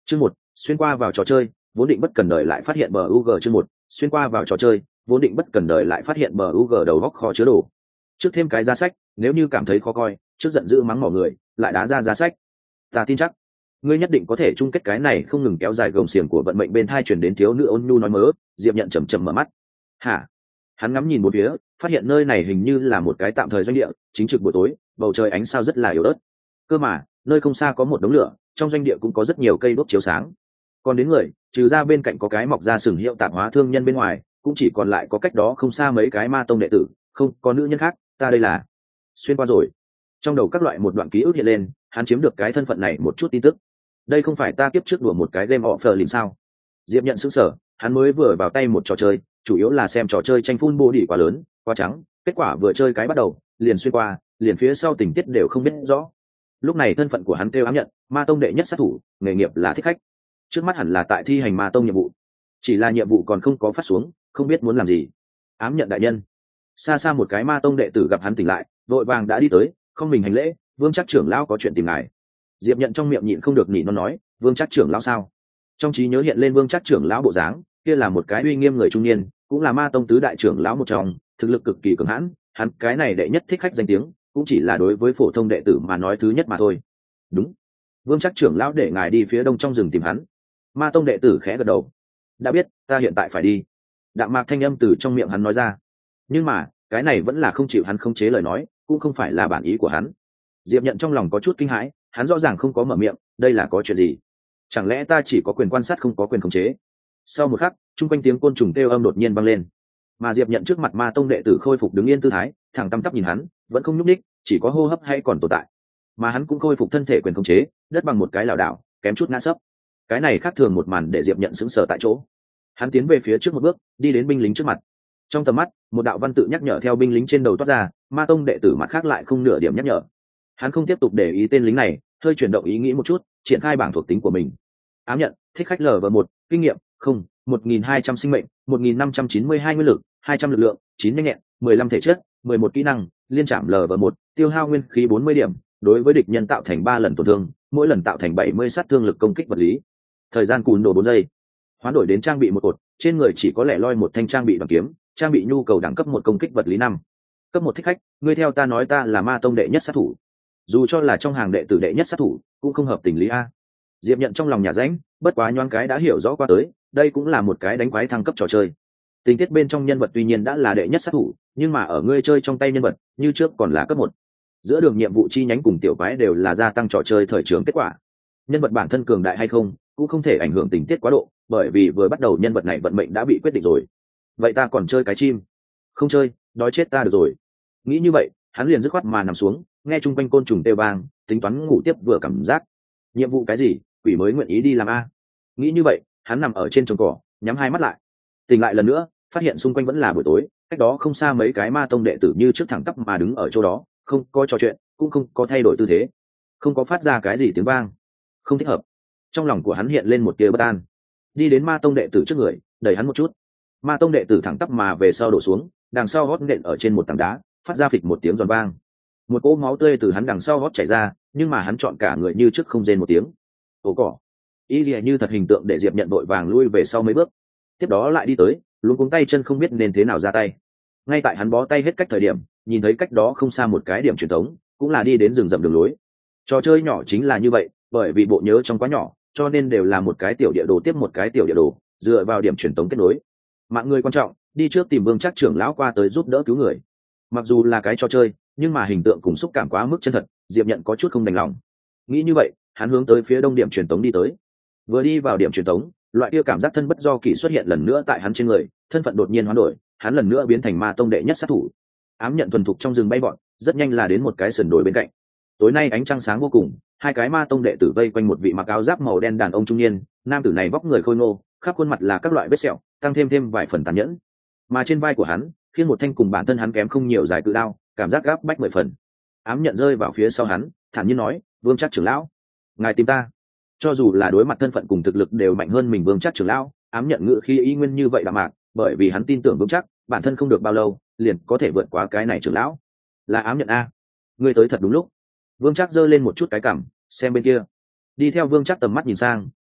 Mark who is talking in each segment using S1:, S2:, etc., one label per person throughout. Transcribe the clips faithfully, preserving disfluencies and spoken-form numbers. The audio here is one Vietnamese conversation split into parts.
S1: Chương một, xuyên qua vào trò chơi, vốn định bất cần đời lại phát hiện bờ u g. Chương một, xuyên qua vào trò chơi, vốn định bất cần đời lại phát hiện bờ u g đầu góc kho chứa đồ. Trước thêm cái giá sách, nếu như cảm thấy khó coi, trước giận dữ mắng mỏ người, lại đá ra giá sách. Ta tin chắc, ngươi nhất định có thể chung kết cái này không ngừng kéo dài gồng xiềng của vận mệnh bên thai truyền đến thiếu nữ ôn nhu nói mớ. Diệp Nhận chầm chậm mở mắt. Hả? Hắn ngắm nhìn một phía, phát hiện nơi này hình như là một cái tạm thời doanh địa, chính trực buổi tối, bầu trời ánh sao rất là yếu ớt. Cơ mà, nơi không xa có một đống lửa, trong doanh địa cũng có rất nhiều cây đốt chiếu sáng. Còn đến người, trừ ra bên cạnh có cái mọc ra sừng hiệu tạp hóa thương nhân bên ngoài, cũng chỉ còn lại có cách đó không xa mấy cái ma tông đệ tử, không có nữ nhân khác. Ta đây là xuyên qua rồi. Trong đầu các loại một đoạn ký ức hiện lên, hắn chiếm được cái thân phận này một chút tin tức. Đây không phải ta kiếp trước đùa một cái game offer liền sao? Diệp Nhận sững sờ, hắn mới vừa vào tay một trò chơi, chủ yếu là xem trò chơi tranh phun bô đỉ quá lớn, quá trắng, kết quả vừa chơi cái bắt đầu, liền xuyên qua, liền phía sau tình tiết đều không biết rõ. Lúc này thân phận của hắn kêu ám nhận, ma tông đệ nhất sát thủ, nghề nghiệp là thích khách. Trước mắt hẳn là tại thi hành ma tông nhiệm vụ, chỉ là nhiệm vụ còn không có phát xuống, không biết muốn làm gì. Ám nhận đại nhân. Xa xa một cái ma tông đệ tử gặp hắn tỉnh lại, vội vàng đã đi tới, không mình hành lễ. Vương Trác trưởng lão có chuyện tìm ngài. Diệp Nhận trong miệng nhịn không được nhịn nó nói, Vương Trác trưởng lão sao? Trong trí nhớ hiện lên Vương Trác trưởng lão bộ dáng, kia là một cái uy nghiêm người trung niên, cũng là ma tông tứ đại trưởng lão một trong, thực lực cực kỳ cường hãn. Hắn cái này đệ nhất thích khách danh tiếng, cũng chỉ là đối với phổ thông đệ tử mà nói thứ nhất mà thôi. Đúng. Vương Trác trưởng lão để ngài đi phía đông trong rừng tìm hắn. Ma tông đệ tử khẽ gật đầu. Đã biết, ta hiện tại phải đi. Đạm mạc thanh âm từ trong miệng hắn nói ra. Nhưng mà, cái này vẫn là không chịu hắn không chế lời nói, cũng không phải là bản ý của hắn. Diệp Nhận trong lòng có chút kinh hãi, hắn rõ ràng không có mở miệng, đây là có chuyện gì? Chẳng lẽ ta chỉ có quyền quan sát không có quyền khống chế? Sau một khắc, trung quanh tiếng côn trùng kêu âm đột nhiên vang lên, mà Diệp Nhận trước mặt ma tông đệ tử khôi phục đứng yên tư thái, thẳng tăm tắp nhìn hắn, vẫn không nhúc nhích, chỉ có hô hấp hay còn tồn tại. Mà hắn cũng khôi phục thân thể quyền khống chế, đất bằng một cái lảo đảo, kém chút ngã sấp. Cái này khác thường một màn để Diệp Nhận sững sờ tại chỗ. Hắn tiến về phía trước một bước, đi đến binh lính trước mặt. Trong tầm mắt, một đạo văn tự nhắc nhở theo binh lính trên đầu toát ra, ma tông đệ tử mặt khác lại không nửa điểm nhắc nhở. Hắn không tiếp tục để ý tên lính này, hơi chuyển động ý nghĩ một chút, triển khai bảng thuộc tính của mình. Ám nhận, thích khách lv một, kinh nghiệm không, một nghìn hai trăm sinh mệnh, một nghìn năm trăm chín mươi hai nguyên lực, hai trăm lực lượng, chín nhanh nhẹn, mười lăm thể chất, mười một kỹ năng, liên trảm lv một, tiêu hao nguyên khí bốn mươi điểm, đối với địch nhân tạo thành ba lần tổn thương, mỗi lần tạo thành bảy mươi sát thương lực công kích vật lý. Thời gian cùn đồ bốn giây. Hoán đổi đến trang bị một cột, trên người chỉ có lẻ loi một thanh trang bị bằng kiếm, trang bị nhu cầu đẳng cấp một công kích vật lý năm. Cấp một thích khách, ngươi theo ta nói ta là ma tông đệ nhất sát thủ. Dù cho là trong hàng đệ tử đệ nhất sát thủ, cũng không hợp tình lý a. Diệp Nhận trong lòng nhà rãnh, bất quá nhoáng cái đã hiểu rõ qua tới, đây cũng là một cái đánh quái thăng cấp trò chơi. Tình tiết bên trong nhân vật tuy nhiên đã là đệ nhất sát thủ, nhưng mà ở ngươi chơi trong tay nhân vật, như trước còn là cấp một. Giữa đường nhiệm vụ chi nhánh cùng tiểu quái đều là gia tăng trò chơi thời trường kết quả. Nhân vật bản thân cường đại hay không, cũng không thể ảnh hưởng tình tiết quá độ, bởi vì vừa bắt đầu nhân vật này vận mệnh đã bị quyết định rồi. Vậy ta còn chơi cái chim? Không chơi, đói chết ta được rồi. Nghĩ như vậy, hắn liền dứt khoát mà nằm xuống, nghe chung quanh côn trùng kêu vang, tính toán ngủ tiếp vừa cảm giác. Nhiệm vụ cái gì, quỷ mới nguyện ý đi làm a? Nghĩ như vậy, hắn nằm ở trên trồng cỏ, nhắm hai mắt lại. Tỉnh lại lần nữa, phát hiện xung quanh vẫn là buổi tối, cách đó không xa mấy cái ma tông đệ tử như trước thẳng tắp mà đứng ở chỗ đó, không có trò chuyện, cũng không có thay đổi tư thế, không có phát ra cái gì tiếng vang. Không thích hợp. Trong lòng của hắn hiện lên một tia bất an. Đi đến ma tông đệ tử trước người, đẩy hắn một chút. Ma tông đệ tử thẳng tắp mà về sau đổ xuống, đằng sau hót nện ở trên một tảng đá, phát ra phịch một tiếng giòn vang. Một cỗ máu tươi từ hắn đằng sau hót chảy ra, nhưng mà hắn chọn cả người như trước không rên một tiếng. Ồ cỏ. Ý lìa như thật hình tượng để Diệp Nhận vội vàng lui về sau mấy bước. Tiếp đó lại đi tới, luống cuống tay chân không biết nên thế nào ra tay. Ngay tại hắn bó tay hết cách thời điểm, nhìn thấy cách đó không xa một cái điểm truyền thống, cũng là đi đến rừng rậm đường lối. Trò chơi nhỏ chính là như vậy, bởi vì bộ nhớ trong quá nhỏ, cho nên đều là một cái tiểu địa đồ tiếp một cái tiểu địa đồ, dựa vào điểm truyền thống kết nối. Mạng người quan trọng, đi trước tìm Vương Trác trưởng lão qua tới giúp đỡ cứu người. Mặc dù là cái trò chơi, nhưng mà hình tượng cùng xúc cảm quá mức chân thật, Diệp Nhận có chút không đành lòng. Nghĩ như vậy, hắn hướng tới phía đông điểm truyền tống đi tới. Vừa đi vào điểm truyền tống, loại kia cảm giác thân bất do kỳ xuất hiện lần nữa tại hắn trên người, thân phận đột nhiên hoán đổi, hắn lần nữa biến thành ma tông đệ nhất sát thủ. Ám nhận thuần thục trong rừng bay bọn, rất nhanh là đến một cái sườn đồi bên cạnh. Tối nay ánh trăng sáng vô cùng, hai cái ma tông đệ tử vây quanh một vị mặc áo giáp màu đen đàn ông trung niên, nam tử này vóc người khôi ngô, khắp khuôn mặt là các loại vết sẹo, tăng thêm thêm vài phần tàn nhẫn. Mà trên vai của hắn, khiêng một thanh cùng bản thân hắn kém không nhiều dài cự đao, cảm giác gáp bách mười phần. Ám nhận rơi vào phía sau hắn, thản nhiên nói, Vương Trác trưởng lão, ngài tìm ta. Cho dù là đối mặt thân phận cùng thực lực đều mạnh hơn mình Vương Trác trưởng lão, ám nhận ngữ khi ý nguyên như vậy đạm mạc, bởi vì hắn tin tưởng vững chắc bản thân không được bao lâu liền có thể vượt qua cái này trưởng lão. Là ám nhận a, ngươi tới thật đúng lúc. Vương Trác giơ lên một chút cái cằm, xem bên kia. Đi theo Vương Trác tầm mắt nhìn sang,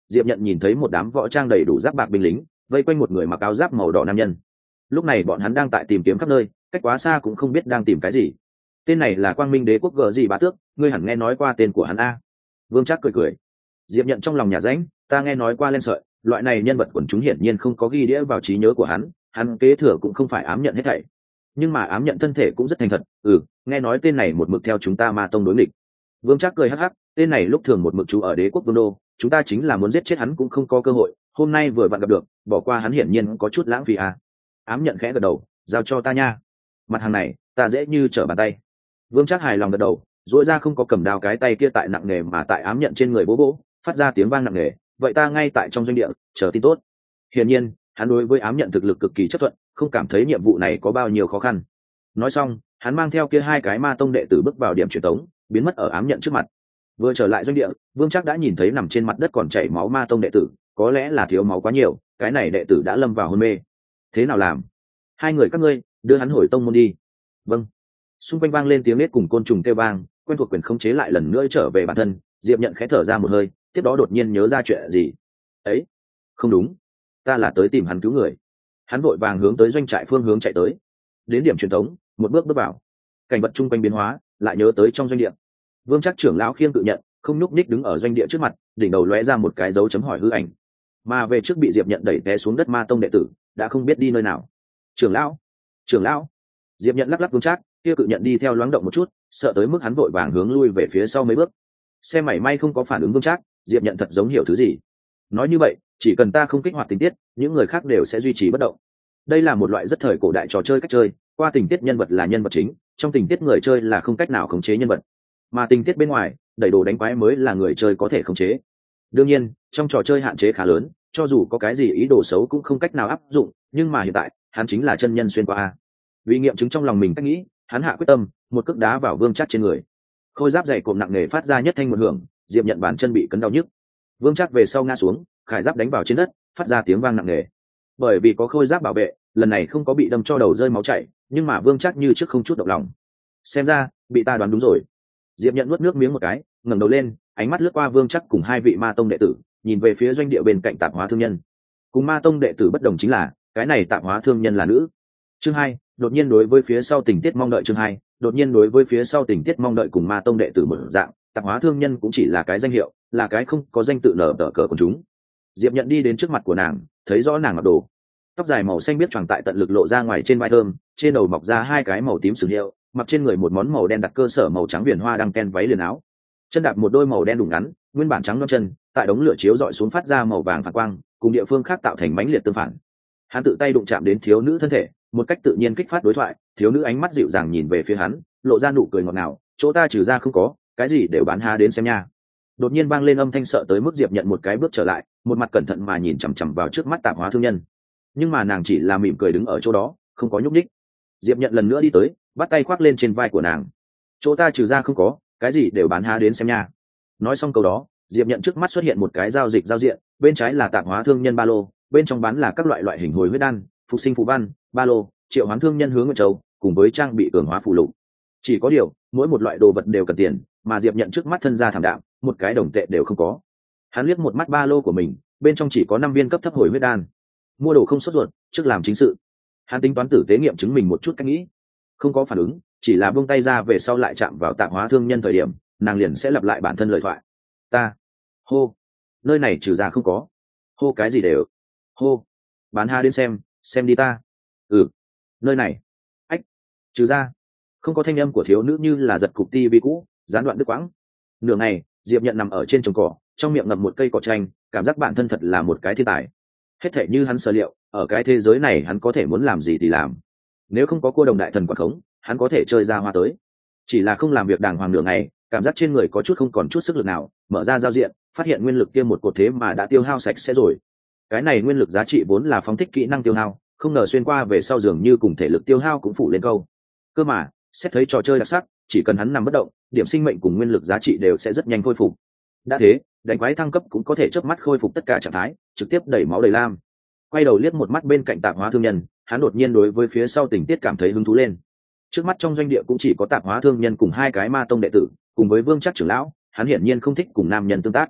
S1: Diệp Nhận nhìn thấy một đám võ trang đầy đủ giáp bạc binh lính vây quanh một người mặc áo giáp màu đỏ nam nhân. Lúc này bọn hắn đang tại tìm kiếm khắp nơi, cách quá xa cũng không biết đang tìm cái gì. Tên này là Quang Minh Đế quốc gờ gì bá tước, ngươi hẳn nghe nói qua tên của hắn a. Vương Trác cười cười. Diệp Nhận trong lòng nhà rãnh, ta nghe nói qua lên sợi, loại này nhân vật quần chúng hiển nhiên không có ghi đĩa vào trí nhớ của hắn, hắn kế thừa cũng không phải ám nhận hết thảy. Nhưng mà ám nhận thân thể cũng rất thành thật, ừ, nghe nói tên này một mực theo chúng ta Ma tông đối nghịch. Vương Trác cười hắc hắc, tên này lúc thường một mực trú ở Đế quốc Vương đô, chúng ta chính là muốn giết chết hắn cũng không có cơ hội, hôm nay vừa vặn gặp được, bỏ qua hắn hiển nhiên có chút lãng phí à. Ám nhận khẽ gật đầu, giao cho ta nha. Mặt hàng này, ta dễ như trở bàn tay. Vương Trác hài lòng gật đầu, duỗi ra không có cầm đao cái tay kia tại nặng nề mà tại ám nhận trên người bố bố, phát ra tiếng vang nặng nề, vậy ta ngay tại trong doanh địa, chờ tin tốt. Hiển nhiên, hắn đối với ám nhận thực lực cực kỳ chấp thuận, không cảm thấy nhiệm vụ này có bao nhiêu khó khăn. Nói xong, hắn mang theo kia hai cái Ma tông đệ tử bước vào điểm truyền tống, biến mất ở ám nhận trước mặt. Vừa trở lại doanh địa, Vương Trác đã nhìn thấy nằm trên mặt đất còn chảy máu Ma tông đệ tử, có lẽ là thiếu máu quá nhiều, cái này đệ tử đã lâm vào hôn mê. Thế nào làm? Hai người các ngươi, đưa hắn hồi tông môn đi. Vâng. Xung quanh vang lên tiếng nết cùng côn trùng kêu vang, quen thuộc quyền khống chế lại lần nữa trở về bản thân. Diệp Nhận khẽ thở ra một hơi, tiếp đó đột nhiên nhớ ra chuyện gì. Ấy, không đúng, ta là tới tìm hắn cứu người. Hắn vội vàng hướng tới doanh trại phương hướng chạy tới. Đến điểm truyền thống, một bước bước vào. Cảnh vật chung quanh biến hóa, lại nhớ tới trong doanh địa. Vương Trác trưởng lão khiêng tự nhận, không nhúc nhích đứng ở doanh địa trước mặt, đỉnh đầu lóe ra một cái dấu chấm hỏi hư ảnh. Mà về trước bị Diệp Nhận đẩy té xuống đất Ma tông đệ tử, đã không biết đi nơi nào. Trưởng lão, trưởng lão. Diệp Nhận lắc lắc Vương Trác, kia cự nhận đi theo loáng động một chút, sợ tới mức hắn vội vàng hướng lui về phía sau mấy bước. Xe mảy may không có phản ứng Vương Trác, Diệp Nhận thật giống hiểu thứ gì. Nói như vậy, chỉ cần ta không kích hoạt tình tiết, những người khác đều sẽ duy trì bất động. Đây là một loại rất thời cổ đại trò chơi cách chơi, qua tình tiết nhân vật là nhân vật chính, trong tình tiết người chơi là không cách nào khống chế nhân vật, mà tình tiết bên ngoài, đẩy đồ đánh quái mới là người chơi có thể khống chế. Đương nhiên, trong trò chơi hạn chế khá lớn, cho dù có cái gì ý đồ xấu cũng không cách nào áp dụng, nhưng mà hiện tại, hắn chính là chân nhân xuyên qua a. Vì nghiệm chứng trong lòng mình cách nghĩ, hắn hạ quyết tâm, một cước đá vào Vương Trác trên người. Khôi giáp dày cộm nặng nề phát ra nhất thanh một hưởng, Diệp Nhận bàn chân bị cấn đau nhức. Vương Trác về sau ngã xuống, khải giáp đánh vào trên đất, phát ra tiếng vang nặng nề. Bởi vì có khôi giáp bảo vệ, lần này không có bị đâm cho đầu rơi máu chảy, nhưng mà Vương Trác như trước không chút động lòng. Xem ra, bị ta đoán đúng rồi. Diệp Nhận nuốt nước miếng một cái, ngẩng đầu lên, ánh mắt lướt qua Vương Trác cùng hai vị Ma tông đệ tử, nhìn về phía doanh địa bên cạnh tạp hóa thương nhân. Cùng Ma tông đệ tử bất đồng chính là, cái này tạp hóa thương nhân là nữ. Chương hai, đột nhiên đối với phía sau tình tiết mong đợi chương hai, đột nhiên đối với phía sau tình tiết mong đợi cùng Ma tông đệ tử mở dạng, tạp hóa thương nhân cũng chỉ là cái danh hiệu, là cái không có danh tự nở tở cờ của chúng. Diệp Nhận đi đến trước mặt của nàng, thấy rõ nàng mặc đồ, tóc dài màu xanh biết choàng tại tận lực lộ ra ngoài trên vai thơm, trên đầu mọc ra hai cái màu tím sừng hiệu, mặc trên người một món màu đen đặt cơ sở màu trắng viền hoa đăng ken váy liền áo, chân đạp một đôi màu đen đủ ngắn, nguyên bản trắng non chân, tại đống lửa chiếu dọi xuống phát ra màu vàng phản quang, cùng địa phương khác tạo thành mãnh liệt tương phản. Hắn tự tay đụng chạm đến thiếu nữ thân thể, một cách tự nhiên kích phát đối thoại, thiếu nữ ánh mắt dịu dàng nhìn về phía hắn, lộ ra nụ cười ngọt ngào, chỗ ta trừ ra không có, cái gì đều bán há đến xem nha. Đột nhiên vang lên âm thanh sợ tới mức Diệp Nhận một cái bước trở lại, một mặt cẩn thận mà nhìn chằm chằm vào trước mắt tạp hóa thương nhân. Nhưng mà nàng chỉ là mỉm cười đứng ở chỗ đó, không có nhúc nhích. Diệp Nhận lần nữa đi tới, bắt tay khoác lên trên vai của nàng. Chỗ ta trừ ra không có, cái gì đều bán há đến xem nha. Nói xong câu đó, Diệp Nhận trước mắt xuất hiện một cái giao dịch giao diện, bên trái là tạp hóa thương nhân ba lô, bên trong bán là các loại loại hình hồi huyết đan, phục sinh phù văn, ba lô, triệu hoán thương nhân hướng nguyện châu, cùng với trang bị cường hóa phù lục. Chỉ có điều, mỗi một loại đồ vật đều cần tiền, mà Diệp Nhận trước mắt thân ra thảm đạm, một cái đồng tệ đều không có. Hắn liếc một mắt ba lô của mình, bên trong chỉ có năm viên cấp thấp hồi huyết đan. Mua đồ không sốt ruột, trước làm chính sự. Hắn tính toán tử tế nghiệm chứng mình một chút cách nghĩ. Không có phản ứng, chỉ là buông tay ra về sau lại chạm vào tạp hóa thương nhân thời điểm, nàng liền sẽ lặp lại bản thân lời thoại. Ta, hô, nơi này trừ ra không có. Hô cái gì đều. Hô, bán ha đến xem, xem đi ta. Ừ, nơi này. Ách, trừ ra. Không có thanh âm của thiếu nữ như là giật cục ti vi cũ, gián đoạn đứt quãng. Nửa ngày, Diệp Nhận nằm ở trên trồng cỏ, trong miệng ngậm một cây cỏ tranh, cảm giác bản thân thật là một cái thiên tài. Hết thể như hắn sở liệu, ở cái thế giới này hắn có thể muốn làm gì thì làm. Nếu không có cô đồng đại thần quản khống, hắn có thể chơi ra hoa tới. Chỉ là không làm việc đàng hoàng nửa ngày, cảm giác trên người có chút không còn chút sức lực nào, mở ra giao diện, phát hiện nguyên lực kia một cột thế mà đã tiêu hao sạch sẽ rồi. Cái này nguyên lực giá trị vốn là phóng thích kỹ năng tiêu hao, không ngờ xuyên qua về sau dường như cùng thể lực tiêu hao cũng phủ lên câu. Cơ mà, xét thấy trò chơi đặc sắc, chỉ cần hắn nằm bất động, điểm sinh mệnh cùng nguyên lực giá trị đều sẽ rất nhanh khôi phục. Đã thế, đánh quái thăng cấp cũng có thể chớp mắt khôi phục tất cả trạng thái, trực tiếp đẩy máu đầy lam. Quay đầu liếc một mắt bên cạnh tạp hóa thương nhân, hắn đột nhiên đối với phía sau tình tiết cảm thấy hứng thú lên. Trước mắt trong doanh địa cũng chỉ có tạp hóa thương nhân cùng hai cái ma tông đệ tử, cùng với Vương Trác trưởng lão, hắn hiển nhiên không thích cùng nam nhân tương tác.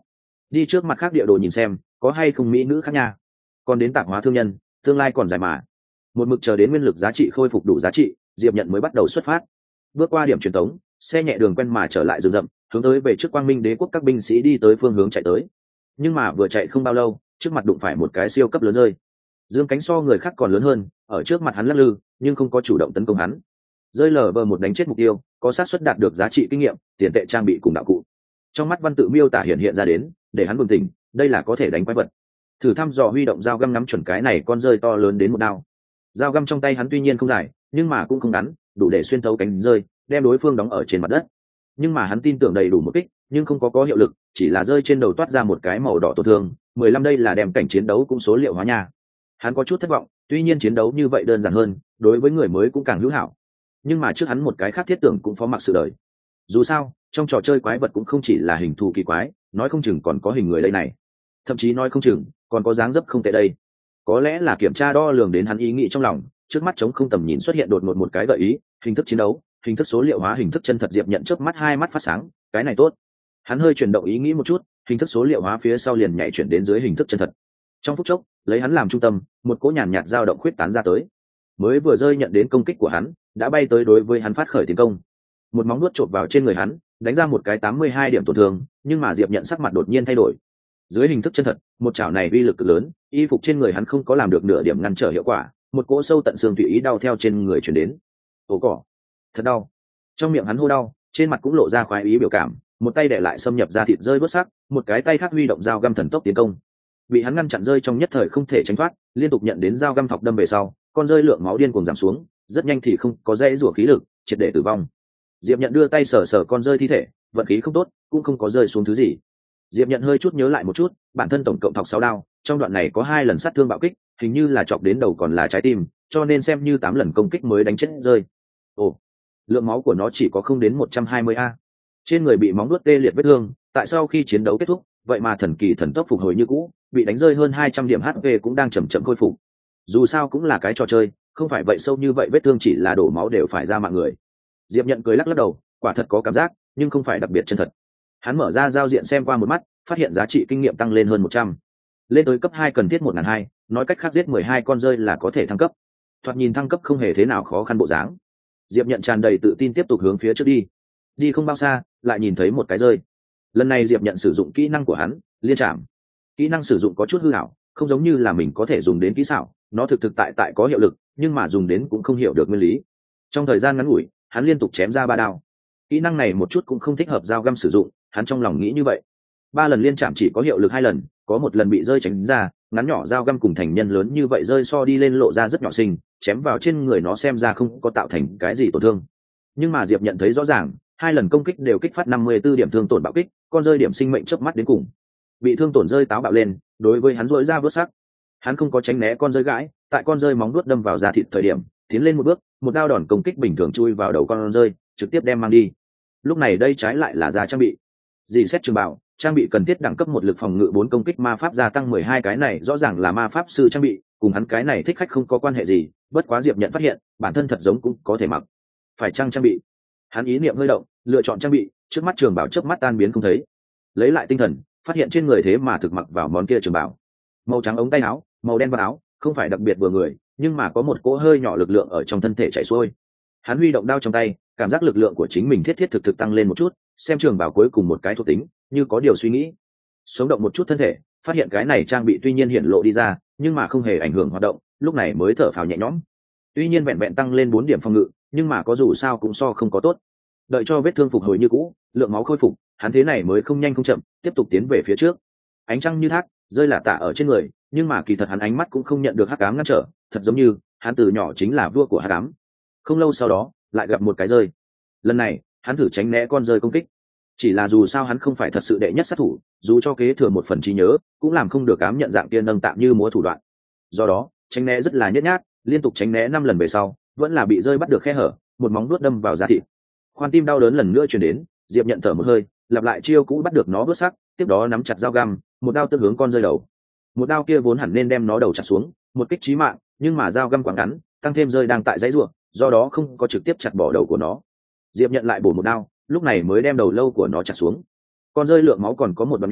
S1: đi trước mặt khác địa đồ nhìn xem có hay không mỹ nữ khác nha. Còn đến tạp hóa thương nhân, tương lai còn dài mà. Một mực chờ đến nguyên lực giá trị khôi phục đủ giá trị, Diệp Nhận mới bắt đầu xuất phát. Bước qua điểm truyền tống, xe nhẹ đường quen mà trở lại rừng rậm, hướng tới về trước Quang Minh Đế quốc các binh sĩ đi tới phương hướng chạy tới. Nhưng mà vừa chạy không bao lâu, trước mặt đụng phải một cái siêu cấp lớn rơi. Dương cánh so người khác còn lớn hơn, ở trước mặt hắn lắc lư, nhưng không có chủ động tấn công hắn. Rơi lờ bờ một đánh chết mục tiêu, có xác suất đạt được giá trị kinh nghiệm, tiền tệ trang bị cùng đạo cụ. Trong mắt văn tự miêu tả hiện hiện ra đến, để hắn bừng tỉnh, đây là có thể đánh quái vật. Thử thăm dò huy động dao găm ngắm chuẩn cái này con rơi to lớn đến một đao. Dao găm trong tay hắn tuy nhiên không dài, nhưng mà cũng không ngắn, đủ để xuyên thấu cánh rơi, đem đối phương đóng ở trên mặt đất. Nhưng mà hắn tin tưởng đầy đủ một kích, nhưng không có có hiệu lực, chỉ là rơi trên đầu toát ra một cái màu đỏ tổn thương. mười lăm đây là đem cảnh chiến đấu cũng số liệu hóa nha. Hắn có chút thất vọng, tuy nhiên chiến đấu như vậy đơn giản hơn, đối với người mới cũng càng hữu hảo. Nhưng mà trước hắn một cái khác thiết tưởng cũng phó mặc sự đời. Dù sao, trong trò chơi quái vật cũng không chỉ là hình thù kỳ quái, nói không chừng còn có hình người đây này. Thậm chí nói không chừng còn có dáng dấp không tệ đây. Có lẽ là kiểm tra đo lường đến hắn ý nghĩ trong lòng, trước mắt trống không tầm nhìn xuất hiện đột ngột một cái gợi ý, hình thức chiến đấu, hình thức số liệu hóa, hình thức chân thật. Diệp Nhận chớp mắt hai mắt phát sáng, cái này tốt. Hắn hơi chuyển động ý nghĩ một chút, hình thức số liệu hóa phía sau liền nhảy chuyển đến dưới hình thức chân thật. Trong phút chốc, lấy hắn làm trung tâm, một cỗ nhàn nhạt dao động khuyết tán ra tới. Mới vừa rơi nhận đến công kích của hắn, đã bay tới đối với hắn phát khởi tiến công. Một móng nuốt chộp vào trên người hắn, đánh ra một cái tám mươi hai điểm tổn thương, nhưng mà Diệp Nhận sắc mặt đột nhiên thay đổi. Dưới hình thức chân thật, một chảo này uy lực cực lớn, y phục trên người hắn không có làm được nửa điểm ngăn trở hiệu quả, một cỗ sâu tận xương tùy ý đau theo trên người truyền đến. Ồ cỏ, thật đau. Trong miệng hắn hô đau, trên mặt cũng lộ ra khoái ý biểu cảm, một tay đè lại xâm nhập ra thịt rơi bớt sắc, một cái tay khác huy động dao găm thần tốc tiến công. Bị hắn ngăn chặn rơi trong nhất thời không thể tránh thoát, liên tục nhận đến dao găm thọc đâm về sau, con rơi lượng máu điên cuồng giảm xuống, rất nhanh thì không có dãy rủa khí lực, triệt để tử vong. Diệp Nhận đưa tay sờ sờ con rơi thi thể, vận khí không tốt, cũng không có rơi xuống thứ gì. Diệp Nhận hơi chút nhớ lại một chút, bản thân tổng cộng thọc sáu đao, trong đoạn này có hai lần sát thương bạo kích, hình như là chọc đến đầu còn là trái tim, cho nên xem như tám lần công kích mới đánh chết rơi. Ồ, lượng máu của nó chỉ có không đến một trăm hai mươi a. Trên người bị móng vuốt tê liệt vết thương, tại sau khi chiến đấu kết thúc, vậy mà thần kỳ thần tốc phục hồi như cũ, bị đánh rơi hơn hai trăm điểm hát pê cũng đang chậm chậm khôi phục. Dù sao cũng là cái trò chơi, không phải vậy sâu như vậy vết thương chỉ là đổ máu đều phải ra mạng người. Diệp Nhận cười lắc lắc đầu, quả thật có cảm giác, nhưng không phải đặc biệt chân thật. Hắn mở ra giao diện xem qua một mắt, phát hiện giá trị kinh nghiệm tăng lên hơn một trăm. Lên tới cấp hai cần thiết một nghìn hai trăm, nói cách khác giết mười hai con rơi là có thể thăng cấp. Thoạt nhìn thăng cấp không hề thế nào khó khăn bộ dáng. Diệp Nhận tràn đầy tự tin tiếp tục hướng phía trước đi. Đi không bao xa, lại nhìn thấy một cái rơi. Lần này Diệp Nhận sử dụng kỹ năng của hắn, liên trảm. Kỹ năng sử dụng có chút hư ảo, không giống như là mình có thể dùng đến kỹ xảo, nó thực thực tại tại có hiệu lực, nhưng mà dùng đến cũng không hiểu được nguyên lý. Trong thời gian ngắn ngủi, hắn liên tục chém ra ba đao. Kỹ năng này một chút cũng không thích hợp dao găm sử dụng, hắn trong lòng nghĩ như vậy. Ba lần liên chạm chỉ có hiệu lực hai lần, có một lần bị rơi tránh ra, ngắn nhỏ dao găm cùng thành nhân lớn như vậy rơi so đi lên lộ ra rất nhỏ xinh, chém vào trên người nó xem ra không có tạo thành cái gì tổn thương. Nhưng mà Diệp Nhận thấy rõ ràng, hai lần công kích đều kích phát năm mươi 54 điểm thương tổn bạo kích, con rơi điểm sinh mệnh chớp mắt đến cùng. Bị thương tổn rơi táo bạo lên, đối với hắn rỗi ra vớt sắc. Hắn không có tránh né con rơi gãi, tại con rơi móng vuốt đâm vào da thịt thời điểm, tiến lên một bước, một đao đòn công kích bình thường chui vào đầu con rơi, trực tiếp đem mang đi. Lúc này đây trái lại là ra trang bị. Dì xét trường bảo, trang bị cần thiết đẳng cấp một lực phòng ngự bốn công kích ma pháp gia tăng mười hai, cái này rõ ràng là ma pháp sư trang bị, cùng hắn cái này thích khách không có quan hệ gì, bất quá Diệp Nhận phát hiện, bản thân thật giống cũng có thể mặc. Phải trang trang bị. Hắn ý niệm hơi động, lựa chọn trang bị, trước mắt trường bảo chớp mắt tan biến không thấy. Lấy lại tinh thần, phát hiện trên người thế mà thực mặc vào món kia trường bảo. Màu trắng ống tay áo, màu đen vào áo, không phải đặc biệt vừa người, nhưng mà có một cỗ hơi nhỏ lực lượng ở trong thân thể chảy xuôi. Hắn huy động đao trong tay, cảm giác lực lượng của chính mình thiết thiết thực thực tăng lên một chút, xem trường bảo cuối cùng một cái thuộc tính, như có điều suy nghĩ. Sống động một chút thân thể, phát hiện cái này trang bị tuy nhiên hiện lộ đi ra, nhưng mà không hề ảnh hưởng hoạt động, lúc này mới thở phào nhẹ nhõm. Tuy nhiên vẹn vẹn tăng lên bốn điểm phòng ngự, nhưng mà có dù sao cũng so không có tốt. Đợi cho vết thương phục hồi như cũ, lượng máu khôi phục, hắn thế này mới không nhanh không chậm, tiếp tục tiến về phía trước. Ánh trăng như thác, rơi lả tả ở trên người, nhưng mà kỳ thật hắn ánh mắt cũng không nhận được hắc ám ngăn trở, thật giống như hắn từ nhỏ chính là vua của hắc ám. Không lâu sau đó, lại gặp một cái rơi. Lần này, hắn thử tránh né con rơi công kích. Chỉ là dù sao hắn không phải thật sự đệ nhất sát thủ, dù cho kế thừa một phần trí nhớ, cũng làm không được ám nhận dạng tiên nâng tạm như múa thủ đoạn. Do đó, tránh né rất là nhếch nhác, liên tục tránh né năm lần về sau, vẫn là bị rơi bắt được khe hở, một móng vuốt đâm vào da thịt. Khoan tim đau đớn lần nữa truyền đến, Diệp Nhận thở một hơi, lặp lại chiêu cũ bắt được nó vớt sắc, tiếp đó nắm chặt dao găm, một đao tương hướng con rơi đầu. Một đao kia vốn hẳn nên đem nó đầu chặt xuống, một kích chí mạng, nhưng mà dao găm quá ngắn, tăng thêm rơi đang tại dãy rủa, do đó không có trực tiếp chặt bỏ đầu của nó. Diệp Nhận lại bổ một đao, lúc này mới đem đầu lâu của nó chặt xuống. Con rơi lượng máu còn có một đoạn nhỏ,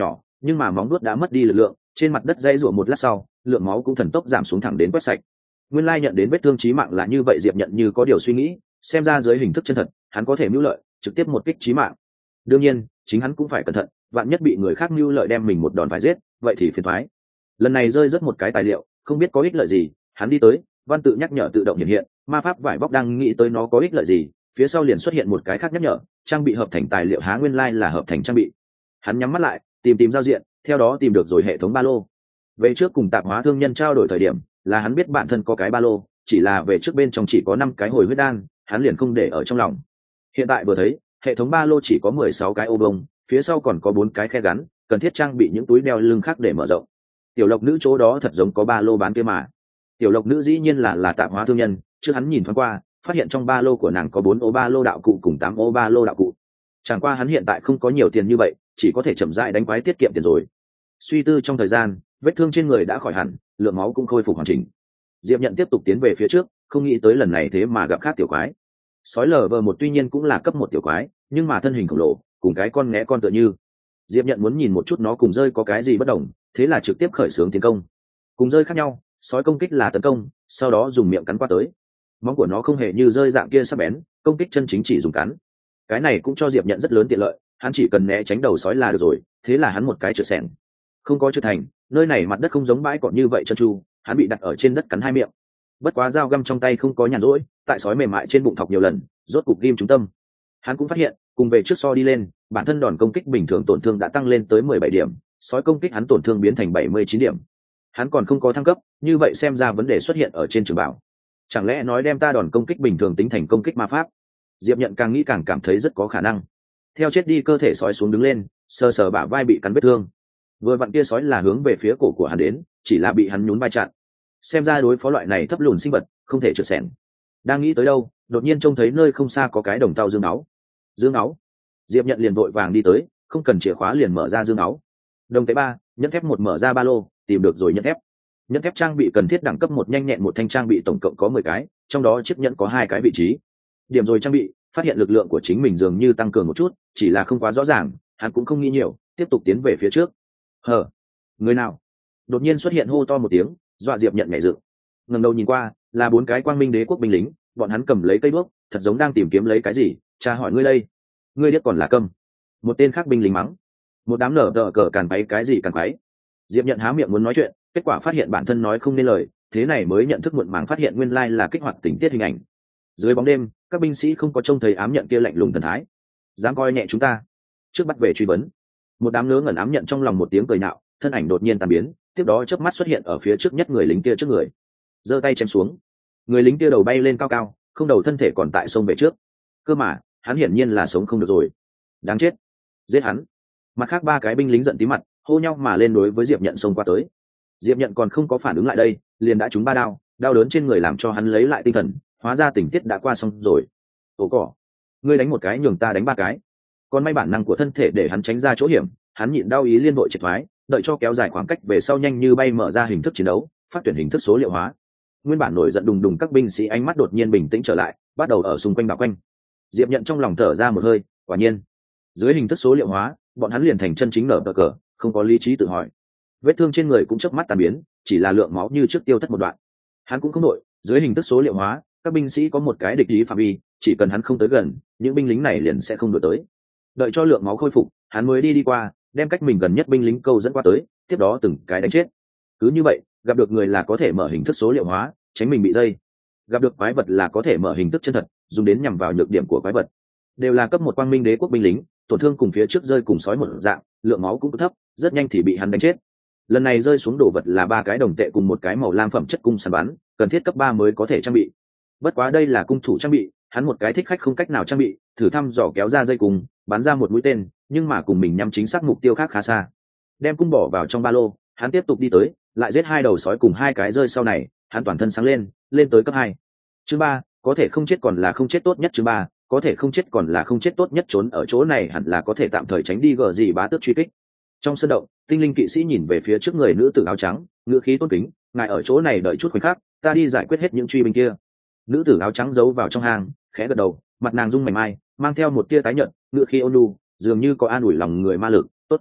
S1: nhưng mà móng vuốt đã mất đi lực lượng, trên mặt đất dây rủa một lát sau, lượng máu cũng thần tốc giảm xuống thẳng đến quét sạch. Nguyên lai nhận đến vết thương chí mạng là như vậy. Diệp nhận như có điều suy nghĩ, xem ra dưới hình thức chân thật hắn có thể mưu lợi trực tiếp một kích chí mạng. Đương nhiên chính hắn cũng phải cẩn thận, vạn nhất bị người khác mưu lợi đem mình một đòn phải giết, vậy thì phiền toái. Lần này rơi rất một cái tài liệu, không biết có ích lợi gì. Hắn đi tới, văn tự nhắc nhở tự động hiện hiện, ma pháp vải bóc đang nghĩ tới nó có ích lợi gì, phía sau liền xuất hiện một cái khác nhắc nhở, trang bị hợp thành tài liệu. Há, nguyên lai là hợp thành trang bị. Hắn nhắm mắt lại tìm tìm giao diện, theo đó tìm được rồi hệ thống ba lô. Về trước cùng tạp hóa thương nhân trao đổi thời điểm là hắn biết bản thân có cái ba lô, chỉ là về trước bên trong chỉ có năm cái hồi huyết đan, hắn liền không để ở trong lòng. Hiện tại vừa thấy hệ thống ba lô chỉ có mười sáu cái ô bông, phía sau còn có bốn cái khe gắn, cần thiết trang bị những túi đeo lưng khác để mở rộng. Tiểu Lộc nữ chỗ đó thật giống có ba lô bán kia mà. Tiểu Lộc nữ dĩ nhiên là là tạp hóa thương nhân, trước hắn nhìn thoáng qua phát hiện trong ba lô của nàng có bốn ô ba lô đạo cụ cùng tám ô ba lô đạo cụ. Chẳng qua hắn hiện tại không có nhiều tiền như vậy, chỉ có thể chậm rãi đánh quái tiết kiệm tiền rồi. Suy tư trong thời gian, vết thương trên người đã khỏi hẳn, lượng máu cũng khôi phục hoàn chỉnh. Diệp nhận tiếp tục tiến về phía trước, không nghĩ tới lần này thế mà gặp khác tiểu quái. Sói lờ vờ một tuy nhiên cũng là cấp một tiểu quái, nhưng mà thân hình khổng lồ, cùng cái con nghé con tựa như. Diệp nhận muốn nhìn một chút nó cùng rơi có cái gì bất đồng, thế là trực tiếp khởi xướng tiến công. Cùng rơi khác nhau, sói công kích là tấn công, sau đó dùng miệng cắn qua tới. Móng của nó không hề như rơi dạng kia sắc bén, công kích chân chính chỉ dùng cắn. Cái này cũng cho Diệp nhận rất lớn tiện lợi, hắn chỉ cần né tránh đầu sói là được rồi, thế là hắn một cái trượt xẻng. Không có trượt thành, nơi này mặt đất không giống bãi cỏ như vậy trơn tru, hắn bị đặt ở trên đất cắn hai miệng. Bất quá dao găm trong tay không có nhàn rỗi, tại sói mềm mại trên bụng thọc nhiều lần, rốt cục ghim trúng tâm. Hắn cũng phát hiện, cùng về trước so đi lên, bản thân đòn công kích bình thường tổn thương đã tăng lên tới mười bảy điểm, sói công kích hắn tổn thương biến thành bảy mươi chín điểm. Hắn còn không có thăng cấp, như vậy xem ra vấn đề xuất hiện ở trên trường bảo. Chẳng lẽ nói đem ta đòn công kích bình thường tính thành công kích ma pháp? Diệp nhận càng nghĩ càng cảm thấy rất có khả năng. Theo chết đi cơ thể sói xuống đứng lên, sờ sờ bả vai bị cắn vết thương. Vừa vặn kia sói là hướng về phía cổ của hắn đến, chỉ là bị hắn nhún vai chặn. Xem ra đối phó loại này thấp lùn sinh vật không thể trượt xẻng. Đang nghĩ tới đâu, đột nhiên trông thấy nơi không xa có cái đồng tàu dương áo. Dương áo. Diệp nhận liền vội vàng đi tới, không cần chìa khóa liền mở ra dương áo. Đồng tế ba, nhẫn thép một mở ra ba lô, tìm được rồi nhẫn thép. Nhẫn thép trang bị cần thiết đẳng cấp một nhanh nhẹn một thanh trang bị tổng cộng có mười cái, trong đó chiếc nhẫn có hai cái vị trí. Điểm rồi trang bị, phát hiện lực lượng của chính mình dường như tăng cường một chút, chỉ là không quá rõ ràng, hắn cũng không nghĩ nhiều, tiếp tục tiến về phía trước. Hờ, người nào? Đột nhiên xuất hiện hô to một tiếng, dọa Diệp nhận nhảy dựng. Ngẩng đầu nhìn qua, là bốn cái quang minh đế quốc binh lính, bọn hắn cầm lấy cây đuốc, thật giống đang tìm kiếm lấy cái gì. Cha hỏi ngươi đây, ngươi biết còn là câm. Một tên khác binh lính mắng. Một đám nở đỡ cờ càn quấy cái gì càn quấy. Diệp nhận há miệng muốn nói chuyện, kết quả phát hiện bản thân nói không nên lời, thế này mới nhận thức muộn màng phát hiện nguyên lai là kích hoạt tình tiết hình ảnh. Dưới bóng đêm, các binh sĩ không có trông thấy ám nhận kia lạnh lùng thần thái, dám coi nhẹ chúng ta. Trước bắt về truy vấn. Một đám ngớ ngẩn ám nhận trong lòng một tiếng cười nạo, thân ảnh đột nhiên tan biến, tiếp đó chớp mắt xuất hiện ở phía trước nhất người lính kia trước người, giơ tay chém xuống. Người lính kia đầu bay lên cao cao, không đầu thân thể còn tại sông về trước. Cơ mà hắn hiển nhiên là sống không được rồi. Đáng chết, giết hắn. Mặt khác ba cái binh lính giận tí mặt, hô nhau mà lên đối với Diệp nhận xông qua tới. Diệp nhận còn không có phản ứng lại đây, liền đã trúng ba đao, đau đớn trên người làm cho hắn lấy lại tinh thần, hóa ra tình tiết đã qua xong rồi. Ồ cỏ, ngươi đánh một cái nhường ta đánh ba cái. Còn may bản năng của thân thể để hắn tránh ra chỗ hiểm, hắn nhịn đau ý liên đội triệt thoái, đợi cho kéo dài khoảng cách về sau nhanh như bay mở ra hình thức chiến đấu, phát tuyển hình thức số liệu hóa. Nguyên bản nổi giận đùng đùng các binh sĩ ánh mắt đột nhiên bình tĩnh trở lại, bắt đầu ở xung quanh đảo quanh. Diệp nhận trong lòng thở ra một hơi, quả nhiên dưới hình thức số liệu hóa, bọn hắn liền thành chân chính nở cờ cờ, không có lý trí tự hỏi. Vết thương trên người cũng chớp mắt tan biến, chỉ là lượng máu như trước tiêu thất một đoạn. Hắn cũng không đội, dưới hình thức số liệu hóa, các binh sĩ có một cái địch ý phạm vi, chỉ cần hắn không tới gần, những binh lính này liền sẽ không đuổi tới. Đợi cho lượng máu khôi phục, hắn mới đi đi qua, đem cách mình gần nhất binh lính câu dẫn qua tới, tiếp đó từng cái đánh chết. Cứ như vậy, gặp được người là có thể mở hình thức số liệu hóa, tránh mình bị dây. Gặp được quái vật là có thể mở hình thức chân thật, dùng đến nhằm vào nhược điểm của quái vật. Đều là cấp một quang minh đế quốc binh lính, tổn thương cùng phía trước rơi cùng sói một dạng, lượng máu cũng thấp, rất nhanh thì bị hắn đánh chết. Lần này rơi xuống đồ vật là ba cái đồng tệ cùng một cái màu lam phẩm chất cung săn bắn, cần thiết cấp ba mới có thể trang bị. Bất quá đây là cung thủ trang bị, hắn một cái thích khách không cách nào trang bị, thử thăm dò kéo ra dây cung, bắn ra một mũi tên, nhưng mà cùng mình nhắm chính xác mục tiêu khác khá xa. Đem cung bỏ vào trong ba lô, hắn tiếp tục đi tới, lại giết hai đầu sói cùng hai cái rơi sau này, hắn toàn thân sáng lên, lên tới cấp hai. Chương ba, có thể không chết còn là không chết tốt nhất. Chương ba, có thể không chết còn là không chết tốt nhất. Trốn ở chỗ này hẳn là có thể tạm thời tránh đi gờ gì bá tước truy kích. Trong sân động, tinh linh kỵ sĩ nhìn về phía trước người nữ tử áo trắng, ngữ khí tôn kính, ngài ở chỗ này đợi chút khoảnh khắc, ta đi giải quyết hết những truy binh kia. Nữ tử áo trắng giấu vào trong hang, khẽ gật đầu, mặt nàng rung mảnh mai, mang theo một tia tái nhợt, ngữ khí ôn nhu, dường như có an ủi lòng người ma lực. Tốt.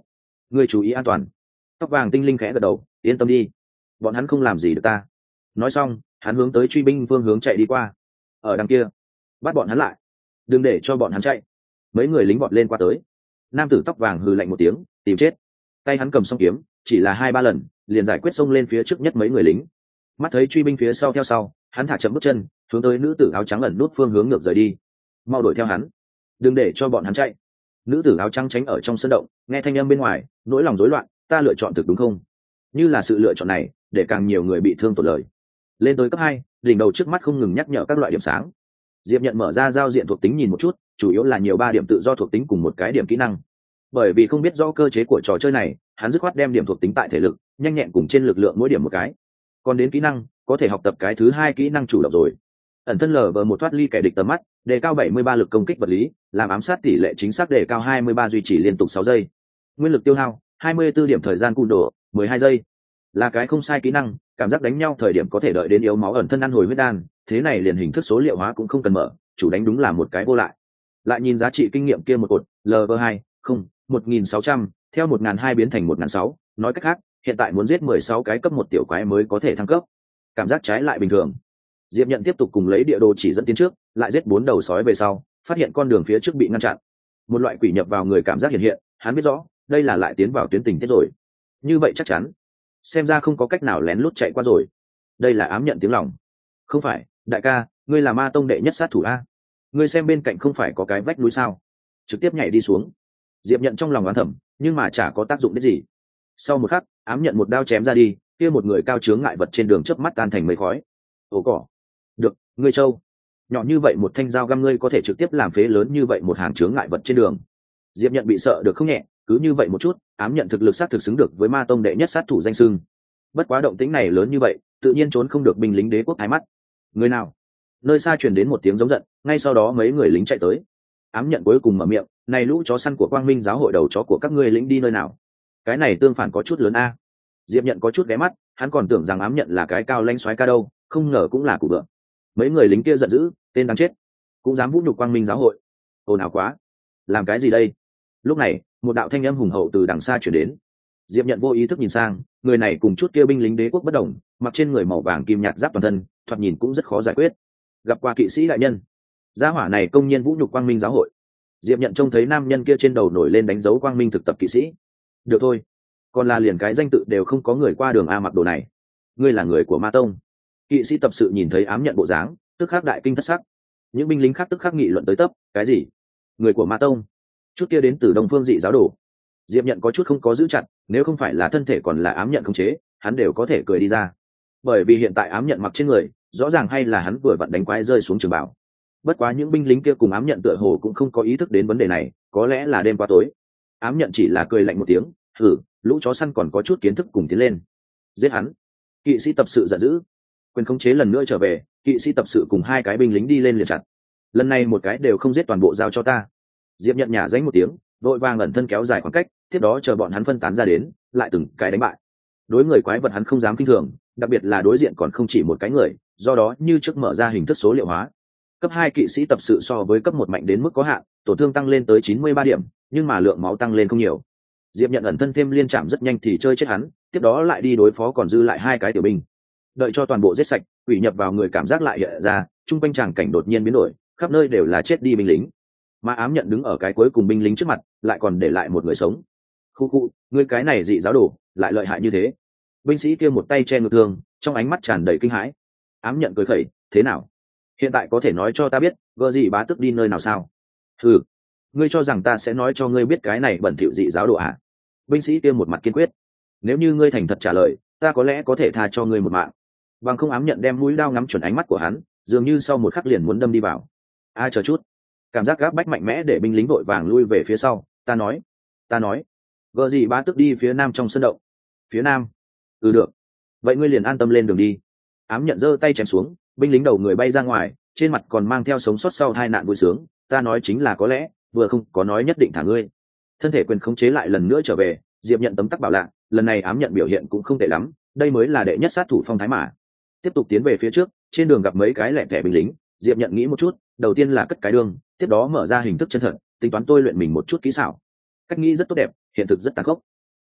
S1: ngươi chú ý an toàn. Tóc vàng tinh linh khẽ gật đầu, yên tâm đi, bọn hắn không làm gì được ta. Nói xong hắn hướng tới truy binh phương hướng chạy đi qua. Ở đằng kia, bắt bọn hắn lại, đừng để cho bọn hắn chạy. Mấy người lính vọt lên qua tới. Nam tử tóc vàng hừ lạnh một tiếng, tìm chết. Tay hắn cầm song kiếm, chỉ là hai ba lần liền giải quyết xông lên phía trước nhất mấy người lính. Mắt thấy truy binh phía sau theo sau, hắn thả chậm bước chân, hướng tới nữ tử áo trắng ẩn nút phương hướng ngược rời đi. Mau đuổi theo hắn, đừng để cho bọn hắn chạy. Nữ tử áo trắng tránh ở trong sân động, nghe thanh âm bên ngoài, nỗi lòng rối loạn. Ta lựa chọn thực đúng không? Như là sự lựa chọn này để càng nhiều người bị thương tổn lời. Lên tới cấp hai, đỉnh đầu trước mắt không ngừng nhắc nhở các loại điểm sáng. Diệp Nhận mở ra giao diện thuộc tính nhìn một chút, chủ yếu là nhiều ba điểm tự do thuộc tính cùng một cái điểm kỹ năng. Bởi vì không biết rõ cơ chế của trò chơi này, hắn dứt khoát đem điểm thuộc tính tại thể lực, nhanh nhẹn cùng trên lực lượng mỗi điểm một cái. Còn đến kỹ năng, có thể học tập cái thứ hai kỹ năng chủ động rồi. Ẩn thân lờ vờ một thoát ly kẻ địch tầm mắt, đề cao bảy mươi ba lực công kích vật lý, làm ám sát tỷ lệ chính xác đề cao hai mươi ba, duy trì liên tục sáu giây. Nguyên lực tiêu hao hai mươi bốn điểm, thời gian cùn đổ mười hai giây. Là cái không sai kỹ năng, cảm giác đánh nhau thời điểm có thể đợi đến yếu máu ẩn thân ăn hồi huyết đan, thế này liền hình thức số liệu hóa cũng không cần mở, chủ đánh đúng là một cái vô lại. Lại nhìn giá trị kinh nghiệm kia một cột, lv hai, không, một nghìn sáu trăm, theo một nghìn hai biến thành một nghìn sáu, nói cách khác, hiện tại muốn giết mười sáu cái cấp một tiểu quái mới có thể thăng cấp. Cảm giác trái lại bình thường. Diệp Nhận tiếp tục cùng lấy địa đồ chỉ dẫn tiến trước, lại giết bốn đầu sói về sau, phát hiện con đường phía trước bị ngăn chặn. Một loại quỷ nhập vào người cảm giác hiện hiện, hắn biết rõ, đây là lại tiến vào tuyến tình tiết rồi. Như vậy chắc chắn, xem ra không có cách nào lén lút chạy qua rồi. Đây là ám nhận tiếng lòng. Không phải, đại ca, ngươi là ma tông đệ nhất sát thủ a. Ngươi xem bên cạnh không phải có cái vách núi sao? Trực tiếp nhảy đi xuống. Diệp Nhận trong lòng oán thầm, nhưng mà chả có tác dụng đến gì. Sau một khắc, ám nhận một đao chém ra đi, kia một người cao chướng ngại vật trên đường chớp mắt tan thành mây khói. Ồ cỏ. Được, ngươi trâu. Nhỏ như vậy một thanh dao găm ngươi có thể trực tiếp làm phế lớn như vậy một hàng chướng ngại vật trên đường. Diệp Nhận bị sợ được không nhẹ, cứ như vậy một chút, ám nhận thực lực sát thực xứng được với ma tông đệ nhất sát thủ danh xưng. Bất quá động tĩnh này lớn như vậy, tự nhiên trốn không được binh lính đế quốc thái mắt. Người nào? Nơi xa truyền đến một tiếng giống giận, ngay sau đó mấy người lính chạy tới. Ám nhận cuối cùng mở miệng, này lũ chó săn của Quang Minh giáo hội đầu chó của các ngươi lính đi nơi nào? Cái này tương phản có chút lớn a. Diệp Nhận có chút ghé mắt, hắn còn tưởng rằng ám nhận là cái cao lãnh soái ca đâu, không ngờ cũng là cụ bựa. Mấy người lính kia giận dữ, tên đáng chết, cũng dám vũ nhục Quang Minh giáo hội. Ồn ào quá, làm cái gì đây? Lúc này, một đạo thanh âm hùng hậu từ đằng xa chuyển đến. Diệp Nhận vô ý thức nhìn sang, người này cùng chút kia binh lính đế quốc bất đồng, mặc trên người màu vàng kim nhạt giáp toàn thân, thoạt nhìn cũng rất khó giải quyết. Gặp qua kỵ sĩ đại nhân. Gia hỏa này công nhiên vũ nhục Quang Minh giáo hội. Diệp Nhận trông thấy nam nhân kia trên đầu nổi lên đánh dấu Quang Minh thực tập kỵ sĩ. Được thôi, còn là liền cái danh tự đều không có người qua đường a mặc đồ này. Ngươi là người của Ma tông. Kỵ sĩ tập sự nhìn thấy ám nhận bộ dáng, tức khắc đại kinh thất sắc. Những binh lính khác tức khắc nghị luận tới tấp, cái gì? Người của Ma tông? Chút kia đến từ Đông Phương dị giáo đồ. Diệp Nhận có chút không có giữ chặt, nếu không phải là thân thể còn là ám nhận khống chế, hắn đều có thể cười đi ra. Bởi vì hiện tại ám nhận mặc trên người, rõ ràng hay là hắn vừa vặn đánh quái rơi xuống trường bảo. Bất quá những binh lính kia cùng ám nhận tựa hồ cũng không có ý thức đến vấn đề này, có lẽ là đêm qua tối. Ám nhận chỉ là cười lạnh một tiếng, hử, lũ chó săn còn có chút kiến thức cùng tiến lên. Giết hắn. Kỵ sĩ tập sự giận dữ. Quyền khống chế lần nữa trở về, kỵ sĩ tập sự cùng hai cái binh lính đi lên liền chặt. Lần này một cái đều không giết, toàn bộ giao cho ta. Diệp Nhận nhả danh một tiếng, vội vàng ẩn thân kéo dài khoảng cách, tiếp đó chờ bọn hắn phân tán ra đến, lại từng cái đánh bại. Đối người quái vật hắn không dám kinh thường, đặc biệt là đối diện còn không chỉ một cái người, do đó như trước mở ra hình thức số liệu hóa. Cấp hai kỵ sĩ tập sự so với cấp một mạnh đến mức có hạn, tổn thương tăng lên tới chín mươi ba điểm, nhưng mà lượng máu tăng lên không nhiều. Diệp Nhận ẩn thân thêm liên chạm rất nhanh thì chơi chết hắn, tiếp đó lại đi đối phó còn dư lại hai cái tiểu binh. Đợi cho toàn bộ giết sạch, quỷ nhập vào người cảm giác lại hiện ra, trung quanh tràng cảnh đột nhiên biến đổi, khắp nơi đều là chết đi binh lính. Mà ám nhận đứng ở cái cuối cùng binh lính trước mặt, lại còn để lại một người sống. Khu khu, ngươi cái này dị giáo đồ, lại lợi hại như thế. Binh sĩ kia một tay che ngực thương, trong ánh mắt tràn đầy kinh hãi. Ám nhận cười khẩy, thế nào? Hiện tại có thể nói cho ta biết, vợ gì bá tức đi nơi nào sao? Ừ, ngươi cho rằng ta sẽ nói cho ngươi biết cái này bẩn thỉu dị giáo đồ à? Binh sĩ kia một mặt kiên quyết. Nếu như ngươi thành thật trả lời, ta có lẽ có thể tha cho ngươi một mạng. Bằng không, ám nhận đem mũi đao ngắm chuẩn ánh mắt của hắn, dường như sau một khắc liền muốn đâm đi vào. A chờ chút. Cảm giác gáp bách mạnh mẽ để binh lính vội vàng lui về phía sau. Ta nói, ta nói, vợ gì bá tức đi phía nam trong sân động. Phía nam? Ừ được. Vậy ngươi liền an tâm lên đường đi. Ám nhận giơ tay chém xuống, binh lính đầu người bay ra ngoài, trên mặt còn mang theo sống sót sau hai nạn vui sướng. Ta nói chính là có lẽ, vừa không có nói nhất định thả ngươi. Thân thể quyền khống chế lại lần nữa trở về, Diệp Nhận tấm tắc bảo lạ, lần này ám nhận biểu hiện cũng không tệ lắm, đây mới là đệ nhất sát thủ phong thái mà. Tiếp tục tiến về phía trước, trên đường gặp mấy cái lẻ tẻ binh lính, Diệp Nhận nghĩ một chút, đầu tiên là cất cái đường, tiếp đó mở ra hình thức chân thật, tính toán tôi luyện mình một chút kỹ xảo. Cách nghĩ rất tốt đẹp, hiện thực rất tàn khốc.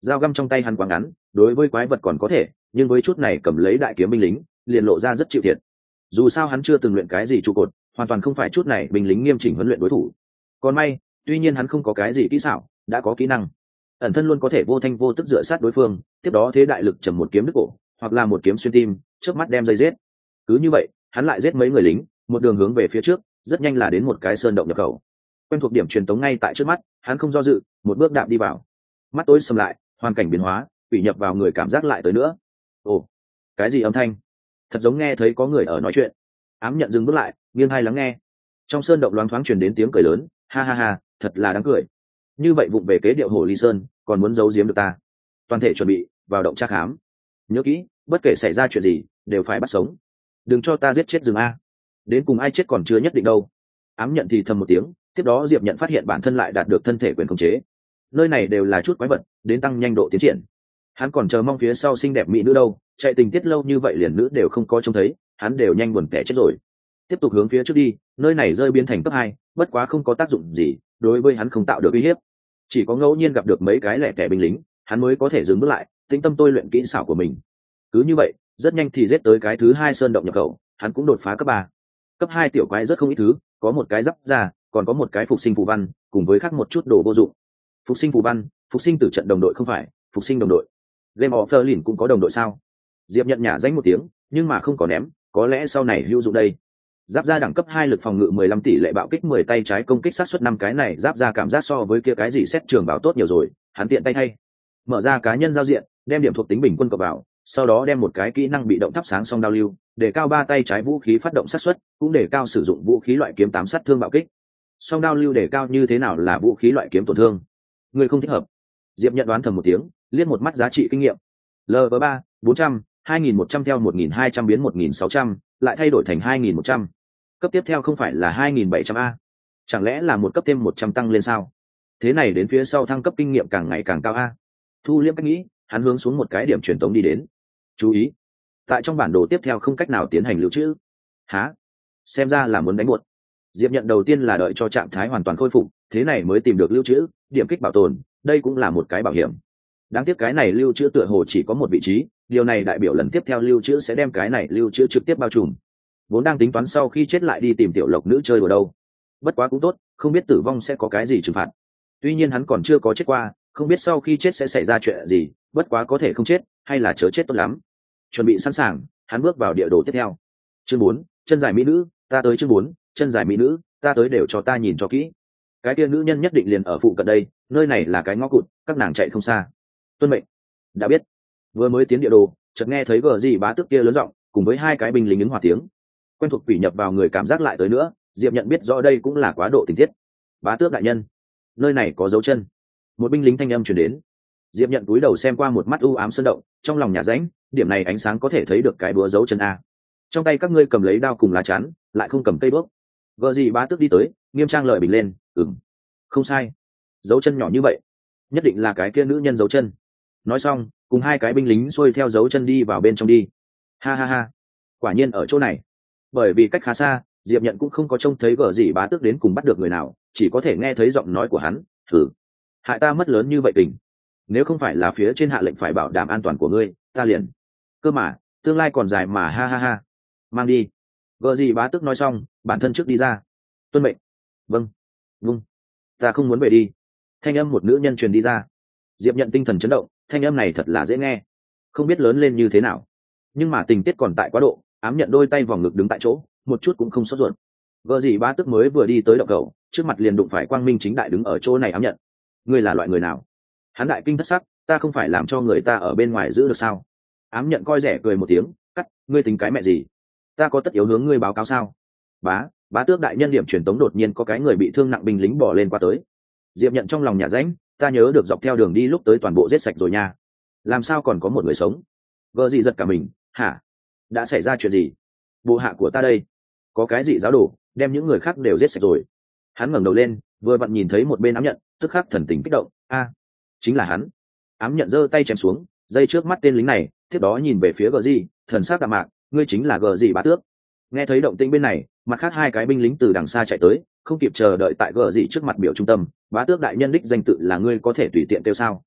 S1: dao găm trong tay hắn quá ngắn, đối với quái vật còn có thể, nhưng với chút này cầm lấy đại kiếm binh lính liền lộ ra rất chịu thiệt. Dù sao hắn chưa từng luyện cái gì trụ cột, hoàn toàn không phải chút này binh lính nghiêm chỉnh huấn luyện đối thủ. Còn may, tuy nhiên hắn không có cái gì kỹ xảo, đã có kỹ năng ẩn thân, luôn có thể vô thanh vô tức dựa sát đối phương, tiếp đó thế đại lực trầm một kiếm đứt cổ, hoặc là một kiếm xuyên tim, trước mắt đem dây giết. Cứ như vậy, hắn lại giết mấy người lính, một đường hướng về phía trước, rất nhanh là đến một cái sơn động nhập khẩu. Quen thuộc điểm truyền tống ngay tại trước mắt, hắn không do dự, một bước đạp đi vào. Mắt tối sầm lại, hoàn cảnh biến hóa, ủy nhập vào người cảm giác lại tới nữa. Ồ, cái gì âm thanh? Thật giống nghe thấy có người ở nói chuyện. Ám nhận dừng bước lại, nghiêng hai lắng nghe. Trong sơn động loáng thoáng truyền đến tiếng cười lớn, ha ha ha, thật là đáng cười. Như vậy vụng về kế điệu hồ ly sơn, còn muốn giấu giếm được ta? Toàn thể chuẩn bị, vào động tra khám. Nhớ kỹ, bất kể xảy ra chuyện gì, đều phải bắt sống. Đừng cho ta giết chết rừng a. Đến cùng ai chết còn chưa nhất định đâu. Ám nhận thì thầm một tiếng, tiếp đó Diệp Nhận phát hiện bản thân lại đạt được thân thể quyền khống chế. Nơi này đều là chút quái vật, đến tăng nhanh độ tiến triển. Hắn còn chờ mong phía sau xinh đẹp mỹ nữ đâu, chạy tình tiết lâu như vậy liền nữ đều không có trông thấy, hắn đều nhanh buồn tẻ chết rồi. Tiếp tục hướng phía trước đi, nơi này rơi biến thành cấp hai, bất quá không có tác dụng gì, đối với hắn không tạo được uy hiếp. Chỉ có ngẫu nhiên gặp được mấy cái lẻ tẻ binh lính, hắn mới có thể dừng bước lại, tĩnh tâm tôi luyện kỹ xảo của mình. Cứ như vậy, rất nhanh thì giết tới cái thứ hai sơn động nhập khẩu, hắn cũng đột phá cấp ba. Cấp hai tiểu quái rất không ít thứ, có một cái giáp ra, còn có một cái phục sinh phù văn, cùng với khác một chút đồ vô dụng. Phục sinh phù văn, phục sinh từ trận đồng đội không phải, phục sinh đồng đội. Game of Thrones cũng có đồng đội sao? Diệp Nhận nhả danh một tiếng, nhưng mà không có ném, có lẽ sau này hữu dụng đây. Giáp ra đẳng cấp hai lực phòng ngự mười lăm tỷ lệ bạo kích mười tay trái công kích sát suất năm, cái này giáp ra cảm giác so với kia cái gì xét trường bảo tốt nhiều rồi, hắn tiện tay thay. Mở ra cá nhân giao diện, đem điểm thuộc tính bình quân cộng vào, sau đó đem một cái kỹ năng bị động thắp sáng song đao lưu, để cao ba tay trái vũ khí phát động sát suất, cũng để cao sử dụng vũ khí loại kiếm tám sát thương bạo kích. Song đao lưu để cao như thế nào là vũ khí loại kiếm tổn thương? Người không thích hợp. Diệp Nhận đoán thầm một tiếng, liếc một mắt giá trị kinh nghiệm. L V ba, bốn trăm, hai nghìn một trăm theo một nghìn hai trăm biến một nghìn sáu trăm, lại thay đổi thành hai nghìn một trăm. Cấp tiếp theo không phải là hai nghìn bảy trăm a? Chẳng lẽ là một cấp thêm một trăm tăng lên sao? Thế này đến phía sau thăng cấp kinh nghiệm càng ngày càng cao a. Thu liễm cách nghĩ, hắn hướng xuống một cái điểm truyền tống đi đến. Chú ý, tại trong bản đồ tiếp theo không cách nào tiến hành lưu trữ. Hả? Xem ra là muốn đánh buột. Diệp Nhận đầu tiên là đợi cho trạng thái hoàn toàn khôi phục, thế này mới tìm được lưu trữ, điểm kích bảo tồn, đây cũng là một cái bảo hiểm. Đáng tiếc cái này lưu trữ tựa hồ chỉ có một vị trí, điều này đại biểu lần tiếp theo lưu trữ sẽ đem cái này lưu trữ trực tiếp bao trùm. Vốn đang tính toán sau khi chết lại đi tìm tiểu lộc nữ chơi ở đâu. Bất quá cũng tốt, không biết tử vong sẽ có cái gì trừng phạt. Tuy nhiên hắn còn chưa có chết qua, không biết sau khi chết sẽ xảy ra chuyện gì, bất quá có thể không chết, hay là chớ chết tốt lắm. Chuẩn bị sẵn sàng, hắn bước vào địa đồ tiếp theo. Chương bốn, chân dài mỹ nữ, ta tới chương bốn, chân dài mỹ nữ, ta tới đều cho ta nhìn cho kỹ. Cái kia nữ nhân nhất định liền ở phụ cận đây, nơi này là cái ngõ cụt, các nàng chạy không xa. Tuân mệnh. Đã biết. Vừa mới tiến địa đồ, chợt nghe thấy gờ gì bá tước kia lớn giọng, cùng với hai cái binh lính ứng hòa tiếng. Quen thuộc quỷ nhập vào người cảm giác lại tới nữa, Diệp Nhận biết rõ đây cũng là quá độ tình tiết. Bá tước đại nhân, nơi này có dấu chân. Một binh lính thanh âm truyền đến. Diệp Nhận cúi đầu xem qua một mắt u ám sơn động, trong lòng nhà rãnh, điểm này ánh sáng có thể thấy được cái búa dấu chân a. Trong tay các ngươi cầm lấy đao cùng lá chắn, lại không cầm cây bước. Gờ gì bá tước đi tới, nghiêm trang lợi bình lên, ừm, không sai, dấu chân nhỏ như vậy, nhất định là cái kia nữ nhân dấu chân. Nói xong, cùng hai cái binh lính xuôi theo dấu chân đi vào bên trong đi. Ha ha ha, quả nhiên ở chỗ này. Bởi vì cách khá xa, Diệp Nhận cũng không có trông thấy gờ gì bá tước đến cùng bắt được người nào, chỉ có thể nghe thấy giọng nói của hắn. Thử, hại ta mất lớn như vậy tình, nếu không phải là phía trên hạ lệnh phải bảo đảm an toàn của ngươi, ta liền, cơ mà tương lai còn dài mà, ha ha ha. Mang đi. Gờ gì bá tước nói xong, bản thân trước đi ra. Tuân mệnh. Vâng. Vâng. Ta không muốn về đi. Thanh âm một nữ nhân truyền đi ra. Diệp Nhận tinh thần chấn động, thanh âm này thật là dễ nghe, không biết lớn lên như thế nào, nhưng mà tình tiết còn tại quá độ. Ám Nhận đôi tay vòng ngực đứng tại chỗ, một chút cũng không sốt ruột. Gờ gì bá tước mới vừa đi tới động cầu, trước mặt liền đụng phải quang minh chính đại đứng ở chỗ này. Ám Nhận, ngươi là loại người nào? Hắn đại kinh thất sắc, ta không phải làm cho người ta ở bên ngoài giữ được sao? Ám Nhận coi rẻ cười một tiếng, cắt, ngươi tính cái mẹ gì? Ta có tất yếu hướng ngươi báo cáo sao? Bá, bá tước đại nhân, điểm truyền tống đột nhiên có cái người bị thương nặng binh lính bỏ lên qua tới. Diệp Nhận trong lòng nhà rãnh, ta nhớ được dọc theo đường đi lúc tới toàn bộ giết sạch rồi nha, làm sao còn có một người sống? Gờ gì giật cả mình, hả? Đã xảy ra chuyện gì? Bộ hạ của ta đây, có cái gì giáo đồ đem những người khác đều giết sạch rồi? Hắn ngẩng đầu lên, vừa vặn nhìn thấy một bên Ám Nhận, tức khắc thần tình kích động. A, chính là hắn. Ám Nhận giơ tay chém xuống, dây trước mắt tên lính này, tiếp đó nhìn về phía gờ gì, thần sắc đạm mạc, ngươi chính là gờ gì bá tước? Nghe thấy động tĩnh bên này, mặt khác hai cái binh lính từ đằng xa chạy tới, không kịp chờ đợi tại gờ gì trước mặt biểu trung tâm. Bá tước đại nhân đích danh tự là ngươi có thể tùy tiện kêu sao?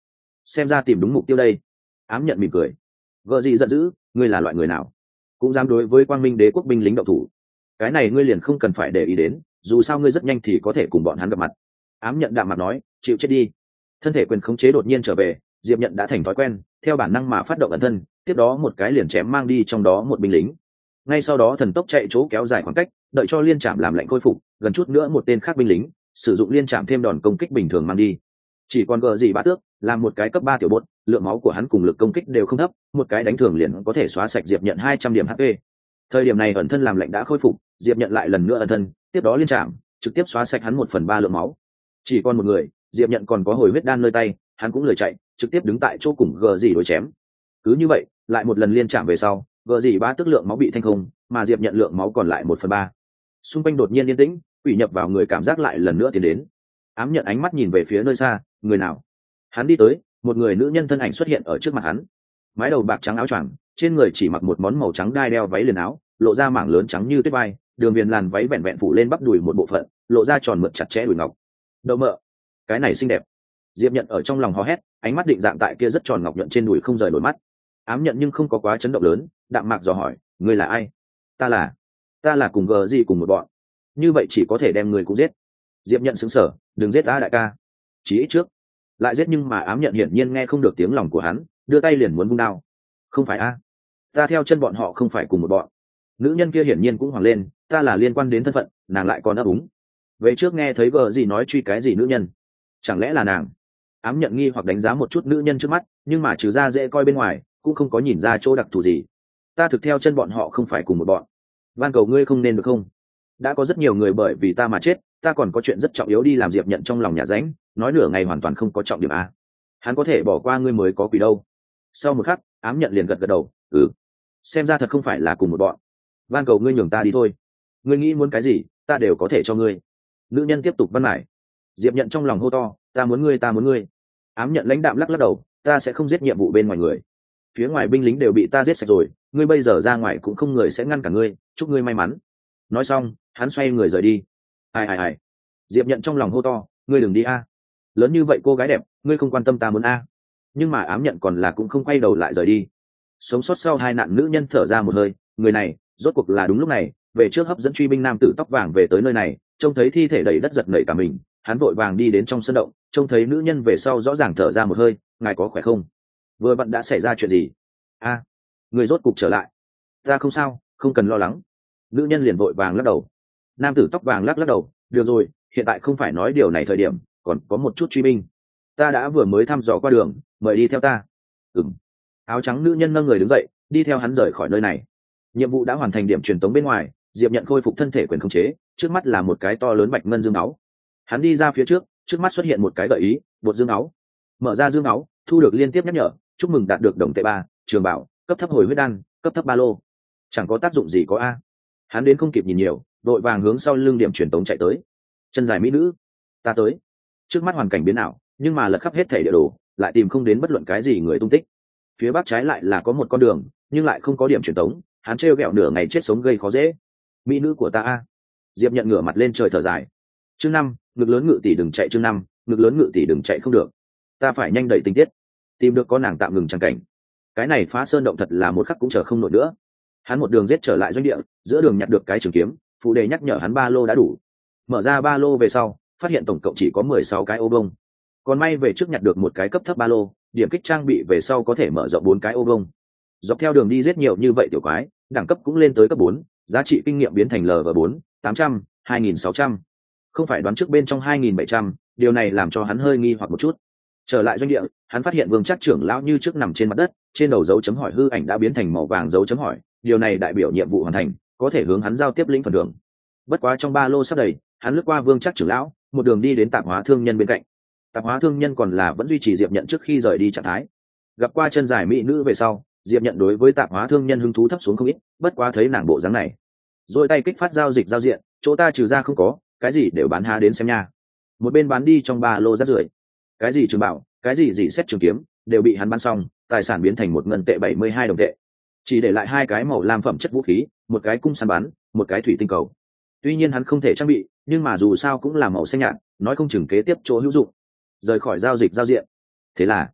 S1: xem ra tìm đúng mục tiêu đây. Ám nhận mỉm cười. Gờ gì giận dữ, ngươi là loại người nào cũng dám đối với quang minh đế quốc binh lính động thủ? Cái này ngươi liền không cần phải để ý đến, dù sao ngươi rất nhanh thì có thể cùng bọn hắn gặp mặt. Ám nhận đạm mặt nói, chịu chết đi. Thân thể quyền khống chế đột nhiên trở về, diệp nhận đã thành thói quen, theo bản năng mà phát động ẩn thân, tiếp đó một cái liền chém mang đi trong đó một binh lính. Ngay sau đó thần tốc chạy chỗ kéo dài khoảng cách, đợi cho liên chạm làm lạnh khôi phục, gần chút nữa một tên khác binh lính sử dụng liên chạm thêm đòn công kích bình thường mang đi. Chỉ còn gờ gì bá tước làm một cái cấp ba tiểu bột, lượng máu của hắn cùng lực công kích đều không thấp, một cái đánh thường liền có thể xóa sạch diệp nhận hai trăm điểm hát pê. Thời điểm này ẩn thân làm lạnh đã khôi phục, diệp nhận lại lần nữa ẩn thân, tiếp đó liên chạm trực tiếp xóa sạch hắn một phần ba lượng máu. Chỉ còn một người, diệp nhận còn có hồi huyết đan nơi tay, hắn cũng lười chạy, trực tiếp đứng tại chỗ cùng gờ gì đối chém. Cứ như vậy lại một lần liên chạm về sau, gờ gì bá tước lượng máu bị thanh không, mà diệp nhận lượng máu còn lại một phần ba. Xung quanh đột nhiên yên tĩnh, quỷ nhập vào người cảm giác lại lần nữa tiến đến. Ám nhận ánh mắt nhìn về phía nơi xa, người nào? Hắn đi tới, một người nữ nhân thân ảnh xuất hiện ở trước mặt hắn. Mái đầu bạc trắng áo choàng, trên người chỉ mặc một món màu trắng đai đeo váy liền áo, lộ ra mảng lớn trắng như tuyết vai, đường viền làn váy vẹn vẹn phủ lên bắp đùi một bộ phận, lộ ra tròn mượt chặt chẽ đùi ngọc. Đậu mợ, cái này xinh đẹp. Diệp nhận ở trong lòng hò hét, ánh mắt định dạng tại kia rất tròn ngọc nhuận trên đùi không rời nổi mắt. Ám nhận nhưng không có quá chấn động lớn, đạm mạc dò hỏi, ngươi là ai? Ta là, ta là cùng gờ gì cùng một bọn. Như vậy chỉ có thể đem người cũng giết. Diệp nhận sững sờ, đừng giết ta đại ca. Chỉ ít trước lại giết, nhưng mà ám nhận hiển nhiên nghe không được tiếng lòng của hắn, đưa tay liền muốn vung đao. Không phải a, ta theo chân bọn họ không phải cùng một bọn. Nữ nhân kia hiển nhiên cũng hoảng lên, ta là liên quan đến thân phận, nàng lại còn ấp úng. Về trước nghe thấy gờ gì nói truy cái gì nữ nhân, chẳng lẽ là nàng? Ám nhận nghi hoặc đánh giá một chút nữ nhân trước mắt, nhưng mà trừ ra dễ coi bên ngoài, cũng không có nhìn ra chỗ đặc thù gì. Ta thực theo chân bọn họ không phải cùng một bọn. Van cầu ngươi không nên được không? Đã có rất nhiều người bởi vì ta mà chết, ta còn có chuyện rất trọng yếu đi làm. Diệp nhận trong lòng nhà ránh, nói nửa ngày hoàn toàn không có trọng điểm a. Hắn có thể bỏ qua ngươi mới có quỷ đâu. Sau một khắc, ám nhận liền gật gật đầu, ừ, xem ra thật không phải là cùng một bọn. Van cầu ngươi nhường ta đi thôi, ngươi nghĩ muốn cái gì ta đều có thể cho ngươi. Nữ nhân tiếp tục văn mải. Diệp nhận trong lòng hô to, ta muốn ngươi, ta muốn ngươi. Ám nhận lãnh đạm lắc lắc đầu, ta sẽ không giết nhiệm vụ bên ngoài người. Phía ngoài binh lính đều bị ta giết sạch rồi, ngươi bây giờ ra ngoài cũng không người sẽ ngăn cả ngươi, chúc ngươi may mắn. Nói xong hắn xoay người rời đi. Ai ai ai. Diệp nhận trong lòng hô to, ngươi đừng đi a, lớn như vậy cô gái đẹp, ngươi không quan tâm ta muốn a. Nhưng mà ám nhận còn là cũng không quay đầu lại rời đi. Sống sót sau hai nạn nữ nhân thở ra một hơi, người này rốt cuộc là đúng lúc này về trước hấp dẫn truy binh nam tử tóc vàng về tới nơi này, trông thấy thi thể đầy đất giật nảy cả mình, hắn vội vàng đi đến trong sân động, trông thấy nữ nhân về sau rõ ràng thở ra một hơi, ngài có khỏe không? Vừa vặn đã xảy ra chuyện gì? A, người rốt cục trở lại. Ta không sao, không cần lo lắng. Nữ nhân liền vội vàng lắc đầu. Nam tử tóc vàng lắc lắc đầu, được rồi, hiện tại không phải nói điều này thời điểm, còn có một chút truy binh. Ta đã vừa mới thăm dò qua đường, mời đi theo ta. Ừm. Áo trắng nữ nhân nâng người đứng dậy, đi theo hắn rời khỏi nơi này. Nhiệm vụ đã hoàn thành, điểm truyền tống bên ngoài, Diệp nhận khôi phục thân thể quyền khống chế, trước mắt là một cái to lớn bạch ngân dương áo. Hắn đi ra phía trước, trước mắt xuất hiện một cái gợi ý, bột dương áo. Mở ra dương áo, thu được liên tiếp nhắc nhở, chúc mừng đạt được đồng tệ ba, trường bảo, cấp thấp hồi huyết đan, cấp thấp ba lô. Chẳng có tác dụng gì có a. Hắn đến không kịp nhìn nhiều, đội vàng hướng sau lưng điểm truyền tống chạy tới. Chân dài mỹ nữ, ta tới. Trước mắt hoàn cảnh biến ảo, nhưng mà lật khắp hết thảy địa đồ, lại tìm không đến bất luận cái gì người tung tích. Phía bắc trái lại là có một con đường, nhưng lại không có điểm truyền tống. Hắn trêu ghẹo nửa ngày chết sống gây khó dễ. Mỹ nữ của ta a. Diệp nhận ngửa mặt lên trời thở dài. Chương năm, ngực lớn ngự tỷ đừng chạy. Chương năm, ngực lớn ngự tỷ đừng chạy không được. Ta phải nhanh đẩy tình tiết, tìm được có nàng tạm ngừng trang cảnh. Cái này phá sơn động thật là một khắc cũng chờ không nổi nữa. Hắn một đường giết trở lại doanh địa, giữa đường nhặt được cái trường kiếm, phụ đề nhắc nhở hắn ba lô đã đủ. Mở ra ba lô về sau, phát hiện tổng cộng chỉ có mười sáu cái ô bông. Còn may về trước nhặt được một cái cấp thấp ba lô, điểm kích trang bị về sau có thể mở rộng bốn cái ô bông. Dọc theo đường đi giết nhiều như vậy tiểu quái, đẳng cấp cũng lên tới cấp bốn, giá trị kinh nghiệm biến thành L V bốn, tám trăm, hai nghìn sáu trăm. Không phải đoán trước bên trong hai nghìn bảy trăm, điều này làm cho hắn hơi nghi hoặc một chút. Trở lại doanh địa, hắn phát hiện Vương Trác trưởng lão như trước nằm trên mặt đất, trên đầu dấu chấm hỏi hư ảnh đã biến thành màu vàng dấu chấm hỏi, điều này đại biểu nhiệm vụ hoàn thành, có thể hướng hắn giao tiếp lĩnh phần thưởng. Bất quá trong ba lô sắp đầy, hắn lướt qua Vương Trác trưởng lão, một đường đi đến tạp hóa thương nhân bên cạnh. Tạp hóa thương nhân còn là vẫn duy trì Diệp nhận trước khi rời đi trạng thái. Gặp qua chân dài mỹ nữ về sau, Diệp nhận đối với tạp hóa thương nhân hứng thú thấp xuống không ít, bất quá thấy nàng bộ dáng này, rồi tay kích phát giao dịch giao diện, chỗ ta trừ ra không có, cái gì đều bán há đến xem nha. Một bên bán đi trong ba lô rác rưởi, cái gì trường bảo, cái gì dị xét trường kiếm, đều bị hắn bán xong, tài sản biến thành một ngân tệ bảy mươi hai đồng tệ, chỉ để lại hai cái màu lam phẩm chất vũ khí, một cái cung săn bắn, một cái thủy tinh cầu. Tuy nhiên hắn không thể trang bị, nhưng mà dù sao cũng là màu xanh nhạt, nói không chừng kế tiếp chỗ hữu dụng. Rời khỏi giao dịch giao diện, thế là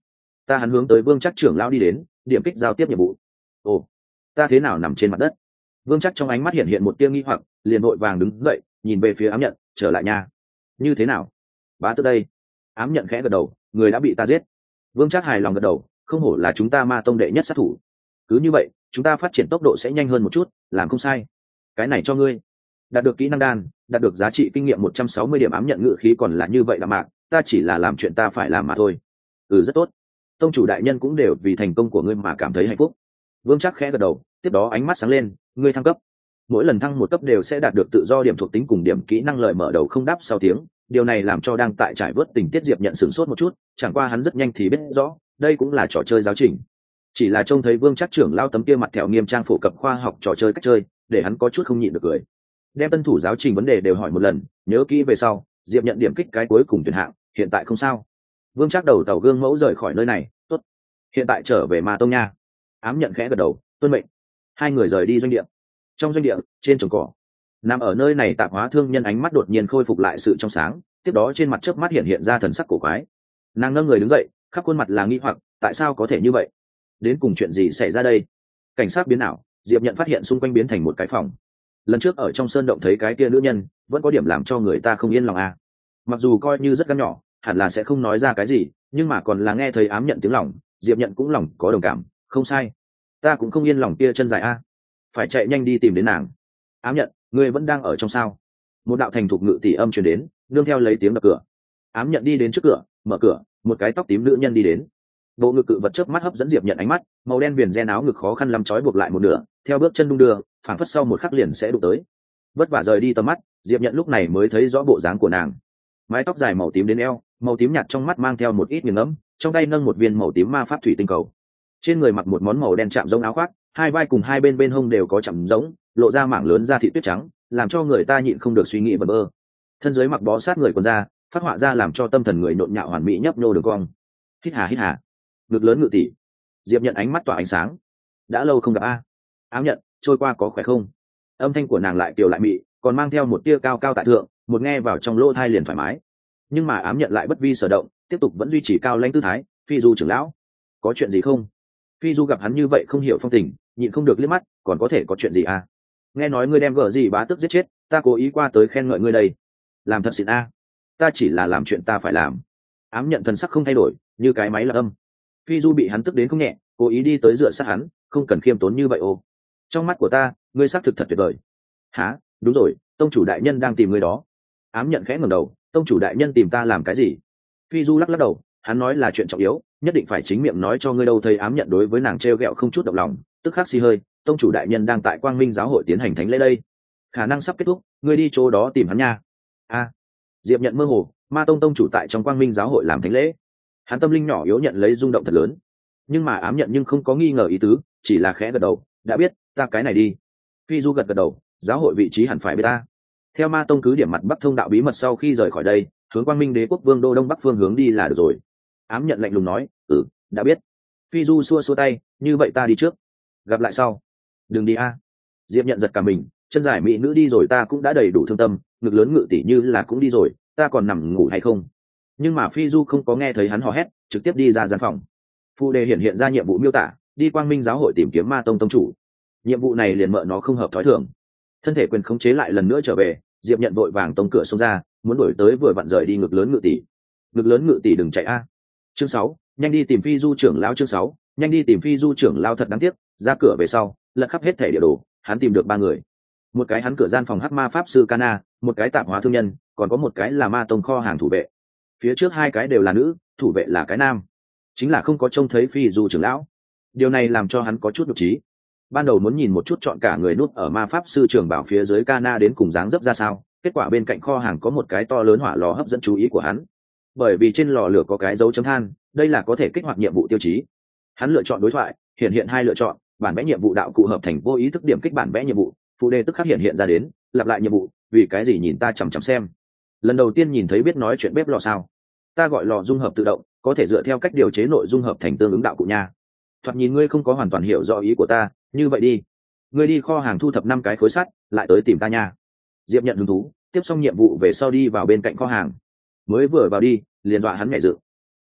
S1: ta hắn hướng tới vương chắc trưởng lao đi đến, điểm kích giao tiếp nhiệm vụ. Ồ, ta thế nào nằm trên mặt đất? Vương chắc trong ánh mắt hiện hiện một tia nghi hoặc, liền vội vàng đứng dậy, nhìn về phía ám nhận, trở lại nhà. Như thế nào? Bá tước đây. Ám nhận khẽ gật đầu, người đã bị ta giết. Vương chắc hài lòng gật đầu, không hổ là chúng ta ma tông đệ nhất sát thủ. Cứ như vậy, chúng ta phát triển tốc độ sẽ nhanh hơn một chút, làm không sai. Cái này cho ngươi. Đạt được kỹ năng đan, đạt được giá trị kinh nghiệm một trăm sáu mươi điểm. Ám nhận ngự khí còn là như vậy là mạc, ta chỉ là làm chuyện ta phải làm mà thôi. Ừ, rất tốt. Tông chủ đại nhân cũng đều vì thành công của ngươi mà cảm thấy hạnh phúc. Vương chắc khẽ gật đầu, tiếp đó ánh mắt sáng lên, ngươi thăng cấp. Mỗi lần thăng một cấp đều sẽ đạt được tự do điểm thuộc tính cùng điểm kỹ năng lời mở đầu không đáp sau tiếng. Điều này làm cho đang tại trải vớt tình tiết Diệp nhận sửng sốt một chút, chẳng qua hắn rất nhanh thì biết rõ, đây cũng là trò chơi giáo trình. Chỉ là trông thấy Vương chắc trưởng lao tấm kia mặt thẹo nghiêm trang phổ cập khoa học trò chơi cách chơi, để hắn có chút không nhịn được cười. Đem tân thủ giáo trình vấn đề đều hỏi một lần, nhớ kỹ về sau, Diệp nhận điểm kích cái cuối cùng tuyển hạng, hiện tại không sao. Vương chắc đầu tàu gương mẫu rời khỏi nơi này, tốt. Hiện tại trở về Ma Tông nha. Ám nhận khẽ gật đầu, tuân mệnh. Hai người rời đi doanh địa. Trong doanh địa, trên trồng cỏ, nằm ở nơi này tạp hóa thương nhân ánh mắt đột nhiên khôi phục lại sự trong sáng, tiếp đó trên mặt chớp mắt hiện hiện ra thần sắc cổ quái. Nàng nâng người đứng dậy, khắp khuôn mặt là nghi hoặc, tại sao có thể như vậy? Đến cùng chuyện gì xảy ra đây? Cảnh sát biến ảo, Diệp nhận phát hiện xung quanh biến thành một cái phòng. Lần trước ở trong sơn động thấy cái kia nữ nhân, vẫn có điểm làm cho người ta không yên lòng à. Mặc dù coi như rất gan nhỏ, hẳn là sẽ không nói ra cái gì, nhưng mà còn là nghe thấy ám nhận tiếng lòng, Diệp nhận cũng lòng có đồng cảm, không sai. Ta cũng không yên lòng kia chân dài a, phải chạy nhanh đi tìm đến nàng. Ám nhận, ngươi vẫn đang ở trong sao? Một đạo thành thục ngự tỷ âm truyền đến, nương theo lấy tiếng đập cửa. Ám nhận đi đến trước cửa, mở cửa, một cái tóc tím nữ nhân đi đến. Bộ ngực cự vật chớp mắt hấp dẫn Diệp nhận ánh mắt, màu đen viền ren áo ngực khó khăn lắm trói buộc lại một nửa, theo bước chân đung đưa, phảng phất sau một khắc liền sẽ đụng tới. Vất vả rời đi tầm mắt, Diệp nhận lúc này mới thấy rõ bộ dáng của nàng. Mái tóc dài màu tím đến eo, màu tím nhạt trong mắt mang theo một ít nghiền ngẫm, trong tay nâng một viên màu tím ma pháp thủy tinh cầu. Trên người mặc một món màu đen chạm giống áo khoác, hai vai cùng hai bên bên hông đều có chạm giống, lộ ra mảng lớn da thịt tuyết trắng, làm cho người ta nhịn không được suy nghĩ vẩn vơ. Thân dưới mặc bó sát người quần da, phát họa ra làm cho tâm thần người nhộn nhạo hoàn mỹ nhấp nhô đường cong. Hít hà hít hà, ngực lớn ngự tỷ. Diệp nhận ánh mắt tỏa ánh sáng. Đã lâu không gặp a. Ám nhận, trôi qua có khỏe không? Âm thanh của nàng lại kiều lại mị, còn mang theo một tia cao cao tại thượng, một nghe vào trong lỗ thai liền thoải mái. Nhưng mà ám nhận lại bất vi sở động, tiếp tục vẫn duy trì cao lãnh tư thái. Phi Du trưởng lão, có chuyện gì không? Phi Du gặp hắn như vậy không hiểu phong tình, nhịn không được liếc mắt, còn có thể có chuyện gì à? Nghe nói ngươi đem gở gì bá tước giết chết, ta cố ý qua tới khen ngợi ngươi đây. Làm thật xịn a. À. Ta chỉ là làm chuyện ta phải làm. Ám nhận thần sắc không thay đổi, như cái máy là âm. Phi Du bị hắn tức đến không nhẹ, cố ý đi tới dựa sát hắn, không cần khiêm tốn như vậy ô. Trong mắt của ta, ngươi xác thực thật tuyệt vời. Hả? Đúng rồi, tông chủ đại nhân đang tìm ngươi đó. Ám nhận khẽ ngẩng đầu, tông chủ đại nhân tìm ta làm cái gì? Phi Du lắc lắc đầu, hắn nói là chuyện trọng yếu, nhất định phải chính miệng nói cho ngươi đâu. Thấy ám nhận đối với nàng treo gẹo không chút động lòng, tức khắc xì hơi, tông chủ đại nhân đang tại Quang Minh giáo hội tiến hành thánh lễ đây, khả năng sắp kết thúc, ngươi đi chỗ đó tìm hắn nha. A. À, Diệp nhận mơ hồ, ma tông tông chủ tại trong Quang Minh giáo hội làm thánh lễ, hắn tâm linh nhỏ yếu nhận lấy rung động thật lớn, nhưng mà ám nhận nhưng không có nghi ngờ ý tứ, chỉ là khẽ gật đầu, đã biết, ta cái này đi. Phi Du gật gật đầu, giáo hội vị trí hẳn phải biết ta. Theo ma tông cứ điểm mặt bắc thông đạo bí mật sau khi rời khỏi đây, hướng Quang Minh đế quốc vương đô đông bắc phương hướng đi là được rồi. Ám nhận lạnh lùng nói, ừ, đã biết. Phi Du xua xua tay, như vậy ta đi trước, gặp lại sau. Đừng đi a. Diệp nhận giật cả mình, chân dài mỹ nữ đi rồi ta cũng đã đầy đủ thương tâm, ngực lớn ngự tỷ như là cũng đi rồi, ta còn nằm ngủ hay không? Nhưng mà Phi Du không có nghe thấy hắn hò hét, trực tiếp đi ra gian phòng. Phụ đề hiện hiện ra nhiệm vụ miêu tả, đi Quang Minh giáo hội tìm kiếm ma tông tông chủ. Nhiệm vụ này liền mợ nó không hợp thói thường. Thân thể quyền khống chế lại lần nữa trở về, Diệp nhận vội vàng tông cửa xông ra, muốn đuổi tới vừa vặn rời đi ngực lớn ngự tỷ. Ngực lớn ngự tỷ đừng chạy a. Chương sáu, nhanh đi tìm Phi Du trưởng lão. Chương sáu, nhanh đi tìm Phi Du trưởng lão. Thật đáng tiếc, ra cửa về sau, lật khắp hết thẻ địa đồ, hắn tìm được ba người. Một cái hắn cửa gian phòng hắc ma pháp sư Kana, một cái tạp hóa thương nhân, còn có một cái là ma tông kho hàng thủ vệ. Phía trước hai cái đều là nữ, thủ vệ là cái nam, chính là không có trông thấy Phi Du trưởng lão. Điều này làm cho hắn có chút nhục trí. Ban đầu muốn nhìn một chút chọn cả người nút ở ma pháp sư trưởng bảo phía dưới Kana đến cùng dáng dấp ra sao, kết quả bên cạnh kho hàng có một cái to lớn hỏa lò hấp dẫn chú ý của hắn. Bởi vì trên lò lửa có cái dấu chấm than, đây là có thể kích hoạt nhiệm vụ tiêu chí. Hắn lựa chọn đối thoại, hiện hiện hai lựa chọn, bản vẽ nhiệm vụ đạo cụ hợp thành vô ý thức điểm kích bản vẽ nhiệm vụ, phụ đề tức khắc hiện hiện ra đến, lặp lại nhiệm vụ, vì cái gì nhìn ta chằm chằm xem. Lần đầu tiên nhìn thấy biết nói chuyện bếp lò sao? Ta gọi lò dung hợp tự động, có thể dựa theo cách điều chế nội dung hợp thành tương ứng đạo cụ nha. Thoạt nhìn ngươi không có hoàn toàn hiểu rõ ý của ta, như vậy đi, ngươi đi kho hàng thu thập năm cái khối sắt, lại tới tìm ta nha. Diệp nhận hứng thú, tiếp xong nhiệm vụ về sau đi vào bên cạnh kho hàng. Mới vừa vào đi, liền dọa hắn nhảy dựng.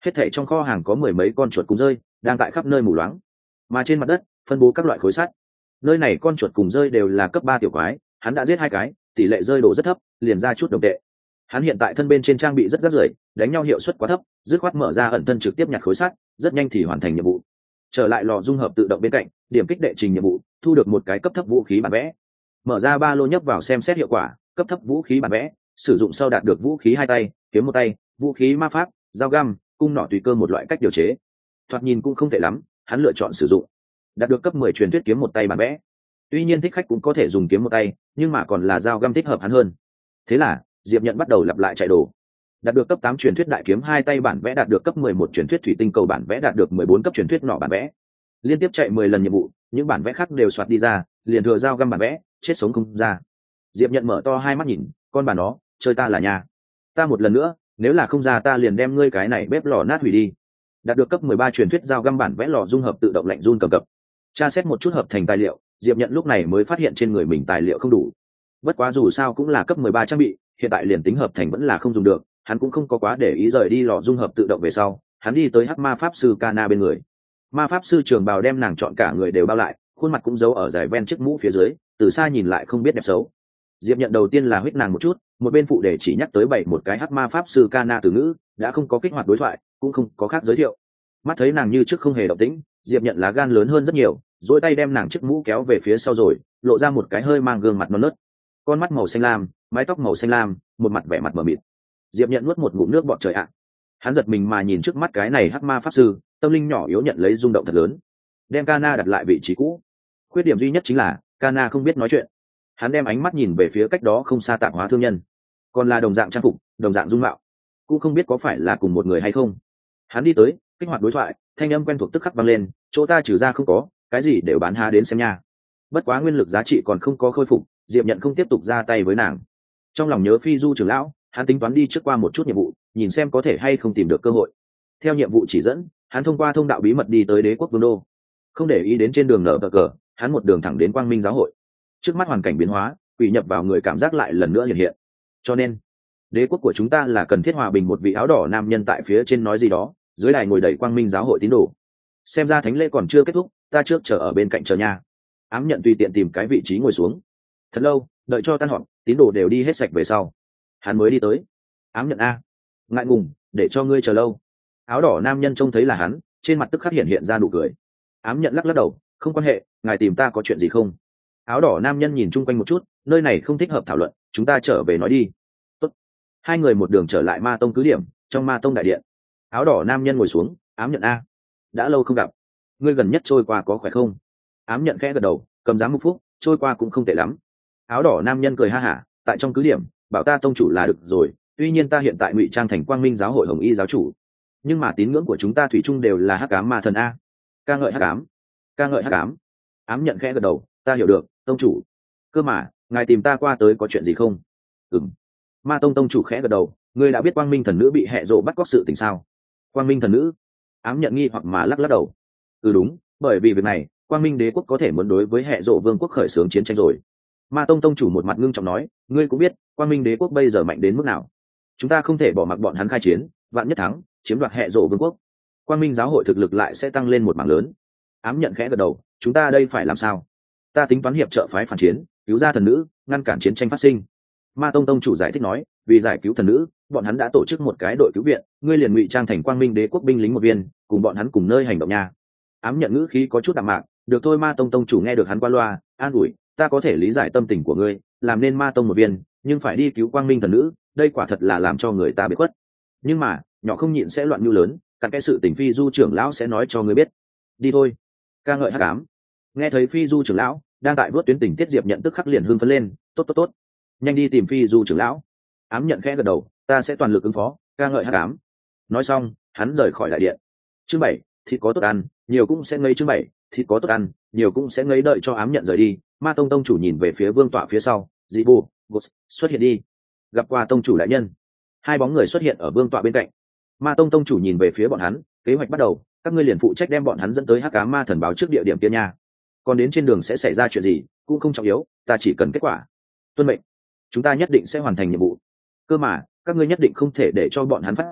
S1: Hết thảy trong kho hàng có mười mấy con chuột cùng rơi đang tại khắp nơi mù loáng, mà trên mặt đất phân bố các loại khối sắt. Nơi này con chuột cùng rơi đều là cấp ba tiểu quái, hắn đã giết hai cái, tỷ lệ rơi đồ rất thấp, liền ra chút đồng tệ. Hắn hiện tại thân bên trên trang bị rất rất rưởi, đánh nhau hiệu suất quá thấp, dứt khoát mở ra ẩn thân trực tiếp nhặt khối sắt, rất nhanh thì hoàn thành nhiệm vụ. Trở lại lò dung hợp tự động bên cạnh, điểm kích đệ trình nhiệm vụ, thu được một cái cấp thấp vũ khí bản vẽ. Mở ra ba lô nhấp vào xem xét hiệu quả, cấp thấp vũ khí bản vẽ, sử dụng sau đạt được vũ khí hai tay, kiếm một tay, vũ khí ma pháp, dao găm, cung nỏ tùy cơ một loại cách điều chế. Thoạt nhìn cũng không tệ lắm, hắn lựa chọn sử dụng. Đạt được cấp mười truyền thuyết kiếm một tay bản vẽ. Tuy nhiên thích khách cũng có thể dùng kiếm một tay, nhưng mà còn là dao găm thích hợp hắn hơn. Thế là Diệp Nhận bắt đầu lặp lại chạy đồ. Đạt được cấp tám truyền thuyết đại kiếm hai tay bản vẽ, đạt được cấp mười một truyền thuyết thủy tinh cầu bản vẽ, đạt được mười bốn cấp truyền thuyết nỏ bản vẽ. Liên tiếp chạy mười lần nhiệm vụ, những bản vẽ khác đều soạt đi ra, liền thừa dao găm bản vẽ, chết sống không ra. Diệp Nhận mở to hai mắt nhìn, con bà nó, chơi ta là nhà. Ta một lần nữa, nếu là không ra ta liền đem ngươi cái này bếp lò nát hủy đi. Đạt được cấp mười ba truyền thuyết dao găm bản vẽ lò dung hợp tự động lạnh run cầm cập. Tra xét một chút hợp thành tài liệu, Diệp Nhận lúc này mới phát hiện trên người mình tài liệu không đủ. Bất quá dù sao cũng là cấp mười ba trang bị, hiện tại liền tính hợp thành vẫn là không dùng được, hắn cũng không có quá để ý. Rời đi lò dung hợp tự động về sau, hắn đi tới hắc ma pháp sư Kana bên người. Ma pháp sư trường bào đem nàng chọn cả người đều bao lại, khuôn mặt cũng giấu ở dài ven chiếc mũ phía dưới, từ xa nhìn lại không biết đẹp xấu. Diệp Nhận đầu tiên là huých nàng một chút, một bên phụ để chỉ nhắc tới bảy một cái hắc ma pháp sư Kana từ ngữ, đã không có kích hoạt đối thoại, cũng không có khác giới thiệu. Mắt thấy nàng như trước không hề động tĩnh, Diệp Nhận lá gan lớn hơn rất nhiều, duỗi tay đem nàng chiếc mũ kéo về phía sau rồi lộ ra một cái hơi mang gương mặt non nớt, con mắt màu xanh lam, mái tóc màu xanh lam, một mặt vẻ mặt mờ mịt. Diệp Nhận nuốt một ngụm nước bọt trời ạ. Hắn giật mình mà nhìn trước mắt cái này hắc ma pháp sư, tâm linh nhỏ yếu nhận lấy rung động thật lớn. Đem Kana đặt lại vị trí cũ. Khuyết điểm duy nhất chính là Kana không biết nói chuyện. Hắn đem ánh mắt nhìn về phía cách đó không xa tạp hóa thương nhân, còn là đồng dạng trang phục, đồng dạng dung mạo, cũng không biết có phải là cùng một người hay không. Hắn đi tới, kích hoạt đối thoại, thanh âm quen thuộc tức khắc vang lên, chỗ ta trừ ra không có, cái gì đều bán há đến xem nha. Bất quá nguyên lực giá trị còn không có khôi phục, Diệp Nhận không tiếp tục ra tay với nàng. Trong lòng nhớ Phi Du trưởng lão, hắn tính toán đi trước qua một chút nhiệm vụ, nhìn xem có thể hay không tìm được cơ hội. Theo nhiệm vụ chỉ dẫn, hắn thông qua thông đạo bí mật đi tới Đế quốc Vương đô. Không để ý đến trên đường nở cờ, hắn một đường thẳng đến Quang Minh giáo hội. Trước mắt hoàn cảnh biến hóa, quỷ nhập vào người cảm giác lại lần nữa hiện hiện. Cho nên, đế quốc của chúng ta là cần thiết hòa bình. Một vị áo đỏ nam nhân tại phía trên nói gì đó, dưới đài ngồi đầy Quang Minh giáo hội tín đồ. Xem ra thánh lễ còn chưa kết thúc, ta trước chờ ở bên cạnh chờ nha. Ám Nhận tùy tiện tìm cái vị trí ngồi xuống. Thật lâu, đợi cho tan họp, tín đồ đều đi hết sạch về sau, hắn mới đi tới. Ám Nhận a, ngại ngùng, để cho ngươi chờ lâu. Áo đỏ nam nhân trông thấy là hắn, trên mặt tức khắc hiện hiện ra nụ cười. Ám Nhận lắc lắc đầu, không quan hệ, ngài tìm ta có chuyện gì không? Áo đỏ nam nhân nhìn chung quanh một chút, nơi này không thích hợp thảo luận, chúng ta trở về nói đi. Tốt. Hai người một đường trở lại Ma Tông cứ điểm, trong Ma Tông đại điện. Áo đỏ nam nhân ngồi xuống, Ám Nhận a, đã lâu không gặp, ngươi gần nhất trôi qua có khỏe không? Ám Nhận khẽ gật đầu, cầm giám mục phúc, trôi qua cũng không tệ lắm. Áo đỏ nam nhân cười ha hả, tại trong cứ điểm, bảo ta tông chủ là được rồi, tuy nhiên ta hiện tại ngụy trang thành Quang Minh giáo hội Hồng Y giáo chủ, nhưng mà tín ngưỡng của chúng ta thủy chung đều là hắc ám ma thần a. Ca ngợi hắc ám, ca ngợi hắc ám. Ám Nhận khẽ gật đầu, ta hiểu được, tông chủ. Cơ mà, ngài tìm ta qua tới có chuyện gì không? Ừm. Ma Tông tông chủ khẽ gật đầu, ngươi đã biết Quang Minh thần nữ bị hệ rộ bắt cóc sự tình sao? Quang Minh thần nữ? Ám Nhận nghi hoặc mà lắc lắc đầu. Ừ đúng, bởi vì việc này, Quang Minh đế quốc có thể muốn đối với hệ rộ vương quốc khởi xướng chiến tranh rồi. Ma Tông tông chủ một mặt ngưng trọng nói, ngươi cũng biết, Quang Minh đế quốc bây giờ mạnh đến mức nào. Chúng ta không thể bỏ mặc bọn hắn khai chiến, vạn nhất thắng, chiếm đoạt hệ rộ vương quốc, Quang Minh giáo hội thực lực lại sẽ tăng lên một mảng lớn. Ám Nhận khẽ gật đầu, chúng ta đây phải làm sao? Ta tính toán hiệp trợ phái phản chiến, cứu ra thần nữ, ngăn cản chiến tranh phát sinh. Ma Tông tông chủ giải thích nói, vì giải cứu thần nữ, bọn hắn đã tổ chức một cái đội cứu viện, ngươi liền ngụy trang thành Quang Minh đế quốc binh lính một viên, cùng bọn hắn cùng nơi hành động nha. Ám Nhận ngữ khí có chút đạm mạc, được thôi. Ma Tông tông chủ nghe được hắn qua loa, an ủi, ta có thể lý giải tâm tình của ngươi, làm nên Ma Tông một viên, nhưng phải đi cứu Quang Minh thần nữ, đây quả thật là làm cho người ta bị khuất. Nhưng mà, nhỏ không nhịn sẽ loạn nhu lớn, cả cái sự tình Phi Du trưởng lão sẽ nói cho ngươi biết. Đi thôi. Ca ngợi hắc ám. Nghe thấy Phi Du trưởng lão đang tại vớt tuyến tình tiết, Diệp Nhận tức khắc liền hưng phấn lên, tốt tốt tốt, nhanh đi tìm Phi Du trưởng lão. Ám Nhận khẽ gật đầu, ta sẽ toàn lực ứng phó. Ca ngợi hắc ám. Nói xong, hắn rời khỏi đại điện. Chương bảy, thịt có tốt ăn, nhiều cũng sẽ ngấy. Chương bảy, thịt có tốt ăn, nhiều cũng sẽ ngấy. Đợi cho Ám Nhận rời đi, Ma Tông tông chủ nhìn về phía vương tọa phía sau, dị bù Ghost, xuất hiện đi. Gặp qua tông chủ đại nhân. Hai bóng người xuất hiện ở vương tọa bên cạnh. Ma Tông tông chủ nhìn về phía bọn hắn, kế hoạch bắt đầu, các ngươi liền phụ trách đem bọn hắn dẫn tới hắc ám ma thần báo trước địa điểm kia nha. Còn đến trên đường sẽ xảy ra chuyện gì cũng không trọng yếu, ta chỉ cần kết quả. Tuân mệnh. Chúng ta nhất định sẽ hoàn thành nhiệm vụ. Cơ mà các ngươi nhất định không thể để cho bọn hắn phát giác,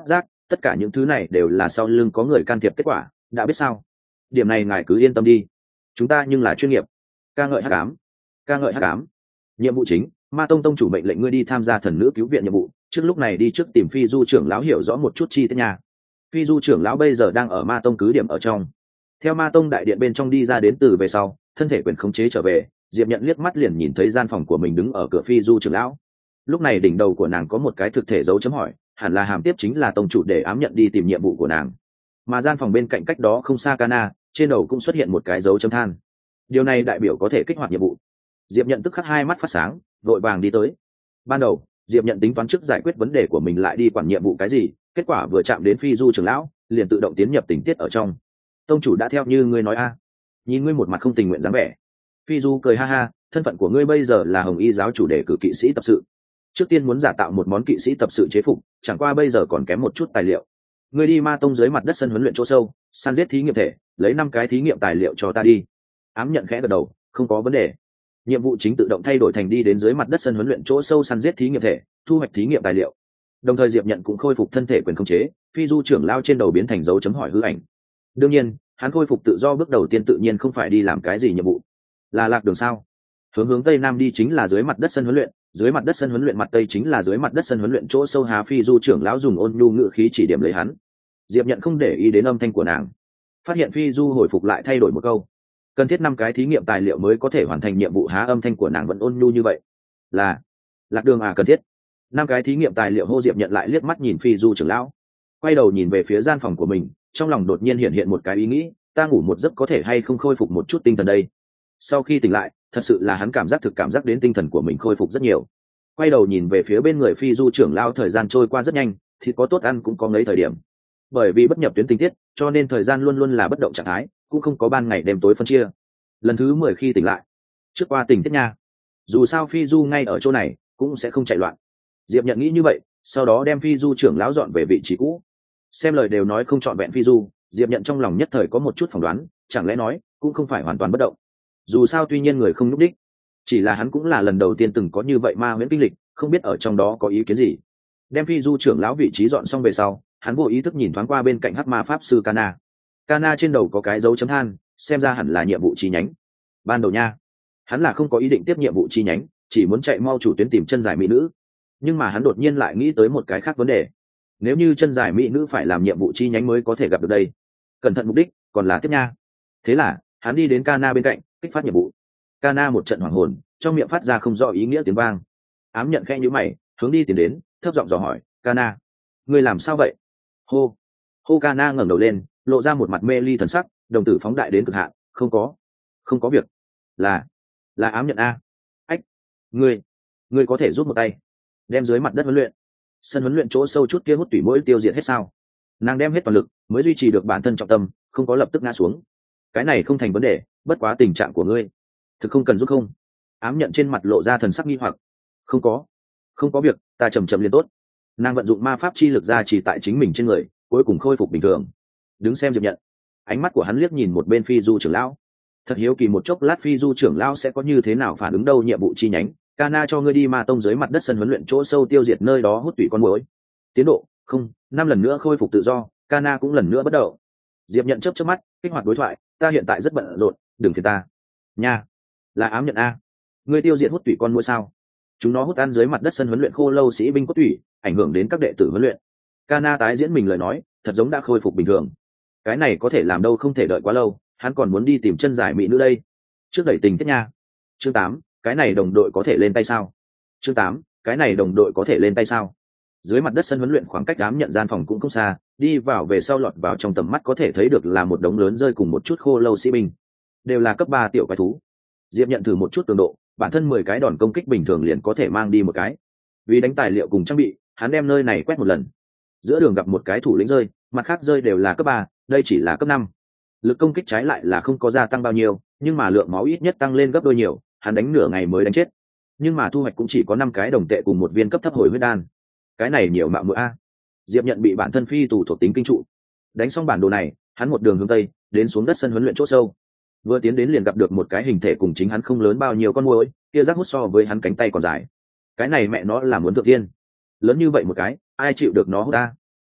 S1: tất cả những thứ này đều là sau lưng có người can thiệp kết quả, đã biết sao? Điểm này ngài cứ yên tâm đi, chúng ta nhưng là chuyên nghiệp. Ca ngợi hắc ám, ca ngợi hắc ám. Nhiệm vụ chính, Ma Tông tông chủ mệnh lệnh ngươi đi tham gia thần nữ cứu viện nhiệm vụ, trước lúc này đi trước tìm Phi Du trưởng lão hiểu rõ một chút chi tiết nha. Phi Du trưởng lão bây giờ đang ở Ma Tông cứ điểm ở trong. Theo Ma Tông đại điện bên trong đi ra đến từ về sau, thân thể quyền khống chế trở về, Diệp Nhận liếc mắt liền nhìn thấy gian phòng của mình đứng ở cửa Phi Du trưởng lão. Lúc này đỉnh đầu của nàng có một cái thực thể dấu chấm hỏi, hẳn là hàm tiếp chính là tông chủ để ám nhận đi tìm nhiệm vụ của nàng. Mà gian phòng bên cạnh cách đó không xa Kana, trên đầu cũng xuất hiện một cái dấu chấm than. Điều này đại biểu có thể kích hoạt nhiệm vụ. Diệp Nhận tức khắc hai mắt phát sáng, vội vàng đi tới. Ban đầu, Diệp Nhận tính toán trước giải quyết vấn đề của mình lại đi quản nhiệm vụ cái gì, kết quả vừa chạm đến Phi Du trưởng lão, liền tự động tiến nhập tình tiết ở trong. Tông chủ đã theo như ngươi nói a. Nhìn ngươi một mặt không tình nguyện dáng vẻ. Phi Du cười ha ha, thân phận của ngươi bây giờ là Hồng Y giáo chủ đề cử kỵ sĩ tập sự. Trước tiên muốn giả tạo một món kỵ sĩ tập sự chế phục, chẳng qua bây giờ còn kém một chút tài liệu. Ngươi đi Ma Tông dưới mặt đất sân huấn luyện chỗ sâu, săn giết thí nghiệm thể, lấy năm cái thí nghiệm tài liệu cho ta đi. Ám nhận khẽ gật đầu, không có vấn đề. Nhiệm vụ chính tự động thay đổi thành đi đến dưới mặt đất sân huấn luyện chỗ sâu săn giết thí nghiệm thể, thu hoạch thí nghiệm tài liệu. Đồng thời Diệp Nhận cũng khôi phục thân thể quyền khống chế, Phi Du trưởng lao trên đầu biến thành dấu chấm hỏi hư ảnh. Đương nhiên, hắn khôi phục tự do bước đầu tiên tự nhiên không phải đi làm cái gì nhiệm vụ, là lạc đường sao? Hướng hướng tây nam đi chính là dưới mặt đất sân huấn luyện, dưới mặt đất sân huấn luyện mặt tây chính là dưới mặt đất sân huấn luyện chỗ sâu. Hà Phi Du trưởng lão dùng ôn nhu ngữ khí chỉ điểm lấy hắn. Diệp Nhận không để ý đến âm thanh của nàng, phát hiện Phi Du hồi phục lại thay đổi một câu, cần thiết năm cái thí nghiệm tài liệu mới có thể hoàn thành nhiệm vụ. Há, âm thanh của nàng vẫn ôn nhu như vậy. Là lạc đường à? Cần thiết năm cái thí nghiệm tài liệu. Hô. Diệp Nhận lại liếc mắt nhìn Phi Du trưởng lão, quay đầu nhìn về phía gian phòng của mình, trong lòng đột nhiên hiện hiện một cái ý nghĩ, ta ngủ một giấc có thể hay không khôi phục một chút tinh thần đây. Sau khi tỉnh lại, thật sự là hắn cảm giác thực cảm giác đến tinh thần của mình khôi phục rất nhiều. Quay đầu nhìn về phía bên người Phi Du trưởng lão, thời gian trôi qua rất nhanh, thịt có tốt ăn cũng có ngấy thời điểm. Bởi vì bất nhập tuyến tình tiết, cho nên thời gian luôn luôn là bất động trạng thái, cũng không có ban ngày đêm tối phân chia. Lần thứ mười khi tỉnh lại, trước qua tình tiết nha, dù sao Phi Du ngay ở chỗ này cũng sẽ không chạy loạn. Diệp Nhận nghĩ như vậy, sau đó đem Phi Du trưởng lão dọn về vị trí cũ. Xem lời đều nói không trọn vẹn Phi Du, Diệp Nhận trong lòng nhất thời có một chút phỏng đoán, chẳng lẽ nói cũng không phải hoàn toàn bất động. Dù sao tuy nhiên người không nhúc đích, chỉ là hắn cũng là lần đầu tiên từng có như vậy ma huyễn kinh lịch, không biết ở trong đó có ý kiến gì. Đem Phi Du trưởng lão vị trí dọn xong về sau, hắn vô ý thức nhìn thoáng qua bên cạnh hắc ma pháp sư Kana. Kana trên đầu có cái dấu chấm than, xem ra hẳn là nhiệm vụ chi nhánh. Ban đầu nha, hắn là không có ý định tiếp nhiệm vụ chi nhánh, chỉ muốn chạy mau chủ tuyến tìm chân dài mỹ nữ. Nhưng mà hắn đột nhiên lại nghĩ tới một cái khác vấn đề. Nếu như chân dài mỹ nữ phải làm nhiệm vụ chi nhánh mới có thể gặp được đây, cẩn thận mục đích còn là tiếp nha. Thế là hắn đi đến Kana bên cạnh, kích phát nhiệm vụ. Kana một trận hoảng hồn, trong miệng phát ra không rõ ý nghĩa tiếng vang. Ám nhận khẽ nhíu mày, hướng đi tiến đến, thấp giọng dò hỏi, Kana, ngươi làm sao vậy? Hô. Hô. Kana ngẩng đầu lên, lộ ra một mặt mê ly thần sắc, đồng tử phóng đại đến cực hạn. Không có, không có việc. Là, là ám nhận a. Ách, ngươi, ngươi có thể giúp một tay, đem dưới mặt đất huấn luyện, sân huấn luyện chỗ sâu chút kia hút tủy mũi tiêu diệt hết sao? Nàng đem hết toàn lực mới duy trì được bản thân trọng tâm, không có lập tức ngã xuống. Cái này không thành vấn đề, bất quá tình trạng của ngươi thực không cần giúp không? Ám nhận trên mặt lộ ra thần sắc nghi hoặc. Không có, không có việc, ta chầm chậm liền tốt. Nàng vận dụng ma pháp chi lực ra chỉ tại chính mình trên người, cuối cùng khôi phục bình thường. Đứng xem Diệp Nhận, ánh mắt của hắn liếc nhìn một bên Phi Du trưởng lão, thật hiếu kỳ một chốc lát Phi Du trưởng lão sẽ có như thế nào phản ứng đâu. Nhiệm vụ chi nhánh, Kana cho ngươi đi Ma Tông dưới mặt đất sân huấn luyện chỗ sâu tiêu diệt nơi đó hút tủy con muỗi. Tiến độ không, năm lần nữa khôi phục tự do. Kana cũng lần nữa bắt đầu. Diệp Nhận chớp chớp mắt, kích hoạt đối thoại, ta hiện tại rất bận rộn, đừng phiền ta nha. Là ám nhận a, ngươi tiêu diệt hút tủy con muỗi sao? Chúng nó hút ăn dưới mặt đất sân huấn luyện khô lâu sĩ binh cốt tủy, ảnh hưởng đến các đệ tử huấn luyện. Kana tái diễn mình lời nói, thật giống đã khôi phục bình thường. Cái này có thể làm đâu, không thể đợi quá lâu, hắn còn muốn đi tìm chân giải mỹ nữ đây. Trước đẩy tình tiết nha. Chương tám, cái này đồng đội có thể lên tay sao? Chương tám, cái này đồng đội có thể lên tay sao? Dưới mặt đất sân huấn luyện khoảng cách ám nhận gian phòng cũng không xa, đi vào về sau lọt vào trong tầm mắt có thể thấy được là một đống lớn rơi cùng một chút khô lâu sĩ binh, đều là cấp ba tiểu quái thú. Diệp Nhận thử một chút cường độ, bản thân mười cái đòn công kích bình thường liền có thể mang đi một cái. Vì đánh tài liệu cùng trang bị, hắn đem nơi này quét một lần. Giữa đường gặp một cái thủ lĩnh rơi, mặt khác rơi đều là cấp ba, đây chỉ là cấp năm. Lực công kích trái lại là không có gia tăng bao nhiêu, nhưng mà lượng máu ít nhất tăng lên gấp đôi nhiều, hắn đánh nửa ngày mới đánh chết. Nhưng mà thu hoạch cũng chỉ có năm cái đồng tệ cùng một viên cấp thấp hồi huyết đan. Cái này nhiều mạo muội a. Diệp Nhận bị bản thân phi tù thuộc tính kinh trụ. Đánh xong bản đồ này, hắn một đường hướng tây, đến xuống đất sân huấn luyện chỗ sâu. Vừa tiến đến liền gặp được một cái hình thể cùng chính hắn không lớn bao nhiêu con muỗi, kia rác hút so với hắn cánh tay còn dài. Cái này mẹ nó là muốn thượng thiên. Lớn như vậy một cái, ai chịu được nó hút ta?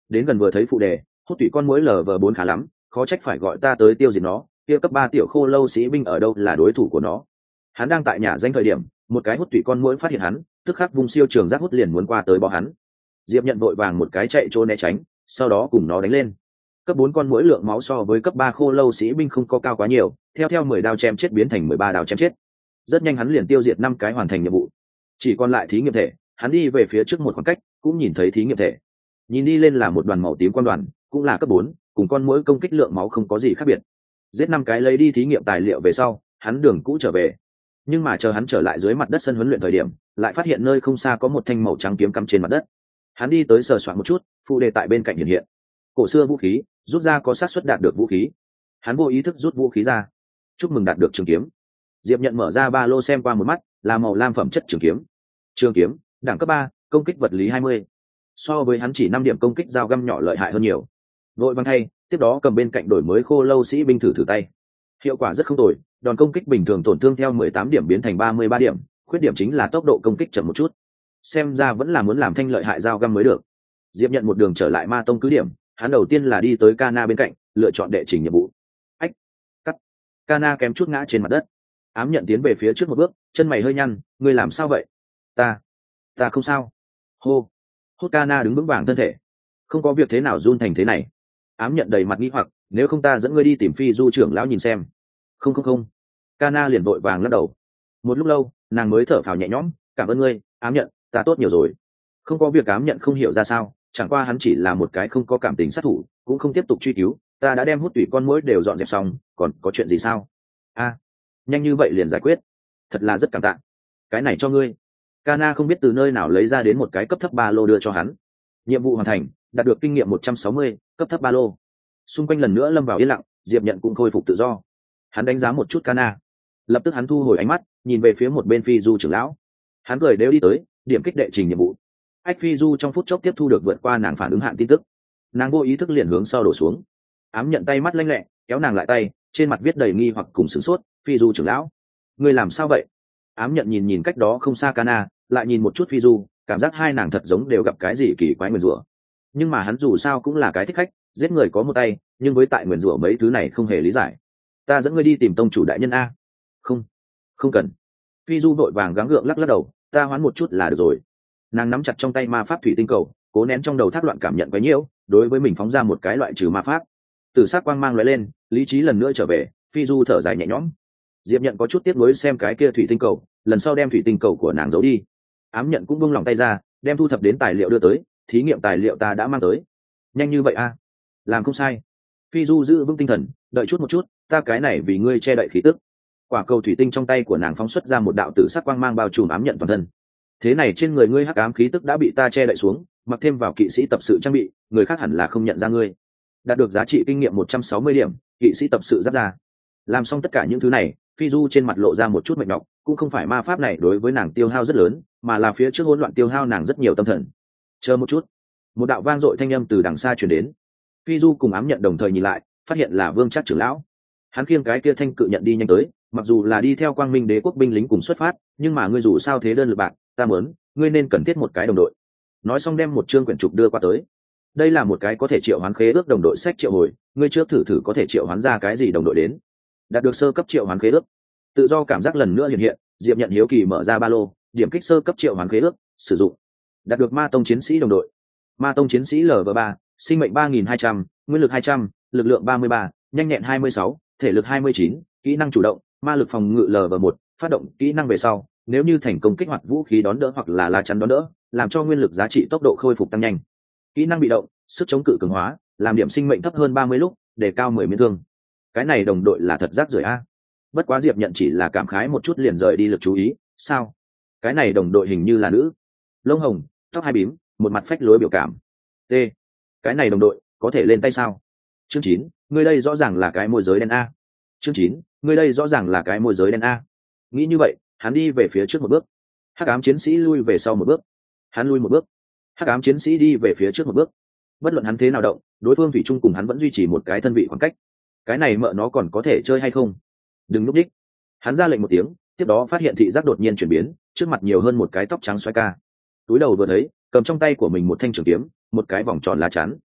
S1: đến gần vừa thấy phụ đề, hút tủy con muỗi lv bốn khá lắm, khó trách phải gọi ta tới tiêu diệt nó, kia cấp ba tiểu khô lâu sĩ binh ở đâu là đối thủ của nó. Hắn đang tại nhà danh thời điểm, một cái hút tủy con muỗi phát hiện hắn, tức khắc vung siêu trường giác hút liền muốn qua tới bó hắn. Diệp Nhận vội vàng một cái chạy trốn né tránh, sau đó cùng nó đánh lên. Cấp bốn con muỗi lượng máu so với cấp ba khô lâu sĩ binh không có cao quá nhiều, theo theo mười đao chém chết biến thành mười ba đao chém chết. Rất nhanh hắn liền tiêu diệt năm cái hoàn thành nhiệm vụ. Chỉ còn lại thí nghiệm thể, hắn đi về phía trước một khoảng cách, cũng nhìn thấy thí nghiệm thể. Nhìn đi lên là một đoàn màu tím quan đoàn, cũng là cấp bốn, cùng con muỗi công kích lượng máu không có gì khác biệt. Giết năm cái lấy đi thí nghiệm tài liệu về sau, hắn đường cũ trở về. Nhưng mà chờ hắn trở lại dưới mặt đất sân huấn luyện thời điểm, lại phát hiện nơi không xa có một thanh màu trắng kiếm cắm trên mặt đất. Hắn đi tới sờ soạn một chút, phụ đề tại bên cạnh hiện hiện. Cổ xưa vũ khí, rút ra có xác suất đạt được vũ khí. Hắn vô ý thức rút vũ khí ra. Chúc mừng đạt được trường kiếm. Diệp Nhận mở ra ba lô xem qua một mắt, là màu lam phẩm chất trường kiếm. Trường kiếm, đẳng cấp ba, công kích vật lý hai mươi. So với hắn chỉ năm điểm công kích dao găm nhỏ lợi hại hơn nhiều. Vội vàng thay, tiếp đó cầm bên cạnh đổi mới khô lâu sĩ binh thử thử tay. Hiệu quả rất không tồi, đòn công kích bình thường tổn thương theo mười tám điểm biến thành ba mươi ba điểm, khuyết điểm chính là tốc độ công kích chậm một chút. Xem ra vẫn là muốn làm thanh lợi hại dao găm mới được. Diệp Nhận một đường trở lại ma tông cứ điểm, hắn đầu tiên là đi tới Kana bên cạnh, lựa chọn đệ trình nhiệm vụ. Ách, cắt. Kana kém chút ngã trên mặt đất. Ám Nhận tiến về phía trước một bước, chân mày hơi nhăn, ngươi làm sao vậy? Ta, ta không sao. Hô. Hốt Kana đứng vững vàng thân thể. Không có việc thế nào run thành thế này. Ám Nhận đầy mặt nghi hoặc, nếu không ta dẫn ngươi đi tìm Phi Du trưởng lão nhìn xem. Không không không. Kana liền vội vàng lắc đầu. Một lúc lâu, nàng mới thở phào nhẹ nhõm, cảm ơn ngươi, Ám Nhận, ta tốt nhiều rồi. Không có việc. Ám Nhận không hiểu ra sao, chẳng qua hắn chỉ là một cái không có cảm tình sát thủ, cũng không tiếp tục truy cứu. Ta đã đem hút tủy con muỗi đều dọn dẹp xong, còn có chuyện gì sao? A, nhanh như vậy liền giải quyết, thật là rất cảm tạ. Cái này cho ngươi. Kana không biết từ nơi nào lấy ra đến một cái cấp thấp ba lô đưa cho hắn. Nhiệm vụ hoàn thành, đạt được kinh nghiệm một trăm sáu mươi, cấp thấp ba lô. Xung quanh lần nữa lâm vào yên lặng, Diệp Nhận cũng khôi phục tự do. Hắn đánh giá một chút Kana, lập tức hắn thu hồi ánh mắt, nhìn về phía một bên Phi Du trưởng lão. Hắn cười đều đi tới, điểm kích đệ trình nhiệm vụ. Ách Phi Du trong phút chốc tiếp thu được vượt qua nàng phản ứng hạn tin tức, nàng vô ý thức liền hướng sau đổ xuống. Ám Nhận tay mắt lanh lẹ, kéo nàng lại tay, trên mặt viết đầy nghi hoặc cùng sửng sốt. Phi Du trưởng lão, ngươi làm sao vậy? Ám Nhận nhìn nhìn cách đó không xa Kana, lại nhìn một chút Phi Du, cảm giác hai nàng thật giống đều gặp cái gì kỳ quái nguyền rủa. Nhưng mà hắn dù sao cũng là cái thích khách, giết người có một tay, nhưng với tại nguyền rủa mấy thứ này không hề lý giải. Ta dẫn ngươi đi tìm tông chủ đại nhân a. Không, không cần. Phi Du vội vàng gắng gượng lắc lắc đầu, ta hoán một chút là được rồi. Nàng nắm chặt trong tay ma pháp thủy tinh cầu, cố nén trong đầu thác loạn cảm nhận quấy nhiễu, đối với mình phóng ra một cái loại trừ ma pháp. Tử sắc quang mang lóe lên, lý trí lần nữa trở về. Phi Du thở dài nhẹ nhõm. Diệp Nhận có chút tiếc nuối xem cái kia thủy tinh cầu, lần sau đem thủy tinh cầu của nàng giấu đi. Ám Nhận cũng buông lòng tay ra, đem thu thập đến tài liệu đưa tới. Thí nghiệm tài liệu ta đã mang tới. Nhanh như vậy a? Làm không sai. Phi Du giữ vững tinh thần, đợi chút một chút, ta cái này vì ngươi che đậy khí tức. Quả cầu thủy tinh trong tay của nàng phóng xuất ra một đạo tử sắc quang mang bao trùm Ám Nhận toàn thân. Thế này trên người ngươi hắc ám khí tức đã bị ta che đậy xuống, mặc thêm vào kỵ sĩ tập sự trang bị, người khác hẳn là không nhận ra ngươi. Đạt được giá trị kinh nghiệm một trăm sáu mươi điểm, kỵ sĩ tập sự giáp ra. Làm xong tất cả những thứ này, Phi Du trên mặt lộ ra một chút mệt nhọc, cũng không phải ma pháp này đối với nàng tiêu hao rất lớn, mà là phía trước hỗn loạn tiêu hao nàng rất nhiều tâm thần. Chờ một chút. Một đạo vang dội thanh âm từ đằng xa truyền đến. Phi Du cùng Ám Nhận đồng thời nhìn lại, phát hiện là Vương Trác trưởng lão. Hắn khiêng cái kia thanh cự nhận đi nhanh tới, mặc dù là đi theo Quang Minh Đế quốc binh lính cùng xuất phát, nhưng mà ngươi dù sao thế đơn lực bạc, ta muốn, ngươi nên cần thiết một cái đồng đội. Nói xong đem một chương quyển trục đưa qua tới. Đây là một cái có thể triệu hoán khế ước đồng đội sách triệu hồi, ngươi trước thử thử có thể triệu hoán ra cái gì đồng đội đến. Đạt được sơ cấp triệu hoán khế ước. Tự do cảm giác lần nữa hiện hiện, Diệp Nhận hiếu kỳ mở ra ba lô, điểm kích sơ cấp triệu hoán khế ước, sử dụng. Đạt được ma tông chiến sĩ đồng đội. Ma tông chiến sĩ lv ba, sinh mệnh ba nghìn hai trăm, nguyên lực hai trăm, lực lượng ba mươi ba, nhanh nhẹn hai mươi sáu, thể lực hai mươi chín, kỹ năng chủ động, ma lực phòng ngự lv một, phát động kỹ năng về sau, nếu như thành công kích hoạt vũ khí đón đỡ hoặc là lá chắn đón đỡ, làm cho nguyên lực giá trị tốc độ khôi phục tăng nhanh. Kỹ năng bị động, sức chống cự cường hóa, làm điểm sinh mệnh thấp hơn ba mươi lúc, để cao mười miễn thương. Cái này đồng đội là thật rác rưởi a. Bất quá Diệp Nhận chỉ là cảm khái một chút liền rời đi lực chú ý, sao? Cái này đồng đội hình như là nữ, lông hồng, tóc hai bím, một mặt phách lối biểu cảm. T. Cái này đồng đội có thể lên tay sao? Chương chín, ngươi đây rõ ràng là cái môi giới đen a. Chương chín, ngươi đây rõ ràng là cái môi giới đen a. Nghĩ như vậy, hắn đi về phía trước một bước. Hắc ám chiến sĩ lui về sau một bước. Hắn lui một bước. Hắc ám chiến sĩ đi về phía trước một bước. Bất luận hắn thế nào động, đối phương thủy chung cùng hắn vẫn duy trì một cái thân vị khoảng cách. Cái này mợ nó còn có thể chơi hay không? Đừng núp đích. Hắn ra lệnh một tiếng, tiếp đó phát hiện thị giác đột nhiên chuyển biến, trước mặt nhiều hơn một cái tóc trắng xoay ca. Túi đầu vừa thấy, cầm trong tay của mình một thanh trường kiếm, một cái vòng tròn lá chắn.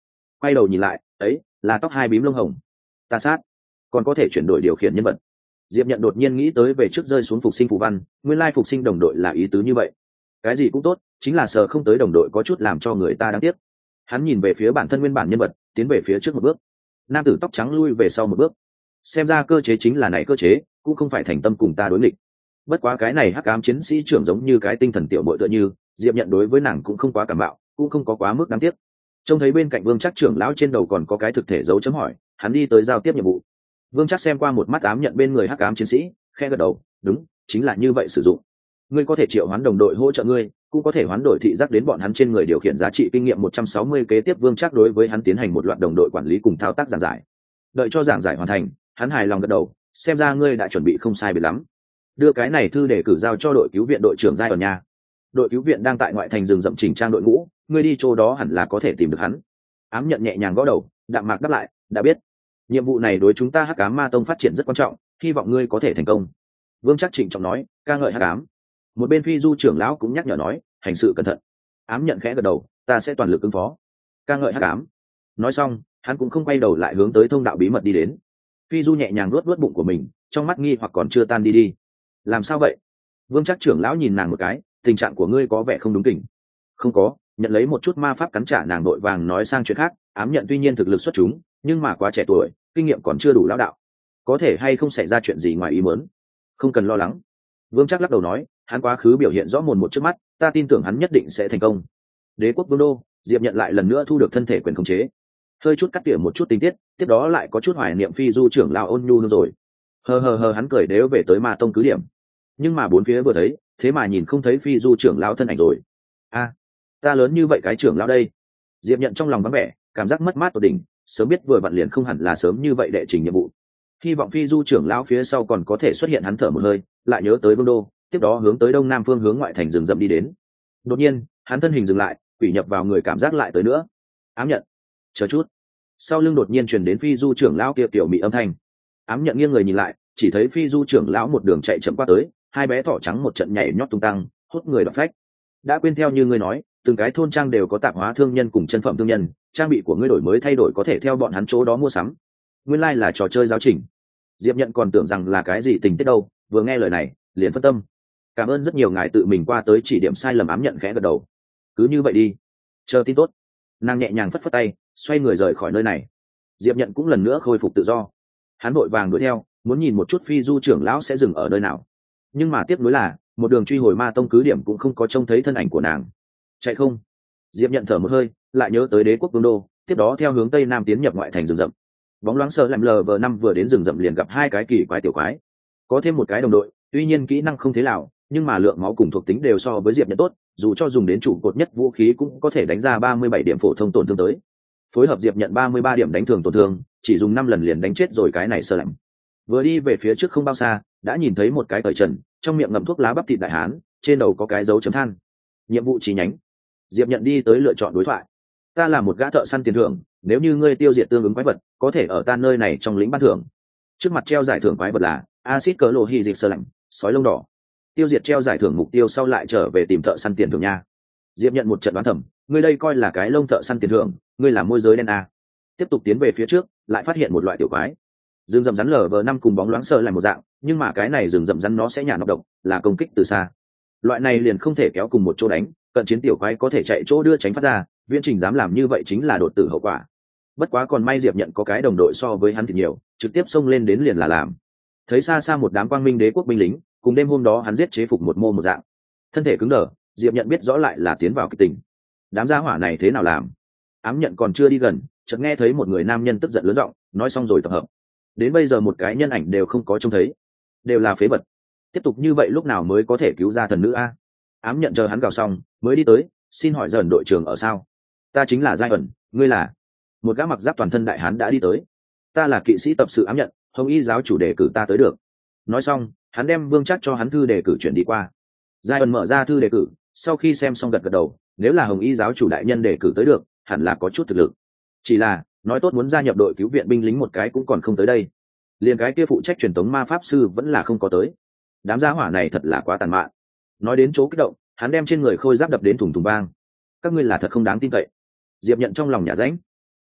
S1: quay đầu nhìn lại ấy là tóc hai bím lông hồng. Ta sát, còn có thể chuyển đổi điều khiển nhân vật. Diệp Nhận đột nhiên nghĩ tới về trước rơi xuống phục sinh phù văn, nguyên lai phục sinh đồng đội là ý tứ như vậy. Cái gì cũng tốt, chính là sợ không tới đồng đội có chút làm cho người ta đáng tiếc. Hắn nhìn về phía bản thân nguyên bản nhân vật, tiến về phía trước một bước. Nam tử tóc trắng lui về sau một bước. Xem ra cơ chế chính là này cơ chế, cũng không phải thành tâm cùng ta đối nghịch. Bất quá cái này hắc ám chiến sĩ trưởng giống như cái tinh thần tiểu bội tựa như, Diệp Nhận đối với nàng cũng không quá cảm bạo, cũng không có quá mức đáng tiếc. Trông thấy bên cạnh Vương Trác trưởng lão trên đầu còn có cái thực thể dấu chấm hỏi, hắn đi tới giao tiếp nhiệm vụ. Vương Trác xem qua một mắt ám nhận bên người hắc ám chiến sĩ, khẽ gật đầu, đúng, chính là như vậy sử dụng. Ngươi có thể triệu hoán đồng đội hỗ trợ ngươi, cũng có thể hoán đổi thị giác đến bọn hắn trên người điều khiển giá trị kinh nghiệm một trăm sáu mươi kế tiếp Vương Trác đối với hắn tiến hành một loạt đồng đội quản lý cùng thao tác giảng giải. Đợi cho giảng giải hoàn thành, hắn hài lòng gật đầu, xem ra ngươi đã chuẩn bị không sai biệt lắm. Đưa cái này thư để cử giao cho đội cứu viện đội trưởng giai ở nhà. Đội cứu viện đang tại ngoại thành rừng rậm chỉnh trang đội ngũ, ngươi đi chỗ đó hẳn là có thể tìm được hắn. Ám nhận nhẹ nhàng gõ đầu, đạm mạc đáp lại, đã biết. Nhiệm vụ này đối chúng ta hắc ám ma tông phát triển rất quan trọng, hy vọng ngươi có thể thành công. Vương Trác trịnh trọng nói, ca ngợi hắc ám. Một bên phi du trưởng lão cũng nhắc nhở nói, hành sự cẩn thận. Ám nhận khẽ gật đầu, ta sẽ toàn lực ứng phó. Ca ngợi hắc ám. Nói xong, hắn cũng không quay đầu lại hướng tới thông đạo bí mật đi đến. Phi du nhẹ nhàng luốt luốt bụng của mình, trong mắt nghi hoặc còn chưa tan đi đi. Làm sao vậy? Vương Trác trưởng lão nhìn nàng một cái, tình trạng của ngươi có vẻ không đúng kỉnh. Không có, nhận lấy một chút ma pháp cắn trả nàng đội vàng nói sang chuyện khác. Ám nhận tuy nhiên thực lực xuất chúng, nhưng mà quá trẻ tuổi, kinh nghiệm còn chưa đủ lão đạo, có thể hay không xảy ra chuyện gì ngoài ý muốn. Không cần lo lắng. Vương Trác lắc đầu nói, hắn quá khứ biểu hiện rõ mồn một trước mắt, ta tin tưởng hắn nhất định sẽ thành công. Đế quốc Vương đô, Diệp Nhận lại lần nữa thu được thân thể quyền khống chế, hơi chút cắt tỉa một chút tình tiết, tiếp đó lại có chút hoài niệm phi du trưởng lão ôn nhu hơn rồi. Hờ hờ hờ hắn cười đếu về tới ma tông cứ điểm, nhưng mà bốn phía vừa thấy, thế mà nhìn không thấy phi du trưởng lão thân ảnh rồi. A, ta lớn như vậy cái trưởng lão đây. Diệp Nhận trong lòng vắng vẻ, cảm giác mất mát tột đỉnh, sớm biết vừa vặn liền không hẳn là sớm như vậy đệ trình nhiệm vụ. Hy vọng phi du trưởng lão phía sau còn có thể xuất hiện. Hắn thở một hơi, lại nhớ tới Vương đô, tiếp đó hướng tới đông nam phương hướng ngoại thành rừng rậm đi đến. Đột nhiên, hắn thân hình dừng lại, quỷ nhập vào người cảm giác lại tới nữa. Ám nhận, chờ chút. Sau lưng đột nhiên truyền đến phi du trưởng lão kia tiểu mị âm thanh. Ám nhận nghiêng người nhìn lại, chỉ thấy phi du trưởng lão một đường chạy chậm qua tới, hai bé thỏ trắng một trận nhảy nhót tung tăng, hút người đoạt phách. Đã quên theo như ngươi nói, từng cái thôn trang đều có tạp hóa thương nhân cùng chân phẩm thương nhân, trang bị của ngươi đổi mới thay đổi có thể theo bọn hắn chỗ đó mua sắm. Nguyên lai like là trò chơi giáo trình. Diệp Nhận còn tưởng rằng là cái gì tình tiết đâu, vừa nghe lời này, liền phân tâm. Cảm ơn rất nhiều ngài tự mình qua tới chỉ điểm sai lầm. Ám nhận khẽ gật đầu. Cứ như vậy đi, chờ tin tốt. Nàng nhẹ nhàng phất phất tay, xoay người rời khỏi nơi này. Diệp Nhận cũng lần nữa khôi phục tự do. Hắn vội vàng đuổi theo, muốn nhìn một chút phi du trưởng lão sẽ dừng ở nơi nào. Nhưng mà tiếc nuối là, một đường truy hồi ma tông cứ điểm cũng không có trông thấy thân ảnh của nàng. Chạy không? Diệp Nhận thở một hơi, lại nhớ tới đế quốc Vương đô, tiếp đó theo hướng tây nam tiến nhập ngoại thành rừng rậm. Bóng loáng sờ làm lờ vờ năm vừa đến rừng rậm liền gặp hai cái kỳ quái tiểu quái, có thêm một cái đồng đội, tuy nhiên kỹ năng không thế nào, nhưng mà lượng máu cùng thuộc tính đều so với Diệp Nhận tốt, dù cho dùng đến trụ cột nhất vũ khí cũng có thể đánh ra ba mươi bảy điểm phổ thông tổn thương tới. Phối hợp Diệp Nhận ba mươi ba điểm đánh thường tổn thương, chỉ dùng năm lần liền đánh chết rồi cái này sờ lạnh. Vừa đi về phía trước không bao xa, đã nhìn thấy một cái cởi trần, trong miệng ngậm thuốc lá bắp thịt đại hán, trên đầu có cái dấu chấm than. Nhiệm vụ chi nhánh. Diệp Nhận đi tới lựa chọn đối thoại. Ta là một gã thợ săn tiền thưởng, nếu như ngươi tiêu diệt tương ứng quái vật, có thể ở ta nơi này trong lĩnh ban thưởng. Trước mặt treo giải thưởng quái vật là acid cỡ lộ hy dịch sơ lạnh, sói lông đỏ. Tiêu diệt treo giải thưởng mục tiêu sau lại trở về tìm thợ săn tiền thưởng nha. Diệp Nhận một trận đoán thầm, ngươi đây coi là cái lông thợ săn tiền thưởng, ngươi là môi giới đen à. Tiếp tục tiến về phía trước, lại phát hiện một loại tiểu quái. Rừng rậm rắn lở vờ năm cùng bóng loáng sơ là một dạng, nhưng mà cái này rừng rậm rắn nó sẽ nhả nọc độc, là công kích từ xa. Loại này liền không thể kéo cùng một chỗ đánh, cận chiến tiểu quái có thể chạy chỗ đưa tránh phát ra, viễn trình dám làm như vậy chính là đột tử hậu quả. Bất quá còn may Diệp Nhận có cái đồng đội so với hắn thì nhiều, trực tiếp xông lên đến liền là làm. Thấy xa xa một đám quang minh đế quốc binh lính, cùng đêm hôm đó hắn giết chế phục một mô một dạng, thân thể cứng đờ. Diệp Nhận biết rõ lại là tiến vào kịch tình. Đám gia hỏa này thế nào làm? Ám nhận còn chưa đi gần, chợt nghe thấy một người nam nhân tức giận lớn giọng, nói xong rồi tập hợp. Đến bây giờ một cái nhân ảnh đều không có trông thấy, đều là phế vật. Tiếp tục như vậy lúc nào mới có thể cứu ra thần nữ a? Ám nhận chờ hắn gào xong, mới đi tới, xin hỏi dần đội trưởng ở sao? Ta chính là Giai ẩn, ngươi là? Một gã mặc giáp toàn thân đại hán đã đi tới. Ta là kỵ sĩ tập sự Ám nhận, Hồng Y giáo chủ đề cử ta tới được. Nói xong, hắn đem Vương Trác cho hắn thư đề cử chuyển đi qua. Giai ẩn mở ra thư đề cử, sau khi xem xong gật gật đầu, nếu là Hồng Y giáo chủ đại nhân đề cử tới được, hẳn là có chút thực lực. Chỉ là, nói tốt muốn gia nhập đội cứu viện binh lính một cái cũng còn không tới đây. Liền cái kia phụ trách truyền tống ma pháp sư vẫn là không có tới. Đám gia hỏa này thật là quá tàn mạn. Nói đến chỗ kích động, hắn đem trên người khôi giáp đập đến thùng thùng vang. Các ngươi là thật không đáng tin cậy. Diệp Nhận trong lòng nhả rãnh.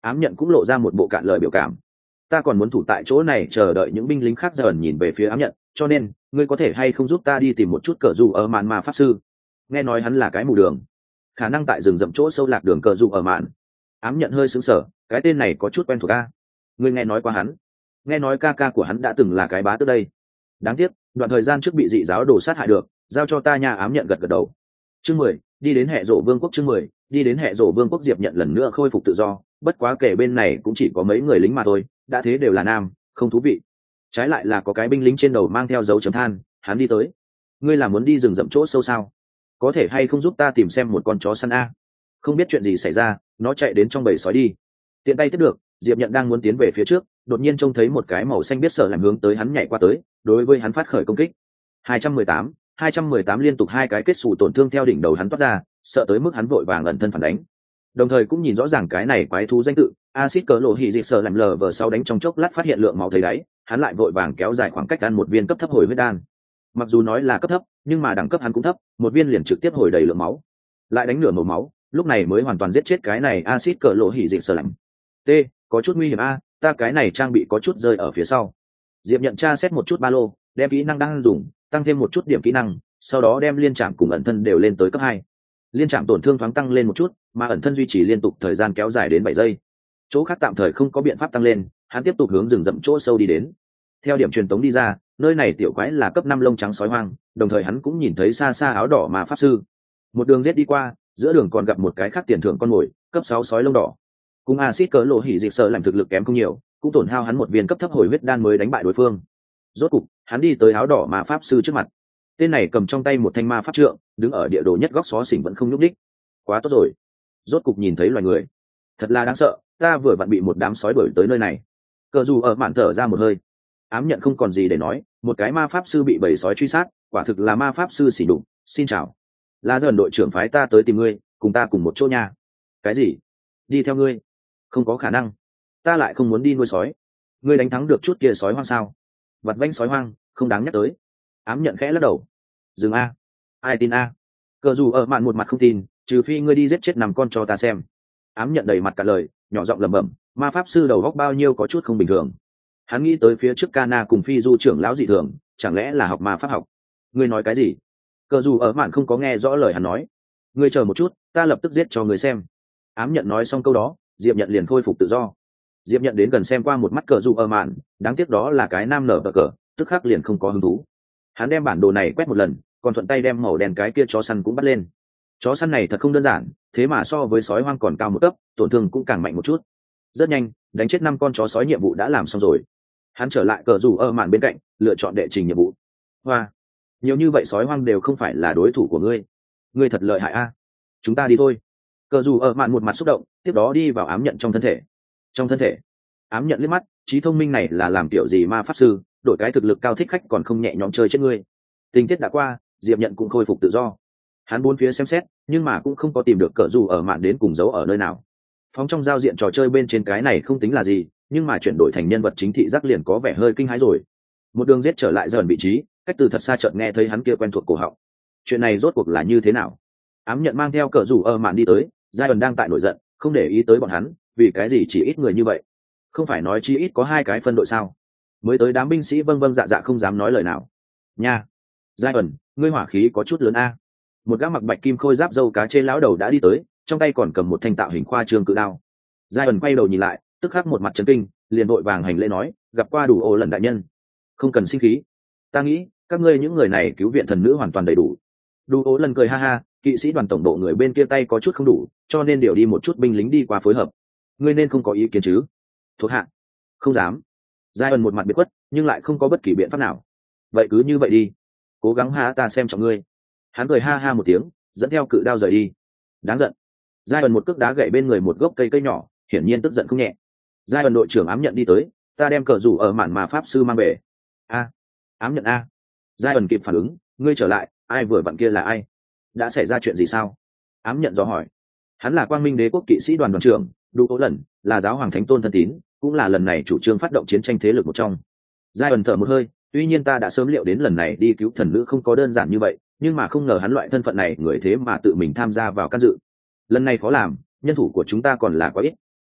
S1: Ám nhận cũng lộ ra một bộ cạn lời biểu cảm. Ta còn muốn thủ tại chỗ này chờ đợi những binh lính khác dần nhìn về phía ám nhận, cho nên ngươi có thể hay không giúp ta đi tìm một chút cờ dù ở mạn ma pháp sư. Nghe nói hắn là cái mù đường, khả năng tại rừng rậm chỗ sâu lạc đường cờ dù ở mạn. Ám nhận hơi sững sờ, cái tên này có chút quen thuộc a. Ngươi nghe nói qua hắn? Nghe nói ca ca của hắn đã từng là cái bá tước đây. Đáng tiếc đoạn thời gian trước bị dị giáo đổ sát hại được, giao cho ta nha. Ám nhận gật gật đầu. Chương mười, đi đến hệ rộ vương quốc. Chương mười, đi đến hệ rộ vương quốc. Diệp nhận lần nữa khôi phục tự do, bất quá kể bên này cũng chỉ có mấy người lính mà thôi, đã thế đều là nam, không thú vị. Trái lại là có cái binh lính trên đầu mang theo dấu chấm than, hắn đi tới. Ngươi là muốn đi rừng rậm chỗ sâu sao? Có thể hay không giúp ta tìm xem một con chó săn a? Không biết chuyện gì xảy ra, nó chạy đến trong bầy sói đi. Tiện tay tiếp được, Diệp nhận đang muốn tiến về phía trước, đột nhiên trông thấy một cái màu xanh biết sợ làm hướng tới hắn nhảy qua tới, đối với hắn phát khởi công kích. hai trăm mười tám, hai trăm mười tám liên tục hai cái kết xù tổn thương theo đỉnh đầu hắn toát ra, sợ tới mức hắn vội vàng ẩn thân phản đánh. Đồng thời cũng nhìn rõ ràng cái này quái thú danh tự, acid cỡ lộ hỉ dị sợ làm lờ vờ sau đánh trong chốc lát phát hiện lượng máu thấy đáy, hắn lại vội vàng kéo dài khoảng cách ăn một viên cấp thấp hồi huyết đan. Mặc dù nói là cấp thấp, nhưng mà đẳng cấp hắn cũng thấp, một viên liền trực tiếp hồi đầy lượng máu, lại đánh nửa màu máu, lúc này mới hoàn toàn giết chết cái này acid cỡ lộ hỉ dị sợ lạnh. T, có chút nguy hiểm a, ta cái này trang bị có chút rơi ở phía sau. Diệp nhận tra xét một chút ba lô, đem kỹ năng đang dùng, tăng thêm một chút điểm kỹ năng, sau đó đem liên trạm cùng ẩn thân đều lên tới cấp hai. Liên trạm tổn thương thoáng tăng lên một chút, mà ẩn thân duy trì liên tục thời gian kéo dài đến bảy giây. Chỗ khác tạm thời không có biện pháp tăng lên, hắn tiếp tục hướng rừng rậm chỗ sâu đi đến. Theo điểm truyền tống đi ra, nơi này tiểu quái là cấp năm lông trắng sói hoang, đồng thời hắn cũng nhìn thấy xa xa áo đỏ mà pháp sư. Một đường giết đi qua, giữa đường còn gặp một cái khác tiền thưởng con mồi, cấp sáu sói lông đỏ. Cùng acid cỡ lộ hỉ dịch sợ làm thực lực kém không nhiều, cũng tổn hao hắn một viên cấp thấp hồi huyết đan mới đánh bại đối phương. Rốt cục, hắn đi tới áo đỏ mà pháp sư trước mặt. Tên này cầm trong tay một thanh ma pháp trượng, đứng ở địa đồ nhất góc xó xỉnh vẫn không nhúc đích. Quá tốt rồi, rốt cục nhìn thấy loài người, thật là đáng sợ, ta vừa vặn bị một đám sói đuổi tới nơi này. Cờ dù ở mạn thở ra một hơi. Ám nhận không còn gì để nói, một cái ma pháp sư bị bầy sói truy sát, quả thực là ma pháp sư xỉ đục. Xin chào, là dần đội trưởng phái ta tới tìm ngươi, cùng ta cùng một chỗ nha. Cái gì? Đi theo ngươi? Không có khả năng, ta lại không muốn đi nuôi sói. Ngươi đánh thắng được chút kia sói hoang sao? Vặt vãnh sói hoang không đáng nhắc tới. Ám nhận khẽ lắc đầu. Dừng a, ai tin a? Cờ dù ở mạn một mặt không tin, trừ phi ngươi đi giết chết nằm con cho ta xem. Ám nhận đầy mặt cả lời, nhỏ giọng lẩm bẩm, ma pháp sư đầu góc bao nhiêu có chút không bình thường. Hắn nghĩ tới phía trước Cana cùng phi du trưởng lão dị thường, chẳng lẽ là học ma pháp học? Ngươi nói cái gì? Cờ dù ở mạn không có nghe rõ lời hắn nói. Ngươi chờ một chút, ta lập tức giết cho ngươi xem. Ám nhận nói xong câu đó, Diệp nhận liền khôi phục tự do. Diệp nhận đến gần xem qua một mắt cờ dù ở mạn, đáng tiếc đó là cái nam nở bờ cờ, tức khắc liền không có hứng thú. Hắn đem bản đồ này quét một lần, còn thuận tay đem màu đen cái kia chó săn cũng bắt lên. Chó săn này thật không đơn giản, thế mà so với sói hoang còn cao một cấp, tổn thương cũng càng mạnh một chút. Rất nhanh, đánh chết năm con chó sói nhiệm vụ đã làm xong rồi. Hắn trở lại cờ rủ ở mạn bên cạnh, lựa chọn đệ trình nhiệm vụ. Hoa, nhiều như vậy sói hoang đều không phải là đối thủ của ngươi. Ngươi thật lợi hại a. Chúng ta đi thôi. Cờ rủ ở mạn một mặt xúc động, tiếp đó đi vào ám nhận trong thân thể. Trong thân thể, ám nhận liếc mắt, trí thông minh này là làm kiểu gì ma pháp sư, đổi cái thực lực cao thích khách còn không nhẹ nhõm chơi chết ngươi. Tình tiết đã qua, Diệp nhận cũng khôi phục tự do. Hắn bốn phía xem xét, nhưng mà cũng không có tìm được cờ dù ở mạn đến cùng giấu ở nơi nào. Phóng trong giao diện trò chơi bên trên cái này không tính là gì, nhưng mà chuyển đổi thành nhân vật chính thị giác liền có vẻ hơi kinh hãi rồi. Một đường giết trở lại dần vị trí, cách từ thật xa chợt nghe thấy hắn kia quen thuộc cổ họng. Chuyện này rốt cuộc là như thế nào? Ám nhận mang theo cờ dù ở mạn đi tới, giai ẩn đang tại nổi giận, không để ý tới bọn hắn, vì cái gì chỉ ít người như vậy? Không phải nói chỉ ít có hai cái phân đội sao? Mới tới đám binh sĩ vâng vâng dạ dạ không dám nói lời nào. Nha, giai ẩn, ngươi hỏa khí có chút lớn a. Một gã mặc bạch kim khôi giáp dâu cá trên lão đầu đã đi tới, trong tay còn cầm một thanh tạo hình khoa trương cự đao. Giai ẩn quay đầu nhìn lại, tức khắc một mặt chấn kinh, liền vội vàng hành lễ nói, gặp qua đủ ô lần đại nhân. Không cần sinh khí, ta nghĩ các ngươi những người này cứu viện thần nữ hoàn toàn đầy đủ. Đủ ô lần cười ha ha, kỵ sĩ đoàn tổng bộ người bên kia tay có chút không đủ, cho nên điều đi một chút binh lính đi qua phối hợp. Ngươi nên không có ý kiến chứ? Thuộc hạ không dám. Giai ẩn một mặt biệt khuất, nhưng lại không có bất kỳ biện pháp nào. Vậy cứ như vậy đi, cố gắng ha, ta xem trọng ngươi. Hắn cười ha ha một tiếng, dẫn theo cự đao rời đi. Đáng giận. Giai ẩn một cước đá gậy bên người một gốc cây cây nhỏ, hiển nhiên tức giận không nhẹ. Giai ẩn đội trưởng ám nhận đi tới, ta đem cờ rủ ở mạn mà pháp sư mang về. A, ám nhận a. Giai ẩn kịp phản ứng, ngươi trở lại, ai vừa vặn kia là ai? Đã xảy ra chuyện gì sao? Ám nhận dò hỏi. Hắn là Quang Minh Đế quốc kỵ sĩ đoàn đoàn trưởng, đủ cố lần, là giáo hoàng thánh tôn thân tín, cũng là lần này chủ trương phát động chiến tranh thế lực một trong. Giai ẩn thở một hơi, tuy nhiên ta đã sớm liệu đến lần này đi cứu thần nữ không có đơn giản như vậy, nhưng mà không ngờ hắn loại thân phận này người thế mà tự mình tham gia vào can dự. Lần này khó làm, nhân thủ của chúng ta còn là quá ít.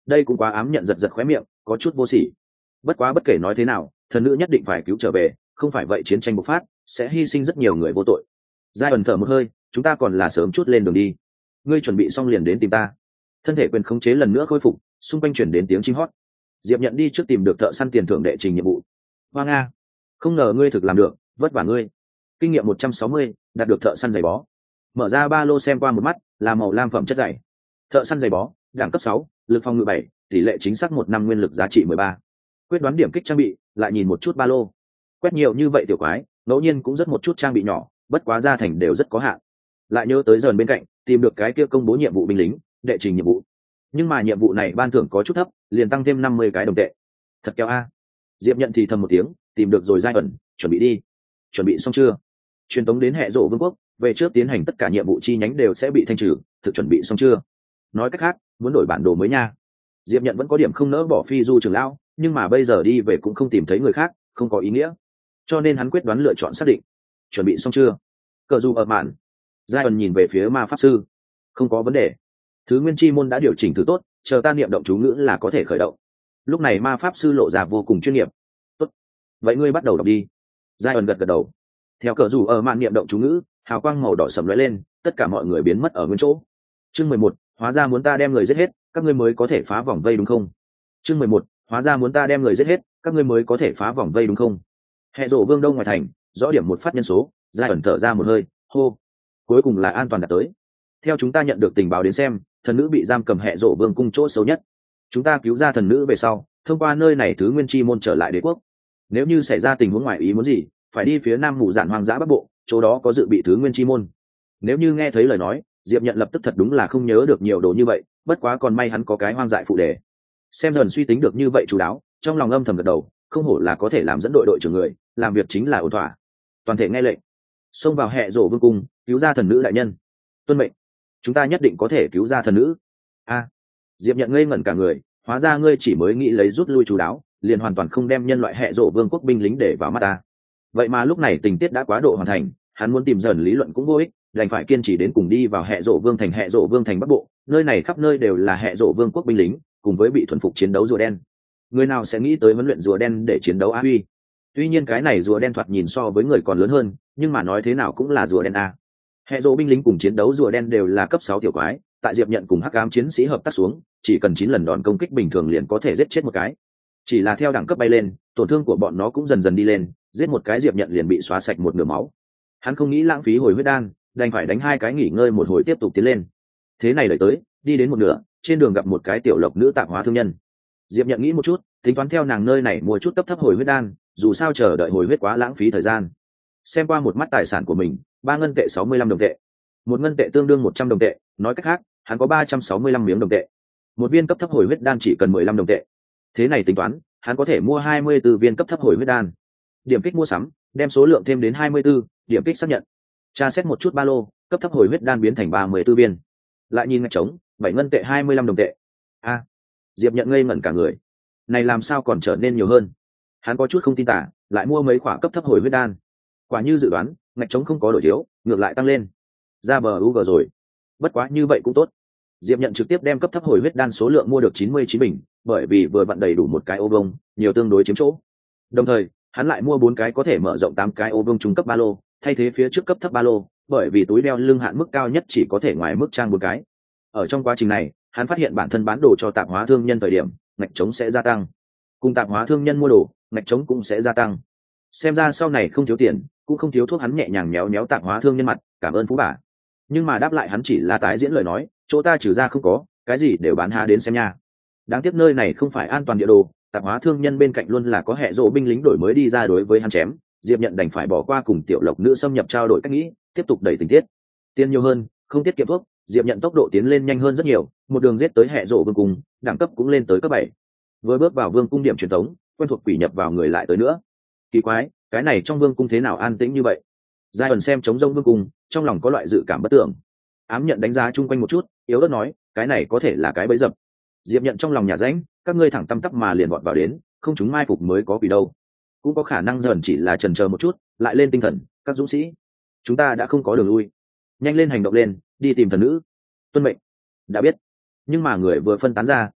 S1: đây cũng quá ám nhận giật giật khóe miệng, có chút vô sỉ. Bất quá bất kể nói thế nào, thần nữ nhất định phải cứu trở về, không phải vậy chiến tranh bộc phát sẽ hy sinh rất nhiều người vô tội. Giai ẩn thở một hơi, chúng ta còn là sớm chút lên đường đi. Ngươi chuẩn bị xong liền đến tìm ta. Thân thể quyền khống chế lần nữa khôi phục, xung quanh chuyển đến tiếng chim hót. Diệp nhận đi trước tìm được thợ săn tiền thưởng đệ trình nhiệm vụ. Hoa Nga, không ngờ ngươi thực làm được, vất vả ngươi. Kinh nghiệm một trăm sáu mươi, đạt được thợ săn giày bó. Mở ra ba lô xem qua một mắt, là màu lam phẩm chất giày. Thợ săn giày bó, đẳng cấp sáu, lực phòng ngự bảy, tỷ lệ chính xác một năm, nguyên lực giá trị mười ba. Quyết đoán điểm kích trang bị, lại nhìn một chút ba lô. Quét nhiều như vậy tiểu quái, ngẫu nhiên cũng rất một chút trang bị nhỏ, bất quá gia thành đều rất có hạn. Lại nhớ tới dần bên cạnh, tìm được cái kia công bố nhiệm vụ binh lính, đệ trình nhiệm vụ. Nhưng mà nhiệm vụ này ban thưởng có chút thấp, liền tăng thêm năm mươi cái đồng tệ. Thật kéo a. Diệp nhận thì thầm một tiếng, tìm được rồi giai ẩn, chuẩn bị đi. Chuẩn bị xong chưa? Truyền tống đến hệ rộ vương quốc, về trước tiến hành tất cả nhiệm vụ chi nhánh đều sẽ bị thanh trừ, thực chuẩn bị xong chưa? Nói cách khác, muốn đổi bản đồ mới nha. Diệp nhận vẫn có điểm không nỡ bỏ phi du trưởng lão, nhưng mà bây giờ đi về cũng không tìm thấy người khác, không có ý nghĩa, cho nên hắn quyết đoán lựa chọn xác định. Chuẩn bị xong chưa? Cờ dù ở mạn. Giai ẩn nhìn về phía ma pháp sư. Không có vấn đề. Thứ nguyên chi môn đã điều chỉnh thứ tốt, chờ ta niệm động chú ngữ là có thể khởi động. Lúc này ma pháp sư lộ ra vô cùng chuyên nghiệp. Tốt, vậy ngươi bắt đầu đọc đi. Giai ẩn gật gật đầu. Theo cờ dù ở mạn niệm động chú ngữ, hào quang màu đỏ sầm lóe lên, tất cả mọi người biến mất ở nguyên chỗ. Chương mười một, hóa ra muốn ta đem người giết hết, các ngươi mới có thể phá vòng vây đúng không? Chương mười một, hóa ra muốn ta đem người giết hết, các ngươi mới có thể phá vòng vây đúng không? Hệ rộ vương đông ngoài thành, rõ điểm một phát nhân số. Giai ẩn thở ra một hơi, hô, cuối cùng là an toàn đạt tới. Theo chúng ta nhận được tình báo đến xem, thần nữ bị giam cầm hệ rộ vương cung chỗ xấu nhất. Chúng ta cứu ra thần nữ về sau, thông qua nơi này thứ nguyên chi môn trở lại đế quốc. Nếu như xảy ra tình huống ngoài ý muốn gì, phải đi phía nam mù dạn hoang dã bắc bộ, chỗ đó có dự bị thứ nguyên chi môn. Nếu như nghe thấy lời nói, Diệp nhận lập tức thật đúng là không nhớ được nhiều đồ như vậy, bất quá còn may hắn có cái hoang dại phụ đề. Xem dần suy tính được như vậy chú đáo, trong lòng âm thầm gật đầu, không hổ là có thể làm dẫn đội đội trưởng người, làm việc chính là ổn thỏa. Toàn thể nghe lệnh, xông vào hệ rộ vương cung, cứu ra thần nữ đại nhân. Tuân mệnh. Chúng ta nhất định có thể cứu ra thần nữ. A. Diệp nhận ngây ngẩn cả người, hóa ra ngươi chỉ mới nghĩ lấy rút lui chú đáo, liền hoàn toàn không đem nhân loại hệ rộ vương quốc binh lính để vào mắt ta. Vậy mà lúc này tình tiết đã quá độ hoàn thành, hắn muốn tìm dần lý luận cũng vô ích, đành phải kiên trì đến cùng đi vào hệ rộ vương thành. Hệ rộ vương thành bắc bộ, nơi này khắp nơi đều là hệ rộ vương quốc binh lính, cùng với bị thuần phục chiến đấu rùa đen. Người nào sẽ nghĩ tới huấn luyện rùa đen để chiến đấu a uy? Tuy nhiên cái này rùa đen thoạt nhìn so với người còn lớn hơn, nhưng mà nói thế nào cũng là rùa đen a. Hệ rộ binh lính cùng chiến đấu rùa đen đều là cấp sáu tiểu quái, tại Diệp nhận cùng hắc ám chiến sĩ hợp tác xuống, chỉ cần chín lần đòn công kích bình thường liền có thể giết chết một cái. Chỉ là theo đẳng cấp bay lên, tổn thương của bọn nó cũng dần dần đi lên, giết một cái Diệp nhận liền bị xóa sạch một nửa máu. Hắn không nghĩ lãng phí hồi huyết đan, đành phải đánh hai cái nghỉ ngơi một hồi tiếp tục tiến lên. Thế này đợi tới, đi đến một nửa, trên đường gặp một cái tiểu lộc nữ tạp hóa thương nhân. Diệp nhận nghĩ một chút, tính toán theo nàng nơi này mua chút cấp thấp hồi huyết đan, dù sao chờ đợi hồi huyết quá lãng phí thời gian. Xem qua một mắt tài sản của mình, ba ngân tệ sáu mươi lăm đồng tệ, một ngân tệ tương đương một trăm đồng tệ, nói cách khác, hắn có ba trăm sáu mươi lăm miếng đồng tệ. Một viên cấp thấp hồi huyết đan chỉ cần mười lăm đồng tệ. Thế này tính toán, hắn có thể mua hai mươi tư viên cấp thấp hồi huyết đan. Điểm kích mua sắm, đem số lượng thêm đến hai mươi tư, điểm kích xác nhận. Tra xét một chút ba lô, cấp thấp hồi huyết đan biến thành ba mươi tư viên. Lại nhìn ngạch trống, bảy ngân tệ hai mươi lăm đồng tệ. A, Diệp nhận ngây ngẩn cả người. Này làm sao còn trở nên nhiều hơn? Hắn có chút không tin tả, lại mua mấy quả cấp thấp hồi huyết đan. Quả như dự đoán, ngạch trống không có đổi thiếu, ngược lại tăng lên. Ra bờ u gờ rồi. Bất quá như vậy cũng tốt. Diệp nhận trực tiếp đem cấp thấp hồi huyết đan số lượng mua được chín mươi chín bình, bởi vì vừa vặn đầy đủ một cái ô vông, nhiều tương đối chiếm chỗ. Đồng thời, hắn lại mua bốn cái có thể mở rộng tám cái ô vông trung cấp ba lô, thay thế phía trước cấp thấp ba lô, bởi vì túi đeo lưng hạn mức cao nhất chỉ có thể ngoài mức trang bốn cái. Ở trong quá trình này, hắn phát hiện bản thân bán đồ cho tạp hóa thương nhân thời điểm, ngạch trống sẽ gia tăng. Cùng tạp hóa thương nhân mua đồ, ngạch trống cũng sẽ gia tăng. Xem ra sau này không thiếu tiền, cũng không thiếu thuốc, hắn nhẹ nhàng méo méo tạp hóa thương nhân mặt, cảm ơn phú bà. Nhưng mà đáp lại hắn chỉ là tái diễn lời nói, chỗ ta trừ ra không có, cái gì đều bán há đến xem nha. Đáng tiếc nơi này không phải an toàn địa đồ, tạp hóa thương nhân bên cạnh luôn là có hệ rộ binh lính đổi mới đi ra đối với hắn chém. Diệp nhận đành phải bỏ qua cùng tiểu lộc nữ xâm nhập trao đổi cách nghĩ, tiếp tục đẩy tình tiết. Tiền nhiều hơn, không tiết kiệm thuốc, Diệp nhận tốc độ tiến lên nhanh hơn rất nhiều, một đường giết tới hệ rộ vương cung, đẳng cấp cũng lên tới cấp bảy. Vừa bước vào vương cung điểm truyền thống, quen thuộc quỷ nhập vào người lại tới nữa. Kỳ quái, cái này trong vương cung thế nào an tĩnh như vậy? Giai ẩn xem trống rông vương cung, trong lòng có loại dự cảm bất tưởng. Ám nhận đánh giá chung quanh một chút, yếu ớt nói, cái này có thể là cái bẫy dập. Diệp nhận trong lòng nhà rãnh, các ngươi thẳng tăm tắp mà liền vọt vào đến, không chúng mai phục mới có quỷ đâu. Cũng có khả năng dần chỉ là chần chờ một chút, lại lên tinh thần, các dũng sĩ, chúng ta đã không có đường lui, nhanh lên hành động lên, đi tìm thần nữ. Tuân mệnh. Đã biết. Nhưng mà người vừa phân tán ra,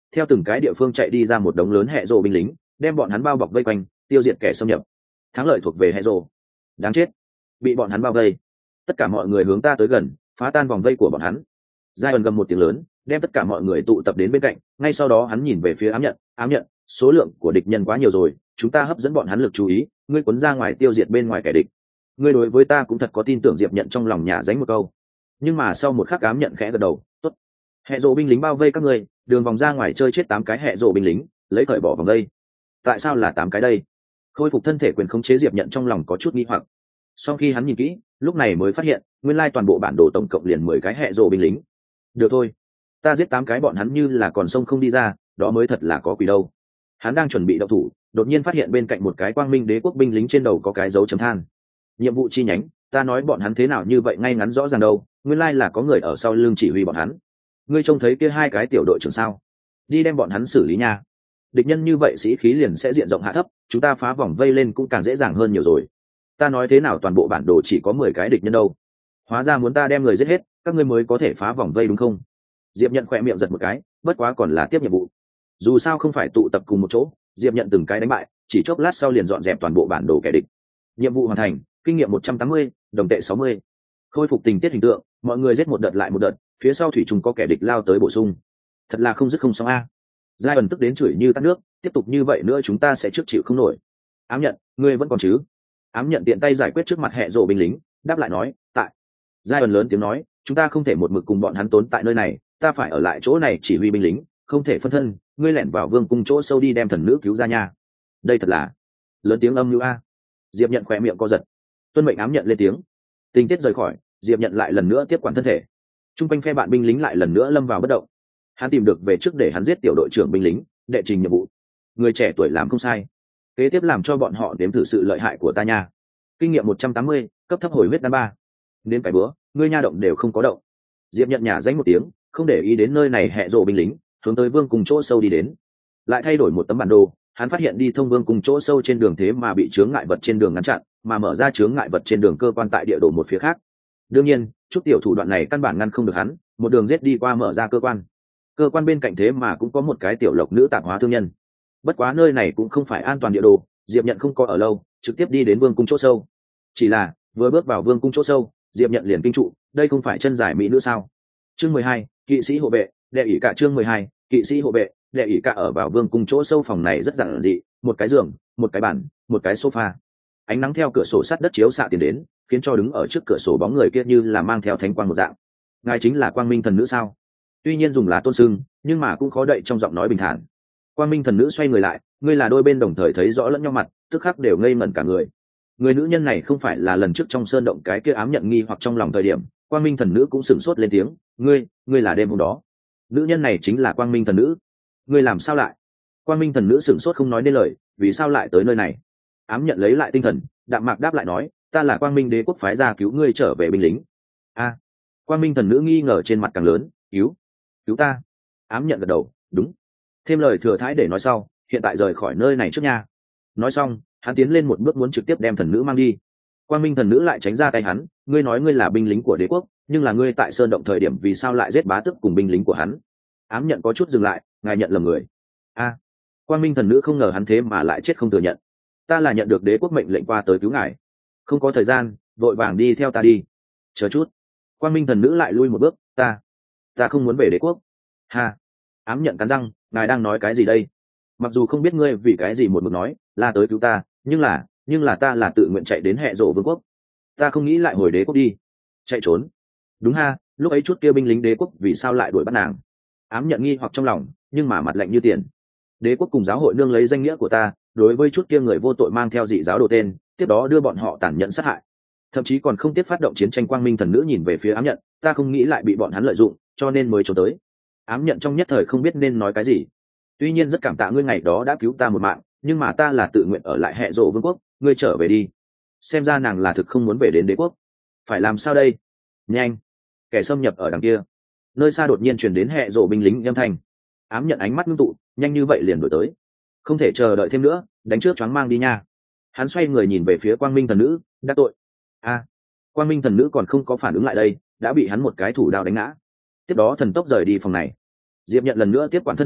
S1: theo từng cái địa phương chạy đi ra một đống lớn hệ rộ binh lính, đem bọn hắn bao bọc vây quanh, tiêu diệt kẻ xâm nhập. Thắng lợi thuộc về hệ rộ. Đáng chết, bị bọn hắn bao vây. Tất cả mọi người hướng ta tới gần, phá tan vòng vây của bọn hắn. Giai ẩn gầm một tiếng lớn, đem tất cả mọi người tụ tập đến bên cạnh. Ngay sau đó hắn nhìn về phía ám nhận, ám nhận, số lượng của địch nhân quá nhiều rồi, chúng ta hấp dẫn bọn hắn lực chú ý, ngươi cuốn ra ngoài tiêu diệt bên ngoài kẻ địch. Ngươi đối với ta cũng thật có tin tưởng. Diệp Nhận trong lòng nhả dánh một câu, nhưng mà sau một khắc ám nhận khẽ gật đầu. Tốt, hệ rộ binh lính bao vây các ngươi, đường vòng ra ngoài chơi chết tám cái hệ rộ binh lính, lấy cởi bỏ vòng vây. Tại sao là tám cái đây? Khôi phục thân thể quyền khống chế Diệp Nhận trong lòng có chút nghi hoặc. Sau khi hắn nhìn kỹ, lúc này mới phát hiện nguyên lai toàn bộ bản đồ tổng cộng liền mười cái hệ rộ binh lính. Được thôi, ta giết tám cái bọn hắn như là còn sông không đi ra, đó mới thật là có quỷ đâu. Hắn đang chuẩn bị động thủ, đột nhiên phát hiện bên cạnh một cái quang minh đế quốc binh lính trên đầu có cái dấu chấm than. Nhiệm vụ chi nhánh, ta nói bọn hắn thế nào như vậy ngay ngắn rõ ràng đâu, nguyên lai là có người ở sau lưng chỉ huy bọn hắn. Ngươi trông thấy kia hai cái tiểu đội trưởng sao? Đi đem bọn hắn xử lý nha. Địch nhân như vậy sĩ khí liền sẽ diện rộng hạ thấp, chúng ta phá vòng vây lên cũng càng dễ dàng hơn nhiều rồi. Ta nói thế nào toàn bộ bản đồ chỉ có mười cái địch nhân đâu, hóa ra muốn ta đem người giết hết các ngươi mới có thể phá vòng vây đúng không? Diệp Nhận khỏe miệng giật một cái, bất quá còn là tiếp nhiệm vụ. Dù sao không phải tụ tập cùng một chỗ, Diệp Nhận từng cái đánh bại, chỉ chốc lát sau liền dọn dẹp toàn bộ bản đồ kẻ địch. Nhiệm vụ hoàn thành, kinh nghiệm một trăm tám mươi, đồng tệ sáu mươi. Khôi phục tình tiết hình tượng, mọi người giết một đợt lại một đợt, phía sau thủy trùng có kẻ địch lao tới bổ sung. Thật là không dứt không xong a. Giai ẩn tức đến chửi như tắt nước, tiếp tục như vậy nữa chúng ta sẽ trước chịu không nổi. Ám Nhận, ngươi vẫn còn chứ? Ám Nhận tiện tay giải quyết trước mặt hệ rộ binh lính, đáp lại nói, tại. Giai ẩn lớn tiếng nói, chúng ta không thể một mực cùng bọn hắn tốn tại nơi này, ta phải ở lại chỗ này chỉ huy binh lính, không thể phân thân, ngươi lẻn vào vương cung chỗ sâu đi đem thần nữ cứu ra nha. Đây thật là lớn tiếng âm như a. Diệp Nhận khỏe miệng co giật. Tuân mệnh. Ám Nhận lên tiếng. Tình tiết rời khỏi, Diệp Nhận lại lần nữa tiếp quản thân thể. Trung quanh phe bạn binh lính lại lần nữa lâm vào bất động. Hắn tìm được về trước để hắn giết tiểu đội trưởng binh lính, đệ trình nhiệm vụ. Người trẻ tuổi làm không sai, kế tiếp làm cho bọn họ đếm thử sự lợi hại của ta nha. Kinh nghiệm một trăm tám mươi, cấp thấp hồi huyết đan ba. Đến cái bữa, ngươi nha động đều không có động. Diệp Nhận nhả danh một tiếng, không để ý đến nơi này hệ rộ binh lính, hướng tới vương cùng chỗ sâu đi đến. Lại thay đổi một tấm bản đồ, hắn phát hiện đi thông vương cùng chỗ sâu trên đường thế mà bị chướng ngại vật trên đường ngăn chặn, mà mở ra chướng ngại vật trên đường cơ quan tại địa đồ một phía khác. Đương nhiên, chút tiểu thủ đoạn này căn bản ngăn không được hắn, một đường giết đi qua mở ra cơ quan. Cơ quan bên cạnh thế mà cũng có một cái tiểu lộc nữ tạp hóa thương nhân. Bất quá nơi này cũng không phải an toàn địa đồ, Diệp Nhận không có ở lâu, trực tiếp đi đến vương cung chỗ sâu. Chỉ là vừa bước vào vương cung chỗ sâu, Diệp Nhận liền kinh trụ, đây không phải chân dài mỹ nữ sao? Chương mười hai, kỵ sĩ hộ vệ, đệ ỷ cả. Chương mười hai, kỵ sĩ hộ vệ, đệ ỷ cả. Ở vào vương cung chỗ sâu, phòng này rất giản dị, một cái giường, một cái bàn, một cái sofa. Ánh nắng theo cửa sổ sắt đất chiếu xạ tiền đến, khiến cho đứng ở trước cửa sổ bóng người kia như là mang theo thánh quang một dạng. Ngài chính là Quang Minh thần nữ sao? Tuy nhiên dùng là tôn sưng, nhưng mà cũng khó đậy trong giọng nói bình thản. Quang Minh thần nữ xoay người lại, ngươi là đôi bên đồng thời thấy rõ lẫn nhau mặt, tức khắc đều ngây ngẩn cả người. Người nữ nhân này không phải là lần trước trong sơn động cái kia ám nhận nghi hoặc trong lòng thời điểm, Quang Minh thần nữ cũng sửng sốt lên tiếng, ngươi, ngươi là đêm hôm đó. Nữ nhân này chính là Quang Minh thần nữ. Ngươi làm sao lại? Quang Minh thần nữ sửng sốt không nói nên lời, vì sao lại tới nơi này? Ám nhận lấy lại tinh thần, đạm mạc đáp lại nói, ta là Quang Minh đế quốc phái ra cứu ngươi trở về binh lính. A. Quang Minh thần nữ nghi ngờ trên mặt càng lớn, cứu, cứu ta? Ám nhận gật đầu, đúng. Thêm lời thừa thãi để nói sau, hiện tại rời khỏi nơi này trước nha. Nói xong, hắn tiến lên một bước muốn trực tiếp đem thần nữ mang đi. Quang Minh thần nữ lại tránh ra tay hắn, ngươi nói ngươi là binh lính của đế quốc, nhưng là ngươi tại sơn động thời điểm vì sao lại giết bá tước cùng binh lính của hắn? Ám nhận có chút dừng lại, ngài nhận lầm người. A. Quang Minh thần nữ không ngờ hắn thế mà lại chết không thừa nhận. Ta là nhận được đế quốc mệnh lệnh qua tới cứu ngài, không có thời gian, vội vàng đi theo ta đi. Chờ chút. Quang Minh thần nữ lại lui một bước, ta, ta không muốn về đế quốc. Ha. Ám nhận cắn răng, ngài đang nói cái gì đây? Mặc dù không biết ngươi vì cái gì một mực nói là tới cứu ta, nhưng là nhưng là ta là tự nguyện chạy đến hệ rộ vương quốc, ta không nghĩ lại hồi đế quốc đi. Chạy trốn? Đúng ha, lúc ấy chút kia binh lính đế quốc vì sao lại đuổi bắt nàng? Ám nhận nghi hoặc trong lòng, nhưng mà mặt lạnh như tiền. Đế quốc cùng giáo hội nương lấy danh nghĩa của ta, đối với chút kia người vô tội mang theo dị giáo đồ tên, tiếp đó đưa bọn họ tàn nhẫn sát hại, thậm chí còn không tiếc phát động chiến tranh. Quang Minh thần nữ nhìn về phía ám nhận, ta không nghĩ lại bị bọn hắn lợi dụng, cho nên mới trốn tới. Ám nhận trong nhất thời không biết nên nói cái gì. Tuy nhiên rất cảm tạ ngươi ngày đó đã cứu ta một mạng, nhưng mà ta là tự nguyện ở lại hệ rộ vương quốc, ngươi trở về đi. Xem ra nàng là thực không muốn về đến đế quốc. Phải làm sao đây? Nhanh, kẻ xâm nhập ở đằng kia. Nơi xa đột nhiên truyền đến hệ rộ binh lính âm thanh. Ám nhận ánh mắt ngưng tụ, nhanh như vậy liền đổi tới, không thể chờ đợi thêm nữa, đánh trước choáng mang đi nha. Hắn xoay người nhìn về phía Quang Minh thần nữ, đắc tội. A. Quang Minh thần nữ còn không có phản ứng lại đây, đã bị hắn một cái thủ đao đánh ngã. Tiếp đó thần tốc rời đi phòng này. Diệp Nhận lần nữa tiếp quản thân thể,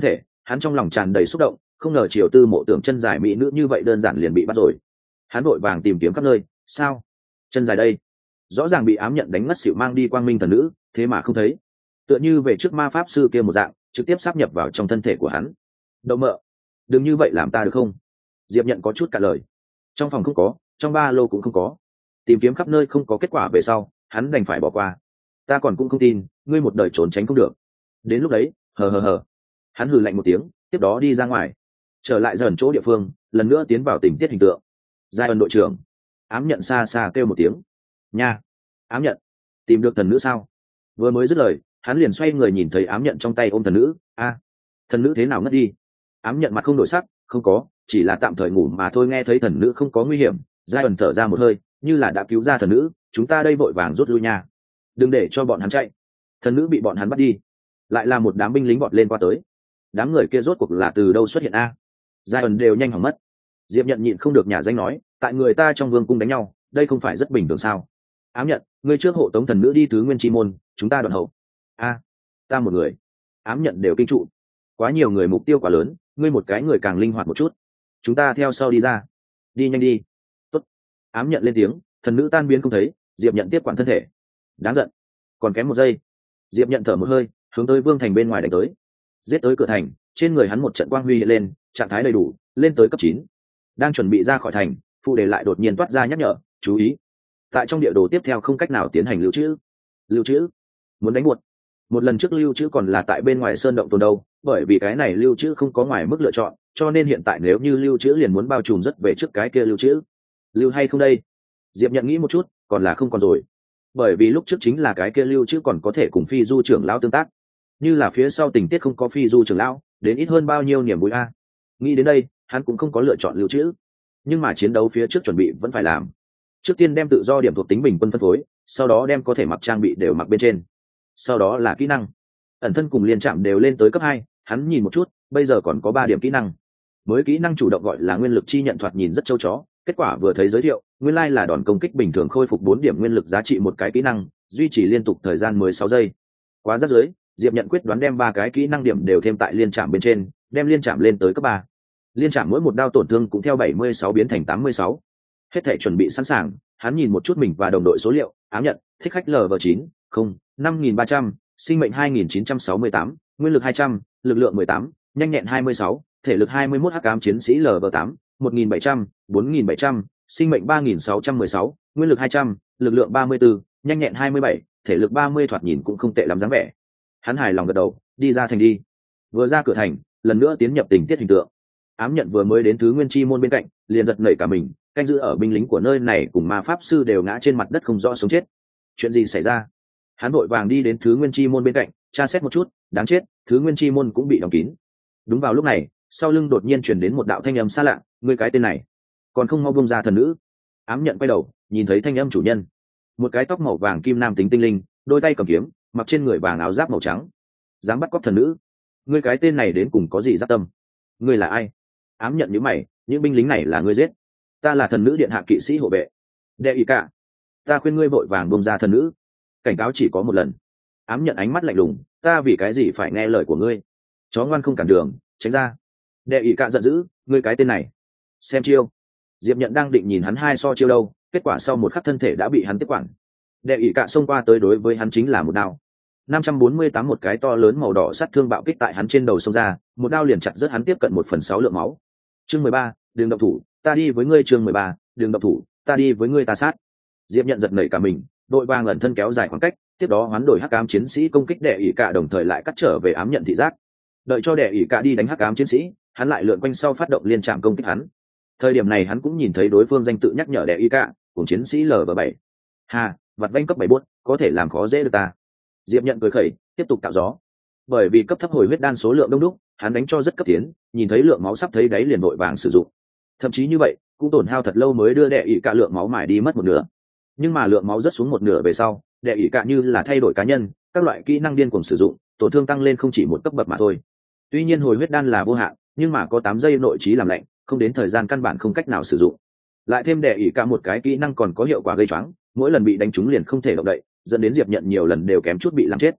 S1: hắn trong lòng tràn đầy xúc động, không ngờ Triều Tư Mộ tưởng chân dài mỹ nữ như vậy đơn giản liền bị bắt rồi. Hắn vội vàng tìm kiếm khắp nơi, sao chân dài đây? Rõ ràng bị ám nhận đánh ngất xỉu mang đi quang minh thần nữ, thế mà không thấy. Tựa như về trước ma pháp sư kia một dạng, trực tiếp sáp nhập vào trong thân thể của hắn. Đậu mợ, đừng như vậy làm ta được không? Diệp Nhận có chút cả lời. Trong phòng không có, trong ba lô cũng không có, tìm kiếm khắp nơi không có kết quả về sau, hắn đành phải bỏ qua. Ta còn cũng không tin ngươi một đời trốn tránh không được. Đến lúc đấy, hờ hờ hờ, hắn hừ lạnh một tiếng, tiếp đó đi ra ngoài, trở lại dần chỗ địa phương, lần nữa tiến vào tình tiết hình tượng. Giai ân đội trưởng, ám nhận xa xa kêu một tiếng. Nha, ám nhận, tìm được thần nữ sao? Vừa mới dứt lời, hắn liền xoay người nhìn thấy ám nhận trong tay ôm thần nữ. A, thần nữ thế nào ngất đi? Ám nhận mặt không đổi sắc, không có, chỉ là tạm thời ngủ mà thôi. Nghe thấy thần nữ không có nguy hiểm, Giai ân thở ra một hơi, như là đã cứu ra thần nữ. Chúng ta đây vội vàng rút lui nha, đừng để cho bọn hắn chạy. Thần nữ bị bọn hắn bắt đi, lại là một đám binh lính vọt lên qua tới. Đám người kia rốt cuộc là từ đâu xuất hiện a? Giai ân đều nhanh hỏng mất. Diệp Nhận nhịn không được nhả danh nói, tại người ta trong vương cung đánh nhau, đây không phải rất bình thường sao? Ám nhận, ngươi trước hộ tống thần nữ đi thứ nguyên chi môn, chúng ta đoạn hậu. A, ta một người. Ám nhận đều kinh trụ, quá nhiều người, mục tiêu quá lớn, ngươi một cái người càng linh hoạt một chút, chúng ta theo sau đi ra. Đi nhanh đi. Tốt. Ám nhận lên tiếng, thần nữ tan biến không thấy. Diệp Nhận tiếp quản thân thể. Đáng giận, còn kém một giây. Diệp Nhận thở một hơi, hướng tới vương thành bên ngoài đánh tới. Giết tới cửa thành, trên người hắn một trận quang huy hiện lên, trạng thái đầy đủ, lên tới cấp chín. Đang chuẩn bị ra khỏi thành, phụ đề lại đột nhiên toát ra nhắc nhở, chú ý, tại trong địa đồ tiếp theo không cách nào tiến hành lưu trữ. Lưu trữ? Muốn đánh buột? Một lần trước lưu trữ còn là tại bên ngoài sơn động tồn đâu, bởi vì cái này lưu trữ không có ngoài mức lựa chọn, cho nên hiện tại nếu như lưu trữ liền muốn bao trùm rất về trước cái kia lưu trữ. Lưu hay không đây? Diệp Nhận nghĩ một chút, còn là không còn rồi. Bởi vì lúc trước chính là cái kia lưu trữ còn có thể cùng phi du trưởng lão tương tác, như là phía sau tình tiết không có phi du trưởng lão, đến ít hơn bao nhiêu niềm vui a. Nghĩ đến đây, hắn cũng không có lựa chọn lưu trữ, nhưng mà chiến đấu phía trước chuẩn bị vẫn phải làm. Trước tiên đem tự do điểm thuộc tính bình quân phân phối, sau đó đem có thể mặc trang bị đều mặc bên trên, sau đó là kỹ năng. Ẩn thân cùng liên chạm đều lên tới cấp hai. Hắn nhìn một chút, bây giờ còn có ba điểm kỹ năng. Mới kỹ năng chủ động gọi là nguyên lực chi nhận, thoạt nhìn rất châu chó, kết quả vừa thấy giới thiệu, nguyên lai là đòn công kích bình thường khôi phục bốn điểm nguyên lực giá trị một cái kỹ năng, duy trì liên tục thời gian mười sáu giây. Quá rất dưới, Diệp Nhận quyết đoán đem ba cái kỹ năng điểm đều thêm tại liên chạm bên trên, đem liên chạm lên tới cấp ba. Liên chạm mỗi một đao tổn thương cũng theo bảy mươi sáu biến thành tám mươi sáu. Hết thể chuẩn bị sẵn sàng, hắn nhìn một chút mình và đồng đội số liệu. Ám nhận, thích khách lv chín, không, năm nghìn ba trăm, sinh mệnh hai nghìn chín trăm sáu mươi tám, nguyên lực hai trăm, lực lượng mười tám, nhanh nhẹn hai mươi sáu, thể lực hai mươi mốt, hắc ám chiến sĩ lv tám, một nghìn bảy trăm, bốn nghìn bảy trăm, sinh mệnh ba nghìn sáu trăm mười sáu, nguyên lực hai trăm, lực lượng ba mươi tư, nhanh nhẹn hai mươi bảy, thể lực ba mươi, thoạt nhìn cũng không tệ lắm dáng vẻ. Hắn hài lòng gật đầu, đi ra thành đi. Vừa ra cửa thành, lần nữa tiến nhập tình tiết hình tượng. Ám nhận vừa mới đến thứ nguyên chi môn bên cạnh, liền giật nảy cả mình, canh giữ ở binh lính của nơi này cùng ma pháp sư đều ngã trên mặt đất không rõ sống chết. Chuyện gì xảy ra? Hắn vội vàng đi đến thứ nguyên chi môn bên cạnh, tra xét một chút, đáng chết, thứ nguyên chi môn cũng bị đóng kín. Đúng vào lúc này, sau lưng đột nhiên truyền đến một đạo thanh âm xa lạ, ngươi cái tên này, còn không mau buông ra thần nữ. Ám nhận quay đầu, nhìn thấy thanh âm chủ nhân, một cái tóc màu vàng kim nam tính tinh linh, đôi tay cầm kiếm, mặc trên người vàng áo giáp màu trắng, dám bắt cóc thần nữ, ngươi cái tên này đến cùng có gì giáp tâm? Ngươi là ai? Ám nhận nhíu mày, những binh lính này là ngươi giết? Ta là thần nữ điện hạ kỵ sĩ hộ vệ, đệ ý cả. Ta khuyên ngươi vội vàng buông ra thần nữ, cảnh cáo chỉ có một lần. Ám nhận ánh mắt lạnh lùng, ta vì cái gì phải nghe lời của ngươi? Chó ngoan không cản đường, tránh ra. Đệ ý cả giận dữ, ngươi cái tên này, xem chiêu. Diệp Nhận đang định nhìn hắn hai so chiêu đâu, kết quả sau một khắc thân thể đã bị hắn tiếp quản. Đệ ý cả xông qua tới đối với hắn chính là một đao. năm trăm bốn mươi tám, một cái to lớn màu đỏ sát thương bạo kích tại hắn trên đầu xông ra, một đao liền chặt rớt hắn tiếp cận một phần sáu lượng máu. Chương mười ba, đường động thủ, ta đi với ngươi. Chương mười ba, đường động thủ, ta đi với ngươi ta sát. Diệp Nhận giật nảy cả mình, đội vàng ẩn thân kéo dài khoảng cách, tiếp đó hoán đổi hắc ám chiến sĩ công kích đệ ỷ cả, đồng thời lại cắt trở về ám nhận thị giác. Đợi cho đệ ỷ cả đi đánh hắc ám chiến sĩ, hắn lại lượn quanh sau phát động liên trạm công kích hắn. Thời điểm này hắn cũng nhìn thấy đối phương danh tự nhắc nhở đệ ỷ cả, cùng chiến sĩ lv bảy. Hà, vặt vanh cấp bảy bốt, có thể làm khó dễ được ta. Diệp Nhận cười khẩy, tiếp tục tạo gió. Bởi vì cấp thấp hồi huyết đan số lượng đông đúc, hắn đánh cho rất cấp tiến, nhìn thấy lượng máu sắp thấy đáy liền vội vàng sử dụng. Thậm chí như vậy, cũng tổn hao thật lâu mới đưa đệ ỷ cả lượng máu mài đi mất một nửa. Nhưng mà lượng máu rất xuống một nửa về sau, đệ ỷ cả như là thay đổi cá nhân, các loại kỹ năng điên cuồng sử dụng, tổn thương tăng lên không chỉ một cấp bậc mà thôi. Tuy nhiên hồi huyết đan là vô hạn, nhưng mà có tám giây nội trí làm lạnh, không đến thời gian căn bản không cách nào sử dụng. Lại thêm đệ ỷ cả một cái kỹ năng còn có hiệu quả gây choáng, mỗi lần bị đánh trúng liền không thể động đậy, dẫn đến Diệp Nhận nhiều lần đều kém chút bị làm chết.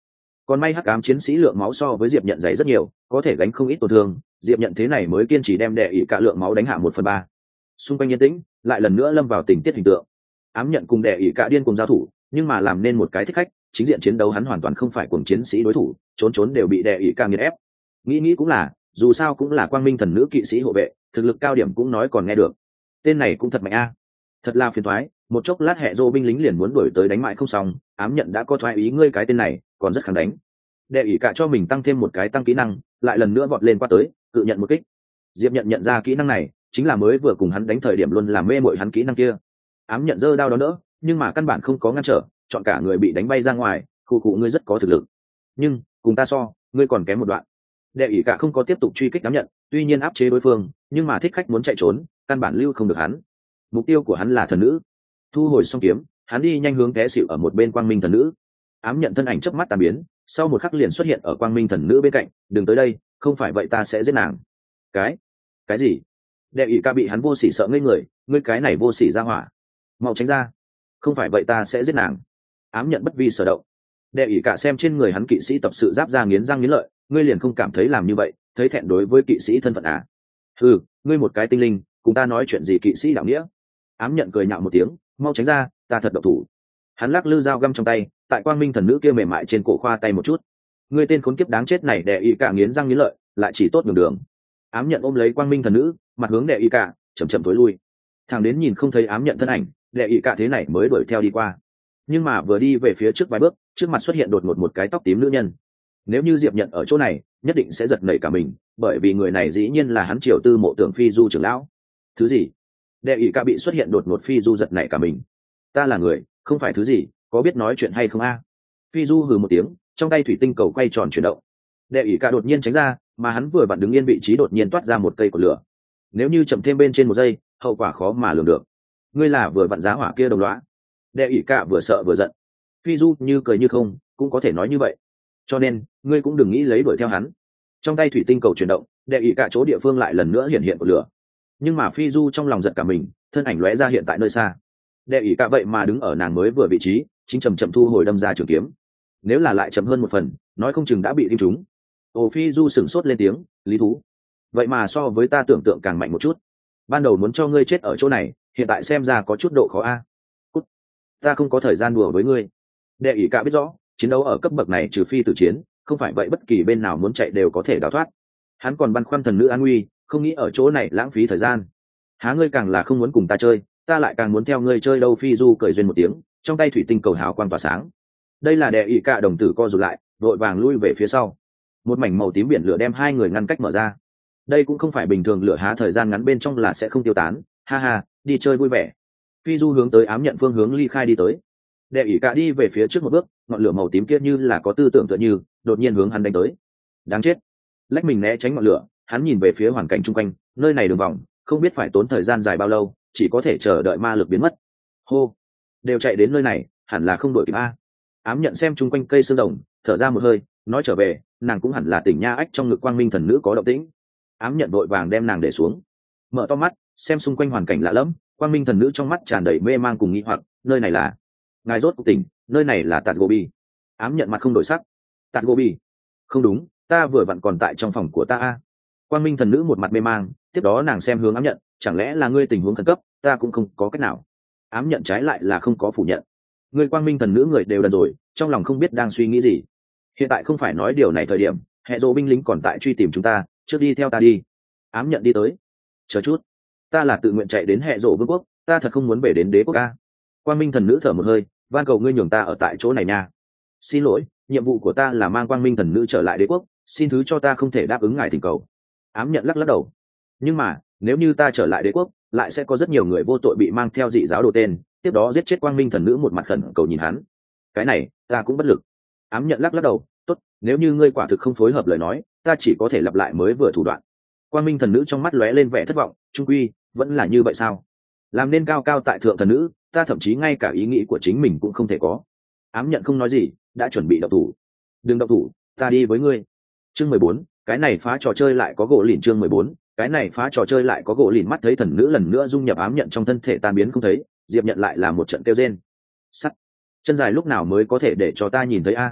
S1: còn may hắc ám chiến sĩ lượng máu so với diệp nhận dày rất nhiều, có thể gánh không ít tổn thương. Diệp nhận thế này mới kiên trì đem đệ ỷ cả lượng máu đánh hạ một phần ba. Xung quanh yên tĩnh lại lần nữa lâm vào tình tiết hình tượng. Ám nhận cùng đệ ỷ cả điên cùng giao thủ, nhưng mà làm nên một cái thích khách, chính diện chiến đấu hắn hoàn toàn không phải cuồng chiến sĩ đối thủ, trốn trốn đều bị đệ ỷ cả nghiền ép. Nghĩ nghĩ cũng là, dù sao cũng là quang minh thần nữ kỵ sĩ hộ vệ, thực lực cao điểm cũng nói còn nghe được. Tên này cũng thật mạnh a. Thật là phiền toái, một chốc lát hệ dô binh lính liền muốn đuổi tới đánh mại không xong. Ám nhận đã có thoái ý ngươi cái tên này còn rất kháng đánh. Đệ ỷ cả cho mình tăng thêm một cái tăng kỹ năng, lại lần nữa vọt lên qua tới, cự nhận một kích. Diệp nhận nhận ra kỹ năng này chính là mới vừa cùng hắn đánh thời điểm luôn làm mê mội hắn kỹ năng kia. Ám nhận giơ đao đó đỡ, nhưng mà căn bản không có ngăn trở, chọn cả người bị đánh bay ra ngoài. Khu cụ ngươi rất có thực lực, nhưng cùng ta so ngươi còn kém một đoạn. Đệ ỷ cả không có tiếp tục truy kích Ám nhận, tuy nhiên áp chế đối phương, nhưng mà thích khách muốn chạy trốn căn bản lưu không được hắn. Mục tiêu của hắn là thần nữ. Thu hồi xong kiếm, hắn đi nhanh hướng té xịu ở một bên quang minh thần nữ. Ám nhận thân ảnh chớp mắt tàn biến, sau một khắc liền xuất hiện ở quang minh thần nữ bên cạnh. Đừng tới đây, không phải vậy ta sẽ giết nàng. Cái cái gì? Đệ ỷ ca bị hắn vô sỉ sợ ngây người. Ngươi cái này vô sỉ ra hỏa, mau tránh ra, không phải vậy ta sẽ giết nàng. Ám nhận bất vi sở động. Đệ ỷ cả xem trên người hắn kỵ sĩ tập sự giáp ra nghiến răng nghiến lợi. Ngươi liền không cảm thấy làm như vậy thấy thẹn đối với kỵ sĩ thân phận à? Ừ, ngươi một cái tinh linh, cùng ta nói chuyện gì kỵ sĩ đạo nghĩa? Ám nhận cười nhạo một tiếng, mau tránh ra, ta thật độc thủ. Hắn lắc lư dao găm trong tay, tại quang minh thần nữ kia mềm mại trên cổ khoa tay một chút. Ngươi tên khốn kiếp đáng chết này, đệ ỷ cả nghiến răng nghiến lợi, lại chỉ tốt đường đường. Ám nhận ôm lấy quang minh thần nữ, mặt hướng đệ ỷ cả, chậm chậm tối lui. Thằng đến nhìn không thấy ám nhận thân ảnh, đệ ỷ cả thế này mới đuổi theo đi qua. Nhưng mà vừa đi về phía trước vài bước, trước mặt xuất hiện đột ngột một cái tóc tím nữ nhân. Nếu như Diệp nhận ở chỗ này, nhất định sẽ giật nảy cả mình, bởi vì người này dĩ nhiên là hắn triều tư mộ tưởng phi du trưởng lão. Thứ gì? Đệ ỷ cả bị xuất hiện đột ngột phi du giật nảy cả mình. Ta là người, không phải thứ gì, có biết nói chuyện hay không a? Phi du hừ một tiếng, trong tay thủy tinh cầu quay tròn chuyển động. Đệ ỷ cả đột nhiên tránh ra, mà hắn vừa vặn đứng yên vị trí đột nhiên toát ra một cây của lửa. Nếu như chậm thêm bên trên một giây, hậu quả khó mà lường được. Ngươi là vừa vặn giá hỏa kia đồng lõa. Đệ ỷ cả vừa sợ vừa giận. Phi du như cười như không, cũng có thể nói như vậy. Cho nên ngươi cũng đừng nghĩ lấy đuổi theo hắn. Trong tay thủy tinh cầu chuyển động, đệ ỷ cả chỗ địa phương lại lần nữa hiện hiện của lửa. Nhưng mà phi du trong lòng giận cả mình, thân ảnh lóe ra hiện tại nơi xa. Đệ ỷ cả vậy mà đứng ở nàng mới vừa vị trí, chính chậm chậm thu hồi đâm ra trường kiếm. Nếu là lại chậm hơn một phần, nói không chừng đã bị đinh trúng. Ồ, phi du sửng sốt lên tiếng, lý thú, vậy mà so với ta tưởng tượng càng mạnh một chút. Ban đầu muốn cho ngươi chết ở chỗ này, hiện tại xem ra có chút độ khó a. Cút, ta không có thời gian đùa với ngươi. Đệ ỷ cả biết rõ, chiến đấu ở cấp bậc này trừ phi tử chiến, không phải vậy bất kỳ bên nào muốn chạy đều có thể đào thoát. Hắn còn băn khoăn thần nữ an nguy, không nghĩ ở chỗ này lãng phí thời gian. Há ngươi càng là không muốn cùng ta chơi, ta lại càng muốn theo ngươi chơi đâu. Phi du cười duyên một tiếng, trong tay thủy tinh cầu hào quang tỏa sáng. Đây là đệ ỷ cả đồng tử co rụt lại, vội vàng lui về phía sau. Một mảnh màu tím biển lửa đem hai người ngăn cách mở ra. Đây cũng không phải bình thường lửa há thời gian ngắn bên trong là sẽ không tiêu tán. Ha ha, đi chơi vui vẻ. Phi du hướng tới ám nhận phương hướng ly khai đi tới. Đệ ỷ cả đi về phía trước một bước, ngọn lửa màu tím kia như là có tư tưởng tựa như đột nhiên hướng hắn đánh tới. Đáng chết, lách mình né tránh ngọn lửa. Hắn nhìn về phía hoàn cảnh chung quanh, nơi này đường vòng không biết phải tốn thời gian dài bao lâu, chỉ có thể chờ đợi ma lực biến mất. Hô, đều chạy đến nơi này, hẳn là không đổi kịp a. Ám nhận xem chung quanh cây xương đồng, thở ra một hơi, nói trở về, nàng cũng hẳn là tỉnh nha. Ách, trong ngực quang minh thần nữ có động tĩnh. Ám nhận vội vàng đem nàng để xuống, mở to mắt xem xung quanh hoàn cảnh lạ lẫm. Quang minh thần nữ trong mắt tràn đầy mê mang cùng nghi hoặc. Nơi này là? Ngài rốt cuộc tỉnh, nơi này là Tazgobi. Ám nhận mặt không đổi sắc. Tazgobi? Không đúng, ta vừa vặn còn tại trong phòng của ta a. Quang minh thần nữ một mặt mê mang, tiếp đó nàng xem hướng ám nhận, chẳng lẽ là ngươi tình huống khẩn cấp? Ta cũng không có cách nào. Ám nhận trái lại là không có phủ nhận. Ngươi quang minh thần nữ người đều đần rồi, trong lòng không biết đang suy nghĩ gì. Hiện tại không phải nói điều này thời điểm, hệ dỗ binh lính còn tại truy tìm chúng ta, trước đi theo ta đi. Ám nhận đi tới. Chờ chút, ta là tự nguyện chạy đến hệ dỗ vương quốc, ta thật không muốn về đến đế quốc a. Quang minh thần nữ thở một hơi, van cầu ngươi nhường ta ở tại chỗ này nha. Xin lỗi, nhiệm vụ của ta là mang quang minh thần nữ trở lại đế quốc, xin thứ cho ta không thể đáp ứng ngài thỉnh cầu. Ám nhận lắc lắc đầu. Nhưng mà nếu như ta trở lại đế quốc, lại sẽ có rất nhiều người vô tội bị mang theo dị giáo đồ tên, tiếp đó giết chết quang minh thần nữ. Một mặt khẩn cầu nhìn hắn. Cái này ta cũng bất lực. Ám nhận lắc lắc đầu. Tốt, nếu như ngươi quả thực không phối hợp lời nói, ta chỉ có thể lặp lại mới vừa thủ đoạn. Quang minh thần nữ trong mắt lóe lên vẻ thất vọng. Trung quy vẫn là như vậy sao? Làm nên cao cao tại thượng thần nữ, ta thậm chí ngay cả ý nghĩ của chính mình cũng không thể có. Ám nhận không nói gì, đã chuẩn bị động thủ. Đừng động thủ, ta đi với ngươi. Chương mười bốn, cái này phá trò chơi lại có gỗ lìn. Chương mười bốn, cái này phá trò chơi lại có gỗ lìn. Mắt thấy thần nữ lần nữa dung nhập ám nhận trong thân thể tan biến không thấy, Diệp nhận lại là một trận kêu rên. Sắt, chân dài lúc nào mới có thể để cho ta nhìn thấy a?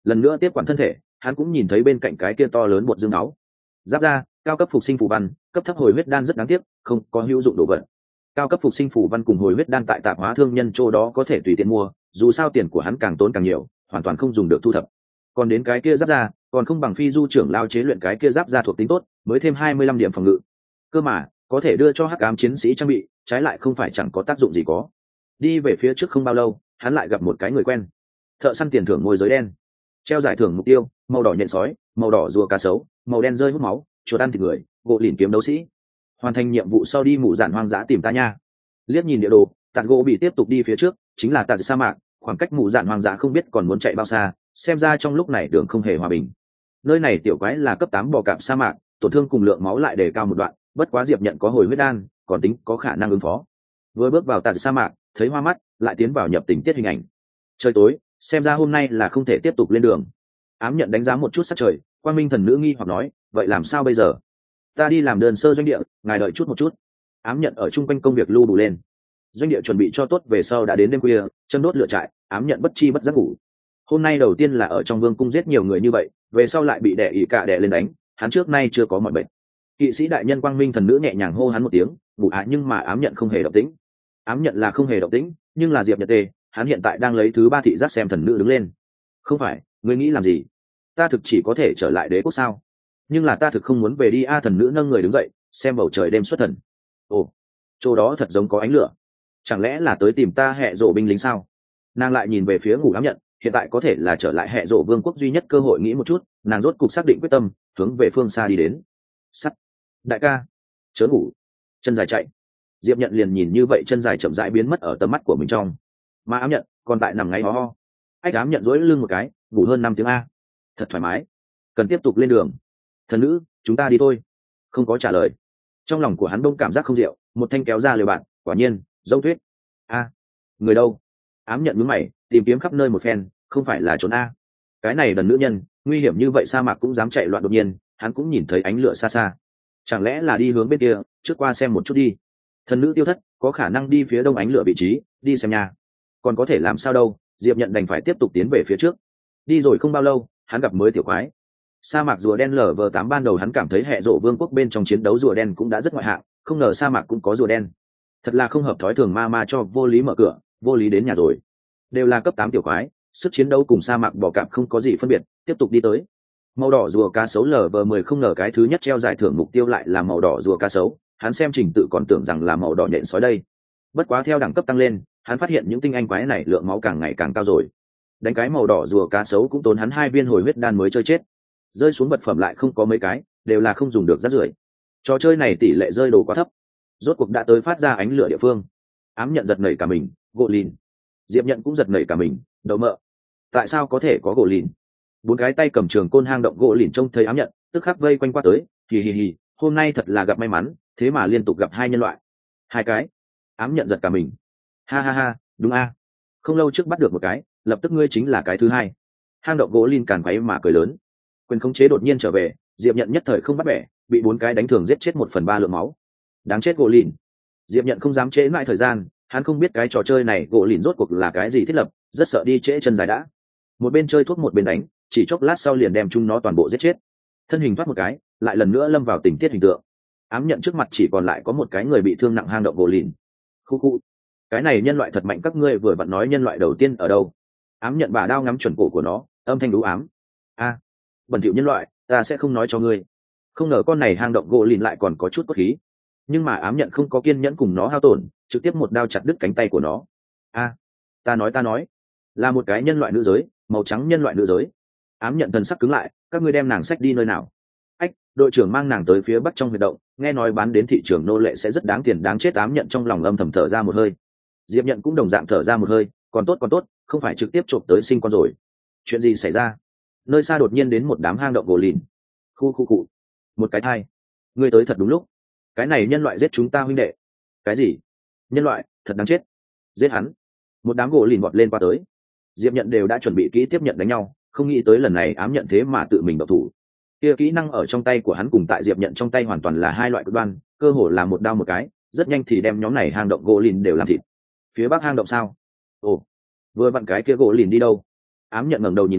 S1: lần nữa tiếp quản thân thể, hắn cũng nhìn thấy bên cạnh cái kia to lớn bột dương máu. Giáp ra, cao cấp phục sinh phù văn, cấp thấp hồi huyết đan rất đáng tiếc, không có hữu dụng đồ vật. Cao cấp phục sinh phù văn cùng hồi huyết đan tại tạp hóa thương nhân chỗ đó có thể tùy tiện mua, dù sao tiền của hắn càng tốn càng nhiều, hoàn toàn không dùng được thu thập. Còn đến cái kia giáp ra, còn không bằng phi du trưởng lao chế luyện cái kia giáp ra thuộc tính tốt, mới thêm hai mươi lăm điểm phòng ngự. Cơ mà, có thể đưa cho hắc ám chiến sĩ trang bị, trái lại không phải chẳng có tác dụng gì có. Đi về phía trước không bao lâu, hắn lại gặp một cái người quen. Thợ săn tiền thưởng môi giới đen. Treo giải thưởng mục tiêu, màu đỏ nhện sói, màu đỏ rùa cá sấu, màu đen rơi hút máu, chuột ăn thịt người, gỗ lìn kiếm đấu sĩ. Hoàn thành nhiệm vụ sau đi mụ dạn hoang dã tìm ta nha. Liếc nhìn địa đồ, tạt gỗ bị tiếp tục đi phía trước, chính là tạt sa mạc, khoảng cách mụ dạn hoang dã không biết còn muốn chạy bao xa, xem ra trong lúc này đường không hề hòa bình. Nơi này tiểu quái là cấp tám bò cạp sa mạc, tổn thương cùng lượng máu lại đề cao một đoạn, bất quá Diệp nhận có hồi huyết đan, còn tính có khả năng ứng phó. Vừa bước vào tạt sa mạc, thấy hoa mắt, lại tiến vào nhập tình tiết hình ảnh. Trời tối, xem ra hôm nay là không thể tiếp tục lên đường. Ám nhận đánh giá một chút sắc trời, quang minh thần nữ nghi hoặc nói, vậy làm sao bây giờ? Ta đi làm đơn sơ doanh địa, ngài đợi chút một chút. Ám nhận ở chung quanh công việc lưu đủ lên. Doanh địa chuẩn bị cho tốt về sau đã đến đêm khuya, chân đốt lửa trại, ám nhận bất chi bất giác ngủ. Hôm nay đầu tiên là ở trong vương cung giết nhiều người như vậy, về sau lại bị đẻ ỉ cả đẻ lên đánh, hắn trước nay chưa có mọi bệnh. Kỵ sĩ đại nhân quang minh thần nữ nhẹ nhàng hô hắn một tiếng, ngủ ạ, nhưng mà ám nhận không hề động tĩnh. Ám nhận là không hề động tĩnh, nhưng là Diệp Nhật Tề, hắn hiện tại đang lấy thứ ba thị giác xem thần nữ đứng lên. Không phải, ngươi nghĩ làm gì? Ta thực chỉ có thể trở lại đế quốc sao? Nhưng là ta thực không muốn về đi a. Thần nữ nâng người đứng dậy, xem bầu trời đêm xuất thần. Ồ, chỗ đó thật giống có ánh lửa, chẳng lẽ là tới tìm ta hệ rộ binh lính sao? Nàng lại nhìn về phía ngủ ám nhận, hiện tại có thể là trở lại hệ rộ vương quốc duy nhất cơ hội, nghĩ một chút, nàng rốt cục xác định quyết tâm, hướng về phương xa đi đến. Sắt, đại ca, chớ ngủ, chân dài chạy. Diệp nhận liền nhìn như vậy chân dài chậm rãi biến mất ở tầm mắt của mình trong, mà ám nhận còn tại nằm ngáy ho ho. Ách ám nhận dỗi lưng một cái, ngủ hơn năm tiếng a, thật thoải mái. Cần tiếp tục lên đường. Thần nữ, chúng ta đi thôi. Không có trả lời. Trong lòng của hắn đông cảm giác không diệu, một thanh kéo ra lều bạn, quả nhiên dâu tuyết. A, người đâu? Ám nhận mướn mày, tìm kiếm khắp nơi một phen, không phải là trốn a. Cái này đần nữ nhân, nguy hiểm như vậy sa mạc cũng dám chạy loạn, đột nhiên hắn cũng nhìn thấy ánh lửa xa xa. Chẳng lẽ là đi hướng bên kia, trước qua xem một chút đi. Thần nữ tiêu thất, có khả năng đi phía đông ánh lửa vị trí, đi xem nha. Còn có thể làm sao đâu, Diệp nhận đành phải tiếp tục tiến về phía trước. Đi rồi không bao lâu, hắn gặp mới tiểu quái. Sa mạc rùa đen lở vờ tám, ban đầu hắn cảm thấy hệ rộ vương quốc bên trong chiến đấu rùa đen cũng đã rất ngoại hạng, không ngờ sa mạc cũng có rùa đen. Thật là không hợp thói thường, ma ma cho vô lý mở cửa, vô lý đến nhà rồi. Đều là cấp tám tiểu quái, sức chiến đấu cùng sa mạc bò cạp không có gì phân biệt, tiếp tục đi tới. Màu đỏ rùa cá sấu lở vờ mười, không ngờ cái thứ nhất treo giải thưởng mục tiêu lại là màu đỏ rùa cá sấu, hắn xem trình tự còn tưởng rằng là màu đỏ nhện sói đây. Bất quá theo đẳng cấp tăng lên, hắn phát hiện những tinh anh quái này lượng máu càng ngày càng cao rồi. Đánh cái màu đỏ rùa cá sấu cũng tốn hắn hai viên hồi huyết đan mới chơi chết. Rơi xuống vật phẩm lại không có mấy cái, đều là không dùng được rác rưởi. Trò chơi này tỷ lệ rơi đồ quá thấp. Rốt cuộc đã tới phát ra ánh lửa địa phương. Ám nhận giật nảy cả mình, gỗ lìn. Diệp nhận cũng giật nảy cả mình, đậu mợ. Tại sao có thể có gỗ lìn? Bốn cái tay cầm trường côn hang động gỗ lìn trông thấy ám nhận, tức khắc vây quanh qua tới, hì hì hì, hôm nay thật là gặp may mắn, thế mà liên tục gặp hai nhân loại. Hai cái. Ám nhận giật cả mình. Ha ha ha, đúng a. Không lâu trước bắt được một cái, lập tức ngươi chính là cái thứ hai. Hang động gỗ lìn càn quấy mà cười lớn. Quyền khống chế đột nhiên trở về, Diệp nhận nhất thời không bắt bẻ, bị bốn cái đánh thường giết chết một phần ba lượng máu. Đáng chết gỗ lìn. Diệp nhận không dám trễ mãi thời gian, hắn không biết cái trò chơi này gỗ lìn rốt cuộc là cái gì thiết lập, rất sợ đi trễ chân dài đã. Một bên chơi thuốc một bên đánh, chỉ chốc lát sau liền đem chúng nó toàn bộ giết chết. Thân hình thoát một cái, lại lần nữa lâm vào tình tiết hình tượng. Ám nhận trước mặt chỉ còn lại có một cái người bị thương nặng hang động gỗ lìn. Khu khu, cái này nhân loại thật mạnh, các ngươi vừa vặn nói nhân loại đầu tiên ở đâu? Ám nhận bà đao ngắm chuẩn cổ của nó, âm thanh đú ám. A, bẩn thỉu nhân loại, ta sẽ không nói cho ngươi. Không ngờ con này hang động gỗ lìn lại còn có chút cốt khí. Nhưng mà ám nhận không có kiên nhẫn cùng nó hao tổn, trực tiếp một đao chặt đứt cánh tay của nó. A, ta nói ta nói, là một cái nhân loại nữ giới, màu trắng nhân loại nữ giới. Ám nhận thần sắc cứng lại, các ngươi đem nàng xách đi nơi nào? Ách, đội trưởng mang nàng tới phía bắc trong huyệt động, nghe nói bán đến thị trường nô lệ sẽ rất đáng tiền, đáng chết. Ám nhận trong lòng âm thầm thở ra một hơi. Diệp nhận cũng đồng dạng thở ra một hơi, còn tốt còn tốt, không phải trực tiếp trộm tới sinh con rồi. Chuyện gì xảy ra? Nơi xa đột nhiên đến một đám hang động gỗ lìn. Khu khu cụ, một cái thai. Ngươi tới thật đúng lúc. Cái này nhân loại giết chúng ta huynh đệ. Cái gì? Nhân loại, thật đáng chết. Giết hắn. Một đám gỗ lìn vọt lên qua tới. Diệp nhận đều đã chuẩn bị kỹ tiếp nhận đánh nhau, không nghĩ tới lần này ám nhận thế mà tự mình độc thủ. Kia kỹ năng ở trong tay của hắn cùng tại Diệp nhận trong tay hoàn toàn là hai loại cực đoan, cơ hồ là một đao một cái, rất nhanh thì đem nhóm này hang động gỗ lìn đều làm thịt. Phía bắc hang động sao? Ồ, vừa vặn cái kia gỗ lìn đi đâu? Ám nhận ngẩng đầu nhìn lại,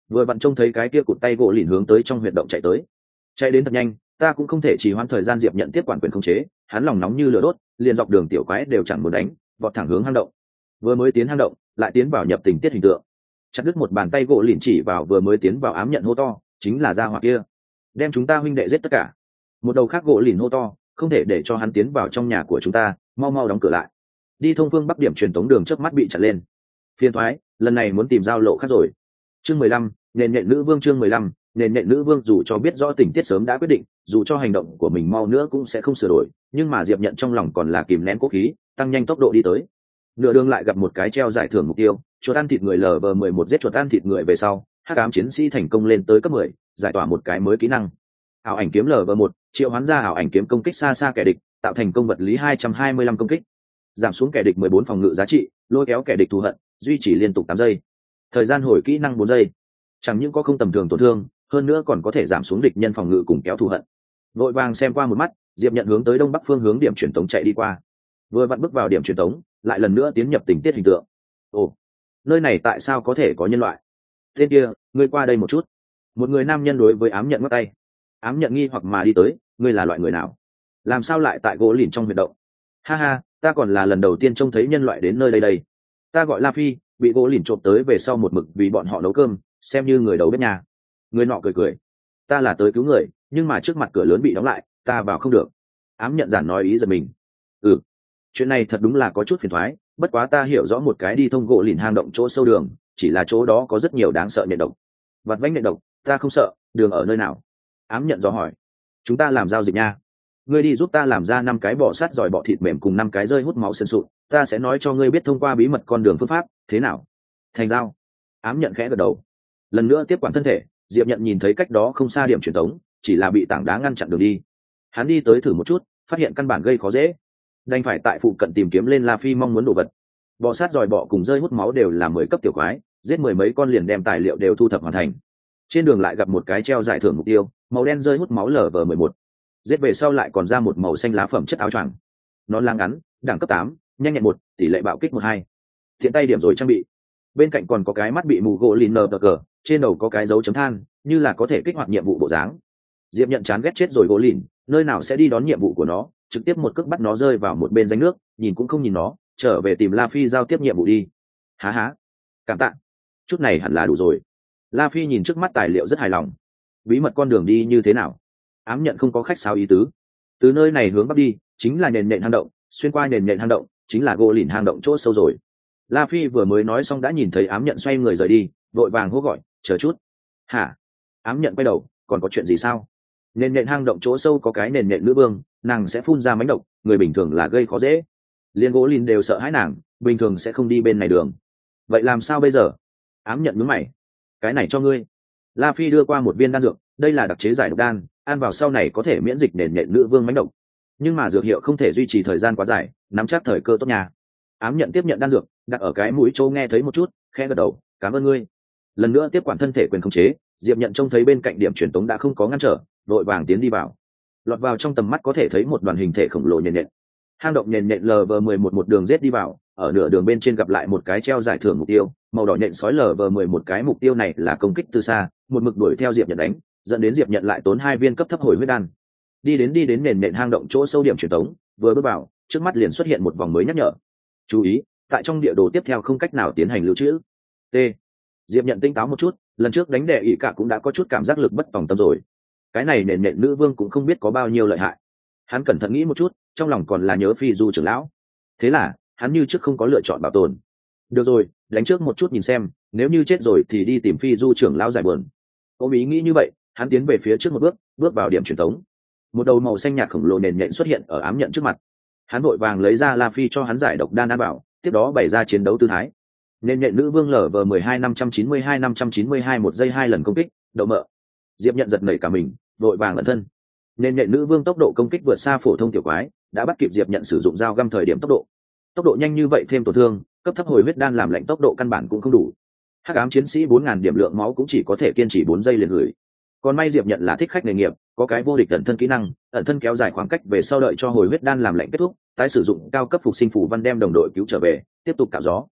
S1: vừa vặn trông thấy cái kia cụt tay gỗ lìn hướng tới trong huyệt động chạy tới, chạy đến thật nhanh, ta cũng không thể trì hoãn thời gian. Diệp nhận tiếp quản quyền khống chế, hắn lòng nóng như lửa đốt, liền dọc đường tiểu quái đều chẳng muốn đánh, vọt thẳng hướng hang động. Vừa mới tiến hang động, lại tiến vào nhập tình tiết hình tượng, chặt đứt một bàn tay gỗ lìn chỉ vào vừa mới tiến vào ám nhận hô to, chính là gia hỏa kia, đem chúng ta huynh đệ giết tất cả. Một đầu khác gỗ lìn hô to, không thể để cho hắn tiến vào trong nhà của chúng ta, mau mau đóng cửa lại. Đi thông phương bắc điểm truyền tống đường trước mắt bị chặn lên, phiền thoái, lần này muốn tìm giao lộ khác rồi. Chương mười lăm, nền nhện nữ vương. Chương mười lăm, nền nhện nữ vương. Dù cho biết rõ tình tiết sớm đã quyết định, dù cho hành động của mình mau nữa cũng sẽ không sửa đổi, nhưng mà Diệp nhận trong lòng còn là kìm nén cố khí, tăng nhanh tốc độ đi tới. Nửa đường lại gặp một cái treo giải thưởng mục tiêu, chuột ăn thịt người lv mười một giết chuột ăn thịt người về sau, hắc ám chiến sĩ thành công lên tới cấp mười, giải tỏa một cái mới kỹ năng ảo ảnh kiếm lv một, triệu hoán ra ảo ảnh kiếm công kích xa xa kẻ địch, tạo thành công vật lý hai trăm hai mươi lăm công kích, giảm xuống kẻ địch mười bốn phòng ngự giá trị, lôi kéo kẻ địch thù hận, duy trì liên tục tám giây, thời gian hồi kỹ năng bốn giây. Chẳng những có không tầm thường tổn thương, hơn nữa còn có thể giảm xuống địch nhân phòng ngự cùng kéo thù hận. Vội vàng xem qua một mắt, Diệp nhận hướng tới đông bắc phương hướng điểm truyền tống chạy đi qua. Vừa vặn bước vào điểm truyền tống, lại lần nữa tiến nhập tình tiết hình tượng. Ồ, nơi này tại sao có thể có nhân loại? Tên kia, ngươi qua đây một chút. Một người nam nhân đối với ám nhận ngắt tay. Ám nhận nghi hoặc mà đi tới, ngươi là loại người nào? Làm sao lại tại gỗ lìn trong huyệt động? Ha ha, ta còn là lần đầu tiên trông thấy nhân loại đến nơi đây đây. Ta gọi La Phi, bị gỗ lìn trộm tới về sau một mực vì bọn họ nấu cơm, xem như người đầu bếp nhà. Người nọ cười cười, ta là tới cứu người, nhưng mà trước mặt cửa lớn bị đóng lại, ta vào không được. Ám nhận giản nói ý giật mình. Ừ, chuyện này thật đúng là có chút phiền thoái, bất quá ta hiểu rõ một cái đi thông gỗ lìn hang động chỗ sâu đường, chỉ là chỗ đó có rất nhiều đáng sợ nhện độc. Vặt vách nhện độc, ta không sợ, đường ở nơi nào? Ám nhận dò hỏi. Chúng ta làm giao dịch nha. Ngươi đi giúp ta làm ra năm cái bò sát giỏi bọ thịt mềm cùng năm cái rơi hút máu sần sụn, ta sẽ nói cho ngươi biết thông qua bí mật con đường phương pháp, thế nào? Thành giao. Ám nhận khẽ gật đầu. Lần nữa tiếp quản thân thể, Diệp nhận nhìn thấy cách đó không xa điểm truyền tống, chỉ là bị tảng đá ngăn chặn đường đi. Hắn đi tới thử một chút, phát hiện căn bản gây khó dễ, đành phải tại phụ cận tìm kiếm lên La Phi mong muốn đồ vật. Bọ sát giỏi bọ cùng rơi hút máu đều là mười cấp tiểu quái, giết mười mấy con liền đem tài liệu đều thu thập hoàn thành. Trên đường lại gặp một cái treo giải thưởng mục tiêu, màu đen rơi hút máu lv mười một, giết về sau lại còn ra một màu xanh lá phẩm chất áo choàng, nón lá ngắn, đẳng cấp tám, nhanh nhẹn một, tỷ lệ bạo kích một hai, thiện tay điểm rồi trang bị. Bên cạnh còn có cái mắt bị mù gỗ lìn nờ cờ, trên đầu có cái dấu chấm than, như là có thể kích hoạt nhiệm vụ bộ dáng. Diệp nhận chán ghét chết rồi gỗ lìn, nơi nào sẽ đi đón nhiệm vụ của nó, trực tiếp một cước bắt nó rơi vào một bên rãnh nước, nhìn cũng không nhìn nó, trở về tìm La Phi giao tiếp nhiệm vụ đi. Há há, cảm tạ, chút này hẳn là đủ rồi. La Phi nhìn trước mắt tài liệu rất hài lòng. Bí mật con đường đi như thế nào? Ám nhận không có khách sáo ý tứ. Từ nơi này hướng bắc đi, chính là nền nhện hang động, xuyên qua nền nhện hang động, chính là gỗ lìn hang động chỗ sâu rồi. La Phi vừa mới nói xong đã nhìn thấy ám nhận xoay người rời đi, vội vàng hô gọi, chờ chút. Hả? Ám nhận quay đầu, còn có chuyện gì sao? Nền nhện hang động chỗ sâu có cái nền nhện nữ vương, nàng sẽ phun ra mánh độc, người bình thường là gây khó dễ. Liên gỗ lìn đều sợ hãi nàng, bình thường sẽ không đi bên này đường. Vậy làm sao bây giờ? Ám nhận nhướng mày. Cái này cho ngươi. La Phi đưa qua một viên đan dược, đây là đặc chế giải độc đan, ăn vào sau này có thể miễn dịch nền nhện nữ vương mánh độc. Nhưng mà dược hiệu không thể duy trì thời gian quá dài, nắm chắc thời cơ tốt nhà. Ám nhận tiếp nhận đan dược, đặt ở cái mũi châu nghe thấy một chút, khẽ gật đầu, cảm ơn ngươi. Lần nữa tiếp quản thân thể quyền khống chế, Diệp nhận trông thấy bên cạnh điểm truyền tống đã không có ngăn trở, vội vàng tiến đi vào. Lọt vào trong tầm mắt có thể thấy một đoàn hình thể khổng lồ nhện nhện. Hang động nhện nhện lv mười một một đường rết đi vào, ở nửa đường bên trên gặp lại một cái treo giải thưởng mục tiêu, màu đỏ nhện sói lv mười một cái mục tiêu này là công kích từ xa, một mực đuổi theo Diệp nhận đánh, dẫn đến Diệp nhận lại tốn hai viên cấp thấp hồi huyết đan. Đi đến đi đến nền nện hang động chỗ sâu điểm truyền tống, vừa bước vào, trước mắt liền xuất hiện một vòng mới nhắc nhở. Chú ý, tại trong địa đồ tiếp theo không cách nào tiến hành lưu trữ. T. Diệp nhận tinh táo một chút, lần trước đánh đè ỉ cả cũng đã có chút cảm giác lực bất tòng tâm rồi. Cái này nền nện nữ vương cũng không biết có bao nhiêu lợi hại. Hắn cẩn thận nghĩ một chút, trong lòng còn là nhớ Phi Du trưởng lão. Thế là, hắn như trước không có lựa chọn bảo tồn. Được rồi, đánh trước một chút nhìn xem, nếu như chết rồi thì đi tìm Phi Du trưởng lão giải buồn. Ôm ý nghĩ như vậy, hắn tiến về phía trước một bước, bước vào điểm truyền tống. Một đầu màu xanh nhạt khổng lồ nền nhện xuất hiện ở ám nhận trước mặt. Hắn vội vàng lấy ra La Phi cho hắn giải độc đan ăn bảo, tiếp đó bày ra chiến đấu tư thái. Nền nhện nữ vương lv mười hai năm trăm chín mươi hai năm trăm chín mươi hai một giây hai lần công kích, đậu mợ. Diệp nhận giật nảy cả mình, vội vàng ẩn thân. Nền nhện nữ vương tốc độ công kích vượt xa phổ thông tiểu quái, đã bắt kịp Diệp nhận sử dụng dao găm thời điểm tốc độ. Tốc độ nhanh như vậy thêm tổn thương, cấp thấp hồi huyết đan làm lạnh tốc độ căn bản cũng không đủ. Hắc ám chiến sĩ bốn nghìn điểm lượng máu cũng chỉ có thể kiên trì bốn giây liền gửi. Còn may Diệp nhận là thích khách nghề nghiệp, có cái vô địch ẩn thân kỹ năng, ẩn thân kéo dài khoảng cách về sau đợi cho hồi huyết đan làm lạnh kết thúc, tái sử dụng cao cấp phục sinh phủ văn đem đồng đội cứu trở về, tiếp tục cạo gió.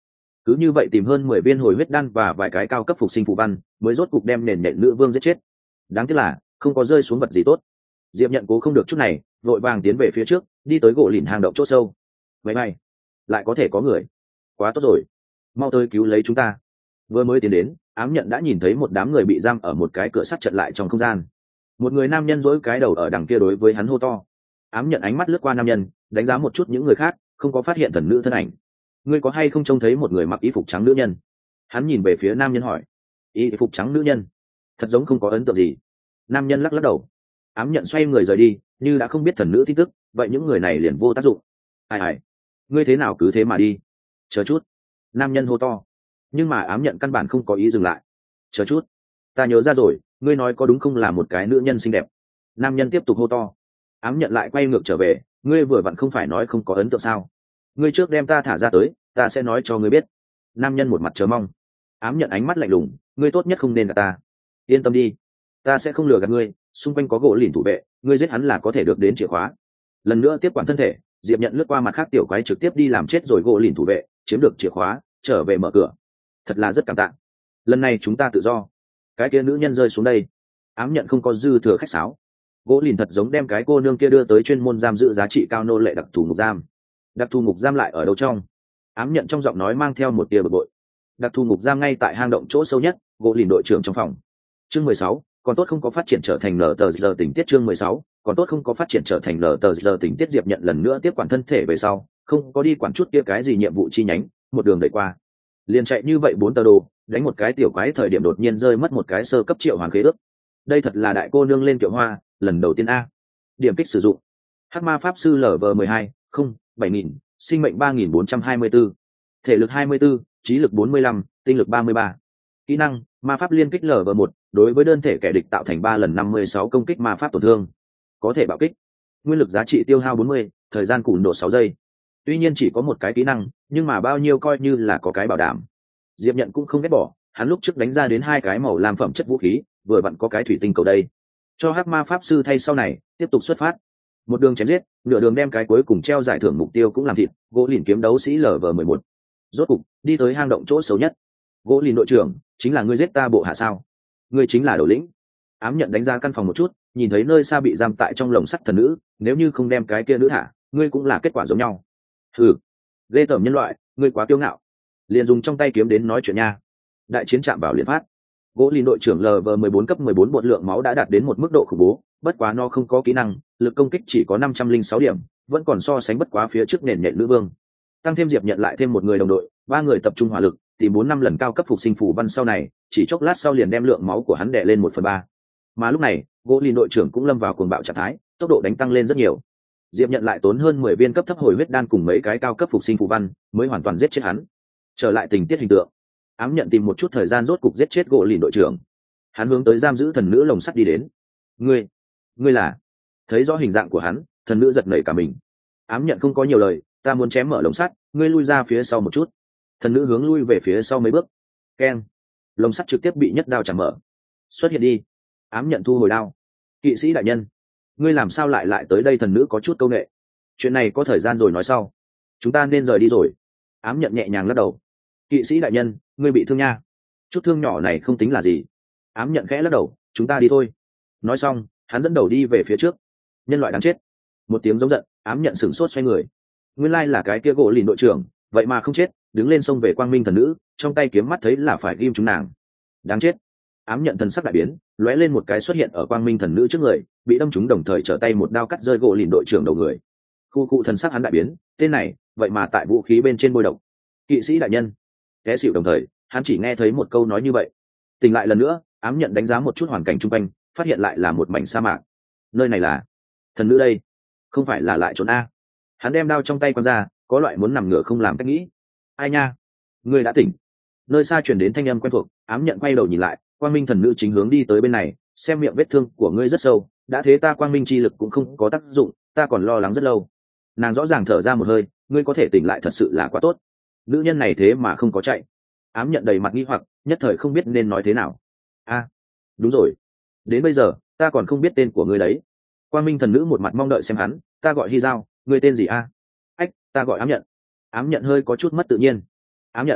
S1: cứ như vậy tìm hơn mười viên hồi huyết đan và vài cái cao cấp phục sinh phù văn mới rốt cục đem nền nhện nữ vương giết chết. Đáng tiếc là không có rơi xuống vật gì tốt. Diệp Nhận cố không được chút này, vội vàng tiến về phía trước, đi tới gỗ lìn hang động chỗ sâu. Vậy này, lại có thể có người, quá tốt rồi, mau tới cứu lấy chúng ta. Vừa mới tiến đến, Ám Nhận đã nhìn thấy một đám người bị giam ở một cái cửa sắt chật lại trong không gian. Một người nam nhân dỗi cái đầu ở đằng kia đối với hắn hô to. Ám Nhận ánh mắt lướt qua nam nhân, đánh giá một chút những người khác, không có phát hiện thần nữ thân ảnh. Ngươi có hay không trông thấy một người mặc y phục trắng nữ nhân? Hắn nhìn về phía nam nhân hỏi. Y phục trắng nữ nhân? Thật giống không có ấn tượng gì. Nam nhân lắc lắc đầu. Ám Nhận xoay người rời đi, như đã không biết thần nữ tin tức, vậy những người này liền vô tác dụng. Ai ai, ngươi thế nào cứ thế mà đi? Chờ chút. Nam nhân hô to. Nhưng mà Ám Nhận căn bản không có ý dừng lại. Chờ chút, ta nhớ ra rồi, ngươi nói có đúng không là một cái nữ nhân xinh đẹp? Nam nhân tiếp tục hô to. Ám Nhận lại quay ngược trở về. Ngươi vừa vặn không phải nói không có ấn tượng sao? Ngươi trước đem ta thả ra tới, ta sẽ nói cho ngươi biết. Nam nhân một mặt chờ mong. Ám Nhận ánh mắt lạnh lùng. Ngươi tốt nhất không nên gạt ta. Yên tâm đi, ta sẽ không lừa gạt ngươi. Xung quanh có gỗ lìn thủ vệ, ngươi giết hắn là có thể được đến chìa khóa. Lần nữa tiếp quản thân thể, Diệp Nhận lướt qua mặt khác tiểu quái trực tiếp đi làm chết rồi gỗ lìn thủ vệ, chiếm được chìa khóa, trở về mở cửa. Thật là rất cảm tạ. Lần này chúng ta tự do. Cái kia nữ nhân rơi xuống đây. Ám Nhận không có dư thừa khách sáo. Gỗ lìn thật giống đem cái cô nương kia đưa tới chuyên môn giam giữ giá trị cao nô lệ đặc thù ngục giam. Đặc thù ngục giam lại ở đâu trong? Ám Nhận trong giọng nói mang theo một tia bực bội. Đặc thù ngục giam ngay tại hang động chỗ sâu nhất, gỗ lìn đội trưởng trong phòng. Chương mười sáu, còn tốt không có phát triển trở thành nở tờ giờ tình tiết. Chương mười sáu, còn tốt không có phát triển trở thành nở tờ giờ tình tiết. Diệp Nhận lần nữa tiếp quản thân thể về sau, không có đi quản chút kia cái gì nhiệm vụ chi nhánh, một đường đẩy qua. Liền chạy như vậy bốn tờ đồ, đánh một cái tiểu quái thời điểm đột nhiên rơi mất một cái sơ cấp triệu hoàng khế ước. Đây thật là đại cô nương lên kiệu hoa, lần đầu tiên a. Điểm kích sử dụng. Hắc ma pháp sư lv mười hai, không, bảy nghìn, sinh mệnh ba nghìn bốn trăm hai mươi bốn, thể lực hai mươi bốn, trí lực bốn mươi lăm, tinh lực ba mươi ba. Kỹ năng ma pháp liên kích lv một, đối với đơn thể kẻ địch tạo thành ba lần năm mươi sáu công kích ma pháp tổn thương, có thể bạo kích. Nguyên lực giá trị tiêu hao bốn mươi, thời gian cùn độ sáu giây. Tuy nhiên chỉ có một cái kỹ năng, nhưng mà bao nhiêu coi như là có cái bảo đảm. Diệp Nhận cũng không ghét bỏ, hắn lúc trước đánh ra đến hai cái màu lam phẩm chất vũ khí, vừa vặn có cái thủy tinh cầu đây. Cho hắc ma pháp sư thay sau này, tiếp tục xuất phát. Một đường chém giết, nửa đường đem cái cuối cùng treo giải thưởng mục tiêu cũng làm thịt, gỗ lìn kiếm đấu sĩ lv mười một. Rốt cục đi tới hang động chỗ xấu nhất. Gỗ lìn đội trưởng, chính là ngươi giết ta bộ hạ sao? Ngươi chính là đầu lĩnh. Ám Nhận đánh ra căn phòng một chút, nhìn thấy nơi xa bị giam tại trong lồng sắt thần nữ, nếu như không đem cái kia nữ thả, ngươi cũng là kết quả giống nhau. Hừ, ghê tởm nhân loại, ngươi quá kiêu ngạo. Liền dùng trong tay kiếm đến nói chuyện nha. Đại chiến chạm vào liền phát. Gỗ lìn đội trưởng lv mười bốn cấp mười bốn bột lượng máu đã đạt đến một mức độ khủng bố, bất quá nó không có kỹ năng, lực công kích chỉ có năm trăm linh sáu điểm, vẫn còn so sánh bất quá phía trước nền nhện nữ vương. Tăng thêm Diệp Nhận lại thêm một người đồng đội, ba người tập trung hỏa lực, tìm bốn năm lần cao cấp phục sinh phủ văn sau này, chỉ chốc lát sau liền đem lượng máu của hắn đè lên một phần ba. Mà lúc này, gỗ lìn đội trưởng cũng lâm vào cuồng bạo trạng thái, tốc độ đánh tăng lên rất nhiều. Diệp Nhận lại tốn hơn mười viên cấp thấp hồi huyết đan cùng mấy cái cao cấp phục sinh phù văn, mới hoàn toàn giết chết hắn. Trở lại tình tiết hình tượng, Ám Nhận tìm một chút thời gian rốt cục giết chết gỗ lìn đội trưởng. Hắn hướng tới giam giữ thần nữ lồng sắt đi đến. Ngươi, ngươi là? Thấy rõ hình dạng của hắn, thần nữ giật nảy cả mình. Ám Nhận không có nhiều lời, ta muốn chém mở lồng sắt, ngươi lui ra phía sau một chút. Thần nữ hướng lui về phía sau mấy bước. Keng, lồng sắt trực tiếp bị nhất đao chạm mở. Xuất hiện đi. Ám Nhận thu hồi đao. Kỵ sĩ đại nhân, ngươi làm sao lại lại tới đây? Thần nữ có chút câu nệ. Chuyện này có thời gian rồi nói sau, chúng ta nên rời đi rồi. Ám Nhận nhẹ nhàng lắc đầu. Kỵ sĩ đại nhân, ngươi bị thương nha. Chút thương nhỏ này không tính là gì. Ám Nhận khẽ lắc đầu. Chúng ta đi thôi. Nói xong, hắn dẫn đầu đi về phía trước. Nhân loại đáng chết. Một tiếng giống giận, Ám Nhận sửng sốt xoay người. Nguyên lai là cái kia gỗ lìn đội trưởng, vậy mà không chết, đứng lên xông về quang minh thần nữ, trong tay kiếm mắt thấy là phải ghim chúng nàng. Đáng chết. Ám Nhận thần sắc đại biến, lóe lên một cái xuất hiện ở quang minh thần nữ trước người, bị đâm trúng đồng thời trở tay một đao cắt rơi gỗ lìn đội trưởng đầu người. Khu cụ thần sắc hắn đại biến, tên này vậy mà tại vũ khí bên trên bôi độc. Kỵ sĩ đại nhân. Té xỉu đồng thời, hắn chỉ nghe thấy một câu nói như vậy. Tỉnh lại lần nữa, Ám Nhận đánh giá một chút hoàn cảnh chung quanh, phát hiện lại là một mảnh sa mạc. Nơi này là thần nữ đây, không phải là lại trốn a? Hắn đem đao trong tay quăng ra, có loại muốn nằm ngửa không làm cách nghĩ. Ai nha, ngươi đã tỉnh. Nơi xa truyền đến thanh âm quen thuộc. Ám Nhận quay đầu nhìn lại, quang minh thần nữ chính hướng đi tới bên này. Xem miệng vết thương của ngươi rất sâu, đã thế ta quang minh chi lực cũng không có tác dụng, ta còn lo lắng rất lâu. Nàng rõ ràng thở ra một hơi, ngươi có thể tỉnh lại thật sự là quá tốt. Nữ nhân này thế mà không có chạy. Ám Nhận đầy mặt nghi hoặc, nhất thời không biết nên nói thế nào. A, đúng rồi, đến bây giờ ta còn không biết tên của ngươi đấy. Quang minh thần nữ một mặt mong đợi xem hắn. Ta gọi Hy Giao, ngươi tên gì a? Ách, ta gọi Ám Nhận. Ám Nhận hơi có chút mất tự nhiên. Ám Nhận,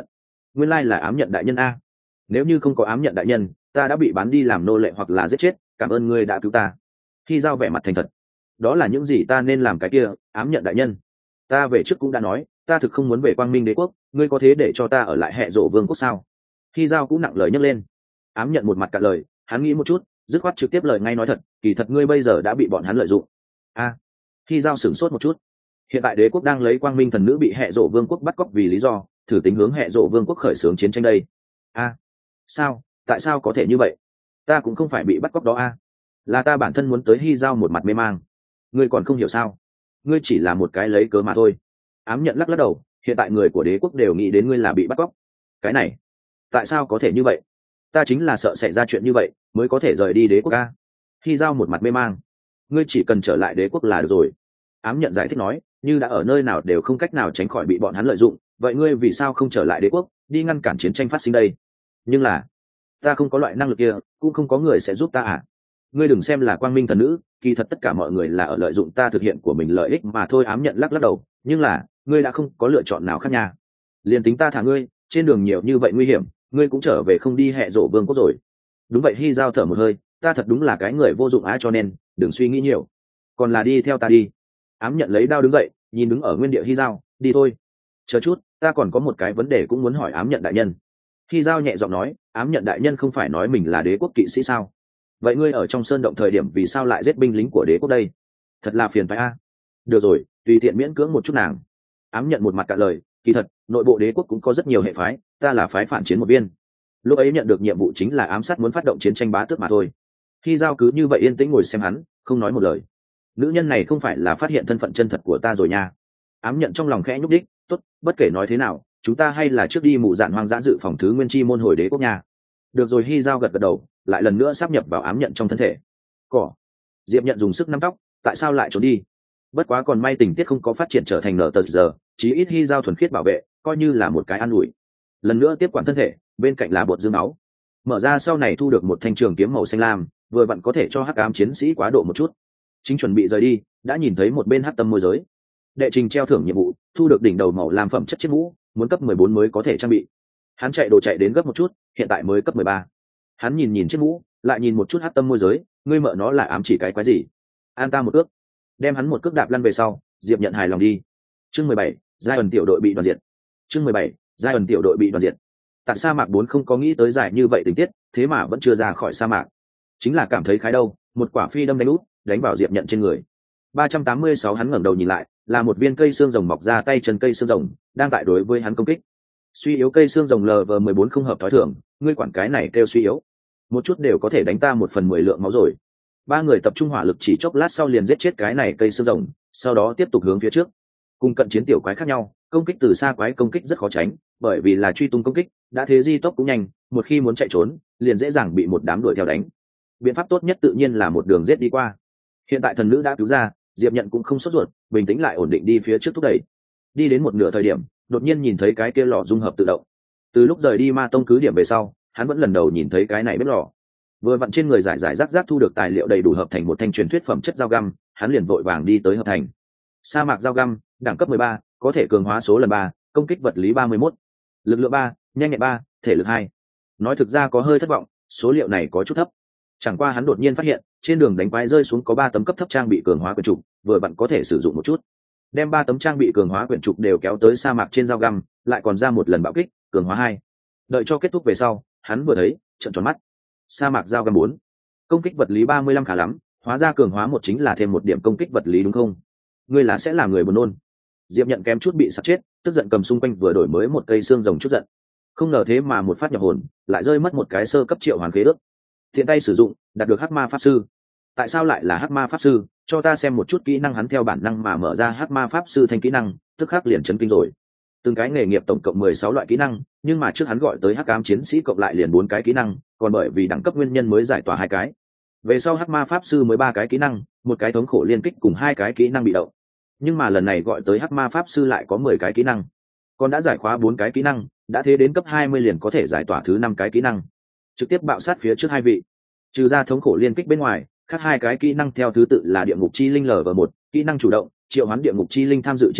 S1: nguyên lai là ám nhận đại nhân a. Nếu như không có ám nhận đại nhân, ta đã bị bán đi làm nô lệ hoặc là giết chết, cảm ơn ngươi đã cứu ta. Khi giao vẻ mặt thành thật, đó là những gì ta nên làm cái kia, ám nhận đại nhân. Ta về trước cũng đã nói, ta thực không muốn về quang minh đế quốc, ngươi có thế để cho ta ở lại hệ rộ vương quốc sao? Khi giao cũng nặng lời nhấc lên. Ám nhận một mặt cạn lời, hắn nghĩ một chút, dứt khoát trực tiếp lời ngay nói thật, kỳ thật ngươi bây giờ đã bị bọn hắn lợi dụng. A. À, khi giao sửng sốt một chút. Hiện tại đế quốc đang lấy quang minh thần nữ bị hệ rộ vương quốc bắt cóc vì lý do, thử tính hướng hệ rộ vương quốc khởi xướng chiến tranh đây. A. À, sao? Tại sao có thể như vậy? Ta cũng không phải bị bắt cóc đó a. À? Là ta bản thân muốn tới hy giao một mặt mê mang. Ngươi còn không hiểu sao? Ngươi chỉ là một cái lấy cớ mà thôi. Ám nhận lắc lắc đầu, hiện tại người của đế quốc đều nghĩ đến ngươi là bị bắt cóc. Cái này, tại sao có thể như vậy? Ta chính là sợ xảy ra chuyện như vậy mới có thể rời đi đế quốc a. Hy giao một mặt mê mang. Ngươi chỉ cần trở lại đế quốc là được rồi. Ám nhận giải thích nói, như đã ở nơi nào đều không cách nào tránh khỏi bị bọn hắn lợi dụng, vậy ngươi vì sao không trở lại đế quốc đi ngăn cản chiến tranh phát sinh đây? Nhưng là ta không có loại năng lực kia, cũng không có người sẽ giúp ta à. Ngươi đừng xem là quang minh thần nữ, kỳ thật tất cả mọi người là ở lợi dụng ta thực hiện của mình lợi ích mà thôi. Ám nhận lắc lắc đầu, nhưng là ngươi đã không có lựa chọn nào khác nha. Liền tính ta thả ngươi, trên đường nhiều như vậy nguy hiểm, ngươi cũng trở về không đi hệ rộ vương quốc rồi. Đúng vậy. Hy giao thở một hơi, ta thật đúng là cái người vô dụng á, cho nên đừng suy nghĩ nhiều, còn là đi theo ta đi. Ám nhận lấy đao đứng dậy, nhìn đứng ở nguyên địa Hy giao, đi thôi. Chờ chút, ta còn có một cái vấn đề cũng muốn hỏi ám nhận đại nhân. Hy giao nhẹ giọng nói, ám nhận đại nhân không phải nói mình là đế quốc kỵ sĩ sao? Vậy ngươi ở trong sơn động thời điểm vì sao lại giết binh lính của đế quốc đây? Thật là phiền phải a. Được rồi, tùy tiện miễn cưỡng một chút nàng. Ám nhận một mặt cạn lời, kỳ thật nội bộ đế quốc cũng có rất nhiều hệ phái, ta là phái phản chiến một viên. Lúc ấy nhận được nhiệm vụ chính là ám sát muốn phát động chiến tranh bá tước mà thôi. Khi giao cứ như vậy yên tĩnh ngồi xem hắn, không nói một lời. Nữ nhân này không phải là phát hiện thân phận chân thật của ta rồi nha. Ám nhận trong lòng khẽ nhúc đích, tốt, bất kể nói thế nào, chúng ta hay là trước đi mụ dạn hoang dã dự phòng thứ nguyên chi môn hồi đế quốc nha. Được rồi. Hy giao gật gật đầu, lại lần nữa sáp nhập vào ám nhận trong thân thể. Cỏ. Diệp nhận dùng sức nắm tóc, tại sao lại trốn đi? Bất quá còn may tình tiết không có phát triển trở thành nở tờ giờ, chí ít Hy giao thuần khiết bảo vệ, coi như là một cái an ủi. Lần nữa tiếp quản thân thể, bên cạnh là bột dương máu. Mở ra sau này thu được một thanh trường kiếm màu xanh lam, vừa vặn có thể cho hắc ám chiến sĩ quá độ một chút. Chính chuẩn bị rời đi, đã nhìn thấy một bên hắc tâm môi giới. Đệ trình treo thưởng nhiệm vụ, thu được đỉnh đầu màu lam phẩm chất chiếc mũ, muốn cấp mười bốn mới có thể trang bị. Hắn chạy đồ chạy đến gấp một chút, hiện tại mới cấp mười ba. Hắn nhìn nhìn chiếc mũ, lại nhìn một chút hắc tâm môi giới, ngươi mợ nó là ám chỉ cái quái gì? An ta một cước. Đem hắn một cước đạp lăn về sau, Diệp nhận hài lòng đi. Chương mười bảy, giai ẩn tiểu đội bị đoàn diệt. Chương mười bảy, giai ẩn tiểu đội bị đoàn diệt. Tại sa mạc bốn không có nghĩ tới giải như vậy tình tiết, thế mà vẫn chưa ra khỏi sa mạc. Chính là cảm thấy khái đâu, một quả phi đâm đánh út, đánh vào Diệp nhận trên người. ba trăm tám mươi sáu hắn ngẩng đầu nhìn lại, là một viên cây xương rồng mọc ra tay chân cây xương rồng, đang tại đối với hắn công kích. Suy yếu cây xương rồng lv mười bốn không hợp thói thường, ngươi quản cái này kêu suy yếu. Một chút đều có thể đánh ta một phần mười lượng máu rồi. Ba người tập trung hỏa lực chỉ chốc lát sau liền giết chết cái này cây xương rồng, sau đó tiếp tục hướng phía trước. Cùng cận chiến tiểu quái khác nhau, công kích từ xa quái công kích rất khó tránh, bởi vì là truy tung công kích, đã thế di tốc cũng nhanh, một khi muốn chạy trốn, liền dễ dàng bị một đám đuổi theo đánh. Biện pháp tốt nhất tự nhiên là một đường giết đi qua. Hiện tại thần nữ đã cứu ra, Diệp nhận cũng không sốt ruột, bình tĩnh lại ổn định đi phía trước thúc đẩy. Đi đến một nửa thời điểm, đột nhiên nhìn thấy cái kia lò dung hợp tự động. Từ lúc rời đi ma tông cứ điểm về sau, hắn vẫn lần đầu nhìn thấy cái này bếp lò. Vừa vặn trên người giải giải rác rác thu được tài liệu đầy đủ hợp thành một thanh truyền thuyết phẩm chất dao găm, hắn liền vội vàng đi tới hợp thành. Sa mạc dao găm, đẳng cấp mười ba, có thể cường hóa số lần ba, công kích vật lý ba mươi mốt, lực lượng ba, nhanh nhẹn ba, thể lực hai. Nói thực ra có hơi thất vọng, số liệu này có chút thấp. Chẳng qua hắn đột nhiên phát hiện, trên đường đánh quái rơi xuống có ba tấm cấp thấp trang bị cường hóa quyển trục, vừa vặn có thể sử dụng một chút. Đem ba tấm trang bị cường hóa quyển trục đều kéo tới sa mạc trên dao găm, lại còn ra một lần bạo kích, cường hóa hai. Đợi cho kết thúc về sau, hắn vừa thấy, trợn tròn mắt. Sa mạc dao găm bốn, công kích vật lý ba mươi lăm khá lắm, hóa ra cường hóa một chính là thêm một điểm công kích vật lý đúng không? Ngươi là sẽ là người buồn nôn. Diệp nhận kém chút bị sặc chết, tức giận cầm xung quanh vừa đổi mới một cây xương rồng chút giận. Không ngờ thế mà một phát nhập hồn, lại rơi mất một cái sơ cấp triệu hoàn khế ước. Thiện tay sử dụng, đạt được hắc ma pháp sư. Tại sao lại là hắc ma pháp sư? Cho ta xem một chút kỹ năng. Hắn theo bản năng mà mở ra hắc ma pháp sư thành kỹ năng, tức khắc liền chấn kinh rồi. Từng cái nghề nghiệp tổng cộng mười sáu loại kỹ năng, nhưng mà trước hắn gọi tới hắc ám chiến sĩ cộng lại liền bốn cái kỹ năng, còn bởi vì đẳng cấp nguyên nhân mới giải tỏa hai cái. Về sau hắc ma pháp sư mới ba cái kỹ năng, một cái thống khổ liên kích cùng hai cái kỹ năng bị động. Nhưng mà lần này gọi tới hắc ma pháp sư lại có mười cái kỹ năng, còn đã giải khóa bốn cái kỹ năng, đã thế đến cấp hai mươi liền có thể giải tỏa thứ năm cái kỹ năng, trực tiếp bạo sát phía trước hai vị. Trừ ra thống khổ liên kích bên ngoài, khác hai cái kỹ năng theo thứ tự là địa ngục chi linh lv một, kỹ năng chủ động, triệu hoán địa ngục chi linh tham dự chiến đấu,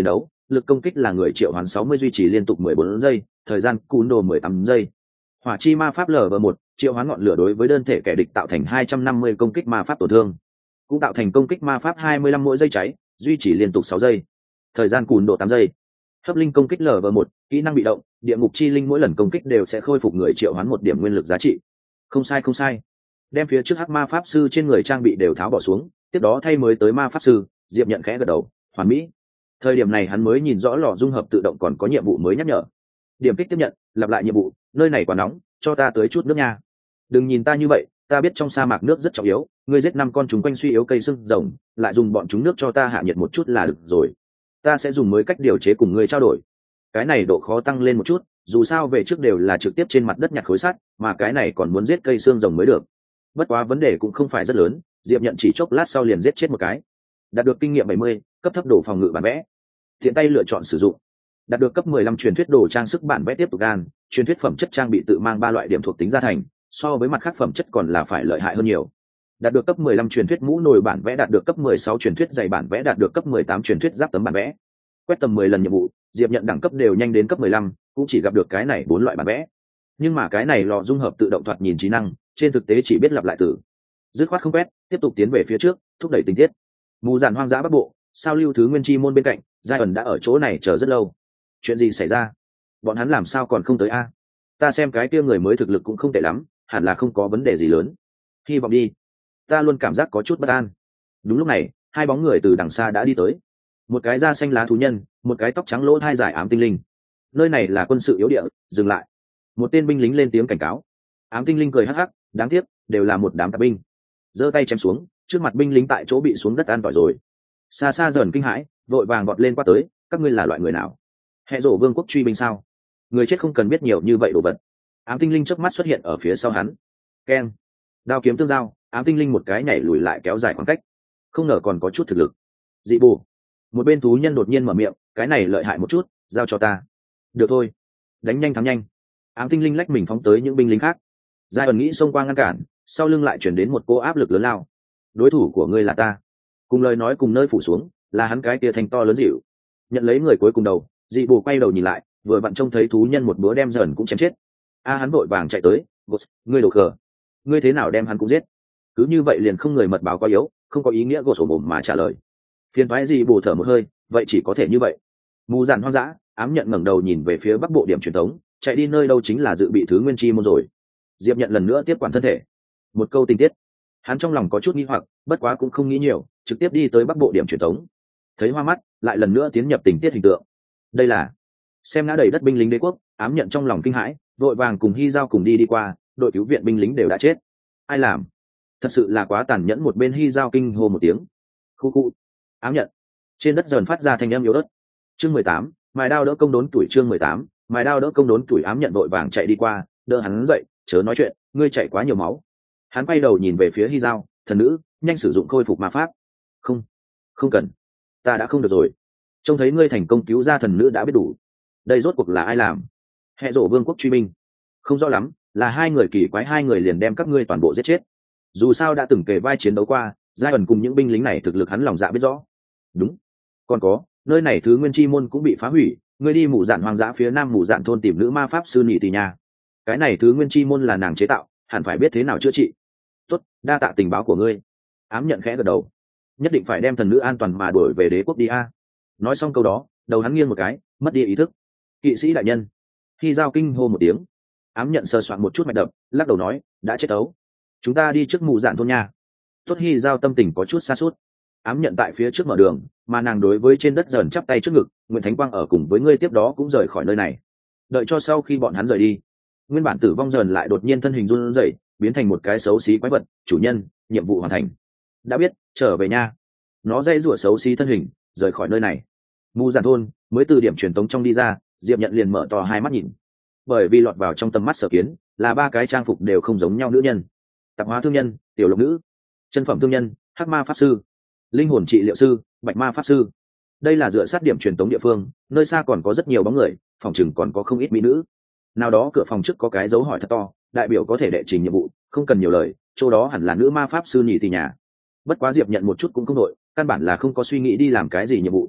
S1: lực công kích là người triệu hoán sáu mươi, duy trì liên tục mười bốn giây, thời gian cún đồ mười tám giây. Hỏa chi ma pháp lv một, triệu hoán ngọn lửa đối với đơn thể kẻ địch tạo thành hai trăm năm mươi công kích ma pháp tổn thương, cũng tạo thành công kích ma pháp hai mươi lăm mỗi giây cháy, duy trì liên tục sáu giây, thời gian cún đồ tám giây. Hấp linh công kích lv một, kỹ năng bị động, địa ngục chi linh mỗi lần công kích đều sẽ khôi phục người triệu hoán một điểm nguyên lực giá trị. Không sai không sai. Đem phía trước hắc ma pháp sư trên người trang bị đều tháo bỏ xuống, tiếp đó thay mới tới ma pháp sư. Diệp nhận khẽ gật đầu, hoàn mỹ. Thời điểm này hắn mới nhìn rõ lò dung hợp tự động còn có nhiệm vụ mới nhắc nhở. Điểm kích tiếp nhận, lặp lại nhiệm vụ, nơi này quá nóng, cho ta tới chút nước nha. Đừng nhìn ta như vậy, ta biết trong sa mạc nước rất trọng yếu, ngươi giết năm con chúng quanh suy yếu cây xương rồng, lại dùng bọn chúng nước cho ta hạ nhiệt một chút là được rồi. Ta sẽ dùng mới cách điều chế cùng ngươi trao đổi. Cái này độ khó tăng lên một chút, dù sao về trước đều là trực tiếp trên mặt đất nhặt khối sắt, mà cái này còn muốn giết cây xương rồng mới được. Bất quá vấn đề cũng không phải rất lớn, Diệp nhận chỉ chốc lát sau liền giết chết một cái. Đạt được kinh nghiệm bảy mươi, cấp thấp đồ phòng ngự bản vẽ. Thiện tay lựa chọn sử dụng. Đạt được cấp mười lăm truyền thuyết đồ trang sức bản vẽ tiếp tục gan, truyền thuyết phẩm chất trang bị tự mang ba loại điểm thuộc tính gia thành, so với mặt khác phẩm chất còn là phải lợi hại hơn nhiều. Đạt được cấp mười lăm truyền thuyết mũ nồi bản vẽ, đạt được cấp mười sáu truyền thuyết giày bản vẽ, đạt được cấp mười tám truyền thuyết giáp tấm bản vẽ. Quét tầm mười lần nhiệm vụ, Diệp nhận đẳng cấp đều nhanh đến cấp mười lăm, cũng chỉ gặp được cái này bốn loại bản vẽ. Nhưng mà cái này lò dung hợp tự động thoạt nhìn trí năng, trên thực tế chỉ biết lặp lại từ. Dứt khoát không quét, tiếp tục tiến về phía trước, thúc đẩy tình tiết. Mù dạn hoang dã bắc bộ, sao lưu thứ nguyên chi môn bên cạnh, giai ẩn đã ở chỗ này chờ rất lâu. Chuyện gì xảy ra? Bọn hắn làm sao còn không tới a? Ta xem cái kia người mới thực lực cũng không tệ lắm, hẳn là không có vấn đề gì lớn. Hy vọng đi. Ta luôn cảm giác có chút bất an. Đúng lúc này, hai bóng người từ đằng xa đã đi tới. Một cái da xanh lá thú nhân, một cái tóc trắng lỗ hai dài ám tinh linh. Nơi này là quân sự yếu địa, dừng lại. Một tên binh lính lên tiếng cảnh cáo. Ám tinh linh cười hắc hắc, đáng tiếc, đều là một đám tạp binh. Giơ tay chém xuống, trước mặt binh lính tại chỗ bị xuống đất an tỏi rồi. Xa xa dần kinh hãi, vội vàng vọt lên qua tới, các ngươi là loại người nào? Hệ rổ vương quốc truy binh sao? Người chết không cần biết nhiều như vậy đồ vật. Ám tinh linh chớp mắt xuất hiện ở phía sau hắn. Keng, đao kiếm tương giao, ám tinh linh một cái nhảy lùi lại kéo dài khoảng cách. Không ngờ còn có chút thực lực. Dị bù. Một bên thú nhân đột nhiên mở miệng, cái này lợi hại một chút, giao cho ta. Được thôi. Đánh nhanh thắng nhanh. Ám tinh linh lách mình phóng tới những binh lính khác. Giai ẩn nghĩ xông qua ngăn cản, sau lưng lại chuyển đến một cô áp lực lớn lao. Đối thủ của ngươi là ta. Cùng lời nói cùng nơi phủ xuống, là hắn cái kia thành to lớn dịu. Nhận lấy người cuối cùng đầu, dị bù quay đầu nhìn lại, vừa vặn trông thấy thú nhân một búa đem dần cũng chém chết. A hắn vội vàng chạy tới, "Boss, ngươi đồ khờ. Ngươi thế nào đem hắn cũng giết?" Cứ như vậy liền không người mật báo quá yếu, không có ý nghĩa gột sổ mồm mà trả lời. Phiền toái dị bù thở một hơi, vậy chỉ có thể như vậy. Mù dạn hoang dã, ám nhận ngẩng đầu nhìn về phía bắc bộ điểm truyền thống, chạy đi nơi đâu chính là dự bị thứ nguyên chi môn rồi. Diệp nhận lần nữa tiếp quản thân thể. Một câu tình tiết. Hắn trong lòng có chút nghi hoặc, bất quá cũng không nghĩ nhiều, trực tiếp đi tới bắc bộ điểm truyền thống. Thấy hoa mắt, lại lần nữa tiến nhập tình tiết hình tượng. Đây là xem ngã đầy đất binh lính đế quốc, ám nhận trong lòng kinh hãi, vội vàng cùng Hy Giao cùng đi đi qua, đội cứu viện binh lính đều đã chết. Ai làm? Thật sự là quá tàn nhẫn, một bên Hy Giao kinh hô một tiếng. Khu khu. Ám nhận. Trên đất dần phát ra thanh âm yếu ớt. Chương mười tám, mài đao đỡ công đốn tuổi. Chương mười tám, mài đao đỡ công đốn tuổi. Ám nhận vội vàng chạy đi qua, đỡ hắn dậy, chớ nói chuyện, ngươi chạy quá nhiều máu. Hắn quay đầu nhìn về phía Hy Giao, thần nữ, nhanh sử dụng khôi phục ma pháp. Không, không cần, ta đã không được rồi. Trông thấy ngươi thành công cứu ra thần nữ đã biết đủ. Đây rốt cuộc là ai làm? Hệ rổ vương quốc truy binh. Không rõ lắm, là hai người kỳ quái, hai người liền đem các ngươi toàn bộ giết chết. Dù sao đã từng kề vai chiến đấu qua, giai ẩn cùng những binh lính này thực lực hắn lòng dạ biết rõ. Đúng. Còn có, nơi này thứ nguyên chi môn cũng bị phá hủy, ngươi đi mù dạn hoang dã phía nam mù dạn thôn tìm nữ ma pháp sư nhị tỷ nhà. Cái này thứ nguyên chi môn là nàng chế tạo, hẳn phải biết thế nào chữa trị. Tốt, đa tạ tình báo của ngươi. Ám nhận khẽ gật đầu. Nhất định phải đem thần nữ an toàn mà đuổi về đế quốc đi a. Nói xong câu đó, đầu hắn nghiêng một cái, mất đi ý thức. Kỵ sĩ đại nhân. Khi giao kinh hô một tiếng, ám nhận sờ soạn một chút mạch đập, lắc đầu nói, đã chết ấu. Chúng ta đi trước mù dạn thôn nha. Tốt, Hy Giao tâm tình có chút xa suốt. Ám nhận tại phía trước mở đường, mà nàng đối với trên đất dần chắp tay trước ngực, Nguyễn Thánh Quang ở cùng với ngươi tiếp đó cũng rời khỏi nơi này. Đợi cho sau khi bọn hắn rời đi, nguyên bản tử vong dần lại đột nhiên thân hình run rẩy, biến thành một cái xấu xí quái vật. Chủ nhân, nhiệm vụ hoàn thành. Đã biết, trở về nha. Nó dây rủa xấu xí thân hình, rời khỏi nơi này. Mù dạn thôn mới từ điểm truyền tống trong đi ra, Diệp nhận liền mở to hai mắt nhìn, bởi vì lọt vào trong tầm mắt sở kiến là ba cái trang phục đều không giống nhau nữ nhân: tạp hóa thương nhân, tiểu lộc nữ, chân phẩm thương nhân, hắc ma pháp sư, linh hồn trị liệu sư, bạch ma pháp sư. Đây là dựa sát điểm truyền tống địa phương, nơi xa còn có rất nhiều bóng người, phòng chừng còn có không ít mỹ nữ. Nào đó cửa phòng trước có cái dấu hỏi thật to, đại biểu có thể đệ trình nhiệm vụ, không cần nhiều lời, chỗ đó hẳn là nữ ma pháp sư nhị tỷ nhà. Bất quá Diệp nhận một chút cũng không đội, căn bản là không có suy nghĩ đi làm cái gì nhiệm vụ.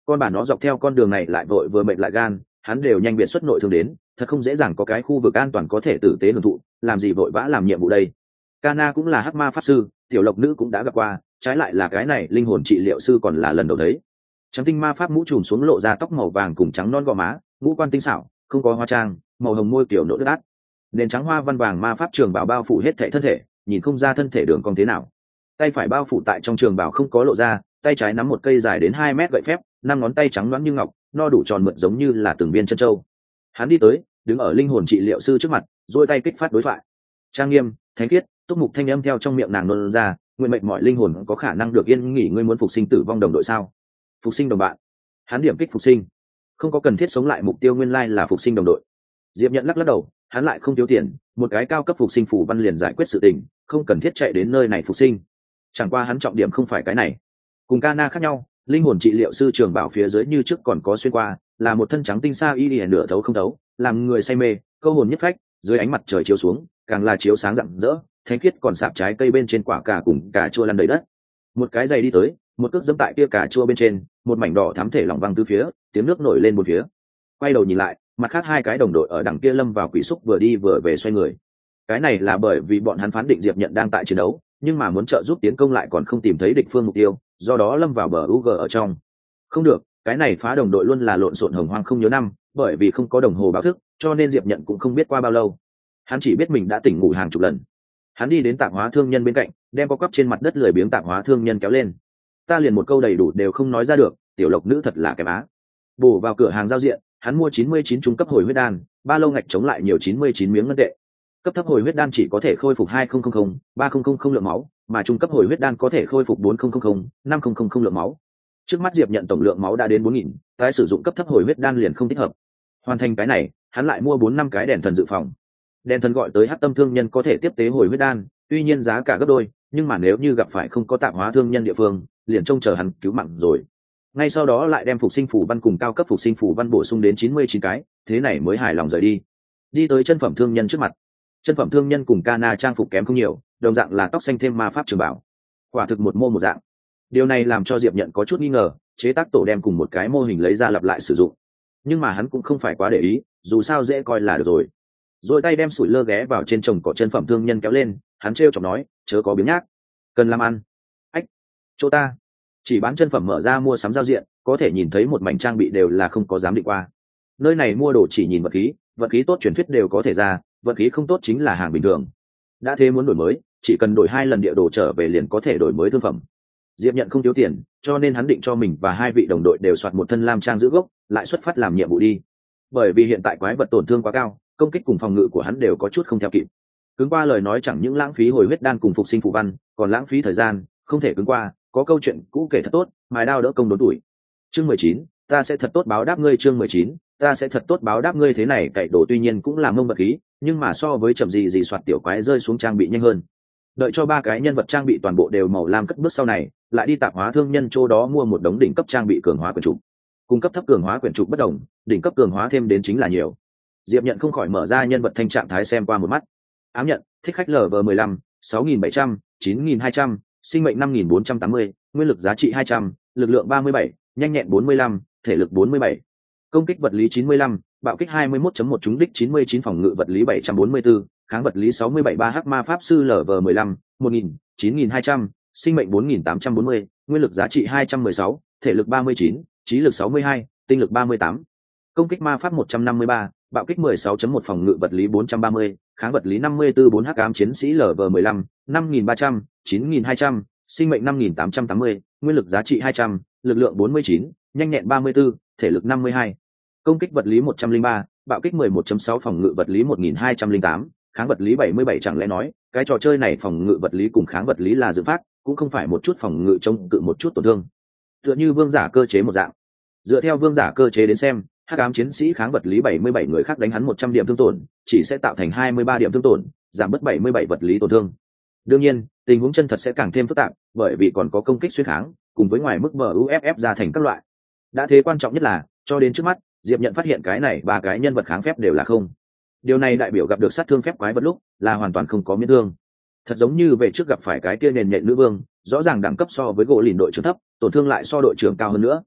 S1: con bà nó dọc theo con đường này lại vội vừa mệt lại gan, hắn đều nhanh biệt xuất nội thương đến, thật không dễ dàng có cái khu vực an toàn có thể tử tế hưởng thụ, làm gì vội vã làm nhiệm vụ đây. Kana cũng là hắc ma pháp sư, tiểu lộc nữ cũng đã gặp qua, trái lại là cái này linh hồn trị liệu sư còn là lần đầu thấy. Trắng tinh ma pháp mũ trùm xuống lộ ra tóc màu vàng cùng trắng non gò má, ngũ quan tinh xảo, không có hoa trang, màu hồng môi kiểu nỗi át, nền trắng hoa văn vàng ma pháp trường bảo bao phủ hết thảy thân thể, nhìn không ra thân thể đường cong thế nào. Tay phải bao phủ tại trong trường bảo không có lộ ra, tay trái nắm một cây dài đến hai mét gậy phép, năm ngón tay trắng loáng như ngọc, no đủ tròn mượt giống như là từng viên chân châu. Hắn đi tới, đứng ở linh hồn trị liệu sư trước mặt, duỗi tay kích phát đối thoại. Trang nghiêm, thánh khiết, túc mục thanh âm theo trong miệng nàng nôn ra, nguyện mệnh mọi linh hồn có khả năng được yên nghỉ, ngươi muốn phục sinh tử vong đồng đội sao? Phục sinh đồng bạn. Hắn điểm kích phục sinh, không có cần thiết sống lại, mục tiêu nguyên lai là phục sinh đồng đội. Diệp Nhận lắc lắc đầu, hắn lại không thiếu tiền, một cái cao cấp phục sinh phủ văn liền giải quyết sự tình, không cần thiết chạy đến nơi này phục sinh. Chẳng qua hắn trọng điểm không phải cái này. Cùng Kana khác nhau, linh hồn trị liệu sư trường bảo phía dưới như trước còn có xuyên qua, là một thân trắng tinh sa y lìa nửa thấu không thấu, làm người say mê, câu hồn nhất phách, dưới ánh mặt trời chiếu xuống, càng là chiếu sáng rạng rỡ, thánh khiết còn sạp trái cây bên trên quả cà cùng cà chua lăn đầy đất. Một cái giày đi tới, một cước dẫm tại kia cà chua bên trên, một mảnh đỏ thắm thể lỏng văng từ phía, tiếng nước nổi lên một phía. Quay đầu nhìn lại, mặt khác hai cái đồng đội ở đằng kia lâm vào quỷ xúc vừa đi vừa về xoay người. Cái này là bởi vì bọn hắn phán định Diệp Nhận đang tại chiến đấu, nhưng mà muốn trợ giúp tiến công lại còn không tìm thấy địch phương mục tiêu, do đó lâm vào bờ u giê ở trong. Không được, cái này phá đồng đội luôn là lộn xộn hồng hoang không nhớ năm, bởi vì không có đồng hồ báo thức, cho nên Diệp Nhận cũng không biết qua bao lâu. Hắn chỉ biết mình đã tỉnh ngủ hàng chục lần. Hắn đi đến tạp hóa thương nhân bên cạnh, đem bao cắp trên mặt đất lười biếng tạp hóa thương nhân kéo lên. Ta liền một câu đầy đủ đều không nói ra được, tiểu lộc nữ thật là kém á. Bổ vào cửa hàng giao diện, hắn mua chín mươi chín trung cấp hồi huyết đan, ba lâu ngạch chống lại nhiều chín mươi chín miếng ngân tệ. Cấp thấp hồi huyết đan chỉ có thể khôi phục hai nghìn, ba nghìn lượng máu, mà trung cấp hồi huyết đan có thể khôi phục bốn nghìn, năm nghìn lượng máu. Trước mắt Diệp Nhận tổng lượng máu đã đến bốn nghìn, tái sử dụng cấp thấp hồi huyết đan liền không thích hợp. Hoàn thành cái này, hắn lại mua bốn năm cái đèn thần dự phòng. Đèn thần gọi tới hắc tâm thương nhân có thể tiếp tế hồi huyết đan, tuy nhiên giá cả gấp đôi, nhưng mà nếu như gặp phải không có tạp hóa thương nhân địa phương, liền trông chờ hắn cứu mạng rồi. Ngay sau đó lại đem phục sinh phủ văn cùng cao cấp phục sinh phủ văn bổ sung đến chín mươi chín cái, thế này mới hài lòng rời đi. Đi tới chân phẩm thương nhân trước mặt. Chân phẩm thương nhân cùng Kana trang phục kém không nhiều, đồng dạng là tóc xanh thêm ma pháp trường bảo, quả thực một mô một dạng. Điều này làm cho Diệp Nhận có chút nghi ngờ, chế tác tổ đem cùng một cái mô hình lấy ra lặp lại sử dụng, nhưng mà hắn cũng không phải quá để ý, dù sao dễ coi là được rồi. Rồi tay đem sủi lơ ghé vào trên chồng cỏ chân phẩm thương nhân kéo lên, hắn trêu chọc nói, chớ có biếng nhác, cần làm ăn. Ách, chỗ ta chỉ bán chân phẩm mở ra mua sắm giao diện, có thể nhìn thấy một mảnh trang bị đều là không có dám định qua. Nơi này mua đồ chỉ nhìn vật khí, vật khí tốt truyền thuyết đều có thể ra, vật khí không tốt chính là hàng bình thường. Đã thế muốn đổi mới, chỉ cần đổi hai lần địa đồ trở về liền có thể đổi mới thương phẩm. Diệp Nhận không thiếu tiền, cho nên hắn định cho mình và hai vị đồng đội đều soạt một thân lam trang giữ gốc, lại xuất phát làm nhiệm vụ đi. Bởi vì hiện tại quái vật tổn thương quá cao, công kích cùng phòng ngự của hắn đều có chút không theo kịp. Cứng qua lời nói chẳng những lãng phí hồi huyết đan cùng phục sinh phụ văn, còn lãng phí thời gian, không thể cứng qua, có câu chuyện cũ kể thật tốt, mài đao đỡ công đốn tuổi. Chương mười chín, ta sẽ thật tốt báo đáp ngươi. Chương mười chín, ta sẽ thật tốt báo đáp ngươi. Thế này cậy đồ tuy nhiên cũng là mông vật khí, nhưng mà so với chậm gì gì soạt tiểu quái rơi xuống trang bị nhanh hơn. Đợi cho ba cái nhân vật trang bị toàn bộ đều màu lam cất bước sau này, lại đi tạp hóa thương nhân chỗ đó mua một đống đỉnh cấp trang bị cường hóa quyển trục. Cung cấp thấp cường hóa quyển trục bất đồng, đỉnh cấp cường hóa thêm đến chính là nhiều. Diệp Nhận không khỏi mở ra nhân vật thanh trạng thái xem qua một mắt. Ám nhận, thích khách lv mười lăm, sáu nghìn bảy trăm, chín nghìn hai trăm, sinh mệnh năm nghìn bốn trăm tám mươi, nguyên lực giá trị hai trăm, lực lượng ba mươi bảy, nhanh nhẹn bốn mươi lăm, thể lực bốn mươi bảy, công kích vật lý chín mươi lăm, bạo kích hai mươi mốt chấm một, trúng đích chín mươi chín, phòng ngự vật lý bảy trăm bốn mươi tư, kháng vật lý sáu mươi bảy, ba hắc ma pháp sư lv mười lăm, một nghìn, chín nghìn hai trăm, sinh mệnh bốn nghìn tám trăm bốn mươi, nguyên lực giá trị hai trăm mười sáu, thể lực ba mươi chín, trí lực sáu mươi hai, tinh lực ba mươi tám, công kích ma pháp một trăm năm mươi ba, bạo kích mười sáu chấm một, phòng ngự vật lý bốn trăm ba mươi, kháng vật lý năm mươi tư, bốn hắc ám chiến sĩ lv mười lăm, năm nghìn ba trăm, chín nghìn hai trăm, sinh mệnh năm nghìn tám trăm tám mươi, nguyên lực giá trị hai trăm, lực lượng bốn mươi chín, nhanh nhẹn ba mươi tư, thể lực năm mươi hai, công kích vật lý một trăm lẻ ba, bạo kích mười một chấm sáu, phòng ngự vật lý một nghìn hai trăm lẻ tám, kháng vật lý bảy mươi bảy. Chẳng lẽ nói cái trò chơi này phòng ngự vật lý cùng kháng vật lý là dự phát, cũng không phải một chút phòng ngự chống cự một chút tổn thương, tựa như vương giả cơ chế một dạng. Dựa theo vương giả cơ chế đến xem, hắc ám chiến sĩ kháng vật lý bảy mươi bảy, người khác đánh hắn một trăm điểm thương tổn chỉ sẽ tạo thành hai mươi ba điểm thương tổn, giảm bớt bảy mươi bảy vật lý tổn thương. Đương nhiên tình huống chân thật sẽ càng thêm phức tạp, bởi vì còn có công kích xuyên kháng cùng với ngoài mức buff ra thành các loại. Đã thế quan trọng nhất là cho đến trước mắt Diệp Nhận phát hiện cái này ba cái nhân vật kháng phép đều là không. Điều này đại biểu gặp được sát thương phép quái vật lúc là hoàn toàn không có miễn thương. Thật giống như về trước gặp phải cái kia nền nhện nữ vương, rõ ràng đẳng cấp so với gỗ lìn đội trưởng thấp, tổn thương lại so đội trưởng cao hơn nữa.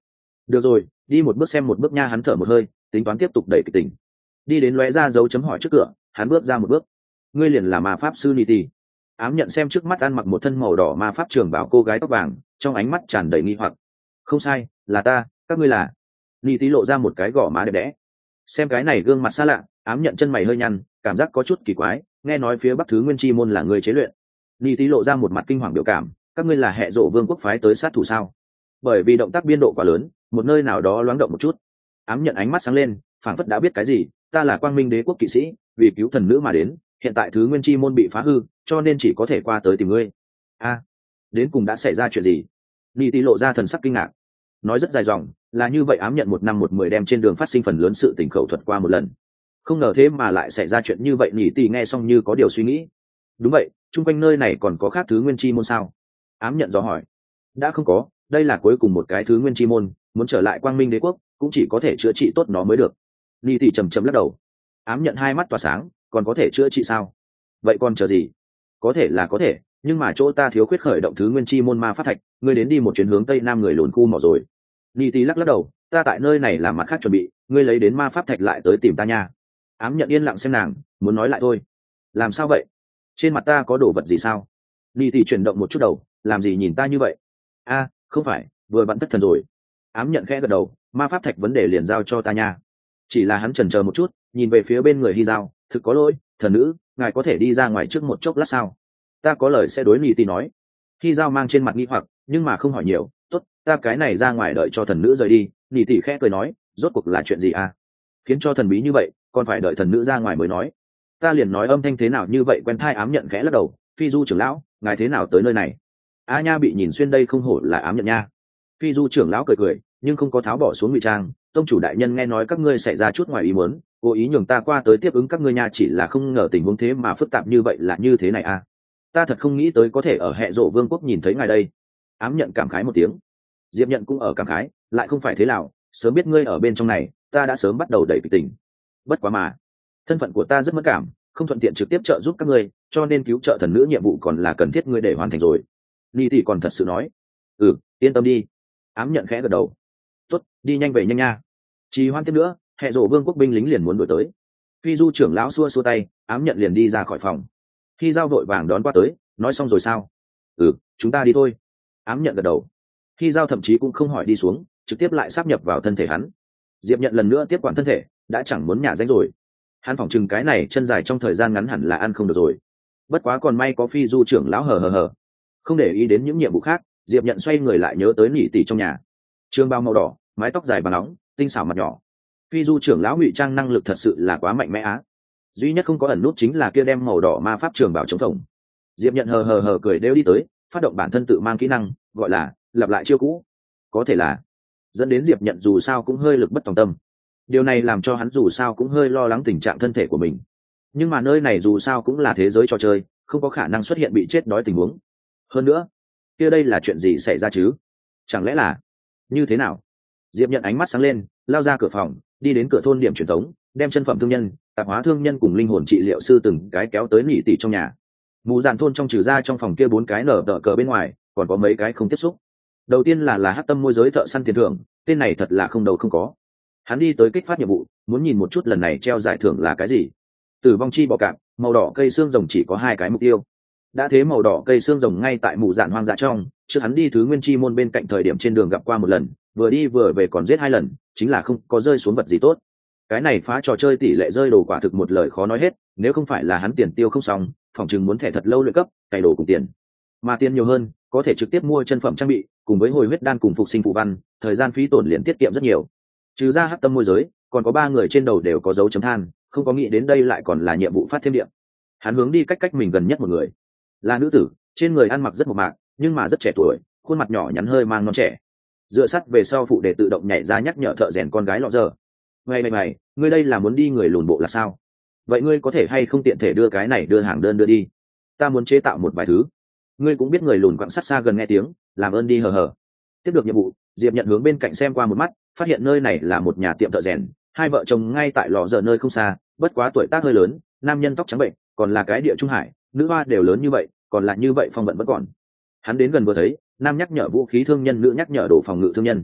S1: được rồi, đi một bước xem một bước nha. Hắn thở một hơi, tính toán tiếp tục đẩy kịch tình. Đi đến lóe ra dấu chấm hỏi trước cửa, hắn bước ra một bước. Ngươi liền là ma pháp sư Niti. Ám nhận xem trước mắt ăn mặc một thân màu đỏ ma pháp trường bảo cô gái tóc vàng, trong ánh mắt tràn đầy nghi hoặc. Không sai, là ta, các ngươi là? Niti lộ ra một cái gò má đẹp đẽ. Xem cái này gương mặt xa lạ, ám nhận chân mày hơi nhăn, cảm giác có chút kỳ quái. Nghe nói phía Bắc Thứ Nguyên Chi môn là người chế luyện. Niti lộ ra một mặt kinh hoàng biểu cảm. Các ngươi là hệ rộ vương quốc phái tới sát thủ sao? Bởi vì động tác biên độ quá lớn, một nơi nào đó loáng động một chút. Ám nhận ánh mắt sáng lên, phảng phất đã biết cái gì. Ta là Quang Minh Đế quốc kỵ sĩ, vì cứu thần nữ mà đến. Hiện tại Thứ Nguyên Chi môn bị phá hư, cho nên chỉ có thể qua tới tìm ngươi. A, đến cùng đã xảy ra chuyện gì? Niti lộ ra thần sắc kinh ngạc. Nói rất dài dòng, là như vậy. Ám nhận một năm một mười đem trên đường phát sinh phần lớn sự tình khẩu thuật qua một lần. Không ngờ thế mà lại xảy ra chuyện như vậy. Niti nghe xong như có điều suy nghĩ. Đúng vậy, chung quanh nơi này còn có khác Thứ Nguyên Chi môn sao? Ám nhận dò hỏi. Đã không có, đây là cuối cùng một cái Thứ Nguyên Chi môn, muốn trở lại Quang Minh Đế quốc cũng chỉ có thể chữa trị tốt nó mới được. Niti trầm trầm lắc đầu. Ám nhận hai mắt tỏa sáng. Còn có thể chữa trị sao? Vậy còn chờ gì? Có thể là có thể, nhưng mà chỗ ta thiếu khuyết khởi động Thứ Nguyên Chi môn ma pháp thạch, ngươi đến đi một chuyến hướng tây nam người lùn khu mỏ rồi. Niti lắc lắc đầu, ta tại nơi này làm mặt khác chuẩn bị, ngươi lấy đến ma pháp thạch lại tới tìm ta nha. Ám nhận yên lặng xem nàng, muốn nói lại thôi. Làm sao vậy? Trên mặt ta có đồ vật gì sao? Niti chuyển động một chút đầu, làm gì nhìn ta như vậy? A, không phải, vừa bận thất thần rồi. Ám nhận khẽ gật đầu, ma pháp thạch vấn đề liền giao cho ta nha. Chỉ là hắn chần chờ một chút, nhìn về phía bên người Hy Giao, thực có lỗi, thần nữ, ngài có thể đi ra ngoài trước một chốc lát sao? Ta có lời sẽ đối Niti nói. Hy Giao mang trên mặt nghi hoặc, nhưng mà không hỏi nhiều. Tốt, ta cái này ra ngoài đợi cho thần nữ rời đi. Niti khẽ cười nói, rốt cuộc là chuyện gì à? Khiến cho thần bí như vậy, còn phải đợi thần nữ ra ngoài mới nói. Ta liền nói âm thanh thế nào như vậy quen thai. Ám nhận khẽ lắc đầu, Phi Du trưởng lão, ngài thế nào tới nơi này? A nha bị nhìn xuyên đây không hổ là ám nhận nha. Phi Du trưởng lão cười cười, nhưng không có tháo bỏ xuống ngụy trang. Tông chủ đại nhân nghe nói các ngươi xảy ra chút ngoài ý muốn, cố ý nhường ta qua tới tiếp ứng các ngươi nha, chỉ là không ngờ tình huống thế mà phức tạp như vậy là như thế này à. Ta thật không nghĩ tới có thể ở hệ rộ vương quốc nhìn thấy ngài đây. Ám nhận cảm khái một tiếng. Diệp nhận cũng ở cảm khái, lại không phải thế nào, sớm biết ngươi ở bên trong này, ta đã sớm bắt đầu đẩy kịch tình. Bất quá mà, thân phận của ta rất mất cảm, không thuận tiện trực tiếp trợ giúp các ngươi, cho nên cứu trợ thần nữ nhiệm vụ còn là cần thiết ngươi để hoàn thành rồi. Ni thì còn thật sự nói, ừ, yên tâm đi. Ám nhận khẽ gật đầu. Tốt, đi nhanh về nhanh nha. Trì hoãn tiếp nữa, hệ rộ vương quốc binh lính liền muốn đuổi tới. Phi Du trưởng lão xua xua tay, ám nhận liền đi ra khỏi phòng. Khi Giao vội vàng đón qua tới, nói xong rồi sao? Ừ, chúng ta đi thôi. Ám nhận gật đầu. Khi Giao thậm chí cũng không hỏi đi xuống, trực tiếp lại sáp nhập vào thân thể hắn. Diệp nhận lần nữa tiếp quản thân thể, đã chẳng muốn nhả danh rồi. Hắn phỏng chừng cái này chân dài trong thời gian ngắn hẳn là ăn không được rồi. Bất quá còn may có Phi Du trưởng lão hờ hờ hờ. Không để ý đến những nhiệm vụ khác, Diệp nhận xoay người lại nhớ tới nỉ tỉ trong nhà. Trường bao màu đỏ, mái tóc dài và nóng, tinh xảo mặt nhỏ. Phi Du trưởng lão ngụy trang năng lực thật sự là quá mạnh mẽ á. Duy nhất không có ẩn nút chính là kia đem màu đỏ ma pháp trường bảo chống phồng. Diệp nhận hờ hờ hờ cười đều đi tới, phát động bản thân tự mang kỹ năng, gọi là lặp lại chiêu cũ. Có thể là dẫn đến Diệp nhận dù sao cũng hơi lực bất tòng tâm. Điều này làm cho hắn dù sao cũng hơi lo lắng tình trạng thân thể của mình. Nhưng mà nơi này dù sao cũng là thế giới trò chơi, không có khả năng xuất hiện bị chết đói tình huống. Hơn nữa, kia đây là chuyện gì xảy ra chứ? Chẳng lẽ là như thế nào? Diệp nhận ánh mắt sáng lên, lao ra cửa phòng, đi đến cửa thôn điểm truyền thống, đem chân phẩm thương nhân, tạp hóa thương nhân cùng linh hồn trị liệu sư từng cái kéo tới nỉ tỉ trong nhà. Mù dàn thôn trong trừ ra trong phòng kia bốn cái nở tờ cờ bên ngoài, còn có mấy cái không tiếp xúc. Đầu tiên là là hắc tâm môi giới thợ săn tiền thưởng, tên này thật là không đầu không có. Hắn đi tới kích phát nhiệm vụ, muốn nhìn một chút lần này treo giải thưởng là cái gì. Tử vong chi bọ cạp, màu đỏ cây xương rồng chỉ có hai cái mục tiêu. Đã thế màu đỏ cây xương rồng ngay tại mù dạn hoang dã trong, trước hắn đi Thứ Nguyên Chi môn bên cạnh thời điểm trên đường gặp qua một lần, vừa đi vừa về còn giết hai lần, chính là không có rơi xuống vật gì tốt. Cái này phá trò chơi tỷ lệ rơi đồ quả thực một lời khó nói hết, nếu không phải là hắn tiền tiêu không xong, phòng chừng muốn thẻ thật lâu luyện cấp, cày đồ cùng tiền. Mà tiền nhiều hơn, có thể trực tiếp mua chân phẩm trang bị, cùng với hồi huyết đan cùng phục sinh phụ văn, thời gian phí tổn liền tiết kiệm rất nhiều. Trừ ra hắc tâm môi giới, còn có ba người trên đầu đều có dấu chấm than, không có nghĩ đến đây lại còn là nhiệm vụ phát thêm điểm. Hắn hướng đi cách cách mình gần nhất một người, là nữ tử, trên người ăn mặc rất mộc mạc, nhưng mà rất trẻ tuổi, khuôn mặt nhỏ nhắn hơi mang non trẻ. Dựa sắt về sau phụ để tự động nhảy ra nhắc nhở thợ rèn con gái lọ giờ. Mày mày mày, ngươi đây là muốn đi người lùn bộ là sao? Vậy ngươi có thể hay không tiện thể đưa cái này đưa hàng đơn đưa đi? Ta muốn chế tạo một vài thứ. Ngươi cũng biết người lùn quặng sắt xa gần nghe tiếng, làm ơn đi hờ hờ. Tiếp được nhiệm vụ, Diệp nhận hướng bên cạnh xem qua một mắt, phát hiện nơi này là một nhà tiệm thợ rèn, hai vợ chồng ngay tại lò giờ nơi không xa, bất quá tuổi tác hơi lớn, nam nhân tóc trắng bệnh, còn là cái địa trung hải, nữ hoa đều lớn như vậy, còn lại như vậy phong vận vẫn còn. Hắn đến gần vừa thấy, nam nhắc nhở vũ khí thương nhân, nữ nhắc nhở đồ phòng ngự thương nhân.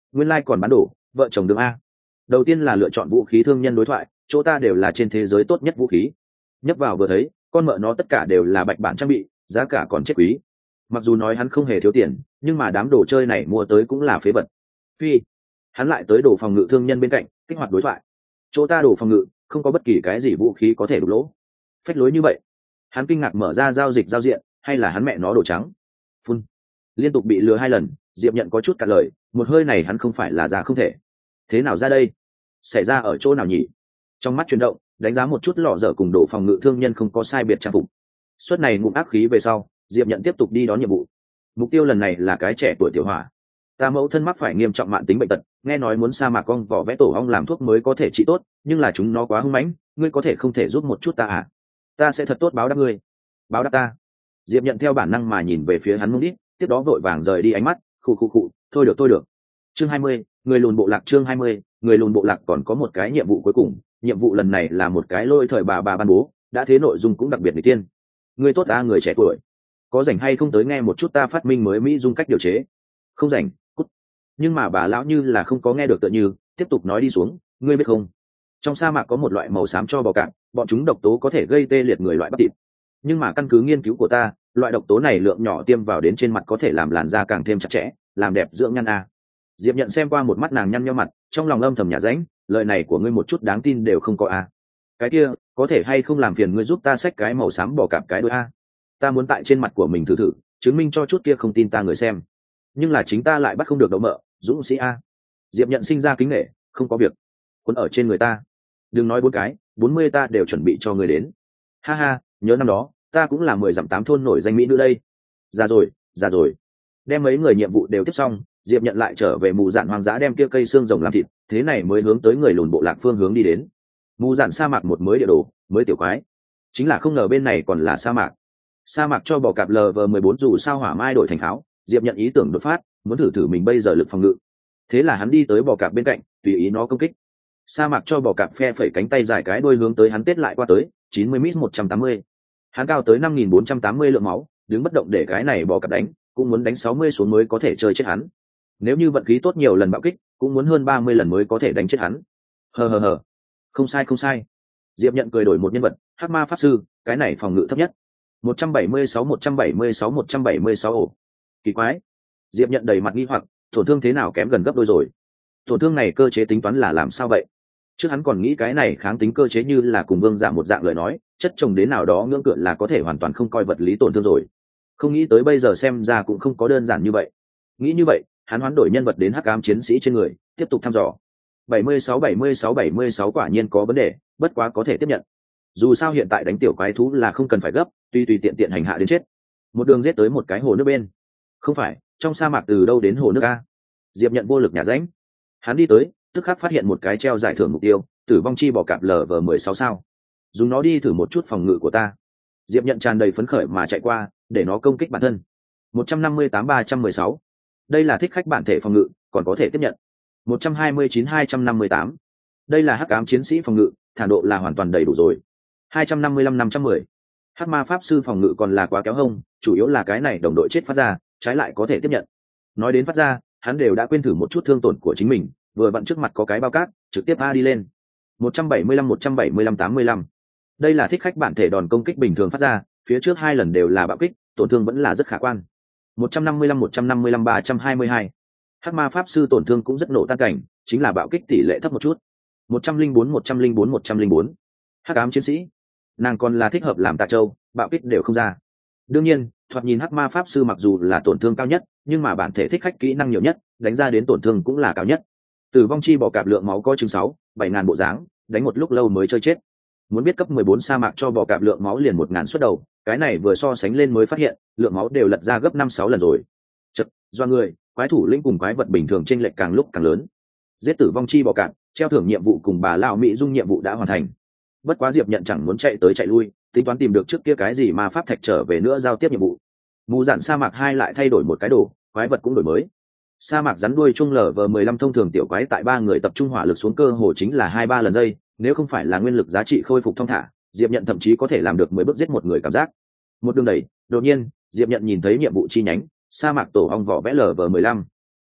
S1: Nguyên lai còn bán đồ, vợ chồng đường a. Đầu tiên là lựa chọn vũ khí thương nhân đối thoại, chỗ ta đều là trên thế giới tốt nhất vũ khí. Nhấp vào vừa thấy, con mợ nó tất cả đều là bạch bản trang bị, giá cả còn chết quý. Mặc dù nói hắn không hề thiếu tiền, nhưng mà đám đồ chơi này mua tới cũng là phế vật. Phi, hắn lại tới đồ phòng ngự thương nhân bên cạnh, kích hoạt đối thoại. Chỗ ta đồ phòng ngự, không có bất kỳ cái gì vũ khí có thể đục lỗ. Phách lối như vậy, hắn kinh ngạc mở ra giao dịch giao diện, hay là hắn mẹ nó đồ trắng. Phun, liên tục bị lừa hai lần, Diệp Nhận có chút cạn lời, một hơi này hắn không phải là ra không thể. Thế nào ra đây? Xảy ra ở chỗ nào nhỉ? Trong mắt chuyển động, đánh giá một chút lọ dở cùng đồ phòng ngự thương nhân không có sai biệt trang phục. Suất này ngụm ác khí về sau, Diệp Nhận tiếp tục đi đón nhiệm vụ. Mục tiêu lần này là cái trẻ tuổi tiểu hỏa. Ta mẫu thân mắc phải nghiêm trọng mạn tính bệnh tật, nghe nói muốn sa mạc con vỏ vẽ tổ ong làm thuốc mới có thể trị tốt, nhưng là chúng nó quá hung mãnh, ngươi có thể không thể giúp một chút ta à? Ta sẽ thật tốt báo đáp ngươi. Báo đáp ta? Diệp Nhận theo bản năng mà nhìn về phía hắn mông đít, tiếp đó vội vàng rời đi ánh mắt, khụ khụ khụ, thôi được thôi được. Chương hai mươi, người lùn bộ lạc. Chương hai mươi, người lùn bộ lạc còn có một cái nhiệm vụ cuối cùng, nhiệm vụ lần này là một cái lôi thời bà bà ban bố, đã thế nội dung cũng đặc biệt người tiên. Ngươi tốt ta, người trẻ tuổi, có rảnh hay không tới nghe một chút ta phát minh mới mỹ dung cách điều chế? Không rảnh, cút. Nhưng mà bà lão như là không có nghe được tựa như, tiếp tục nói đi xuống, ngươi biết không, trong sa mạc có một loại màu xám cho bò cạp, bọn chúng độc tố có thể gây tê liệt người loại bắp thịt, nhưng mà căn cứ nghiên cứu của ta, loại độc tố này lượng nhỏ tiêm vào đến trên mặt có thể làm làn da càng thêm chặt chẽ, làm đẹp dưỡng nhăn a. Diệp Nhận xem qua một mắt nàng nhăn nheo mặt, trong lòng âm thầm nhả ránh, lời này của ngươi một chút đáng tin đều không có a. Cái kia, có thể hay không làm phiền ngươi giúp ta xách cái màu xám bò cạp cái đôi a? Ta muốn tại trên mặt của mình thử thử, chứng minh cho chút kia không tin ta người xem. Nhưng là chính ta lại bắt không được đậu mợ, dũng sĩ a. Diệp Nhận sinh ra kính nể, không có việc, quấn ở trên người ta. Đừng nói bốn cái, bốn mươi ta đều chuẩn bị cho ngươi đến. Ha ha, nhớ năm đó, ta cũng là mười dặm tám thôn nổi danh mỹ nữ đây. Già rồi, già rồi. Đem mấy người nhiệm vụ đều tiếp xong, Diệp Nhận lại trở về mù dạn hoang dã đem kia cây xương rồng làm thịt, thế này mới hướng tới người lùn bộ lạc phương hướng đi đến. Mù dạn sa mạc một mới địa đồ, mới tiểu quái. Chính là không ngờ bên này còn là sa mạc. Sa mạc cho bò cạp lờ vờ mười bốn dù sao hỏa mai đổi thành pháo, Diệp Nhận ý tưởng đột phát, muốn thử thử mình bây giờ lực phòng ngự. Thế là hắn đi tới bò cạp bên cạnh, tùy ý nó công kích. Sa mạc cho bò cạp phe phẩy cánh tay dài cái đuôi hướng tới hắn tết lại qua tới, chín mươi mét một trăm tám mươi. Hắn cao tới năm nghìn bốn trăm tám mươi lượng máu, đứng bất động để cái này bò cạp đánh, cũng muốn đánh sáu mươi xuống mới có thể chơi chết hắn. Nếu như vận khí tốt nhiều lần bạo kích, cũng muốn hơn ba mươi lần mới có thể đánh chết hắn. Hờ hờ hờ. Không sai không sai. Diệp Nhận cười đổi một nhân vật, Hắc Ma pháp sư, cái này phòng ngự thấp nhất. một trăm bảy mươi sáu một trăm bảy mươi sáu một trăm bảy mươi sáu ổ. Kỳ quái. Diệp Nhận đầy mặt nghi hoặc, tổn thương thế nào kém gần gấp đôi rồi? Tổn thương này cơ chế tính toán là làm sao vậy? Trước hắn còn nghĩ cái này kháng tính cơ chế như là cùng vương giả một dạng lời nói, chất trồng đến nào đó ngưỡng cửa là có thể hoàn toàn không coi vật lý tổn thương rồi. Không nghĩ tới bây giờ xem ra cũng không có đơn giản như vậy. Nghĩ như vậy, hắn hoán đổi nhân vật đến hắc ám chiến sĩ trên người, tiếp tục thăm dò. bảy mươi sáu bảy mươi sáu bảy mươi sáu quả nhiên có vấn đề, bất quá có thể tiếp nhận. Dù sao hiện tại đánh tiểu quái thú là không cần phải gấp, tùy tùy tiện tiện hành hạ đến chết. Một đường giết tới một cái hồ nước bên. Không phải, trong sa mạc từ đâu đến hồ nước a? Diệp Nhận vô lực nhả rãnh. Hắn đi tới, tức khắc phát hiện một cái treo giải thưởng mục tiêu, tử vong chi bò cạp lờ vờ mười sáu sao. Dùng nó đi thử một chút phòng ngự của ta. Diệp Nhận tràn đầy phấn khởi mà chạy qua, để nó công kích bản thân. một trăm năm mươi tám ba trăm mười sáu. Đây là thích khách bản thể phòng ngự, còn có thể tiếp nhận. một trăm hai mươi chín hai trăm năm mươi tám. Đây là hắc ám chiến sĩ phòng ngự, thả độ là hoàn toàn đầy đủ rồi. hai trăm năm mươi lăm năm trăm mười. Hắc ma pháp sư phòng ngự còn là quá kéo hông, chủ yếu là cái này đồng đội chết phát ra, trái lại có thể tiếp nhận. Nói đến phát ra, hắn đều đã quên thử một chút thương tổn của chính mình, vừa vặn trước mặt có cái bao cát, trực tiếp a đi lên. một trăm bảy mươi lăm một trăm bảy mươi lăm tám mươi lăm. Đây là thích khách bản thể đòn công kích bình thường phát ra, phía trước hai lần đều là bạo kích, tổn thương vẫn là rất khả quan. một trăm năm mươi lăm một trăm năm mươi lăm ba trăm hai mươi hai. Hắc ma pháp sư tổn thương cũng rất nổ tan cảnh, chính là bạo kích tỷ lệ thấp một chút. một trăm lẻ bốn một trăm lẻ bốn một trăm lẻ bốn. Hắc ám chiến sĩ, nàng còn là thích hợp làm tạ châu, bạo kích đều không ra. Đương nhiên, thoạt nhìn hắc ma pháp sư mặc dù là tổn thương cao nhất, nhưng mà bản thể thích khách kỹ năng nhiều nhất, đánh ra đến tổn thương cũng là cao nhất. Tử vong chi bò cạp lượng máu có chừng sáu, bảy ngàn bộ dáng, đánh một lúc lâu mới chơi chết. Muốn biết cấp mười bốn sa mạc cho bò cạp lượng máu liền một ngàn suất đầu, cái này vừa so sánh lên mới phát hiện, lượng máu đều lật ra gấp năm sáu lần rồi. Chật, do người, quái thủ lĩnh cùng quái vật bình thường chênh lệch càng lúc càng lớn. Giết tử vong chi bò cạp, treo thưởng nhiệm vụ cùng bà lão mỹ dung nhiệm vụ đã hoàn thành. Bất quá Diệp Nhận chẳng muốn chạy tới chạy lui, tính toán tìm được trước kia cái gì mà pháp thạch trở về nữa giao tiếp nhiệm vụ. Mù dạn sa mạc hai lại thay đổi một cái đồ, quái vật cũng đổi mới. Sa mạc rắn đuôi chung lở vờ mười lăm thông thường tiểu quái tại ba người tập trung hỏa lực xuống cơ hồ chính là hai ba lần giây, nếu không phải là nguyên lực giá trị khôi phục thông thả, Diệp Nhận thậm chí có thể làm được mười bước giết một người cảm giác. Một đường đẩy, đột nhiên, Diệp Nhận nhìn thấy nhiệm vụ chi nhánh, sa mạc tổ ong vỏ vẽ lở vờ mười lăm.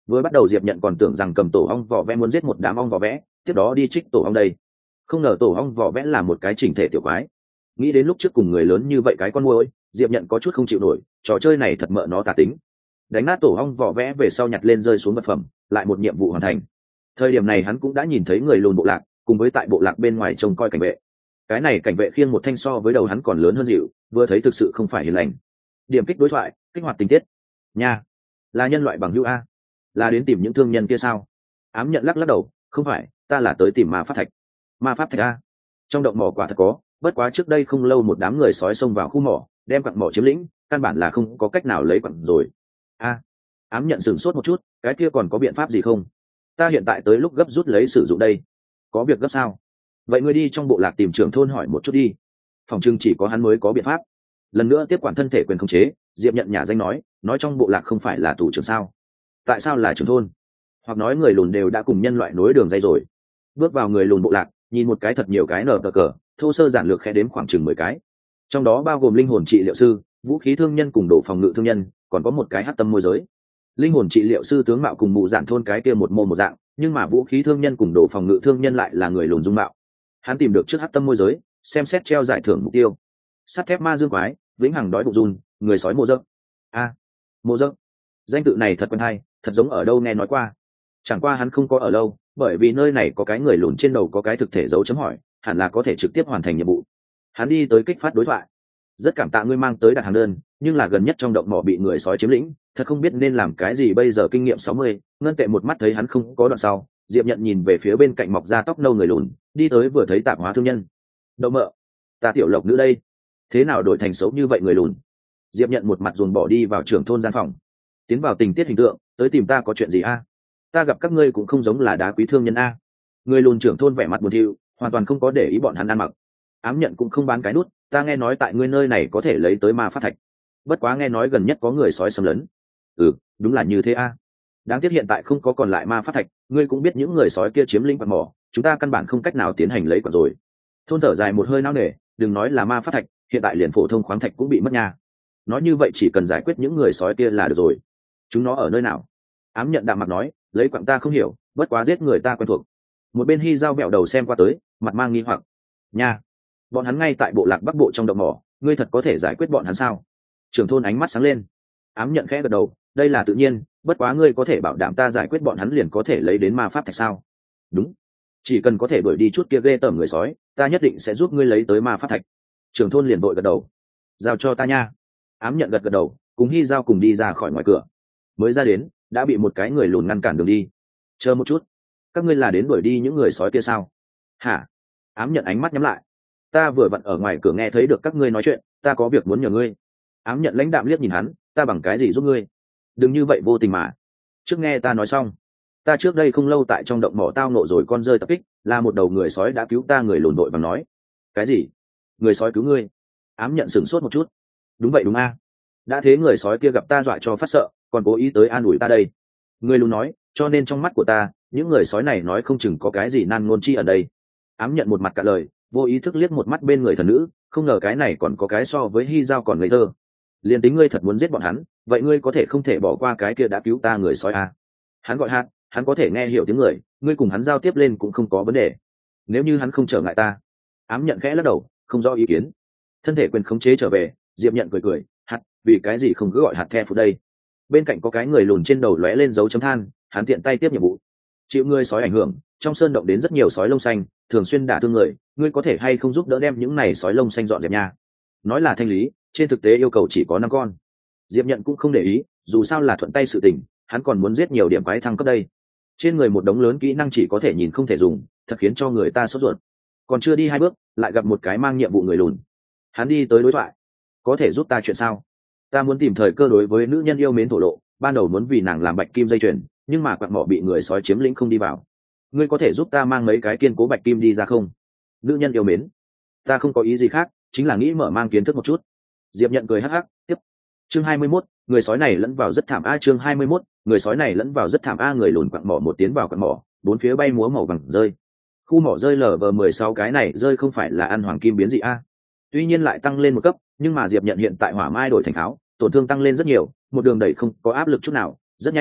S1: Vừa bắt đầu Diệp Nhận còn tưởng rằng cầm tổ ong vỏ vẽ muốn giết một đám ong vỏ vẽ, tiếp đó đi trích tổ ong đây. Không ngờ tổ ong vỏ vẽ là một cái chỉnh thể tiểu quái. Nghĩ đến lúc trước cùng người lớn như vậy cái con muỗi, Diệp Nhận có chút không chịu nổi, trò chơi này thật mợ nó tà tính. Đánh nát tổ ong vỏ vẽ về sau nhặt lên rơi xuống vật phẩm, lại một nhiệm vụ hoàn thành. Thời điểm này hắn cũng đã nhìn thấy người lùn bộ lạc, cùng với tại bộ lạc bên ngoài trông coi cảnh vệ. Cái này cảnh vệ khiêng một thanh so với đầu hắn còn lớn hơn dịu, vừa thấy thực sự không phải hiền lành. Điểm kích đối thoại, kích hoạt tình tiết. Nha, là nhân loại bằng hữu a, là đến tìm những thương nhân kia sao? Ám Nhận lắc lắc đầu, không phải, ta là tới tìm ma pháp thạch. Ma pháp thạch a? Trong động mỏ quả thật có, bất quá trước đây không lâu một đám người sói xông vào khu mỏ, đem quặng mỏ chiếm lĩnh, căn bản là không có cách nào lấy quặng rồi. A, Ám Nhận sửng sốt một chút, cái kia còn có biện pháp gì không? Ta hiện tại tới lúc gấp rút lấy sử dụng đây. Có việc gấp sao? Vậy ngươi đi trong bộ lạc tìm trưởng thôn hỏi một chút đi. Phòng trưng chỉ có hắn mới có biện pháp. Lần nữa tiếp quản thân thể quyền khống chế, Diệp Nhận nhà danh nói, nói trong bộ lạc không phải là tù trưởng sao? Tại sao là trưởng thôn? Hoặc nói người lùn đều đã cùng nhân loại nối đường dây rồi. Bước vào người lùn bộ lạc, nhìn một cái thật nhiều cái nở cờ cờ, thô sơ giản lược khẽ đếm khoảng chừng mười cái. Trong đó bao gồm linh hồn trị liệu sư, vũ khí thương nhân cùng đồ phòng ngự thương nhân, còn có một cái hắc tâm môi giới. Linh hồn trị liệu sư tướng mạo cùng mụ dạng thôn cái kia một mô một dạng, nhưng mà vũ khí thương nhân cùng đồ phòng ngự thương nhân lại là người lùn dung mạo. Hắn tìm được trước hắc tâm môi giới, xem xét treo giải thưởng mục tiêu. Sắt thép ma dương quái, vĩnh hằng đói bụng run, người sói mộ dơ. A, à, mộ dơ. Danh tự này thật quen hay, thật giống ở đâu nghe nói qua. Chẳng qua hắn không có ở lâu, bởi vì nơi này có cái người lùn trên đầu có cái thực thể dấu chấm hỏi, hẳn là có thể trực tiếp hoàn thành nhiệm vụ. Hắn đi tới kích phát đối thoại. Rất cảm tạ ngươi mang tới đặt hàng đơn, nhưng là gần nhất trong động mỏ bị người sói chiếm lĩnh, thật không biết nên làm cái gì bây giờ. Kinh nghiệm sáu mươi, ngân tệ một mắt thấy hắn không có đoạn sau, Diệp Nhận nhìn về phía bên cạnh mọc ra tóc nâu người lùn, đi tới vừa thấy tạp hóa thương nhân. Đậu mợ, ta tiểu lộc nữ đây, thế nào đổi thành xấu như vậy người lùn? Diệp Nhận một mặt dồn bỏ đi vào trưởng thôn gian phòng, tiến vào tình tiết hình tượng, tới tìm ta có chuyện gì a? Ta gặp các ngươi cũng không giống là đá quý thương nhân a. Người lùn trưởng thôn vẻ mặt buồn thiu, hoàn toàn không có để ý bọn hắn ăn mặc. Ám Nhận cũng không bán cái nút, ta nghe nói tại ngươi nơi này có thể lấy tới ma pháp thạch, bất quá nghe nói gần nhất có người sói xâm lấn. Ừ, đúng là như thế a. Đáng tiếc hiện tại không có còn lại ma pháp thạch, ngươi cũng biết những người sói kia chiếm lĩnh quặng mỏ, chúng ta căn bản không cách nào tiến hành lấy quặng rồi. Thôn thở dài một hơi nao nề, đừng nói là ma pháp thạch, hiện tại liền phổ thông khoáng thạch cũng bị mất nha. Nói như vậy chỉ cần giải quyết những người sói kia là được rồi. Chúng nó ở nơi nào? Ám Nhận đạm mặt nói, lấy quặng ta không hiểu, bất quá giết người ta quen thuộc. Một bên Hi Dao vẹo đầu xem qua tới, mặt mang nghi hoặc. Nha, bọn hắn ngay tại bộ lạc Bắc Bộ trong động mỏ, ngươi thật có thể giải quyết bọn hắn sao? Trưởng thôn ánh mắt sáng lên. Ám Nhận khẽ gật đầu, đây là tự nhiên, bất quá ngươi có thể bảo đảm ta giải quyết bọn hắn liền có thể lấy đến ma pháp thạch sao? Đúng, chỉ cần có thể đuổi đi chút kia ghê tởm người sói, ta nhất định sẽ giúp ngươi lấy tới ma pháp thạch. Trưởng thôn liền vội gật đầu, giao cho ta nha. Ám Nhận gật gật đầu, cùng Hi Dao cùng đi ra khỏi ngoài cửa. Mới ra đến, đã bị một cái người lùn ngăn cản đường đi. Chờ một chút, các ngươi là đến đuổi đi những người sói kia sao? Hả? Ám Nhận ánh mắt nhắm lại. Ta vừa vặn ở ngoài cửa nghe thấy được các ngươi nói chuyện, ta có việc muốn nhờ ngươi. Ám Nhận lãnh đạm liếc nhìn hắn, ta bằng cái gì giúp ngươi? Đừng như vậy vô tình mà. Trước nghe ta nói xong. Ta trước đây không lâu tại trong động mỏ tao nộ rồi con rơi tập kích, là một đầu người sói đã cứu ta. Người lùn đội và nói. Cái gì? Người sói cứu ngươi? Ám Nhận sửng sốt một chút. Đúng vậy đúng a. Đã thế người sói kia gặp ta dọa cho phát sợ, còn cố ý tới an ủi ta đây. Người lùn nói, cho nên trong mắt của ta, những người sói này nói không chừng có cái gì nan ngôn chi ở đây. Ám Nhận một mặt cả lời, vô ý thức liếc một mắt bên người thần nữ, không ngờ cái này còn có cái so với Hi Dao còn ngây thơ. Liền tính ngươi thật muốn giết bọn hắn, vậy ngươi có thể không thể bỏ qua cái kia đã cứu ta người sói à? Hắn gọi hạt, hắn có thể nghe hiểu tiếng người, ngươi cùng hắn giao tiếp lên cũng không có vấn đề. Nếu như hắn không trở ngại ta. Ám Nhận khẽ lắc đầu, không rõ ý kiến. Thân thể quyền khống chế trở về, Diệp Nhận cười cười, hạt, vì cái gì không cứ gọi hạt the phụ đây? Bên cạnh có cái người lùn trên đầu lóe lên dấu chấm than, hắn tiện tay tiếp nhiệm vụ. Chịu ngươi sói ảnh hưởng, trong sơn động đến rất nhiều sói lông xanh, thường xuyên đả thương người, ngươi có thể hay không giúp đỡ đem những này sói lông xanh dọn dẹp nha? Nói là thanh lý, trên thực tế yêu cầu chỉ có năm con. Diệp Nhận cũng không để ý, dù sao là thuận tay sự tình, hắn còn muốn giết nhiều điểm quái thăng cấp đây. Trên người một đống lớn kỹ năng chỉ có thể nhìn không thể dùng, thật khiến cho người ta sốt ruột. Còn chưa đi hai bước, lại gặp một cái mang nhiệm vụ người lùn. Hắn đi tới đối thoại, có thể giúp ta chuyện sao? Ta muốn tìm thời cơ đối với nữ nhân yêu mến thổ lộ, ban đầu muốn vì nàng làm bạch kim dây chuyền, nhưng mà quặng mỏ bị người sói chiếm lĩnh không đi vào. Ngươi có thể giúp ta mang mấy cái kiên cố bạch kim đi ra không? Nữ nhân yêu mến, ta không có ý gì khác, chính là nghĩ mở mang kiến thức một chút. Diệp Nhận cười hắc hắc, tiếp. Chương hai mươi mốt, người sói này lẫn vào rất thảm a. Chương hai mươi mốt, người sói này lẫn vào rất thảm a. Người lùn quặng mỏ một tiến vào quặng mỏ, bốn phía bay múa màu vàng rơi. Khu mỏ rơi lở vờ mười sáu cái này rơi không phải là ăn hoàng kim biến dị a. Tuy nhiên lại tăng lên một cấp, nhưng mà Diệp Nhận hiện tại hỏa mai đổi thành pháo, tổn thương tăng lên rất nhiều, một đường đẩy không có áp lực chút nào, rất nhanh,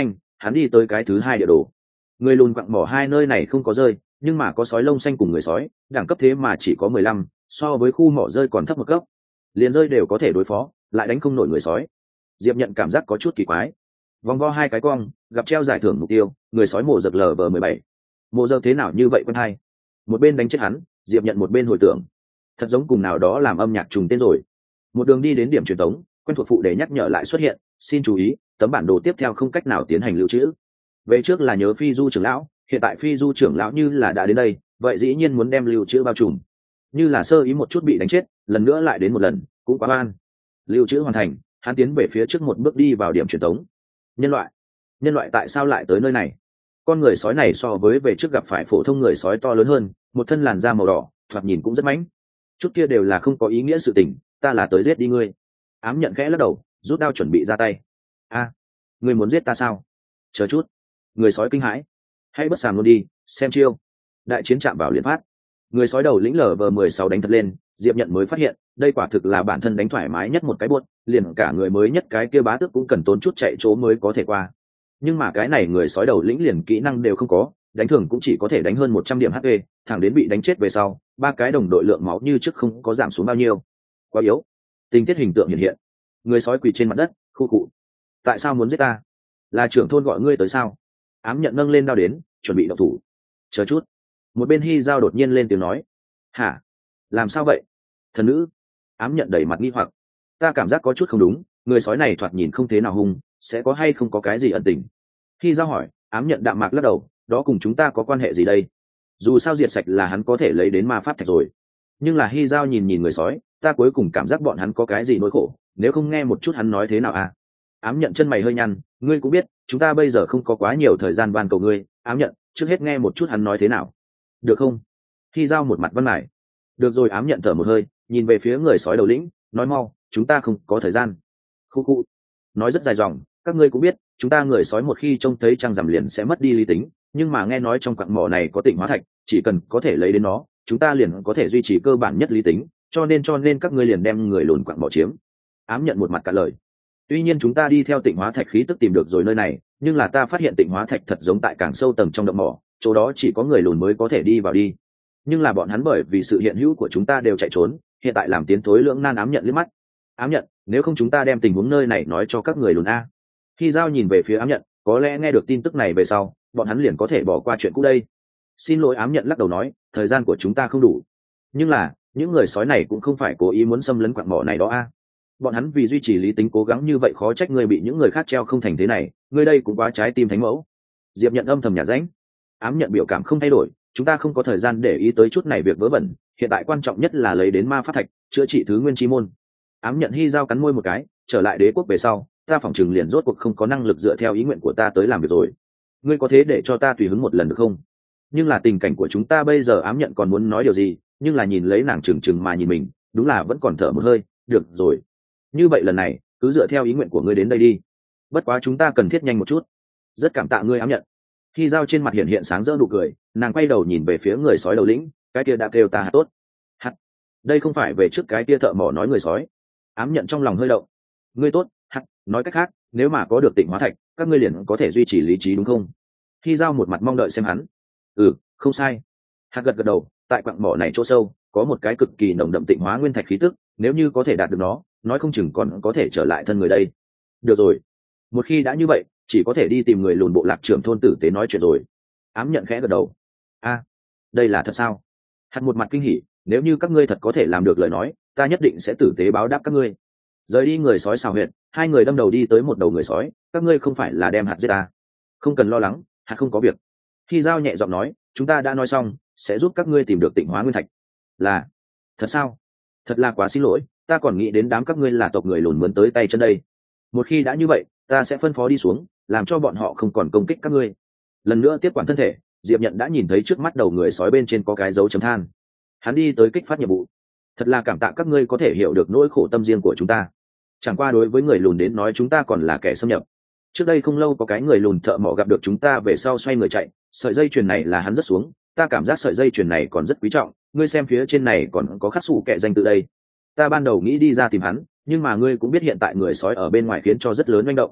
S1: hắn đi tới cái thứ hai địa đồ. Người lùn quặng mỏ hai nơi này không có rơi, nhưng mà có sói lông xanh cùng người sói, đẳng cấp thế mà chỉ có mười lăm, so với khu mỏ rơi còn thấp một cấp. Liền rơi đều có thể đối phó, lại đánh không nổi người sói. Diệp Nhận cảm giác có chút kỳ quái. Vòng vo hai cái cong, gặp treo giải thưởng mục tiêu, người sói mổ giật lv mười bảy. Mộ giật thế nào như vậy quân hai? Một bên đánh chết hắn, Diệp Nhận một bên hồi tưởng. Thật giống cùng nào đó làm âm nhạc trùng tên rồi. Một đường đi đến điểm truyền tống, quen thuộc phụ đề nhắc nhở lại xuất hiện, xin chú ý, tấm bản đồ tiếp theo không cách nào tiến hành lưu trữ. Về trước là nhớ Phi Du trưởng lão, hiện tại Phi Du trưởng lão như là đã đến đây, vậy dĩ nhiên muốn đem lưu trữ bao trùm. Như là sơ ý một chút bị đánh chết, lần nữa lại đến một lần, cũng quá oan. Lưu trữ hoàn thành, hắn tiến về phía trước một bước đi vào điểm truyền tống. Nhân loại, nhân loại tại sao lại tới nơi này? Con người sói này so với về trước gặp phải phổ thông người sói to lớn hơn, một thân làn da màu đỏ, thoạt nhìn cũng rất mãnh. Chút kia đều là không có ý nghĩa sự tình, ta là tới giết đi ngươi. Ám Nhận khẽ lắc đầu, rút đao chuẩn bị ra tay. A, ngươi muốn giết ta sao? Chờ chút. Người sói kinh hãi. Hãy bất sàm luôn đi, xem chiêu. Đại chiến chạm vào liền phát. Người sói đầu lĩnh lv mười sáu đánh thật lên, Diệp Nhận mới phát hiện, đây quả thực là bản thân đánh thoải mái nhất một cái buốt, liền cả người mới nhất cái kia bá tước cũng cần tốn chút chạy chỗ mới có thể qua. Nhưng mà cái này người sói đầu lĩnh liền kỹ năng đều không có, đánh thường cũng chỉ có thể đánh hơn một trăm điểm hát pê, thẳng đến bị đánh chết về sau, ba cái đồng đội lượng máu như trước không có giảm xuống bao nhiêu. Quá yếu. Tình tiết hình tượng hiện hiện. Người sói quỳ trên mặt đất, khu cụ. Tại sao muốn giết ta? Là trưởng thôn gọi ngươi tới sao? Ám Nhận nâng lên đao đến, chuẩn bị động thủ. Chờ chút. Một bên Hy Giao đột nhiên lên tiếng nói. Hả? Làm sao vậy? Thần nữ. Ám Nhận đầy mặt nghi hoặc. Ta cảm giác có chút không đúng, người sói này thoạt nhìn không thế nào hung, sẽ có hay không có cái gì ẩn tình? Hy Giao hỏi. Ám Nhận đạm mạc lắc đầu, đó cùng chúng ta có quan hệ gì đây? Dù sao diệt sạch là hắn có thể lấy đến ma pháp thạch rồi. Nhưng là Hy Giao nhìn nhìn người sói, ta cuối cùng cảm giác bọn hắn có cái gì nỗi khổ, nếu không nghe một chút hắn nói thế nào à? Ám Nhận chân mày hơi nhăn, ngươi cũng biết, chúng ta bây giờ không có quá nhiều thời gian van cầu ngươi. Ám Nhận, trước hết nghe một chút hắn nói thế nào, được không? Hy Giao một mặt văn mải. Được rồi. Ám Nhận thở một hơi, nhìn về phía người sói đầu lĩnh, nói mau, chúng ta không có thời gian. Khu khu. Nói rất dài dòng, các ngươi cũng biết, chúng ta người sói một khi trông thấy trăng rằm liền sẽ mất đi lý tính, nhưng mà nghe nói trong quặng mỏ này có tịnh hóa thạch, chỉ cần có thể lấy đến nó, chúng ta liền có thể duy trì cơ bản nhất lý tính, cho nên cho nên các ngươi liền đem người lùn quặng mỏ chiếm. Ám Nhận một mặt cả lời. Tuy nhiên chúng ta đi theo tịnh hóa thạch khí tức tìm được rồi nơi này, nhưng là ta phát hiện tịnh hóa thạch thật giống tại càng sâu tầng trong động mỏ, chỗ đó chỉ có người lùn mới có thể đi vào đi. Nhưng là bọn hắn bởi vì sự hiện hữu của chúng ta đều chạy trốn, hiện tại làm tiến thối lưỡng nan. Ám Nhận liếc mắt. Ám Nhận, nếu không chúng ta đem tình huống nơi này nói cho các người lùn a. Khi Giao nhìn về phía Ám Nhận, có lẽ nghe được tin tức này về sau, bọn hắn liền có thể bỏ qua chuyện cũ đây. Xin lỗi. Ám Nhận lắc đầu nói, thời gian của chúng ta không đủ. Nhưng là những người sói này cũng không phải cố ý muốn xâm lấn quặng mỏ này đó a. Bọn hắn vì duy trì lý tính cố gắng như vậy, khó trách ngươi bị những người khác treo không thành thế này, ngươi đây cũng quá trái tim thánh mẫu. Diệp Nhận âm thầm nhà ránh. Ám Nhận biểu cảm không thay đổi, chúng ta không có thời gian để ý tới chút này việc vớ vẩn, hiện tại quan trọng nhất là lấy đến ma pháp thạch, chữa trị thứ nguyên chi môn. Ám Nhận Hy Giao cắn môi một cái, trở lại đế quốc về sau, ta phỏng chừng liền rốt cuộc không có năng lực dựa theo ý nguyện của ta tới làm việc rồi. Ngươi có thế để cho ta tùy hứng một lần được không? Nhưng là tình cảnh của chúng ta bây giờ. Ám Nhận còn muốn nói điều gì, nhưng là nhìn lấy nàng trừng trừng mà nhìn mình, đúng là vẫn còn thở một hơi. Được rồi, như vậy lần này cứ dựa theo ý nguyện của ngươi đến đây đi, bất quá chúng ta cần thiết nhanh một chút. Rất cảm tạ ngươi. Ám Nhận. Khi Giao trên mặt hiện hiện sáng rỡ nụ cười, nàng quay đầu nhìn về phía người sói đầu lĩnh, cái kia đã kêu ta tốt. Hắt, đây không phải về trước cái kia thợ mỏ nói người sói. Ám Nhận trong lòng hơi động. Ngươi tốt. Hắt, nói cách khác, nếu mà có được tịnh hóa thạch, các ngươi liền có thể duy trì lý trí đúng không? Khi Giao một mặt mong đợi xem hắn. Ừ, không sai. Hạt gật gật đầu. Tại quặng mỏ này chỗ sâu có một cái cực kỳ nồng đậm tịnh hóa nguyên thạch khí tức, nếu như có thể đạt được nó, nói không chừng còn có thể trở lại thân người đây. Được rồi, một khi đã như vậy, chỉ có thể đi tìm người lùn bộ lạc trưởng thôn tử tế nói chuyện rồi. Ám Nhận khẽ gật đầu. A, đây là thật sao? Hạt một mặt kinh hỉ, nếu như các ngươi thật có thể làm được lời nói, ta nhất định sẽ tử tế báo đáp các ngươi. Rời đi người sói xào huyệt, hai người đâm đầu đi tới một đầu người sói. Các ngươi không phải là đem hạt giết ta? Không cần lo lắng, hạt không có việc. Khi Giao nhẹ giọng nói, chúng ta đã nói xong, sẽ giúp các ngươi tìm được tịnh hóa nguyên thạch. Là thật sao? Thật là quá xin lỗi, ta còn nghĩ đến đám các ngươi là tộc người lùn mướn tới tay chân đây. Một khi đã như vậy, ta sẽ phân phó đi xuống, làm cho bọn họ không còn công kích các ngươi. Lần nữa tiếp quản thân thể, Diệp Nhận đã nhìn thấy trước mắt đầu người sói bên trên có cái dấu chấm than. Hắn đi tới kích phát nhiệm vụ. Thật là cảm tạ các ngươi có thể hiểu được nỗi khổ tâm riêng của chúng ta. Chẳng qua đối với người lùn đến nói chúng ta còn là kẻ xâm nhập. Trước đây không lâu có cái người lùn thợ mỏ gặp được chúng ta về sau xoay người chạy, sợi dây chuyền này là hắn rất xuống, ta cảm giác sợi dây chuyền này còn rất quý trọng, ngươi xem phía trên này còn có khắc sủ kệ danh tự đây. Ta ban đầu nghĩ đi ra tìm hắn, nhưng mà ngươi cũng biết hiện tại người sói ở bên ngoài khiến cho rất lớn manh động.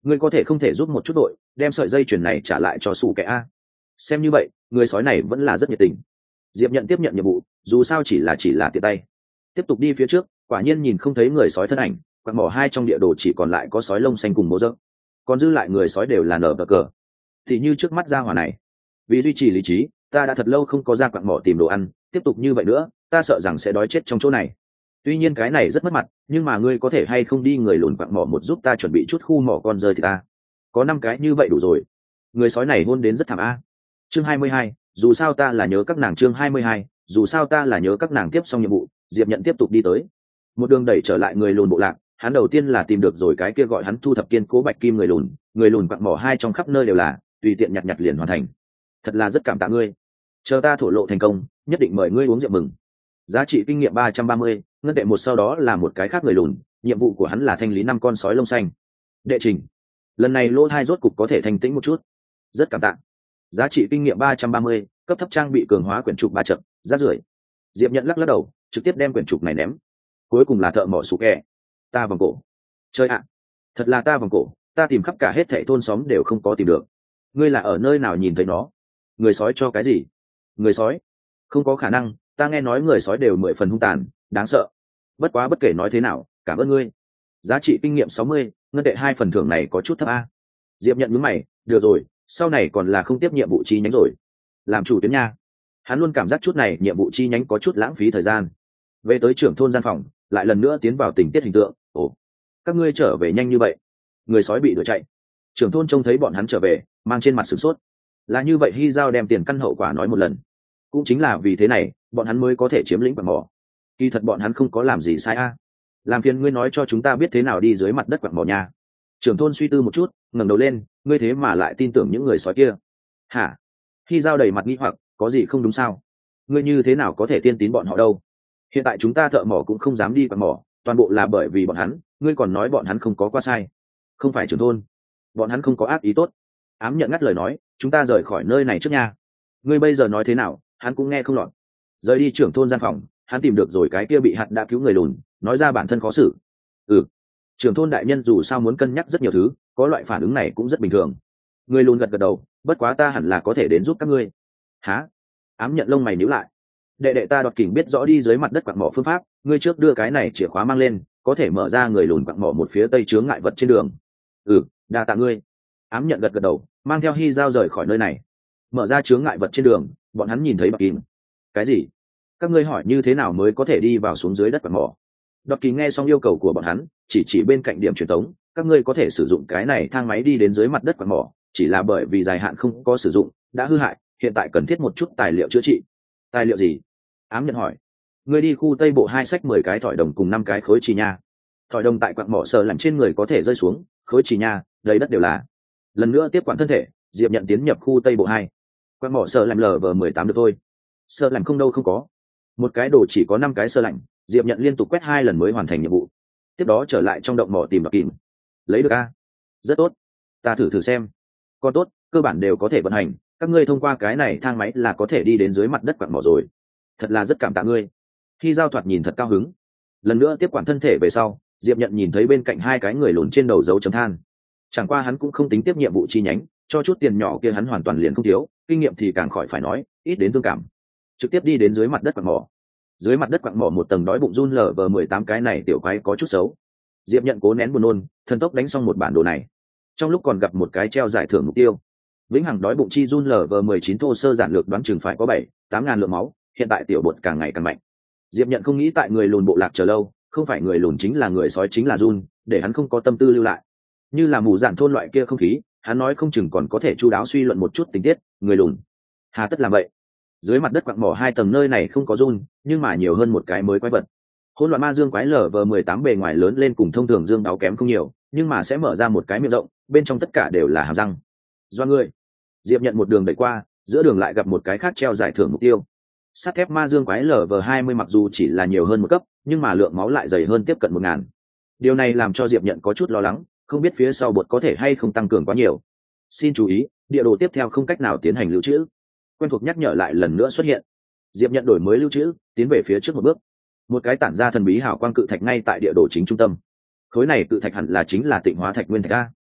S1: ngươi có thể không thể giúp một chút đội đem sợi dây chuyền này trả lại cho sủ kẻ a? Xem như vậy người sói này vẫn là rất nhiệt tình. Diệp nhận tiếp nhận nhiệm vụ, dù sao chỉ là chỉ là tiện tay. Tiếp tục đi phía trước, quả nhiên nhìn không thấy người sói thân ảnh, quạt mỏ hai trong địa đồ chỉ còn lại có sói lông xanh cùng mố dơ, còn dư lại người sói đều là nở bờ cờ. Thì như trước mắt ra hỏa này, vì duy trì lý trí, ta đã thật lâu không có ra quạt mỏ tìm đồ ăn, tiếp tục như vậy nữa ta sợ rằng sẽ đói chết trong chỗ này. Tuy nhiên cái này rất mất mặt, nhưng mà ngươi có thể hay không đi người lùn quạt mỏ một giúp ta chuẩn bị chút khu mỏ con rơi thì ta có năm cái như vậy đủ rồi. Người sói này hôn đến rất thảm a. Chương hai mươi hai, dù sao ta là nhớ các nàng. Chương hai mươi hai, dù sao ta là nhớ các nàng. Tiếp xong nhiệm vụ, Diệp nhận tiếp tục đi tới một đường đẩy trở lại người lùn bộ lạc. Hắn đầu tiên là tìm được rồi cái kia gọi hắn thu thập kiên cố bạch kim người lùn, người lùn quặng mỏ hai trong khắp nơi đều là, tùy tiện nhặt nhặt liền hoàn thành. Thật là rất cảm tạ ngươi, chờ ta thổ lộ thành công nhất định mời ngươi uống rượu mừng. Giá trị kinh nghiệm ba trăm ba mươi, ngân đệ một. Sau đó là một cái khác người lùn, nhiệm vụ của hắn là thanh lý năm con sói lông xanh. Đệ trình, lần này lỗ thai rốt cục có thể thanh tĩnh một chút, rất cảm tạ. Giá trị kinh nghiệm ba trăm ba mươi, cấp thấp trang bị cường hóa quyển trục ba chậm, rác rưởi. Diệp nhận lắc lắc đầu, trực tiếp đem quyển trục này ném. Cuối cùng là thợ mỏ sủ kẹ. Ta vòng cổ, chơi ạ, thật là ta vòng cổ, ta tìm khắp cả hết thảy thôn xóm đều không có tìm được. Ngươi là ở nơi nào nhìn thấy nó? Người sói cho cái gì? Người sói? Không có khả năng, ta nghe nói người sói đều mười phần hung tàn, đáng sợ. Bất quá bất kể nói thế nào, cảm ơn ngươi. Giá trị kinh nghiệm sáu mươi, ngân tệ hai phần thưởng này có chút thấp a. Diệp nhận nhướng mày, được rồi, sau này còn là không tiếp nhiệm vụ chi nhánh rồi. Làm chủ tuyến nha. Hắn luôn cảm giác chút này nhiệm vụ chi nhánh có chút lãng phí thời gian. Về tới trưởng thôn gian phòng, lại lần nữa tiến vào tình tiết hình tượng. Ồ, các ngươi trở về nhanh như vậy? Người sói bị đuổi chạy. Trưởng thôn trông thấy bọn hắn trở về, mang trên mặt sửng sốt. Là như vậy, Hy Giao đem tiền căn hậu quả nói một lần. Cũng chính là vì thế này, bọn hắn mới có thể chiếm lĩnh quặng mỏ. Kỳ thật bọn hắn không có làm gì sai a. Làm phiền ngươi nói cho chúng ta biết thế nào đi dưới mặt đất quặng mỏ nha. Trưởng thôn suy tư một chút, ngẩng đầu lên, ngươi thế mà lại tin tưởng những người sói kia? Hả? Hy Giao đầy mặt nghi hoặc, có gì không đúng sao? Ngươi như thế nào có thể tin tín bọn họ đâu? Hiện tại chúng ta thợ mỏ cũng không dám đi quặng mỏ, toàn bộ là bởi vì bọn hắn, ngươi còn nói bọn hắn không có qua sai. Không phải trưởng thôn, bọn hắn không có ác ý tốt. Ám nhận ngắt lời nói, chúng ta rời khỏi nơi này trước nha. Ngươi bây giờ nói thế nào, hắn cũng nghe không lọt. Rời đi trưởng thôn gian phòng, hắn tìm được rồi cái kia bị hạt đã cứu người lùn, nói ra bản thân khó xử. Ừ, trưởng thôn đại nhân dù sao muốn cân nhắc rất nhiều thứ, có loại phản ứng này cũng rất bình thường. Người lùn gật gật đầu, bất quá ta hẳn là có thể đến giúp các ngươi. Hả? Ám nhận lông mày nhíu lại. Đệ đệ ta Đọt Kình biết rõ đi dưới mặt đất quặng mỏ phương pháp, ngươi trước đưa cái này chìa khóa mang lên, có thể mở ra người lùn quặng mỏ một phía tây chướng ngại vật trên đường. Ừ, đa tạ ngươi. Ám nhận gật gật đầu, mang theo Hy Giao rời khỏi nơi này. Mở ra chướng ngại vật trên đường, bọn hắn nhìn thấy Đọt Kình. Cái gì? Các ngươi hỏi như thế nào mới có thể đi vào xuống dưới đất quặng mỏ? Đọt Kình nghe xong yêu cầu của bọn hắn, chỉ chỉ bên cạnh điểm truyền tống, các ngươi có thể sử dụng cái này thang máy đi đến dưới mặt đất quặng mỏ, chỉ là bởi vì dài hạn không có sử dụng, đã hư hại, hiện tại cần thiết một chút tài liệu chữa trị. Tài liệu gì? Ám nhận hỏi. Ngươi đi khu tây bộ hai sách mười cái thỏi đồng cùng năm cái khối trì nha. Thỏi đồng tại quặng mỏ sờ làm trên người có thể rơi xuống, khối trì nha, đầy đất đều là. Lần nữa tiếp quản thân thể, Diệp nhận tiến nhập khu tây bộ hai. Quặng mỏ sờ làm lv mười tám được thôi. Sờ làm không đâu không có. Một cái đồ chỉ có năm cái sơ lạnh, Diệp nhận liên tục quét hai lần mới hoàn thành nhiệm vụ. Tiếp đó trở lại trong động mỏ tìm Đọt Kình. Lấy được a? Rất tốt, ta thử thử xem. Còn tốt, cơ bản đều có thể vận hành, các ngươi thông qua cái này thang máy là có thể đi đến dưới mặt đất quặng mỏ rồi. Thật là rất cảm tạ ngươi. Khi Giao thoạt nhìn thật cao hứng. Lần nữa tiếp quản thân thể về sau, Diệp nhận nhìn thấy bên cạnh hai cái người lùn trên đầu dấu chấm than. Chẳng qua hắn cũng không tính tiếp nhiệm vụ chi nhánh, cho chút tiền nhỏ kia hắn hoàn toàn liền không thiếu, kinh nghiệm thì càng khỏi phải nói, ít đến tương cảm. Trực tiếp đi đến dưới mặt đất quặng mỏ. Dưới mặt đất quặng mỏ một tầng đói bụng run lở vờ mười tám cái này tiểu quái có chút xấu. Diệp nhận cố nén buồn nôn, thần tốc đánh xong một bản đồ này. Trong lúc còn gặp một cái treo giải thưởng mục tiêu. Vĩnh hằng đói bụng chi run lở vờ mười chín thô sơ giản lược đoán chừng phải có bảy tám ngàn lượng máu, hiện tại tiểu bột càng ngày càng mạnh. Diệp nhận không nghĩ tại người lùn bộ lạc chờ lâu, không phải người lùn chính là người sói chính là run, để hắn không có tâm tư lưu lại. Như là mù giản thôn loại kia không khí, hắn nói không chừng còn có thể chu đáo suy luận một chút tình tiết, người lùn. Hà tất làm vậy. Dưới mặt đất quặng mỏ hai tầng nơi này không có run, nhưng mà nhiều hơn một cái mới quái vật. Hỗn loạn ma dương quái lở vờ mười tám bề ngoài lớn lên cùng thông thường dương đáo kém không nhiều, nhưng mà sẽ mở ra một cái miệng rộng, bên trong tất cả đều là hàm răng. Do người. Diệp nhận một đường đẩy qua, giữa đường lại gặp một cái khác treo giải thưởng mục tiêu. Sắt thép ma dương quái lở vờ hai mươi mặc dù chỉ là nhiều hơn một cấp, nhưng mà lượng máu lại dày hơn tiếp cận một ngàn. Điều này làm cho Diệp nhận có chút lo lắng, không biết phía sau bột có thể hay không tăng cường quá nhiều. Xin chú ý, địa đồ tiếp theo không cách nào tiến hành lưu trữ. Quen thuộc nhắc nhở lại lần nữa xuất hiện. Diệp nhận đổi mới lưu trữ, tiến về phía trước một bước. Một cái tản ra thần bí hào quang cự thạch ngay tại địa đồ chính trung tâm. Khối này cự thạch hẳn là chính là Tịnh Hóa Thạch Nguyên Thạch a.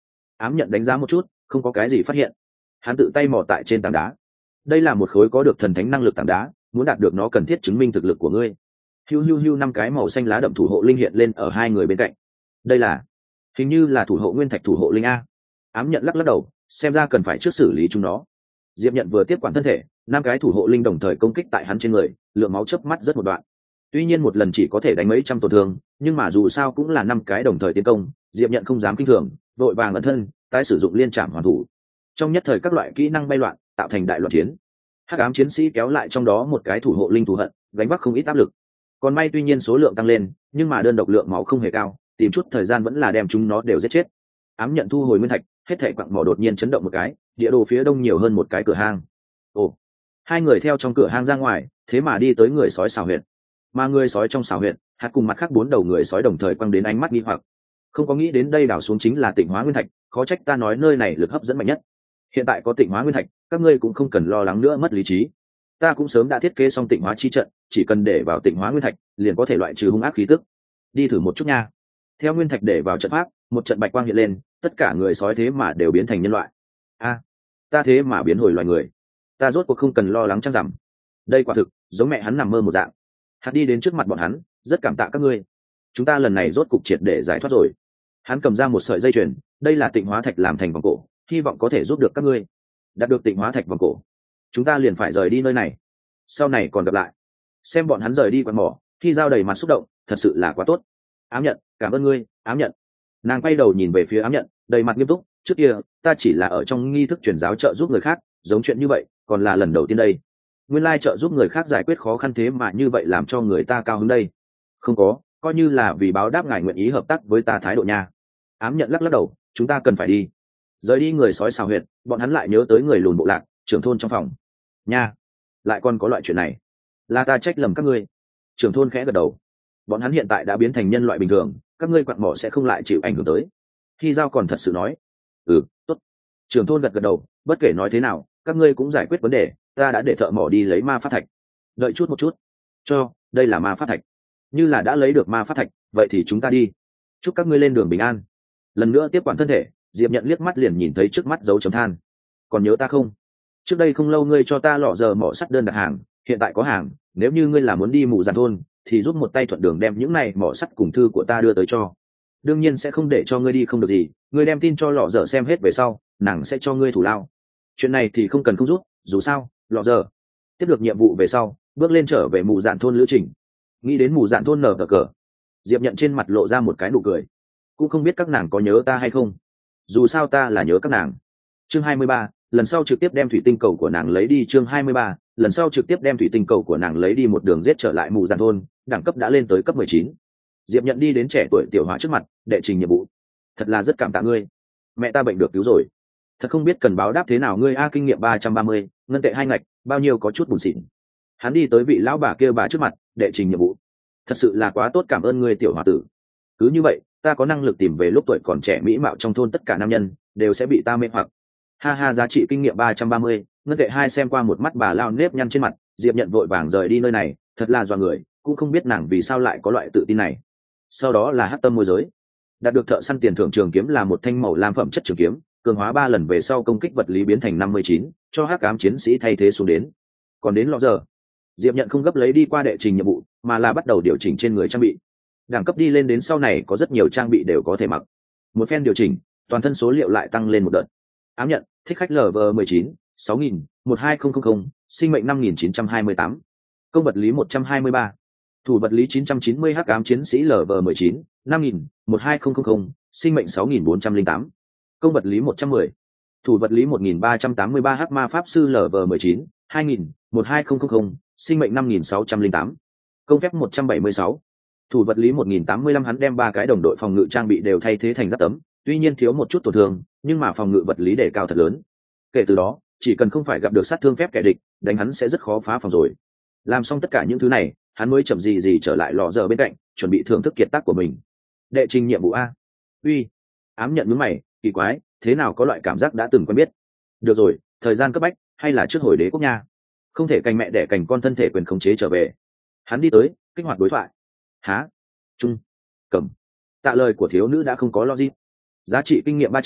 S1: Ám nhận đánh giá một chút, không có cái gì phát hiện. Hắn tự tay mò tại trên tảng đá. Đây là một khối có được thần thánh năng lực tảng đá, muốn đạt được nó cần thiết chứng minh thực lực của ngươi. Hiu hiu hiu, năm cái màu xanh lá đậm thủ hộ linh hiện lên ở hai người bên cạnh. Đây là, hình như là thủ hộ nguyên thạch thủ hộ linh a. Ám nhận lắc lắc đầu, xem ra cần phải trước xử lý chúng nó. Diệp nhận vừa tiếp quản thân thể, năm cái thủ hộ linh đồng thời công kích tại hắn trên người, lượng máu chớp mắt rất một đoạn. Tuy nhiên một lần chỉ có thể đánh mấy trăm tổn thương, nhưng mà dù sao cũng là năm cái đồng thời tiến công, Diệp nhận không dám kinh thường, vội vàng ẩn thân, tái sử dụng liên trảm hoàn thủ. Trong nhất thời các loại kỹ năng bay loạn, tạo thành đại loạn chiến. Hắc ám chiến sĩ kéo lại trong đó một cái thủ hộ linh thù hận, gánh vác không ít áp lực. Còn may tuy nhiên số lượng tăng lên, nhưng mà đơn độc lượng máu không hề cao, tìm chút thời gian vẫn là đem chúng nó đều giết chết. Ám nhận thu hồi nguyên thạch, hết thảy quặng mỏ đột nhiên chấn động một cái, địa đồ phía đông nhiều hơn một cái cửa hang. Ồ, hai người theo trong cửa hang ra ngoài, thế mà đi tới người sói xào huyệt. Mà người sói trong xào huyệt, hạt cùng mặt khác bốn đầu người sói đồng thời quăng đến ánh mắt nghi hoặc. Không có nghĩ đến đây đảo xuống chính là Tịnh Hóa Nguyên Thạch, khó trách ta nói nơi này lực hấp dẫn mạnh nhất. Hiện tại có Tịnh Hóa Nguyên Thạch, các ngươi cũng không cần lo lắng nữa mất lý trí. Ta cũng sớm đã thiết kế xong Tịnh Hóa chi trận, chỉ cần để vào Tịnh Hóa Nguyên Thạch, liền có thể loại trừ hung ác khí tức. Đi thử một chút nha. Theo nguyên thạch để vào trận pháp, một trận bạch quang hiện lên, tất cả người sói thế mà đều biến thành nhân loại. A, ta thế mà biến hồi loài người. Ta rốt cuộc không cần lo lắng chăng rằm. Đây quả thực giống mẹ hắn nằm mơ một dạng. Hạt đi đến trước mặt bọn hắn, rất cảm tạ các ngươi. Chúng ta lần này rốt cục triệt để giải thoát rồi. Hắn cầm ra một sợi dây chuyền, đây là Tịnh Hóa Thạch làm thành vòng cổ, hy vọng có thể giúp được các ngươi. Đạt được Tịnh Hóa Thạch vòng cổ, chúng ta liền phải rời đi nơi này. Sau này còn gặp lại. Xem bọn hắn rời đi quạt mỏ, khi dao đầy mặt xúc động, thật sự là quá tốt. Ám nhận, cảm ơn ngươi. Ám nhận. Nàng quay đầu nhìn về phía Ám nhận, đầy mặt nghiêm túc. Trước kia ta chỉ là ở trong nghi thức truyền giáo trợ giúp người khác, giống chuyện như vậy còn là lần đầu tiên đây. Nguyên lai trợ giúp người khác giải quyết khó khăn thế mà như vậy làm cho người ta cao hứng đây. Không có, coi như là vì báo đáp ngài nguyện ý hợp tác với ta thái độ nha. Ám nhận lắc lắc đầu, chúng ta cần phải đi. Rời đi người sói xào huyệt, bọn hắn lại nhớ tới người lùn bộ lạc, trưởng thôn trong phòng. Nha, lại còn có loại chuyện này, là ta trách lầm các ngươi. Trưởng thôn khẽ gật đầu. Bọn hắn hiện tại đã biến thành nhân loại bình thường, các ngươi quặng mỏ sẽ không lại chịu ảnh hưởng tới. Khi giao còn thật sự nói, ừ, tốt. Trưởng thôn gật gật đầu, bất kể nói thế nào, các ngươi cũng giải quyết vấn đề, ta đã để thợ mỏ đi lấy ma pháp thạch. Đợi chút một chút, cho, đây là ma pháp thạch. Như là đã lấy được ma pháp thạch, vậy thì chúng ta đi. Chúc các ngươi lên đường bình an. Lần nữa tiếp quản thân thể, Diệp nhận liếc mắt liền nhìn thấy trước mắt dấu chấm than. Còn nhớ ta không? Trước đây không lâu ngươi cho ta lọ giờ mỏ sắt đơn đặt hàng, hiện tại có hàng, nếu như ngươi là muốn đi mù giàn thôn thì giúp một tay thuận đường đem những này mỏ sắt cùng thư của ta đưa tới cho. Đương nhiên sẽ không để cho ngươi đi không được gì, ngươi đem tin cho lọ giờ xem hết về sau, nàng sẽ cho ngươi thủ lao. Chuyện này thì không cần không rút, dù sao lọ giờ tiếp được nhiệm vụ về sau, bước lên trở về mù dạn thôn lữ trình. Nghĩ đến mù dạn thôn nở cờ cờ, Diệp nhận trên mặt lộ ra một cái nụ cười. Cũng không biết các nàng có nhớ ta hay không, dù sao ta là nhớ các nàng. Chương hai mươi ba, lần sau trực tiếp đem thủy tinh cầu của nàng lấy đi. Chương hai mươi ba, lần sau trực tiếp đem thủy tinh cầu của nàng lấy đi. Một đường giết trở lại mù dạn thôn, đẳng cấp đã lên tới cấp mười chín. Diệp nhận đi đến trẻ tuổi tiểu hóa trước mặt, đệ trình nhiệm vụ. Thật là rất cảm tạ ngươi, mẹ ta bệnh được cứu rồi. Thật không biết cần báo đáp thế nào ngươi a. Kinh nghiệm ba trăm ba mươi, ngân tệ hai ngạch, bao nhiêu có chút buồn xịn. Hắn đi tới vị lão bà kia bà trước mặt, đệ trình nhiệm vụ. Thật sự là quá tốt, cảm ơn ngươi tiểu hòa tử. Cứ như vậy, ta có năng lực tìm về lúc tuổi còn trẻ mỹ mạo trong thôn, tất cả nam nhân đều sẽ bị ta mê hoặc. Ha ha, giá trị kinh nghiệm ba trăm ba mươi, ngân tệ hai. Xem qua một mắt bà lao nếp nhăn trên mặt, Diệp nhận vội vàng rời đi nơi này, thật là dọa người, cũng không biết nàng vì sao lại có loại tự tin này. Sau đó là hắc tâm môi giới, đạt được thợ săn tiền thưởng trường kiếm là một thanh màu lam phẩm chất trường kiếm, cường hóa ba lần về sau công kích vật lý biến thành năm mươi chín, cho hắc ám chiến sĩ thay thế xuống đến. Còn đến lọ giờ, Diệp nhận không gấp lấy đi qua đệ trình nhiệm vụ, mà là bắt đầu điều chỉnh trên người trang bị. Đẳng cấp đi lên đến sau này có rất nhiều trang bị đều có thể mặc. Một phen điều chỉnh, toàn thân số liệu lại tăng lên một đợt. Ám nhận, thích khách lv mười chín, sáu nghìn, một hai không không không, sinh mệnh năm nghìn chín trăm hai mươi tám, công vật lý một trăm hai mươi ba, thủ vật lý chín trăm chín mươi, hắc ám chiến sĩ lv mười chín, năm nghìn, một hai không không không, sinh mệnh sáu nghìn bốn trăm linh tám, công vật lý một trăm mười, thủ vật lý một nghìn ba trăm tám mươi ba, hắc ma pháp sư lv mười chín, hai nghìn, một hai không không không, sinh mệnh năm nghìn sáu trăm linh tám, công phép một trăm bảy mươi sáu, thủ vật lý một nghìn tám mươi lăm. Hắn đem ba cái đồng đội phòng ngự trang bị đều thay thế thành giáp tấm, tuy nhiên thiếu một chút tổn thương, nhưng mà phòng ngự vật lý đề cao thật lớn. Kể từ đó, chỉ cần không phải gặp được sát thương phép kẻ địch, đánh hắn sẽ rất khó phá phòng rồi. Làm xong tất cả những thứ này, hắn mới chậm gì gì trở lại lò giờ bên cạnh, chuẩn bị thưởng thức kiệt tác của mình. Đệ trình nhiệm vụ a. Uy. Ám nhận nhướng mày, kỳ quái, thế nào có loại cảm giác đã từng quen biết. Được rồi, thời gian cấp bách, hay là trước hồi đế quốc nha. Không thể cành mẹ đẻ cành con, thân thể quyền khống chế trở về. Hắn đi tới, kích hoạt đối thoại. Há, trung, cầm. Tạ lời của thiếu nữ đã không có logic. Giá trị kinh nghiệm ba trăm,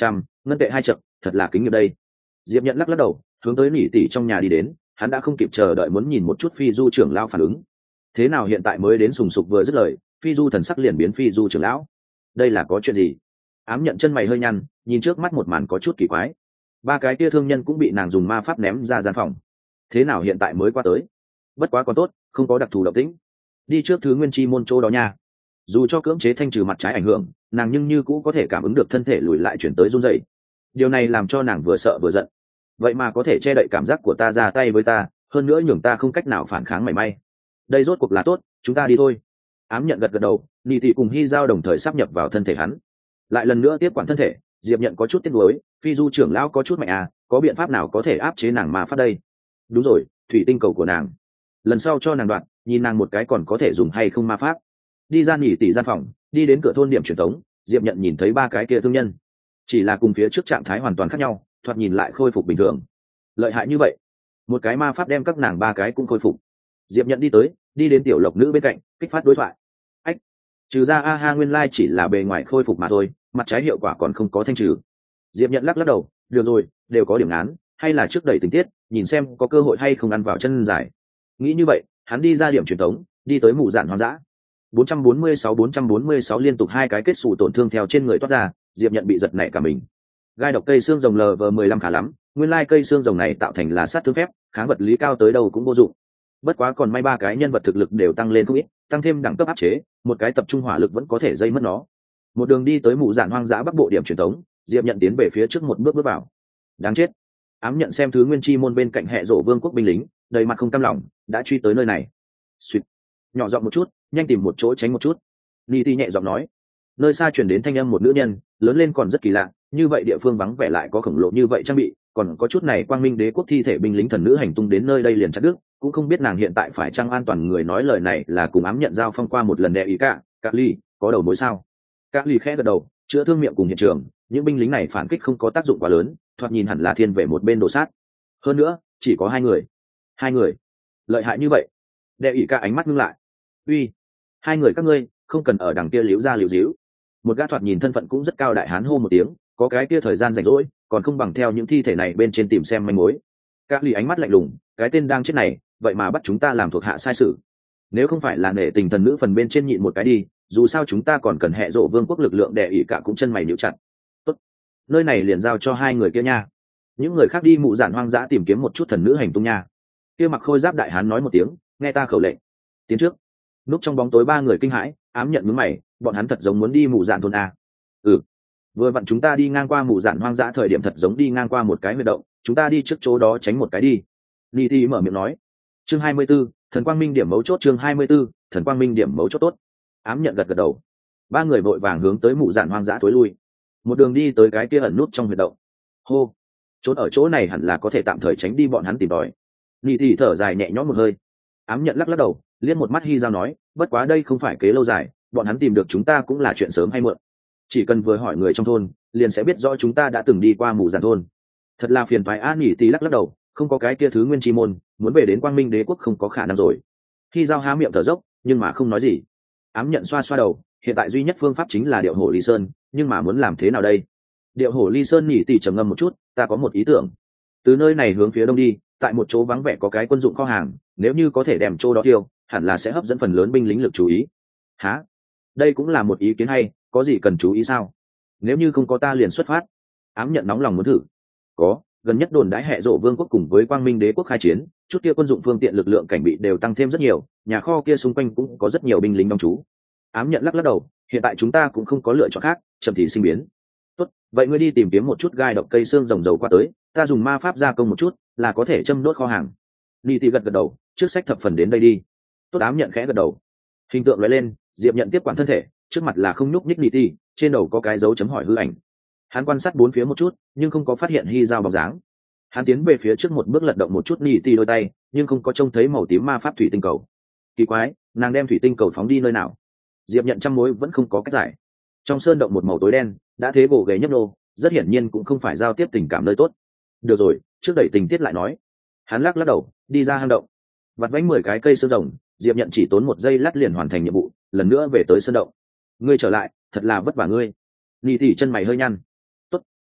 S1: ngân tệ hai chậm, thật là kính nghiệp đây. Diệp nhận lắc lắc đầu, hướng tới nỉ tỷ trong nhà đi đến, hắn đã không kịp chờ đợi muốn nhìn một chút phi du trưởng lão phản ứng. Thế nào hiện tại mới đến sùng sục vừa dứt lời, phi du thần sắc liền biến phi du trưởng lão. Đây là có chuyện gì? Ám nhận chân mày hơi nhăn, nhìn trước mắt một màn có chút kỳ quái. Ba cái kia thương nhân cũng bị nàng dùng ma pháp ném ra gian phòng. Thế nào hiện tại mới qua tới? Bất quá còn tốt, không có đặc thù động tĩnh. Đi trước thứ nguyên chi môn chỗ đó nha. Dù cho cưỡng chế thanh trừ mặt trái ảnh hưởng, nàng nhưng như cũ có thể cảm ứng được thân thể lùi lại chuyển tới run rẩy. Điều này làm cho nàng vừa sợ vừa giận. Vậy mà có thể che đậy cảm giác của ta ra tay với ta, hơn nữa nhường ta không cách nào phản kháng mảy may. Đây rốt cuộc là tốt, chúng ta đi thôi. Ám nhận gật gật đầu, nị tị cùng hy giao đồng thời sắp nhập vào thân thể hắn. Lại lần nữa tiếp quản thân thể, Diệp nhận có chút tiếc nuối, phi du trưởng lão có chút mạnh à, có biện pháp nào có thể áp chế nàng ma pháp đây? Đúng rồi, thủy tinh cầu của nàng, lần sau cho nàng đoạn, nhìn nàng một cái còn có thể dùng hay không ma pháp. Đi ra nỉ tỉ gian phòng, đi đến cửa thôn điểm truyền tống, Diệp nhận nhìn thấy ba cái kia thương nhân, chỉ là cùng phía trước trạng thái hoàn toàn khác nhau, thoạt nhìn lại khôi phục bình thường. Lợi hại như vậy, một cái ma pháp đem các nàng ba cái cũng khôi phục. Diệp nhận đi tới, đi đến tiểu lộc nữ bên cạnh, kích phát đối thoại. Ách, trừ ra a ha nguyên lai chỉ là bề ngoài khôi phục mà thôi, mặt trái hiệu quả còn không có thanh trừ. Diệp nhận lắc lắc đầu, được rồi, đều có điểm án, hay là trước đẩy tình tiết, nhìn xem có cơ hội hay không ăn vào chân dài. Nghĩ như vậy, hắn đi ra điểm truyền tống, đi tới mụ dạn hoang dã. bốn trăm bốn mươi sáu bốn trăm bốn mươi sáu liên tục hai cái kết xù tổn thương theo trên người toát ra, Diệp nhận bị giật nảy cả mình. Gai độc cây xương rồng lờ vờ mười lăm khá lắm, nguyên lai cây xương rồng này tạo thành là sát thương phép, kháng vật lý cao tới đâu cũng vô dụng. Bất quá còn may ba cái nhân vật thực lực đều tăng lên không ít, tăng thêm đẳng cấp áp chế, một cái tập trung hỏa lực vẫn có thể dây mất nó. Một đường đi tới mụ dạn hoang dã bắc bộ điểm truyền tống, Diệp nhận tiến về phía trước một bước bước vào. Đáng chết. Ám nhận xem thứ nguyên chi môn bên cạnh hệ rộ vương quốc binh lính, đầy mặt không cam lòng, đã truy tới nơi này. Xuyệt. Nhỏ giọng một chút, nhanh tìm một chỗ tránh một chút. Ni Ti nhẹ giọng nói. Nơi xa truyền đến thanh âm một nữ nhân, lớn lên còn rất kỳ lạ, như vậy địa phương vắng vẻ lại có khổng lồ như vậy trang bị, còn có chút này quang minh đế quốc thi thể binh lính thần nữ hành tung đến nơi đây liền chặt đứt, cũng không biết nàng hiện tại phải chăng an toàn. Người nói lời này là cùng ám nhận giao phong qua một lần đè ý cả, Cát Ly, có đầu mối sao? Cát Ly khẽ gật đầu, chữa thương miệng cùng hiện trường, những binh lính này phản kích không có tác dụng quá lớn, thoạt nhìn hẳn là thiên về một bên đổ sát. Hơn nữa, chỉ có hai người. Hai người? Lợi hại như vậy? Đè ý cả ánh mắt ngưng lại. Uy, hai người các ngươi, không cần ở đằng kia liếu ra liếu díu. Một gã thoạt nhìn thân phận cũng rất cao đại hán hô một tiếng, có cái kia thời gian rảnh rỗi, còn không bằng theo những thi thể này bên trên tìm xem manh mối. Các lì ánh mắt lạnh lùng, cái tên đang chết này, vậy mà bắt chúng ta làm thuộc hạ sai sự. Nếu không phải là nể tình thần nữ phần bên trên nhịn một cái đi, dù sao chúng ta còn cần hệ rộ vương quốc lực lượng đè ỉ cả cũng chân mày níu chặt. Tốt, nơi này liền giao cho hai người kia nha. Những người khác đi mụ dạn hoang dã tìm kiếm một chút thần nữ hành tung nha. Kia mặc khôi giáp đại hán nói một tiếng, nghe ta khẩu lệnh. Tiến trước. Núp trong bóng tối ba người kinh hãi, ám nhận mướn mày, bọn hắn thật giống muốn đi mụ dạn thôn a. Ừ, vừa vặn chúng ta đi ngang qua mụ dạn hoang dã thời điểm thật giống đi ngang qua một cái huy động, chúng ta đi trước chỗ đó tránh một cái đi. Ni Thi mở miệng nói. Chương hai mươi 24, thần quang minh điểm mấu chốt. Chương hai mươi 24, thần quang minh điểm mấu chốt tốt. Ám nhận gật gật đầu. Ba người vội vàng hướng tới mụ dạn hoang dã tối lui, một đường đi tới cái kia ẩn nút trong huy động. Hô, trốn ở chỗ này hẳn là có thể tạm thời tránh đi bọn hắn tìm đòi. Ni Thi thở dài nhẹ nhõm một hơi. Ám nhận lắc lắc đầu, liên một mắt Hy Giao nói, bất quá đây không phải kế lâu dài, bọn hắn tìm được chúng ta cũng là chuyện sớm hay muộn. Chỉ cần vừa hỏi người trong thôn, liền sẽ biết rõ chúng ta đã từng đi qua mù giản thôn. Thật là phiền toái. An Nhỉ Tì lắc lắc đầu, không có cái kia thứ nguyên chi môn, muốn về đến quang minh đế quốc không có khả năng rồi. Hy Giao há miệng thở dốc, nhưng mà không nói gì. Ám nhận xoa xoa đầu, hiện tại duy nhất phương pháp chính là điệu hổ ly sơn, nhưng mà muốn làm thế nào đây? Điệu hổ ly sơn. Nhỉ Tì trầm ngâm một chút, ta có một ý tưởng. Từ nơi này hướng phía đông đi, tại một chỗ vắng vẻ có cái quân dụng kho hàng, nếu như có thể đem chỗ đó tiêu, hẳn là sẽ hấp dẫn phần lớn binh lính lực chú ý. Hả? Đây cũng là một ý kiến hay, có gì cần chú ý sao? Nếu như không có ta liền xuất phát. Ám nhận nóng lòng muốn thử. Có, gần nhất đồn đái hệ rộ vương quốc cùng với quang minh đế quốc khai chiến, chút kia quân dụng phương tiện lực lượng cảnh bị đều tăng thêm rất nhiều, nhà kho kia xung quanh cũng có rất nhiều binh lính đóng trú. Ám nhận lắc lắc đầu, hiện tại chúng ta cũng không có lựa chọn khác, chậm thì sinh biến. Tốt, vậy ngươi đi tìm kiếm một chút gai độc cây xương rồng dầu qua tới, ta dùng ma pháp gia công một chút, là có thể châm đốt kho hàng. Ni Thị gật gật đầu, trước sách thập phần đến đây đi. Tốt. Ám nhận khẽ gật đầu. Hình tượng lóe lên, Diệp nhận tiếp quản thân thể, trước mặt là không nhúc nhích Ni Thị, trên đầu có cái dấu chấm hỏi hư ảnh. Hắn quan sát bốn phía một chút, nhưng không có phát hiện Hy Giao bóng dáng. Hắn tiến về phía trước một bước lật động một chút Ni Thị đôi tay, nhưng không có trông thấy màu tím ma pháp thủy tinh cầu. Kỳ quái, nàng đem thủy tinh cầu phóng đi nơi nào? Diệp nhận trăm mối vẫn không có cách giải. Trong sơn động một màu tối đen, đã thế gỗ ghề nhấp nô, rất hiển nhiên cũng không phải giao tiếp tình cảm nơi tốt. Được rồi, trước đẩy tình tiết lại nói. Hắn lắc lắc đầu, đi ra hang động, vặt vánh mười cái cây xương rồng. Diệp nhận chỉ tốn một giây lát liền hoàn thành nhiệm vụ, lần nữa về tới sơn động. Ngươi trở lại, thật là vất vả ngươi. Nị Thị chân mày hơi nhăn. Tốt,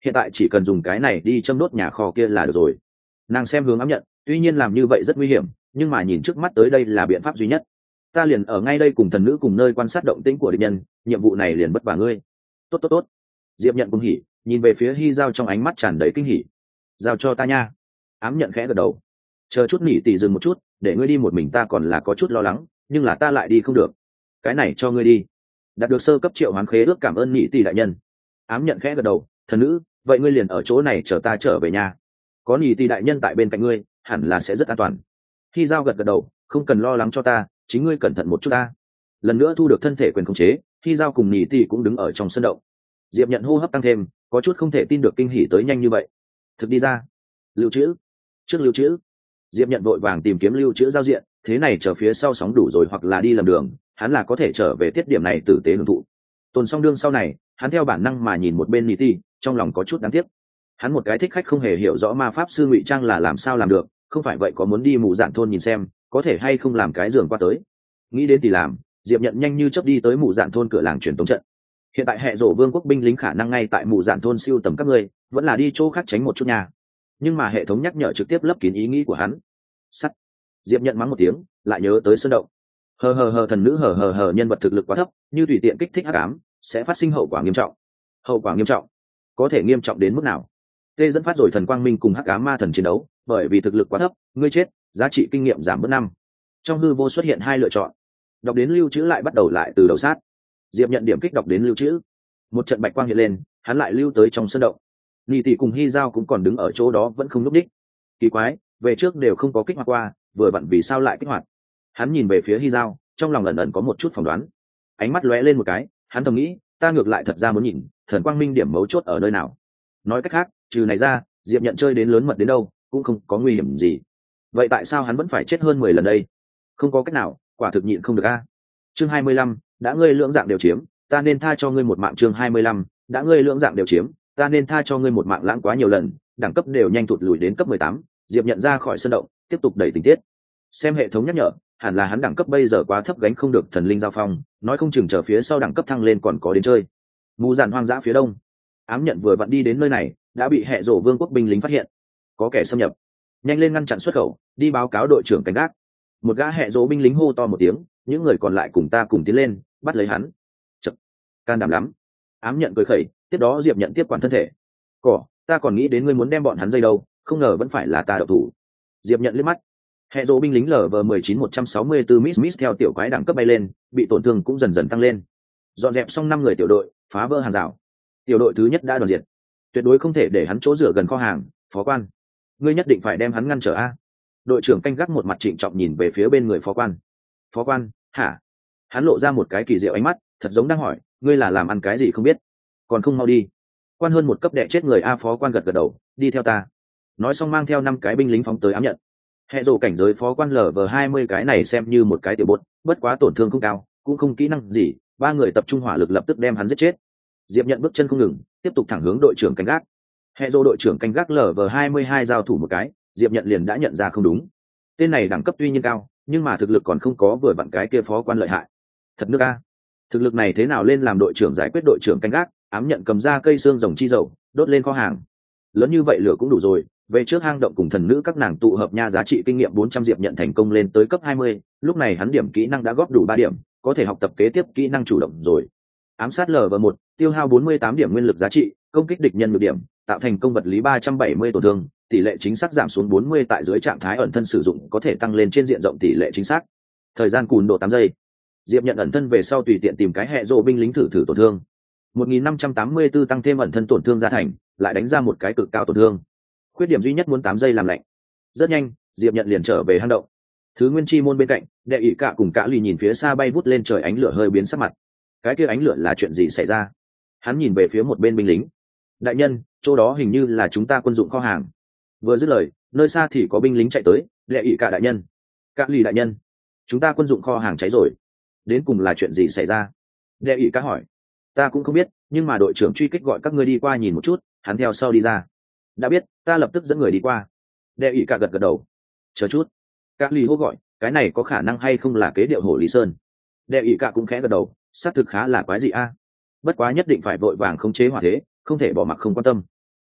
S1: hiện tại chỉ cần dùng cái này đi châm đốt nhà kho kia là được rồi. Nàng xem hướng ám nhận, tuy nhiên làm như vậy rất nguy hiểm, nhưng mà nhìn trước mắt tới đây là biện pháp duy nhất. Ta liền ở ngay đây cùng thần nữ cùng nơi quan sát động tĩnh của địch nhân, nhiệm vụ này liền bất vả ngươi. Tốt tốt tốt. Diệp nhận cùng hỉ, nhìn về phía Hy Giao trong ánh mắt tràn đầy kinh hỉ. Giao cho ta nha. Ám nhận khẽ gật đầu. Chờ chút nỉ tỉ dừng một chút, để ngươi đi một mình ta còn là có chút lo lắng, nhưng là ta lại đi không được. Cái này cho ngươi đi. Đạt được sơ cấp triệu hoán khế ước, cảm ơn nỉ tỉ đại nhân. Ám nhận khẽ gật đầu. Thần nữ, vậy ngươi liền ở chỗ này chờ ta trở về nhà. Có nỉ tỉ đại nhân tại bên cạnh ngươi, hẳn là sẽ rất an toàn. Hy Giao gật gật đầu, không cần lo lắng cho ta, chính ngươi cẩn thận một chút ta. Lần nữa thu được thân thể quyền khống chế, Hy Giao cùng nỉ tỉ cũng đứng ở trong sân động. Diệp nhận hô hấp tăng thêm, có chút không thể tin được kinh hỉ tới nhanh như vậy. Thực đi ra. Lưu trữ. Trước lưu trữ. Diệp nhận vội vàng tìm kiếm lưu trữ giao diện, thế này chờ phía sau sóng đủ rồi hoặc là đi lầm đường, hắn là có thể trở về tiết điểm này tử tế hưởng thụ. Tồn xong đương sau này, hắn theo bản năng mà nhìn một bên nỉ tỉ, trong lòng có chút đáng tiếc. Hắn một cái thích khách không hề hiểu rõ ma pháp sư ngụy trang là làm sao làm được, không phải vậy có muốn đi mù dạn thôn nhìn xem có thể hay không làm cái giường qua tới. Nghĩ đến thì làm, Diệp nhận nhanh như chớp đi tới mù dạn thôn cửa làng truyền tống trận. Hiện tại hệ rổ vương quốc binh lính khả năng ngay tại mù dạn thôn siêu tầm các ngươi, vẫn là đi chỗ khác tránh một chút nhà. Nhưng mà hệ thống nhắc nhở trực tiếp lấp kín ý nghĩ của hắn. Sắt. Diệp nhận mắng một tiếng, lại nhớ tới sơn động. Hờ hờ hờ thần nữ hờ hờ hờ nhân vật thực lực quá thấp, như tùy tiện kích thích hắc ám sẽ phát sinh hậu quả nghiêm trọng. Hậu quả nghiêm trọng? Có thể nghiêm trọng đến mức nào? Tê dẫn phát rồi thần quang minh cùng hắc ám ma thần chiến đấu, bởi vì thực lực quá thấp, ngươi chết, giá trị kinh nghiệm giảm bớt năm. Trong hư vô xuất hiện hai lựa chọn. Đọc đến lưu trữ lại bắt đầu lại từ đầu sát. Diệp nhận điểm kích đọc đến lưu trữ, một trận bạch quang hiện lên, hắn lại lưu tới trong sân động. Nỉ tỉ cùng Hy Giao cũng còn đứng ở chỗ đó vẫn không núp đích. Kỳ quái, về trước đều không có kích hoạt qua, vừa vặn vì sao lại kích hoạt? Hắn nhìn về phía Hy Giao, trong lòng ẩn ẩn có một chút phỏng đoán. Ánh mắt lóe lên một cái, hắn thầm nghĩ, ta ngược lại thật ra muốn nhìn, thần quang minh điểm mấu chốt ở nơi nào. Nói cách khác, trừ này ra, Diệp nhận chơi đến lớn mật đến đâu, cũng không có nguy hiểm gì. Vậy tại sao hắn vẫn phải chết hơn mười lần đây? Không có cách nào, quả thực nhịn không được a. Chương hai mươi lăm, đã ngươi lưỡng dạng đều chiếm, ta nên tha cho ngươi một mạng. Chương hai mươi lăm, đã ngươi lưỡng dạng đều chiếm, ta nên tha cho ngươi một mạng. Lãng quá nhiều lần, đẳng cấp đều nhanh tụt lùi đến cấp mười tám, Diệp nhận ra khỏi sân động, tiếp tục đẩy tình tiết. Xem hệ thống nhắc nhở, hẳn là hắn đẳng cấp bây giờ quá thấp gánh không được thần linh giao phong, nói không chừng chờ phía sau đẳng cấp thăng lên còn có đến chơi. Mù dạn hoang dã phía đông, ám nhận vừa vặn đi đến nơi này, đã bị hệ rổ vương quốc binh lính phát hiện, có kẻ xâm nhập, nhanh lên ngăn chặn xuất khẩu, đi báo cáo đội trưởng canh gác. Một gã hệ rổ binh lính hô to một tiếng, những người còn lại cùng ta cùng tiến lên, bắt lấy hắn. Chật, can đảm lắm. Ám nhận cười khẩy, tiếp đó Diệp nhận tiếp quản thân thể. Cỏ, ta còn nghĩ đến ngươi muốn đem bọn hắn dây đâu, không ngờ vẫn phải là ta độc thủ. Diệp nhận liếc mắt. Hệ rổ binh lính lở vờ mười chín một trăm sáu mươi tư miss miss theo tiểu quái đẳng cấp bay lên, bị tổn thương cũng dần dần tăng lên. Dọn dẹp xong năm người tiểu đội, phá vỡ hàng rào. Tiểu đội thứ nhất đã đoàn diệt, tuyệt đối không thể để hắn chỗ dựa gần kho hàng. Phó quan, ngươi nhất định phải đem hắn ngăn trở a. Đội trưởng canh gác một mặt trịnh trọng nhìn về phía bên người phó quan. Phó quan, hả? Hắn lộ ra một cái kỳ diệu ánh mắt, thật giống đang hỏi, ngươi là làm ăn cái gì không biết, còn không mau đi. Quan hơn một cấp đệ chết người a. Phó quan gật gật đầu, đi theo ta. Nói xong mang theo năm cái binh lính phóng tới ám nhận. Hệ rổ cảnh giới phó quan lở vờ hai mươi cái này xem như một cái tiểu bột, bất quá tổn thương không cao, cũng không kỹ năng gì, ba người tập trung hỏa lực lập tức đem hắn giết chết. Diệp nhận bước chân không ngừng, tiếp tục thẳng hướng đội trưởng canh gác. Hệ rổ đội trưởng canh gác lở vờ hai mươi hai giao thủ một cái, Diệp nhận liền đã nhận ra không đúng. Tên này đẳng cấp tuy nhiên cao, nhưng mà thực lực còn không có vừa vặn cái kia phó quan lợi hại. Thật nước a, thực lực này thế nào lên làm đội trưởng giải quyết đội trưởng canh gác? Ám nhận cầm ra cây xương rồng chi dầu, đốt lên kho hàng. Lớn như vậy lửa cũng đủ rồi. Về trước hang động cùng thần nữ các nàng tụ hợp nha, giá trị kinh nghiệm bốn trăm. Diệp nhận thành công lên tới cấp hai mươi, lúc này hắn điểm kỹ năng đã góp đủ ba điểm, có thể học tập kế tiếp kỹ năng chủ động rồi. Ám sát lv một, tiêu hao bốn mươi tám điểm nguyên lực giá trị, công kích địch nhân được điểm, tạo thành công vật lý ba trăm bảy mươi tổn thương, tỷ lệ chính xác giảm xuống bốn mươi. Tại dưới trạng thái ẩn thân sử dụng có thể tăng lên trên diện rộng tỷ lệ chính xác. Thời gian cùn độ tám giây. Diệp nhận ẩn thân về sau tùy tiện tìm cái hệ rộ binh lính thử thử tổn thương. một nghìn năm trăm tám mươi tư tăng thêm ẩn thân tổn thương gia thành, lại đánh ra một cái cực cao tổn thương. Khuyết điểm duy nhất muốn tám giây làm lạnh. Rất nhanh, Diệp nhận liền trở về hang động. Thứ nguyên chi môn bên cạnh, đệ ỷ cả cùng cả lì nhìn phía xa bay vút lên trời ánh lửa hơi biến sắc mặt. Cái kia ánh lửa là chuyện gì xảy ra? Hắn nhìn về phía một bên binh lính. Đại nhân, chỗ đó hình như là chúng ta quân dụng kho hàng. Vừa dứt lời, nơi xa thì có binh lính chạy tới. Đệ ỷ cả đại nhân, cả lì đại nhân, chúng ta quân dụng kho hàng cháy rồi. Đến cùng là chuyện gì xảy ra? Đệ ỷ cả hỏi. Ta cũng không biết, nhưng mà đội trưởng truy kích gọi các ngươi đi qua nhìn một chút. Hắn theo sau đi ra. Đã biết, ta lập tức dẫn người đi qua. Đệ ỷ cả gật gật đầu. Chờ chút, các ly hô gọi, cái này có khả năng hay không là kế điệu hổ lý sơn? Đệ ỷ cả cũng khẽ gật đầu, xác thực khá là quái dị a. Bất quá nhất định phải vội vàng khống chế hỏa thế, không thể bỏ mặc không quan tâm.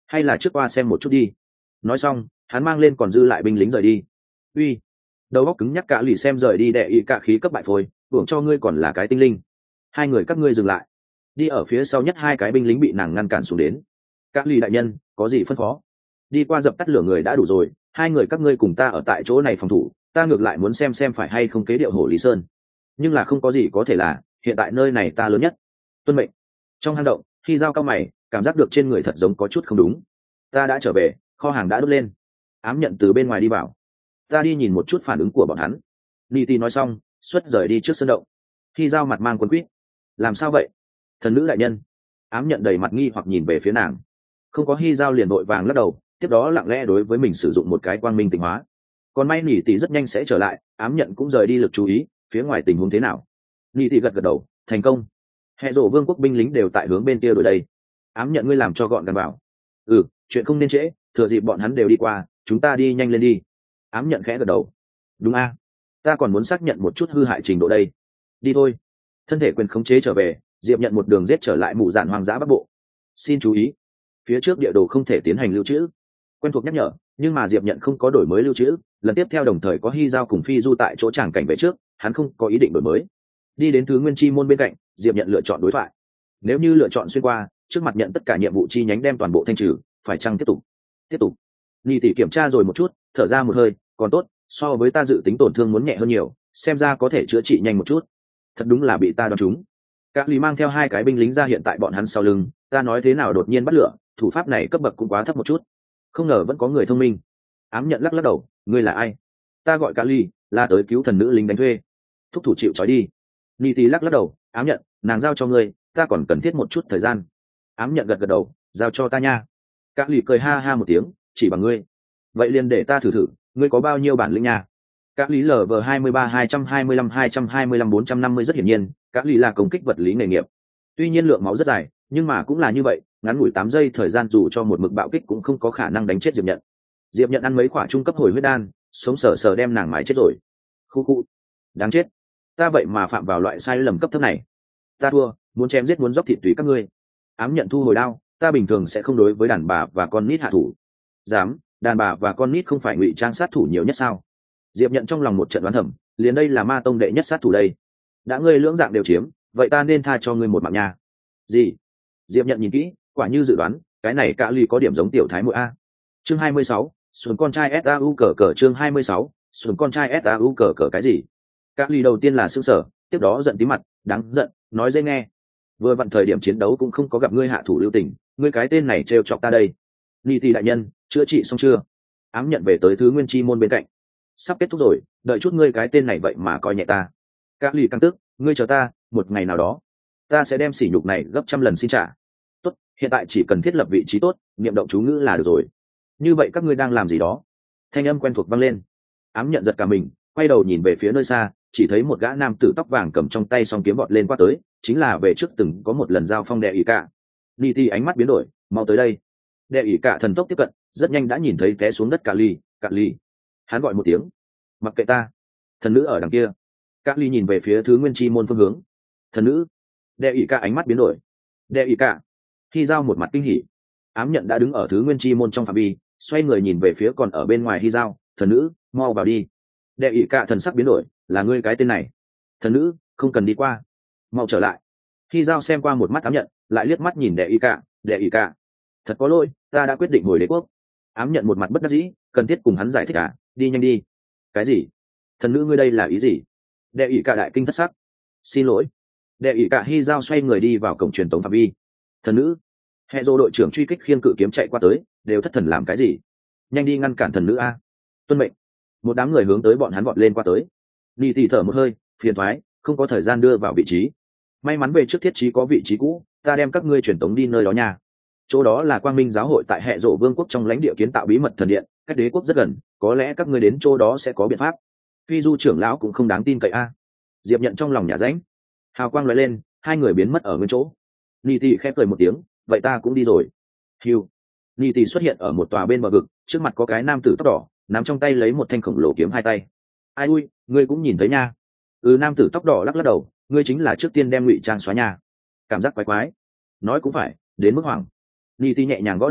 S1: hay là trước qua xem một chút đi. Nói xong hắn mang lên còn dư lại binh lính rời đi. Uy, đầu óc cứng nhắc cả lì xem rời đi đệ ý cả khí cấp bại phôi, hưởng cho ngươi còn là cái tinh linh. Hai người các ngươi dừng lại. Đi ở phía sau nhất hai cái binh lính bị nàng ngăn cản xuống đến. Các lì đại nhân có gì phân phó? Đi qua dập tắt lửa người đã đủ rồi, hai người các ngươi cùng ta ở tại chỗ này phòng thủ, ta ngược lại muốn xem xem phải hay không kế điệu hổ lý sơn. Nhưng là không có gì có thể là hiện tại nơi này ta lớn nhất. Tuân mệnh. Trong hang động khi dao cao mày cảm giác được trên người thật giống có chút không đúng. Ta đã trở về, kho hàng đã đốt lên. Ám nhận từ bên ngoài đi vào. Ta đi nhìn một chút phản ứng của bọn hắn. Niti nói xong xuất rời đi trước sân động. Khi dao mặt mang quấn quýt. Làm sao vậy? Thần nữ đại nhân. Ám nhận đầy mặt nghi hoặc nhìn về phía nàng. Không có Hy dao liền vội vàng lắc đầu, tiếp đó lặng lẽ đối với mình sử dụng một cái quang minh tịnh hóa. Còn may nỉ tỷ rất nhanh sẽ trở lại, ám nhận cũng rời đi lực chú ý phía ngoài tình huống thế nào. Nỉ tỷ gật gật đầu, thành công. Hệ rổ vương quốc binh lính đều tại hướng bên kia đổi đây. Ám nhận ngươi làm cho gọn gàng vào. Ừ, chuyện không nên trễ, thừa dịp bọn hắn đều đi qua, chúng ta đi nhanh lên đi. Ám nhận khẽ gật đầu. Đúng a, ta còn muốn xác nhận một chút hư hại trình độ đây. Đi thôi. Thân thể quyền khống chế trở về, Diệp nhận một đường giết trở lại mụ dạn hoang dã bắc bộ. Xin chú ý, phía trước địa đồ không thể tiến hành lưu trữ. Quen thuộc nhắc nhở, nhưng mà Diệp nhận không có đổi mới lưu trữ, lần tiếp theo đồng thời có Hy dao cùng Phi Du tại chỗ tràng cảnh về trước, hắn không có ý định đổi mới. Đi đến thứ nguyên chi môn bên cạnh, Diệp nhận lựa chọn đối thoại. Nếu như lựa chọn xuyên qua, trước mặt nhận tất cả nhiệm vụ chi nhánh đem toàn bộ thanh trừ, phải chăng tiếp tục? Tiếp tục. Nhi tỷ kiểm tra rồi một chút, thở ra một hơi, còn tốt, so với ta dự tính tổn thương muốn nhẹ hơn nhiều, xem ra có thể chữa trị nhanh một chút. Thật đúng là bị ta đoán trúng. Các lý mang theo hai cái binh lính ra hiện tại bọn hắn sau lưng, ta nói thế nào đột nhiên bắt lửa, thủ pháp này cấp bậc cũng quá thấp một chút. Không ngờ vẫn có người thông minh. Ám nhận lắc lắc đầu, ngươi là ai? Ta gọi Kali, là tới cứu thần nữ lính đánh thuê. Thúc thủ chịu trói đi. Niti lắc lắc đầu, ám nhận, nàng giao cho ngươi, ta còn cần thiết một chút thời gian. Ám nhận gật gật đầu, giao cho ta nha. Kali cười ha ha một tiếng, chỉ bằng ngươi. Vậy liền để ta thử thử, ngươi có bao nhiêu bản lĩnh nha? Các lý lv hai mươi ba hai trăm hai mươi lăm hai trăm hai mươi lăm bốn trăm năm mươi rất hiển nhiên, các lý là công kích vật lý nghề nghiệp. Tuy nhiên lượng máu rất dài, nhưng mà cũng là như vậy, ngắn ngủi tám giây thời gian dù cho một mực bạo kích cũng không có khả năng đánh chết Diệp Nhận. Diệp Nhận ăn mấy quả trung cấp hồi huyết đan, sống sờ sờ đem nàng mái chết rồi. Khu khu, đáng chết, ta vậy mà phạm vào loại sai lầm cấp thấp này. Ta thua, muốn chém giết muốn dốc thịt tùy các ngươi. Ám nhận thu hồi đao, ta bình thường sẽ không đối với đàn bà và con nít hạ thủ. Dám, đàn bà và con nít không phải ngụy trang sát thủ nhiều nhất sao? Diệp Nhận trong lòng một trận đoán thầm, liền đây là ma tông đệ nhất sát thủ đây. Đã ngươi lưỡng dạng đều chiếm, vậy ta nên tha cho ngươi một mạng nha. Gì? Diệp Nhận nhìn kỹ, quả như dự đoán, cái này cả ly có điểm giống tiểu thái muội a. Chương hai mươi sáu, xuân con trai ét a u cờ cờ chương hai mươi sáu, xuân con trai ét a u cờ cờ cái gì? Cả ly đầu tiên là sững sờ, tiếp đó giận tí mặt, đáng giận, nói dễ nghe. Vừa vặn thời điểm chiến đấu cũng không có gặp ngươi hạ thủ lưu tình, ngươi cái tên này trêu chọc ta đây. Ni Ti đại nhân, chữa trị xong chưa? Ám nhận về tới thứ nguyên chi môn bên cạnh. Sắp kết thúc rồi, đợi chút ngươi cái tên này vậy mà coi nhẹ ta. Các lì căng tức, ngươi chờ ta, một ngày nào đó ta sẽ đem sỉ nhục này gấp trăm lần xin trả. Tốt, hiện tại chỉ cần thiết lập vị trí tốt, niệm động chú ngữ là được rồi. Như vậy các ngươi đang làm gì đó? Thanh âm quen thuộc vang lên. Ám nhận giật cả mình, quay đầu nhìn về phía nơi xa, chỉ thấy một gã nam tử tóc vàng cầm trong tay song kiếm vọt lên qua tới, chính là về trước từng có một lần giao phong đệ ỷ cả. Ni Ti ánh mắt biến đổi, mau tới đây. Đệ ỷ cả thần tốc tiếp cận, rất nhanh đã nhìn thấy té xuống đất cả ly, cả ly. Hắn gọi một tiếng, mặc kệ ta. Thần nữ ở đằng kia. Các ly nhìn về phía thứ nguyên chi môn phương hướng. Thần nữ. Đệ ỷ cả ánh mắt biến đổi. Đệ ỷ cả. Hy dao một mặt kinh hỉ. Ám nhận đã đứng ở thứ nguyên chi môn trong phạm vi, xoay người nhìn về phía còn ở bên ngoài Hy dao. Thần nữ, mau vào đi. Đệ ỷ cả thần sắc biến đổi, là ngươi cái tên này. Thần nữ, không cần đi qua, mau trở lại. Hy dao xem qua một mắt ám nhận, lại liếc mắt nhìn đệ ỷ cả. Đệ ỷ cả, thật có lỗi, ta đã quyết định hồi đế quốc. Ám nhận một mặt bất đắc dĩ, cần thiết cùng hắn giải thích à, đi nhanh đi. Cái gì? Thần nữ ngươi đây là ý gì? Đệ ỷ cả đại kinh thất sắc. Xin lỗi. Đệ ỷ cả Hy dao xoay người đi vào cổng truyền tống phạm vi. Thần nữ. Hệ dô đội trưởng truy kích khiêng cự kiếm chạy qua tới, đều thất thần làm cái gì? Nhanh đi ngăn cản thần nữ a. Tuân mệnh. Một đám người hướng tới bọn hắn vọt lên qua tới. Đi tỉ thở một hơi, phiền thoái, không có thời gian đưa vào vị trí. May mắn về trước thiết trí có vị trí cũ, ta đem các ngươi truyền tống đi nơi đó nha. Chỗ đó là Quang Minh giáo hội tại Hệ Dỗ Vương quốc trong lãnh địa kiến tạo bí mật thần điện, cách đế quốc rất gần, có lẽ các ngươi đến chỗ đó sẽ có biện pháp. Phi Du trưởng lão cũng không đáng tin cậy a. Diệp nhận trong lòng nhà rãnh. Hào quang lóe lên, hai người biến mất ở nguyên chỗ. Ni Tỷ khép cười một tiếng, vậy ta cũng đi rồi. Hiu. Ni Tỷ xuất hiện ở một tòa bên bờ vực, trước mặt có cái nam tử tóc đỏ, nắm trong tay lấy một thanh khổng lồ kiếm hai tay. Ai ui, ngươi cũng nhìn thấy nha. Ừ, nam tử tóc đỏ lắc lắc đầu, ngươi chính là trước tiên đem ngụy trang xóa nha. Cảm giác quái quái. Nói cũng phải, đến mức hoảng. Ni Tỷ nhẹ nhàng gõ đầu,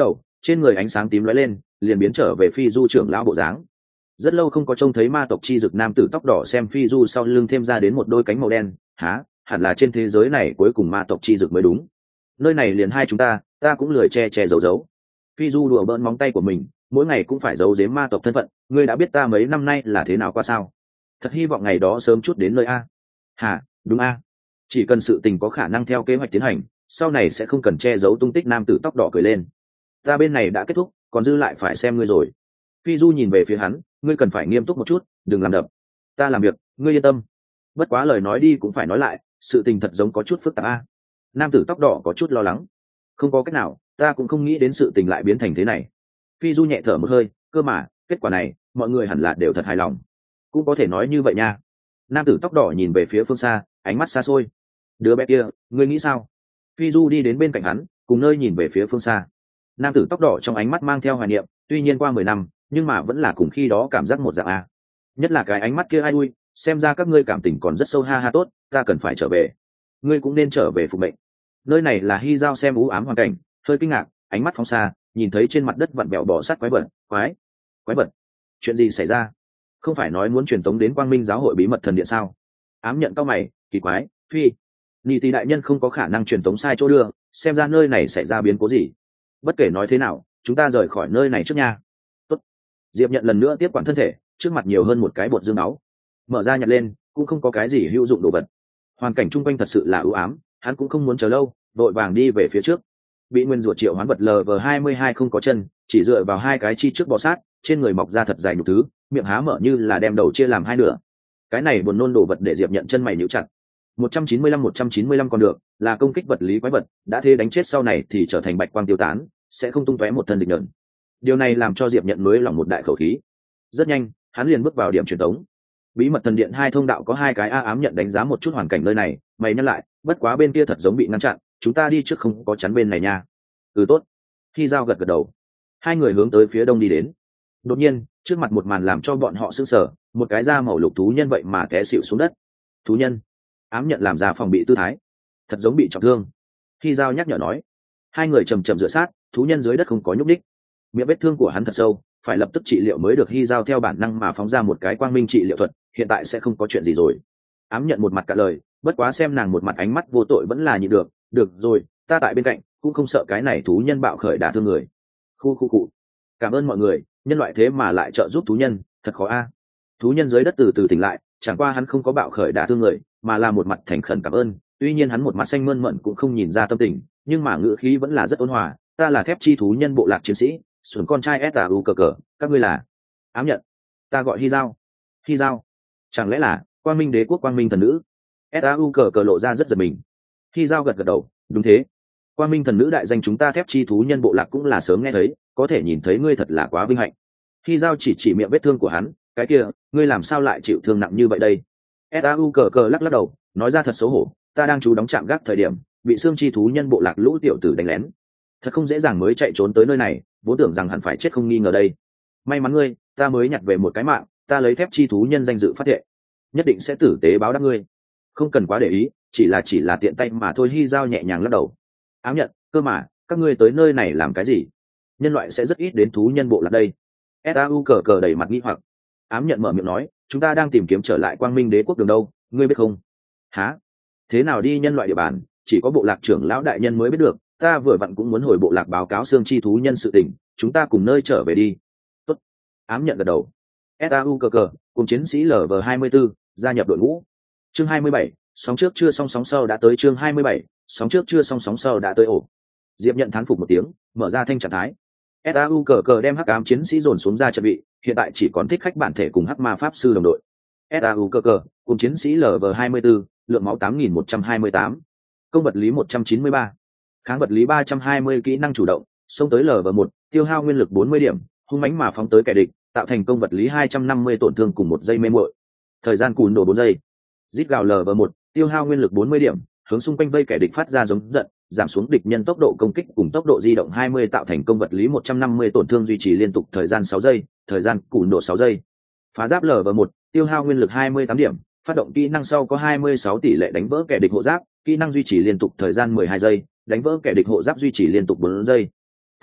S1: trên người ánh sáng tím lóe lên, liền biến trở về Phi Du trưởng lão bộ dáng. Rất lâu không có trông thấy ma tộc chi dực nam tử tóc đỏ xem Phi Du sau lưng thêm ra đến một đôi cánh màu đen, há, hẳn là trên thế giới này cuối cùng ma tộc chi dực mới đúng. Nơi này liền hai chúng ta, ta cũng lười che che giấu giấu. Phi Du đùa bỡn móng tay của mình, mỗi ngày cũng phải giấu giếm ma tộc thân phận, ngươi đã biết ta mấy năm nay là thế nào qua sao? Thật hy vọng ngày đó sớm chút đến nơi a. Hả, đúng a. Chỉ cần sự tình có khả năng theo kế hoạch tiến hành, sau này sẽ không cần che giấu tung tích nam tử tóc đỏ cười lên. Ta bên này đã kết thúc, còn dư lại phải xem ngươi rồi. Phi Du nhìn về phía hắn, ngươi cần phải nghiêm túc một chút, đừng làm đập. Ta làm việc, ngươi yên tâm. Bất quá lời nói đi cũng phải nói lại, sự tình thật giống có chút phức tạp a. Nam tử tóc đỏ có chút lo lắng. Không có cách nào, ta cũng không nghĩ đến sự tình lại biến thành thế này. Phi Du nhẹ thở một hơi, cơ mà kết quả này mọi người hẳn là đều thật hài lòng. Cũng có thể nói như vậy nha. Nam tử tóc đỏ nhìn về phía phương xa, ánh mắt xa xôi. Đứa bé kia, ngươi nghĩ sao? Phi Du đi đến bên cạnh hắn, cùng nơi nhìn về phía phương xa. Nam tử tóc đỏ trong ánh mắt mang theo hoài niệm, tuy nhiên qua mười năm nhưng mà vẫn là cùng khi đó cảm giác một dạng a. Nhất là cái ánh mắt kia ai ui, xem ra các ngươi cảm tình còn rất sâu ha ha. Tốt, ta cần phải trở về. Ngươi cũng nên trở về phục mệnh. Nơi này là Hy Giao xem u ám hoàn cảnh, hơi kinh ngạc, ánh mắt phóng xa, nhìn thấy trên mặt đất vặn bẹo bò sát quái vật. Quái quái vật, chuyện gì xảy ra? Không phải nói muốn truyền tống đến Quang Minh giáo hội bí mật thần điện sao? Ám nhận cao mày, kỳ quái. Phi Nị Tỳ đại nhân không có khả năng truyền tống sai chỗ đưa, xem ra nơi này xảy ra biến cố gì. Bất kể nói thế nào, chúng ta rời khỏi nơi này trước nha. Tốt. Diệp Nhận lần nữa tiếp quản thân thể, trước mặt nhiều hơn một cái bột dương máu. Mở ra nhặt lên, cũng không có cái gì hữu dụng đồ vật. Hoàn cảnh chung quanh thật sự là u ám, hắn cũng không muốn chờ lâu, vội vàng đi về phía trước. Bị nguyên rủa triệu hoán vật L V hai mươi hai không có chân, chỉ dựa vào hai cái chi trước bò sát, trên người mọc ra thật dài nhục thứ, miệng há mở như là đem đầu chia làm hai nửa. Cái này buồn nôn đồ vật để Diệp Nhận chân mày nhíu chặt. một trăm chín mươi lăm một trăm chín mươi lăm còn được, là công kích vật lý quái vật, đã thế đánh chết sau này thì trở thành bạch quang tiêu tán, sẽ không tung tóe một thân dịch nhợn. Điều này làm cho Diệp Nhận mới lòng một đại khẩu khí. Rất nhanh, hắn liền bước vào điểm truyền tống. Bí mật thần điện hai thông đạo có hai cái a. Ám nhận đánh giá một chút hoàn cảnh nơi này, mày nhắc lại, bất quá bên kia thật giống bị ngăn chặn, chúng ta đi trước không có chắn bên này nha. Ừ tốt. Khi Giao gật gật đầu, hai người hướng tới phía đông đi đến. Đột nhiên, trước mặt một màn làm cho bọn họ sững sờ, một cái da màu lục thú nhân vậy mà té xịu xuống đất. Thú nhân? Ám nhận làm ra phòng bị tư thái, thật giống bị trọng thương. Khi Giao nhắc nhở nói, hai người chầm chậm dựa sát, thú nhân dưới đất không có nhúc đích, miệng vết thương của hắn thật sâu, phải lập tức trị liệu mới được. Hy Giao theo bản năng mà phóng ra một cái quang minh trị liệu thuật, hiện tại sẽ không có chuyện gì rồi. Ám nhận một mặt cả lời, bất quá xem nàng một mặt ánh mắt vô tội vẫn là nhịn được. Được rồi, ta tại bên cạnh, cũng không sợ cái này thú nhân bạo khởi đả thương người. Khu khu cụ. Cảm ơn mọi người, nhân loại thế mà lại trợ giúp thú nhân, thật khó a. Thú nhân dưới đất từ từ tỉnh lại, chẳng qua hắn không có bạo khởi đả thương người, mà là một mặt thành khẩn cảm ơn. Tuy nhiên hắn một mặt xanh mơn mận cũng không nhìn ra tâm tình, nhưng mà ngữ khí vẫn là rất ôn hòa. Ta là thép chi thú nhân bộ lạc chiến sĩ, xuẩn con trai s a u cờ cờ, các ngươi là? Ám nhận, ta gọi Hy Giao. Hy Giao, chẳng lẽ là Quang Minh đế quốc Quang Minh thần nữ? s a u cờ cờ lộ ra rất giật mình. Hy Giao gật gật đầu, đúng thế. Quang Minh thần nữ đại danh chúng ta thép chi thú nhân bộ lạc cũng là sớm nghe thấy, có thể nhìn thấy ngươi thật là quá vinh hạnh. Hy Giao chỉ chỉ miệng vết thương của hắn, cái kia, ngươi làm sao lại chịu thương nặng như vậy đây? s a u cờ cờ lắc lắc đầu, nói ra thật xấu hổ, ta đang trú đóng trạm gác thời điểm, bị xương chi thú nhân bộ lạc lũ tiểu tử đánh lén, thật không dễ dàng mới chạy trốn tới nơi này, vốn tưởng rằng hẳn phải chết không nghi ngờ đây. May mắn ngươi, ta mới nhặt về một cái mạng, ta lấy thép chi thú nhân danh dự phát thệ, nhất định sẽ tử tế báo đáp ngươi. Không cần quá để ý, chỉ là chỉ là tiện tay mà thôi. Hy Giao nhẹ nhàng lắc đầu. Ám nhận, cơ mà các ngươi tới nơi này làm cái gì? Nhân loại sẽ rất ít đến thú nhân bộ lạc đây. s a u cờ cờ đầy mặt nghi hoặc. Ám nhận mở miệng nói, chúng ta đang tìm kiếm trở lại Quang Minh đế quốc đường đâu, ngươi biết không? Hả? Thế nào đi nhân loại địa bàn, chỉ có bộ lạc trưởng lão đại nhân mới biết được, ta vừa vặn cũng muốn hồi bộ lạc báo cáo xương chi thú nhân sự tình, chúng ta cùng nơi trở về đi. Tốt. Ám nhận gật đầu. s a u cờ cờ cùng chiến sĩ L V hai mươi 24, gia nhập đội ngũ. Chương hai mươi bảy, sóng trước chưa xong sóng sau đã tới. Chương hai mươi bảy, sóng trước chưa xong sóng sau đã tới. Ổ. Diệp Nhận thán phục một tiếng, mở ra thanh trạng thái. s a u cờ cờ đem hắc ám chiến sĩ dồn xuống ra trận bị, hiện tại chỉ còn thích khách bản thể cùng hắc ma pháp sư đồng đội. s a u cờ cờ cùng chiến sĩ L V hai mươi 24, lượng máu tám nghìn một trăm hai mươi tám, công vật lý một trăm chín mươi ba, kháng vật lý ba trăm hai mươi, kỹ năng chủ động, xông tới L V một, tiêu hao nguyên lực bốn mươi điểm, hung mãnh mà phóng tới kẻ địch, tạo thành công vật lý hai trăm năm mươi tổn thương cùng một giây mê muội. Thời gian cùn đồ bốn giây. Rít gào L V một, tiêu hao nguyên lực bốn mươi điểm, hướng xung quanh vây kẻ địch phát ra giống giận, giảm xuống địch nhân tốc độ công kích cùng tốc độ di động hai mươi, tạo thành công vật lý một trăm năm mươi tổn thương, duy trì liên tục thời gian sáu giây, thời gian cùn đồ sáu giây. Phá giáp L V một, tiêu hao nguyên lực hai mươi tám điểm, phát động kỹ năng sau có hai mươi sáu tỷ lệ đánh vỡ kẻ địch hộ giáp, kỹ năng duy trì liên tục thời gian mười hai giây, đánh vỡ kẻ địch hộ giáp duy trì liên tục bốn giây.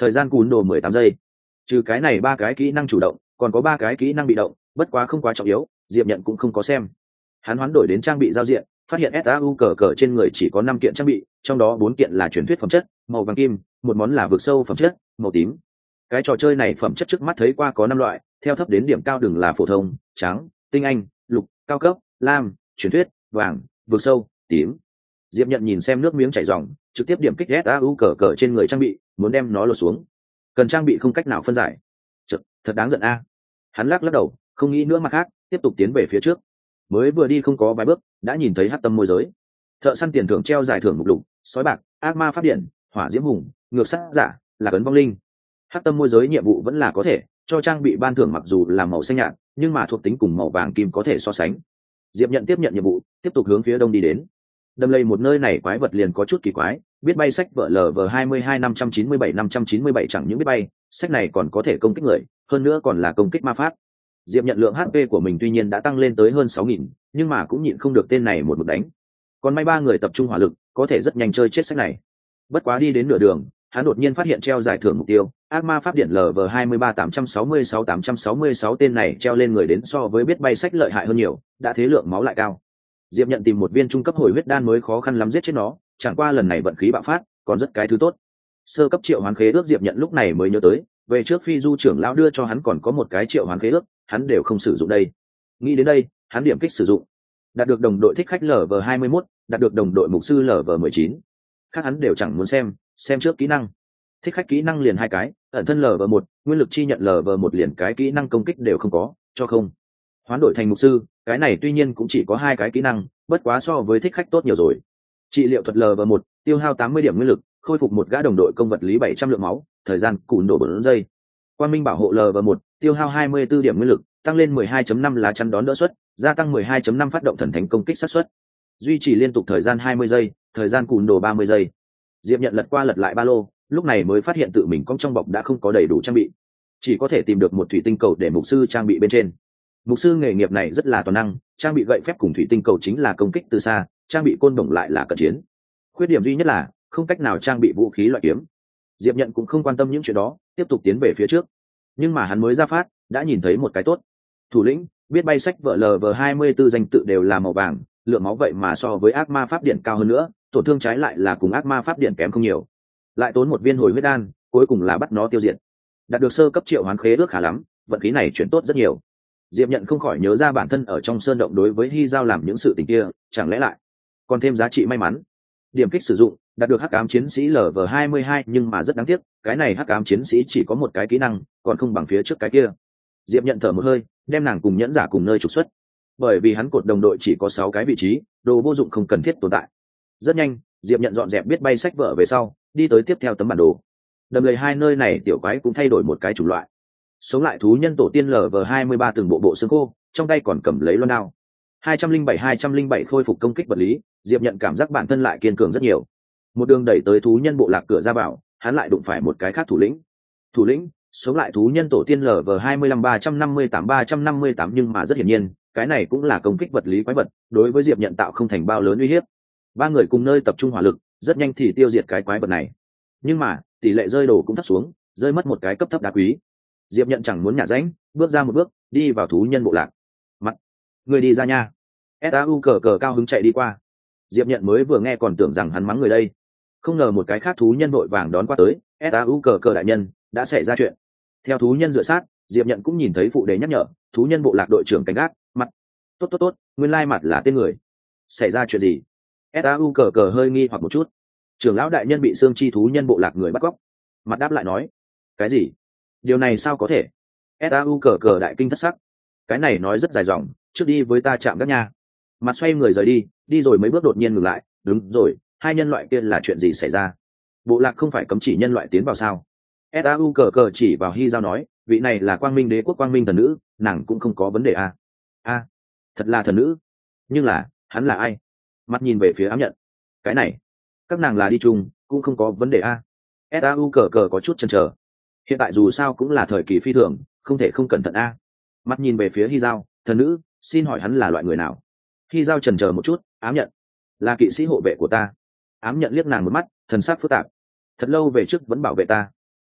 S1: thời gian cùn đồ mười tám giây. Trừ cái này ba cái kỹ năng chủ động, còn có ba cái kỹ năng bị động, bất quá không quá trọng yếu, Diệp Nhận cũng không có xem. Hắn hoán đổi đến trang bị giao diện, phát hiện sau cờ cờ trên người chỉ có năm kiện trang bị, trong đó bốn kiện là truyền thuyết phẩm chất màu vàng kim, một món là vực sâu phẩm chất màu tím. Cái trò chơi này phẩm chất trước mắt thấy qua có năm loại, theo thấp đến điểm cao đừng là phổ thông, trắng, tinh anh, lục, cao cấp, lam, truyền thuyết, vàng, vực sâu, tím. Diệp Nhận nhìn xem nước miếng chảy ròng, trực tiếp điểm kích sau cờ cờ trên người trang bị, muốn đem nó lột xuống. Cần trang bị không cách nào phân giải. Chật, thật đáng giận a. Hắn lắc lắc đầu, không nghĩ nữa mà khác, tiếp tục tiến về phía trước. Mới vừa đi không có vài bước, đã nhìn thấy hắc tâm môi giới. Thợ săn tiền thưởng treo giải thưởng mục lục, sói bạc, ác ma pháp điện, hỏa diễm hùng, ngược sát giả, là cấn vong linh. Hắc tâm môi giới nhiệm vụ vẫn là có thể cho trang bị ban thưởng, mặc dù là màu xanh nhạt nhưng mà thuộc tính cùng màu vàng kim có thể so sánh. Diệp Nhận tiếp nhận nhiệm vụ, tiếp tục hướng phía đông đi đến. Đâm lây một nơi này quái vật liền có chút kỳ quái, biết bay sách vợ lv hai mươi hai năm trăm chín mươi bảy năm trăm chín mươi bảy chẳng những biết bay, sách này còn có thể công kích người, hơn nữa còn là công kích ma pháp. Diệp Nhận lượng hp của mình tuy nhiên đã tăng lên tới hơn sáu nghìn, nhưng mà cũng nhịn không được tên này một mực đánh. Còn may ba người tập trung hỏa lực, có thể rất nhanh chơi chết sách này. Bất quá đi đến nửa đường, hắn đột nhiên phát hiện treo giải thưởng mục tiêu ác ma pháp điện lv hai mươi ba tám trăm sáu mươi sáu tám trăm sáu mươi sáu, tên này treo lên người đến so với biết bay sách lợi hại hơn nhiều, đã thế lượng máu lại cao. Diệp Nhận tìm một viên trung cấp hồi huyết đan mới khó khăn lắm giết chết nó, chẳng qua lần này vận khí bạo phát, còn rất cái thứ tốt. Sơ cấp triệu hoán khế ước Diệp Nhận lúc này mới nhớ tới, về trước phi du trưởng lão đưa cho hắn còn có một cái triệu hoán khế ước, hắn đều không sử dụng đây. Nghĩ đến đây, hắn điểm kích sử dụng. Đạt được đồng đội thích khách lv hai mươi mốt, đạt được đồng đội mục sư lv mười chín. Khác hắn đều chẳng muốn xem, xem trước kỹ năng. Thích khách kỹ năng liền hai cái, ẩn thân lv một, nguyên lực chi nhận lv một, liền cái kỹ năng công kích đều không có, cho không. Hoán đổi thành mục sư, cái này tuy nhiên cũng chỉ có hai cái kỹ năng, bất quá so với thích khách tốt nhiều rồi. Trị liệu thuật lv một, tiêu hao tám mươi điểm nguyên lực, khôi phục một gã đồng đội công vật lý bảy trăm lượng máu, thời gian cùn đổ bốn giây. Quang minh bảo hộ lv một, tiêu hao hai mươi tư điểm nguyên lực, tăng lên mười hai chấm năm lá chắn đón đỡ suất, gia tăng mười hai chấm năm phát động thần thánh công kích sát suất. Duy trì liên tục thời gian hai mươi giây, thời gian cùn đồ ba mươi giây. Diệp Nhận lật qua lật lại ba lô, lúc này mới phát hiện tự mình cong trong bọc đã không có đầy đủ trang bị, chỉ có thể tìm được một thủy tinh cầu để mục sư trang bị bên trên. Mục sư nghề nghiệp này rất là toàn năng, trang bị gậy phép cùng thủy tinh cầu chính là công kích từ xa, trang bị côn đồng lại là cận chiến. Khuyết điểm duy nhất là không cách nào trang bị vũ khí loại kiếm. Diệp Nhận cũng không quan tâm những chuyện đó, tiếp tục tiến về phía trước. Nhưng mà hắn mới ra phát, đã nhìn thấy một cái tốt. Thủ lĩnh, biết bay sách vợ lv hai mươi tư danh tự đều là màu vàng, lượng máu vậy mà so với ác ma pháp điện cao hơn nữa, tổn thương trái lại là cùng ác ma pháp điện kém không nhiều. Lại tốn một viên hồi huyết đan, cuối cùng là bắt nó tiêu diệt. Đạt được sơ cấp triệu hoán khế ước khá lắm, vận khí này chuyển tốt rất nhiều. Diệp Nhận không khỏi nhớ ra bản thân ở trong sơn động đối với Hy Giao làm những sự tình kia, chẳng lẽ lại còn thêm giá trị may mắn. Điểm kích sử dụng, đạt được hắc ám chiến sĩ lv hai mươi hai, nhưng mà rất đáng tiếc, cái này hắc ám chiến sĩ chỉ có một cái kỹ năng, còn không bằng phía trước cái kia. Diệp Nhận thở một hơi, đem nàng cùng nhẫn giả cùng nơi trục xuất, bởi vì hắn cột đồng đội chỉ có sáu cái vị trí, đồ vô dụng không cần thiết tồn tại. Rất nhanh, Diệp Nhận dọn dẹp biết bay sách vợ về sau, đi tới tiếp theo tấm bản đồ. Đầm lầy hai nơi này tiểu quái cũng thay đổi một cái chủng loại. Sống lại thú nhân tổ tiên lv hai mươi ba từng bộ bộ xương khô, trong tay còn cầm lấy loan đao. hai trăm linh bảy hai trăm linh bảy khôi phục công kích vật lý, Diệp Nhận cảm giác bản thân lại kiên cường rất nhiều. Một đường đẩy tới thú nhân bộ lạc cửa ra vào, hắn lại đụng phải một cái khác thủ lĩnh. Thủ lĩnh, sống lại thú nhân tổ tiên lv hai mươi lăm ba trăm năm mươi tám ba trăm năm mươi tám, nhưng mà rất hiển nhiên, cái này cũng là công kích vật lý quái vật, đối với Diệp Nhận tạo không thành bao lớn uy hiếp. Ba người cùng nơi tập trung hỏa lực, rất nhanh thì tiêu diệt cái quái vật này. Nhưng mà, tỷ lệ rơi đồ cũng thấp xuống, rơi mất một cái cấp thấp đá quý. Diệp Nhận chẳng muốn nhả rãnh, bước ra một bước, đi vào thú nhân bộ lạc. Mặt, người đi ra nha. Sau cờ cờ cao hứng chạy đi qua. Diệp Nhận mới vừa nghe còn tưởng rằng hắn mắng người đây, không ngờ một cái khác thú nhân vội vàng đón qua tới. Sau cờ cờ đại nhân, đã xảy ra chuyện. Theo thú nhân dựa sát, Diệp Nhận cũng nhìn thấy phụ đề nhắc nhở, thú nhân bộ lạc đội trưởng cảnh gác. Mặt, tốt tốt tốt, nguyên lai mặt là tên người. Xảy ra chuyện gì? Sau cờ cờ hơi nghi hoặc một chút. Trưởng lão đại nhân bị xương chi thú nhân bộ lạc người bắt cóc. Mặt đáp lại nói, cái gì? Điều này sao có thể? Sau cờ cờ đại kinh thất sắc. Cái này nói rất dài dòng, trước đi với ta chạm các nha. Mặt xoay người rời đi, đi rồi mấy bước đột nhiên ngừng lại. Đúng rồi, hai nhân loại kia là chuyện gì xảy ra? Bộ lạc không phải cấm chỉ nhân loại tiến vào sao? Sau cờ cờ chỉ vào Hy Giao nói, vị này là quang minh đế quốc quang minh thần nữ, nàng cũng không có vấn đề à? A, thật là thần nữ. Nhưng là, hắn là ai? Mặt nhìn về phía ám nhận. Cái này, các nàng là đi chung, cũng không có vấn đề a. Sau cờ cờ có chút chần chờ. Hiện tại dù sao cũng là thời kỳ phi thường, không thể không cẩn thận a. Mắt nhìn về phía Hy Giao, thần nữ, xin hỏi hắn là loại người nào? Hy Giao chần chờ một chút, ám nhận, là kỵ sĩ hộ vệ của ta. Ám nhận liếc nàng một mắt, thần sắc phức tạp. Thật lâu về trước vẫn bảo vệ ta.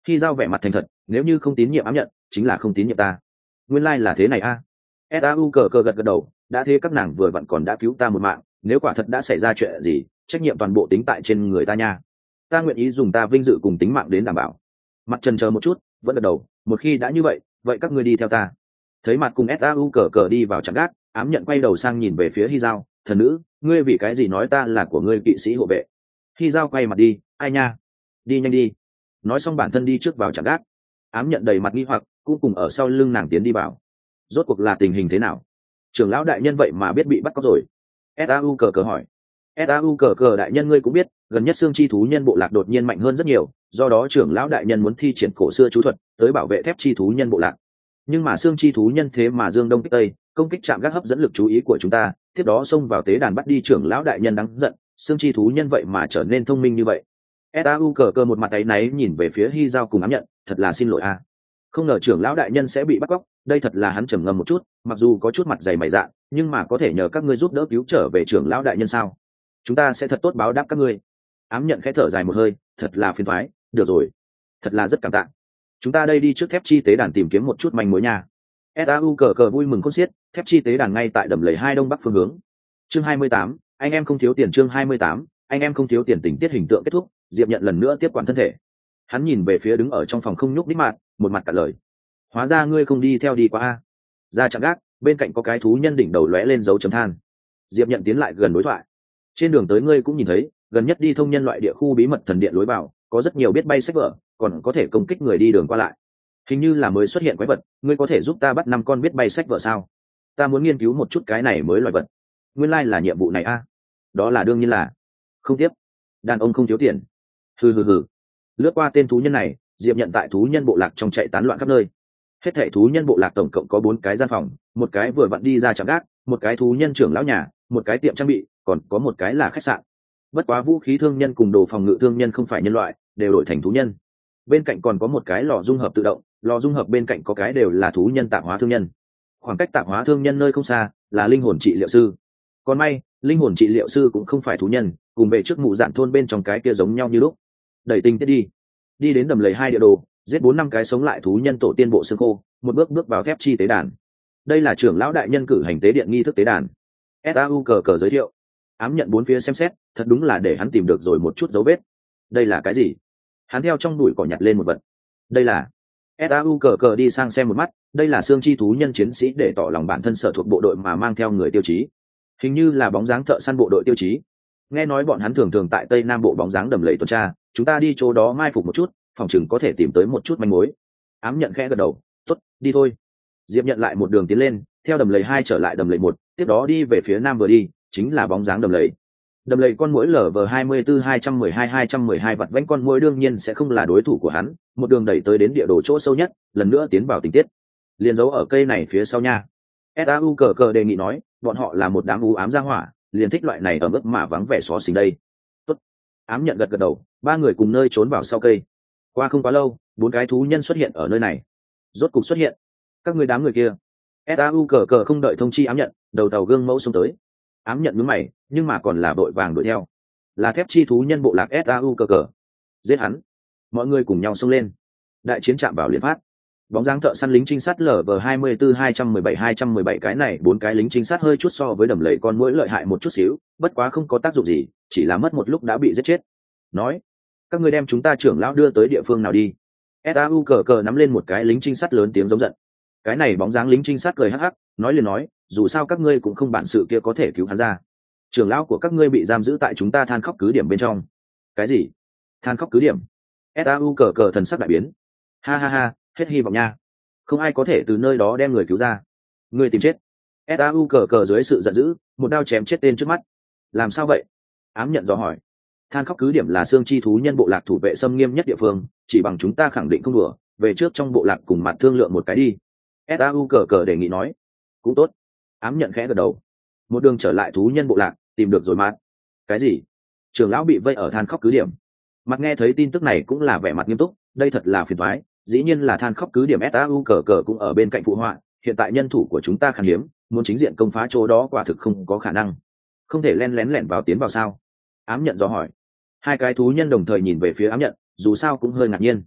S1: Khi giao vẻ mặt thành thật, nếu như không tín nhiệm ám nhận chính là không tín nhiệm ta. Nguyên lai là thế này a. À. Sau cờ cờ gật gật đầu, đã thế các nàng vừa vặn còn đã cứu ta một mạng, nếu quả thật đã xảy ra chuyện gì, trách nhiệm toàn bộ tính tại trên người ta nha. Ta nguyện ý dùng ta vinh dự cùng tính mạng đến đảm bảo. Mặt trần chờ một chút, vẫn gật đầu, một khi đã như vậy, vậy các ngươi đi theo ta. Thấy mặt cùng Sau cờ cờ đi vào trạm gác, ám nhận quay đầu sang nhìn về phía Hy Giao, thần nữ, ngươi vì cái gì nói ta là của ngươi kỵ sĩ hộ vệ? Hy Giao quay mặt đi, ai nha, đi nhanh đi. Nói xong bản thân đi trước vào trạm gác. Ám nhận đầy mặt nghi hoặc, cũng cùng ở sau lưng nàng tiến đi vào. Rốt cuộc là tình hình thế nào? Trưởng lão đại nhân vậy mà biết bị bắt cóc rồi. Sau cờ cờ hỏi. Sau cờ cờ đại nhân ngươi cũng biết, gần nhất xương chi thú nhân bộ lạc đột nhiên mạnh hơn rất nhiều, do đó trưởng lão đại nhân muốn thi triển cổ xưa chú thuật tới bảo vệ thép chi thú nhân bộ lạc. Nhưng mà xương chi thú nhân thế mà dương đông kích tây, công kích chạm gác hấp dẫn lực chú ý của chúng ta, tiếp đó xông vào tế đàn bắt đi trưởng lão đại nhân đáng giận, xương chi thú nhân vậy mà trở nên thông minh như vậy. Sau cờ cờ một mặt áy náy nhìn về phía Hy Giao cùng ám nhận, thật là xin lỗi a. Không ngờ trưởng lão đại nhân sẽ bị bắt cóc, đây thật là hắn trầm ngâm một chút, mặc dù có chút mặt dày mày dạn, nhưng mà có thể nhờ các ngươi giúp đỡ cứu trở về trưởng lão đại nhân sao? Chúng ta sẽ thật tốt báo đáp các ngươi. Ám nhận khẽ thở dài một hơi, thật là phiền toái, được rồi, thật là rất cảm tạ. Chúng ta đây đi trước thép chi tế đàn tìm kiếm một chút manh mối nha. Sau cờ cờ vui mừng khôn xiết, thép chi tế đàn ngay tại đầm lầy hai đông bắc phương hướng. Chương hai mươi tám, anh em không thiếu tiền. Chương hai mươi tám, anh em không thiếu tiền. Tình tiết hình tượng kết thúc, Diệp Nhận lần nữa tiếp quản thân thể. Hắn nhìn về phía đứng ở trong phòng không nhúc nhích mặt, một mặt cả lời. Hóa ra ngươi không đi theo đi qua a. Ra chạm gác, bên cạnh có cái thú nhân đỉnh đầu lóe lên dấu chấm than. Diệp Nhận tiến lại gần đối thoại. Trên đường tới ngươi cũng nhìn thấy, gần nhất đi thông nhân loại địa khu bí mật thần điện lối vào, có rất nhiều biết bay sách vở, còn có thể công kích người đi đường qua lại. Hình như là mới xuất hiện quái vật, ngươi có thể giúp ta bắt năm con biết bay sách vở sao? Ta muốn nghiên cứu một chút cái này mới loài vật. Nguyên lai like là nhiệm vụ này a. À? Đó là đương nhiên là. Không tiếp. Đàn ông không thiếu tiền. Hừ hừ hừ. Lướt qua tên thú nhân này, Diệp Nhận tại thú nhân bộ lạc trong chạy tán loạn khắp nơi. Hết thảy thú nhân bộ lạc tổng cộng có bốn cái gian phòng, một cái vừa vặn đi ra trạm gác, một cái thú nhân trưởng lão nhà, một cái tiệm trang bị, còn có một cái là khách sạn. Bất quá vũ khí thương nhân cùng đồ phòng ngự thương nhân không phải nhân loại, đều đổi thành thú nhân. Bên cạnh còn có một cái lò dung hợp tự động, lò dung hợp bên cạnh có cái đều là thú nhân tạp hóa thương nhân. Khoảng cách tạp hóa thương nhân nơi không xa là linh hồn trị liệu sư. Còn may linh hồn trị liệu sư cũng không phải thú nhân, cùng về trước mụ dạn thôn bên trong cái kia giống nhau như lúc. Đẩy tinh tiết đi đi đến đầm lầy hai địa đồ, giết bốn năm cái sống lại thú nhân tổ tiên bộ xương khô, một bước bước vào thép chi tế đàn. Đây là trưởng lão đại nhân cử hành tế điện nghi thức tế đàn. Sau cờ cờ giới thiệu. Ám nhận bốn phía xem xét, thật đúng là để hắn tìm được rồi một chút dấu vết. Đây là cái gì? Hắn theo trong bụi cỏ nhặt lên một vật. Đây là. Sau cờ cờ đi sang xem một mắt, đây là xương chi thú nhân chiến sĩ để tỏ lòng bản thân sở thuộc bộ đội mà mang theo người tiêu chí. Hình như là bóng dáng thợ săn bộ đội tiêu chí. Nghe nói bọn hắn thường thường tại tây nam bộ bóng dáng đầm lầy tuần tra, chúng ta đi chỗ đó mai phục một chút, phòng chừng có thể tìm tới một chút manh mối. Ám nhận khẽ gật đầu, tốt, đi thôi. Diệp Nhận lại một đường tiến lên, theo đầm lầy hai trở lại đầm lầy một, tiếp đó đi về phía nam vừa đi, chính là bóng dáng đầm lầy. Đầm lầy con muỗi lở vờ hai mươi tư hai trăm mười hai hai trăm mười hai vặt vãnh con muỗi đương nhiên sẽ không là đối thủ của hắn, một đường đẩy tới đến địa đồ chỗ sâu nhất, lần nữa tiến vào tình tiết. Liền giấu ở cây này phía sau nha. Sau cờ cờ đề nghị nói, bọn họ là một đám u ám gia hỏa, liền thích loại này ở mức mà vắng vẻ xó xỉnh đây. Tốt. Ám nhận gật gật đầu, ba người cùng nơi trốn vào sau cây. Qua không quá lâu, bốn cái thú nhân xuất hiện ở nơi này. Rốt cục xuất hiện. Các người đám người kia. Sau cờ cờ không đợi thông chi ám nhận, đầu tàu gương mẫu xuống tới. Ám nhận nhướng mày, nhưng mà còn là vội vàng đuổi theo. Là thép chi thú nhân bộ lạc Sau cờ cờ. Giết hắn. Mọi người cùng nhau xông lên. Đại chiến chạm vào liền phát. Bóng dáng thợ săn lính trinh sát lở vờ hai mươi tư hai trăm mười bảy hai trăm mười bảy cái này bốn cái lính trinh sát hơi chút so với đầm lầy con muỗi lợi hại một chút xíu, bất quá không có tác dụng gì, chỉ là mất một lúc đã bị giết chết. Nói, các ngươi đem chúng ta trưởng lão đưa tới địa phương nào đi? Sau cờ cờ nắm lên một cái lính trinh sát lớn tiếng giống giận. Cái này bóng dáng lính trinh sát cười hắc hắc, nói liền nói, dù sao các ngươi cũng không bản sự kia có thể cứu hắn ra. Trưởng lão của các ngươi bị giam giữ tại chúng ta than khóc cứ điểm bên trong. Cái gì? Than khóc cứ điểm? Sau cờ cờ thần sắc đại biến. Ha ha ha, hết hy vọng nha, không ai có thể từ nơi đó đem người cứu ra. Người tìm chết. Sau cờ cờ dưới sự giận dữ, một đao chém chết tên trước mắt. Làm sao vậy? Ám nhận dò hỏi. Than khóc cứ điểm là xương chi thú nhân bộ lạc thủ vệ xâm nghiêm nhất địa phương, chỉ bằng chúng ta khẳng định không đùa, về trước trong bộ lạc cùng mặt thương lượng một cái đi. Sau cờ cờ đề nghị nói. Cũng tốt. Ám nhận khẽ gật đầu. Một đường trở lại thú nhân bộ lạc, tìm được rồi mặt. Cái gì? Trưởng lão bị vây ở than khóc cứ điểm. Mặt nghe thấy tin tức này cũng là vẻ mặt nghiêm túc, đây thật là phiền toái. Dĩ nhiên là than khóc cứ điểm. Sau cờ cờ cũng ở bên cạnh phụ họa, hiện tại nhân thủ của chúng ta khan hiếm, muốn chính diện công phá chỗ đó quả thực không có khả năng. Không thể len lén lẻn vào tiến vào sao? Ám nhận dò hỏi. Hai cái thú nhân đồng thời nhìn về phía ám nhận, dù sao cũng hơi ngạc nhiên.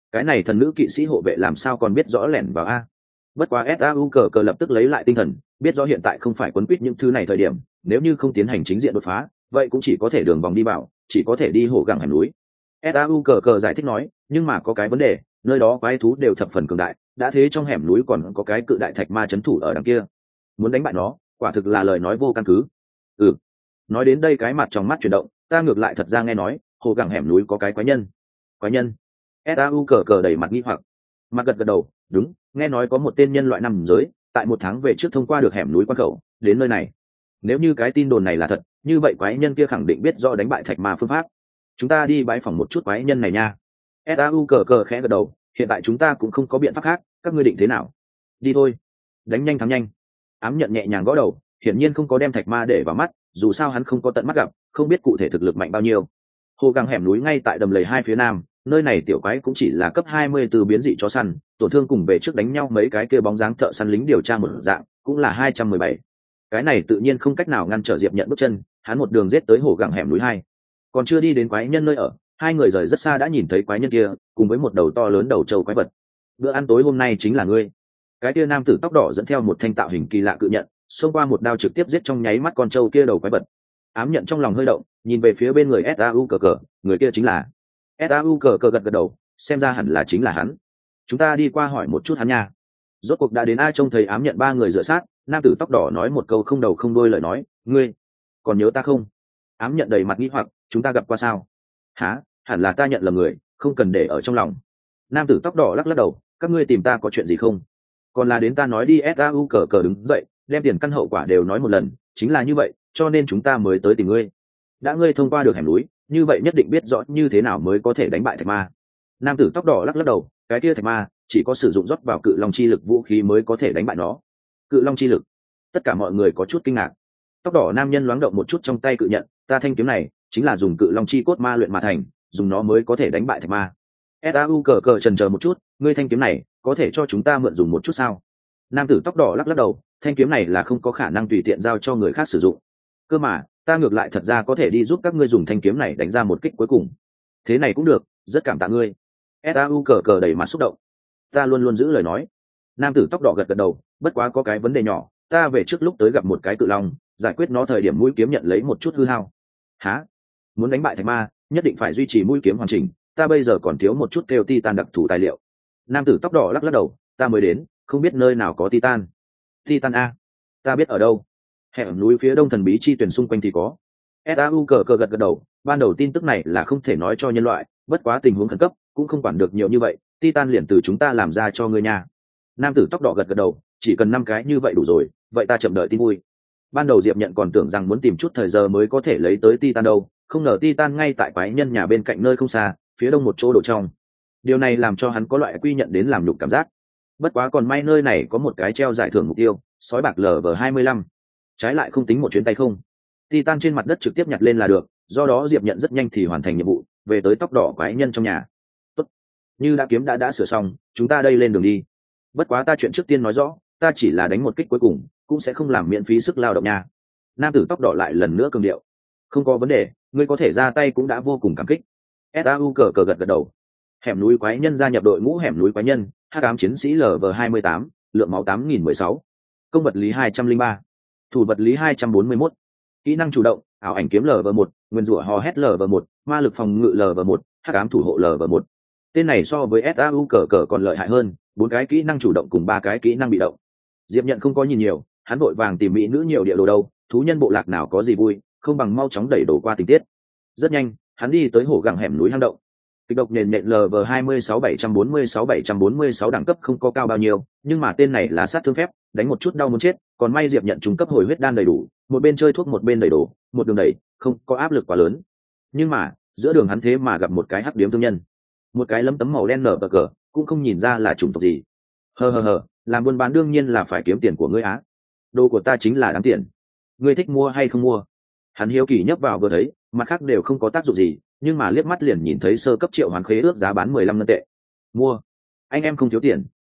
S1: cái này thần nữ kỵ sĩ hộ vệ làm sao còn biết rõ lẻn vào a. Bất quá sau cờ cờ lập tức lấy lại tinh thần, biết rõ hiện tại không phải quấn quýt những thứ này thời điểm, nếu như không tiến hành chính diện đột phá vậy cũng chỉ có thể đường vòng đi vào, chỉ có thể đi hổ gẳng hẻm núi. sau cờ cờ giải thích nói, nhưng mà có cái vấn đề, nơi đó quái thú đều thập phần cường đại, đã thế trong hẻm núi còn có cái cự đại thạch ma trấn thủ ở đằng kia, muốn đánh bại nó quả thực là lời nói vô căn cứ. Ừ, nói đến đây cái mặt trong mắt chuyển động, ta ngược lại thật ra nghe nói hồ gẳng hẻm núi có cái quái nhân. Quái nhân? sau cờ cờ đầy mặt nghi hoặc. Mặt gật gật đầu, đúng, nghe nói có một tên nhân loại nằm giới tại một tháng về trước thông qua được hẻm núi quan khẩu đến nơi này. Nếu như cái tin đồn này là thật, như vậy quái nhân kia khẳng định biết rõ đánh bại thạch ma phương pháp. Chúng ta đi bái phỏng một chút quái nhân này nha. sau cờ cờ khẽ gật đầu, hiện tại chúng ta cũng không có biện pháp khác, các ngươi định thế nào? Đi thôi. Đánh nhanh thắng nhanh. Ám nhận nhẹ nhàng gõ đầu, hiển nhiên không có đem thạch ma để vào mắt, dù sao hắn không có tận mắt gặp, không biết cụ thể thực lực mạnh bao nhiêu. Hồ găng hẻm núi ngay tại đầm lầy hai phía nam, nơi này tiểu quái cũng chỉ là cấp hai mươi từ biến dị chó săn, tổn thương cùng về trước đánh nhau mấy cái kia bóng dáng thợ săn lính điều tra một dạng, cũng là hai trăm mười bảy. Cái này tự nhiên không cách nào ngăn trở Diệp Nhận bước chân, hắn một đường giết tới hồ găng hẻm núi hai. Còn chưa đi đến quái nhân nơi ở, hai người rời rất xa đã nhìn thấy quái nhân kia, cùng với một đầu to lớn đầu trâu quái vật. Bữa ăn tối hôm nay chính là ngươi. Cái kia nam tử tóc đỏ dẫn theo một thanh tạo hình kỳ lạ cự nhận, xông qua một đao trực tiếp giết trong nháy mắt con trâu kia đầu quái vật. Ám nhận trong lòng hơi động, nhìn về phía bên người sau cờ cờ, người kia chính là sau cờ cờ gật gật đầu, xem ra hẳn là chính là hắn. Chúng ta đi qua hỏi một chút hắn nha. Rốt cuộc đã đến ai trông thấy ám nhận ba người dựa sát, nam tử tóc đỏ nói một câu không đầu không đuôi lời nói, ngươi còn nhớ ta không? Ám nhận đầy mặt nghi hoặc, chúng ta gặp qua sao? Hả, hẳn là ta nhận lầm người, không cần để ở trong lòng. Nam tử tóc đỏ lắc lắc đầu, các ngươi tìm ta có chuyện gì không? Còn là đến ta nói đi. Sau cờ cờ đứng dậy, đem tiền căn hậu quả đều nói một lần, chính là như vậy, cho nên chúng ta mới tới tìm ngươi. Đã ngươi thông qua được hẻm núi, như vậy nhất định biết rõ như thế nào mới có thể đánh bại thạch ma. Nam tử tóc đỏ lắc lắc đầu, cái kia thạch ma chỉ có sử dụng rót vào cự long chi lực vũ khí mới có thể đánh bại nó. Cự long chi lực? Tất cả mọi người có chút kinh ngạc. Tóc đỏ nam nhân loáng động một chút trong tay cự nhận, ta thanh kiếm này chính là dùng cự long chi cốt ma luyện mà thành, dùng nó mới có thể đánh bại thạch ma. Sau cờ cờ chần chờ một chút, ngươi thanh kiếm này có thể cho chúng ta mượn dùng một chút sao? Nam tử tóc đỏ lắc lắc đầu, thanh kiếm này là không có khả năng tùy tiện giao cho người khác sử dụng. Cơ mà ta ngược lại thật ra có thể đi giúp các ngươi dùng thanh kiếm này đánh ra một kích cuối cùng. Thế này cũng được, rất cảm tạ ngươi. Sau cờ cờ đầy mặt xúc động. Ta luôn luôn giữ lời nói. Nam tử tóc đỏ gật gật đầu, bất quá có cái vấn đề nhỏ, ta về trước lúc tới gặp một cái cự long, giải quyết nó thời điểm mũi kiếm nhận lấy một chút hư hao. Hả? Muốn đánh bại thạch ma nhất định phải duy trì mũi kiếm hoàn chỉnh, ta bây giờ còn thiếu một chút kêu titan đặc thù tài liệu. Nam tử tóc đỏ lắc lắc đầu, ta mới đến, không biết nơi nào có titan. Titan a? Ta biết ở đâu. Hẻm núi phía đông thần bí chi tuyển xung quanh thì có. Sau cờ cờ gật gật đầu, ban đầu tin tức này là không thể nói cho nhân loại, bất quá tình huống khẩn cấp cũng không quản được nhiều như vậy, titan liền từ chúng ta làm ra cho ngươi nha. Nam tử tóc đỏ gật gật đầu, chỉ cần năm cái như vậy đủ rồi, vậy ta chậm đợi tin vui. Ban đầu Diệp Nhận còn tưởng rằng muốn tìm chút thời giờ mới có thể lấy tới titan đâu, không ngờ titan ngay tại quái nhân nhà bên cạnh nơi không xa, phía đông một chỗ đổ trong. Điều này làm cho hắn có loại quy nhận đến làm nhục cảm giác. Bất quá còn may nơi này có một cái treo giải thưởng mục tiêu, sói bạc lv hai mươi lăm. Trái lại không tính một chuyến tay không. Titan trên mặt đất trực tiếp nhặt lên là được, do đó Diệp Nhận rất nhanh thì hoàn thành nhiệm vụ, về tới tóc đỏ quái nhân trong nhà. Tốt, như đã kiếm đã đã sửa xong, chúng ta đây lên đường đi. Bất quá ta chuyện trước tiên nói rõ, ta chỉ là đánh một kích cuối cùng, cũng sẽ không làm miễn phí sức lao động nha. Nam tử tóc đỏ lại lần nữa cường điệu. Không có vấn đề, ngươi có thể ra tay cũng đã vô cùng cảm kích. Sau cờ cờ gật gật đầu. Hẻm núi quái nhân gia nhập đội ngũ hẻm núi quái nhân, hắc ám chiến sĩ lv hai mươi tám, lượng máu tám nghìn mười sáu, công vật lý hai trăm linh ba, thủ vật lý hai trăm bốn mươi mốt, kỹ năng chủ động, ảo ảnh kiếm lv một, nguyên rủa hò hét lv một, ma lực phòng ngự lv một, hắc ám thủ hộ lv một. Tên này so với sau cờ cờ còn lợi hại hơn, bốn cái kỹ năng chủ động cùng ba cái kỹ năng bị động. Diệp Nhận không có nhìn nhiều, hắn vội vàng tìm mỹ nữ nhiều địa đồ đâu, thú nhân bộ lạc nào có gì vui, không bằng mau chóng đẩy đổ qua tình tiết. Rất nhanh, hắn đi tới hổ gẳng hẻm núi hang động. Kịch độc nền nện lv hai mươi sáu bảy trăm bốn mươi sáu bảy trăm bốn mươi sáu đẳng cấp không có cao bao nhiêu, nhưng mà tên này là sát thương phép, đánh một chút đau muốn chết, còn may Diệp Nhận trung cấp hồi huyết đan đầy đủ, một bên chơi thuốc một bên đẩy đổ, một đường đẩy, không có áp lực quá lớn. Nhưng mà, giữa đường hắn thế mà gặp một cái hắc điếm thương nhân. Một cái lấm tấm màu đen nở bờ cờ, cũng không nhìn ra là chủng tộc gì. Hờ hờ hờ, làm buôn bán đương nhiên là phải kiếm tiền của ngươi á. Đồ của ta chính là đáng tiền. Ngươi thích mua hay không mua? Hắn hiếu kỳ nhấp vào vừa thấy, mặt khác đều không có tác dụng gì, nhưng mà liếc mắt liền nhìn thấy sơ cấp triệu hoàn khế ước giá bán mười lăm ngân tệ. Mua. Anh em không thiếu tiền,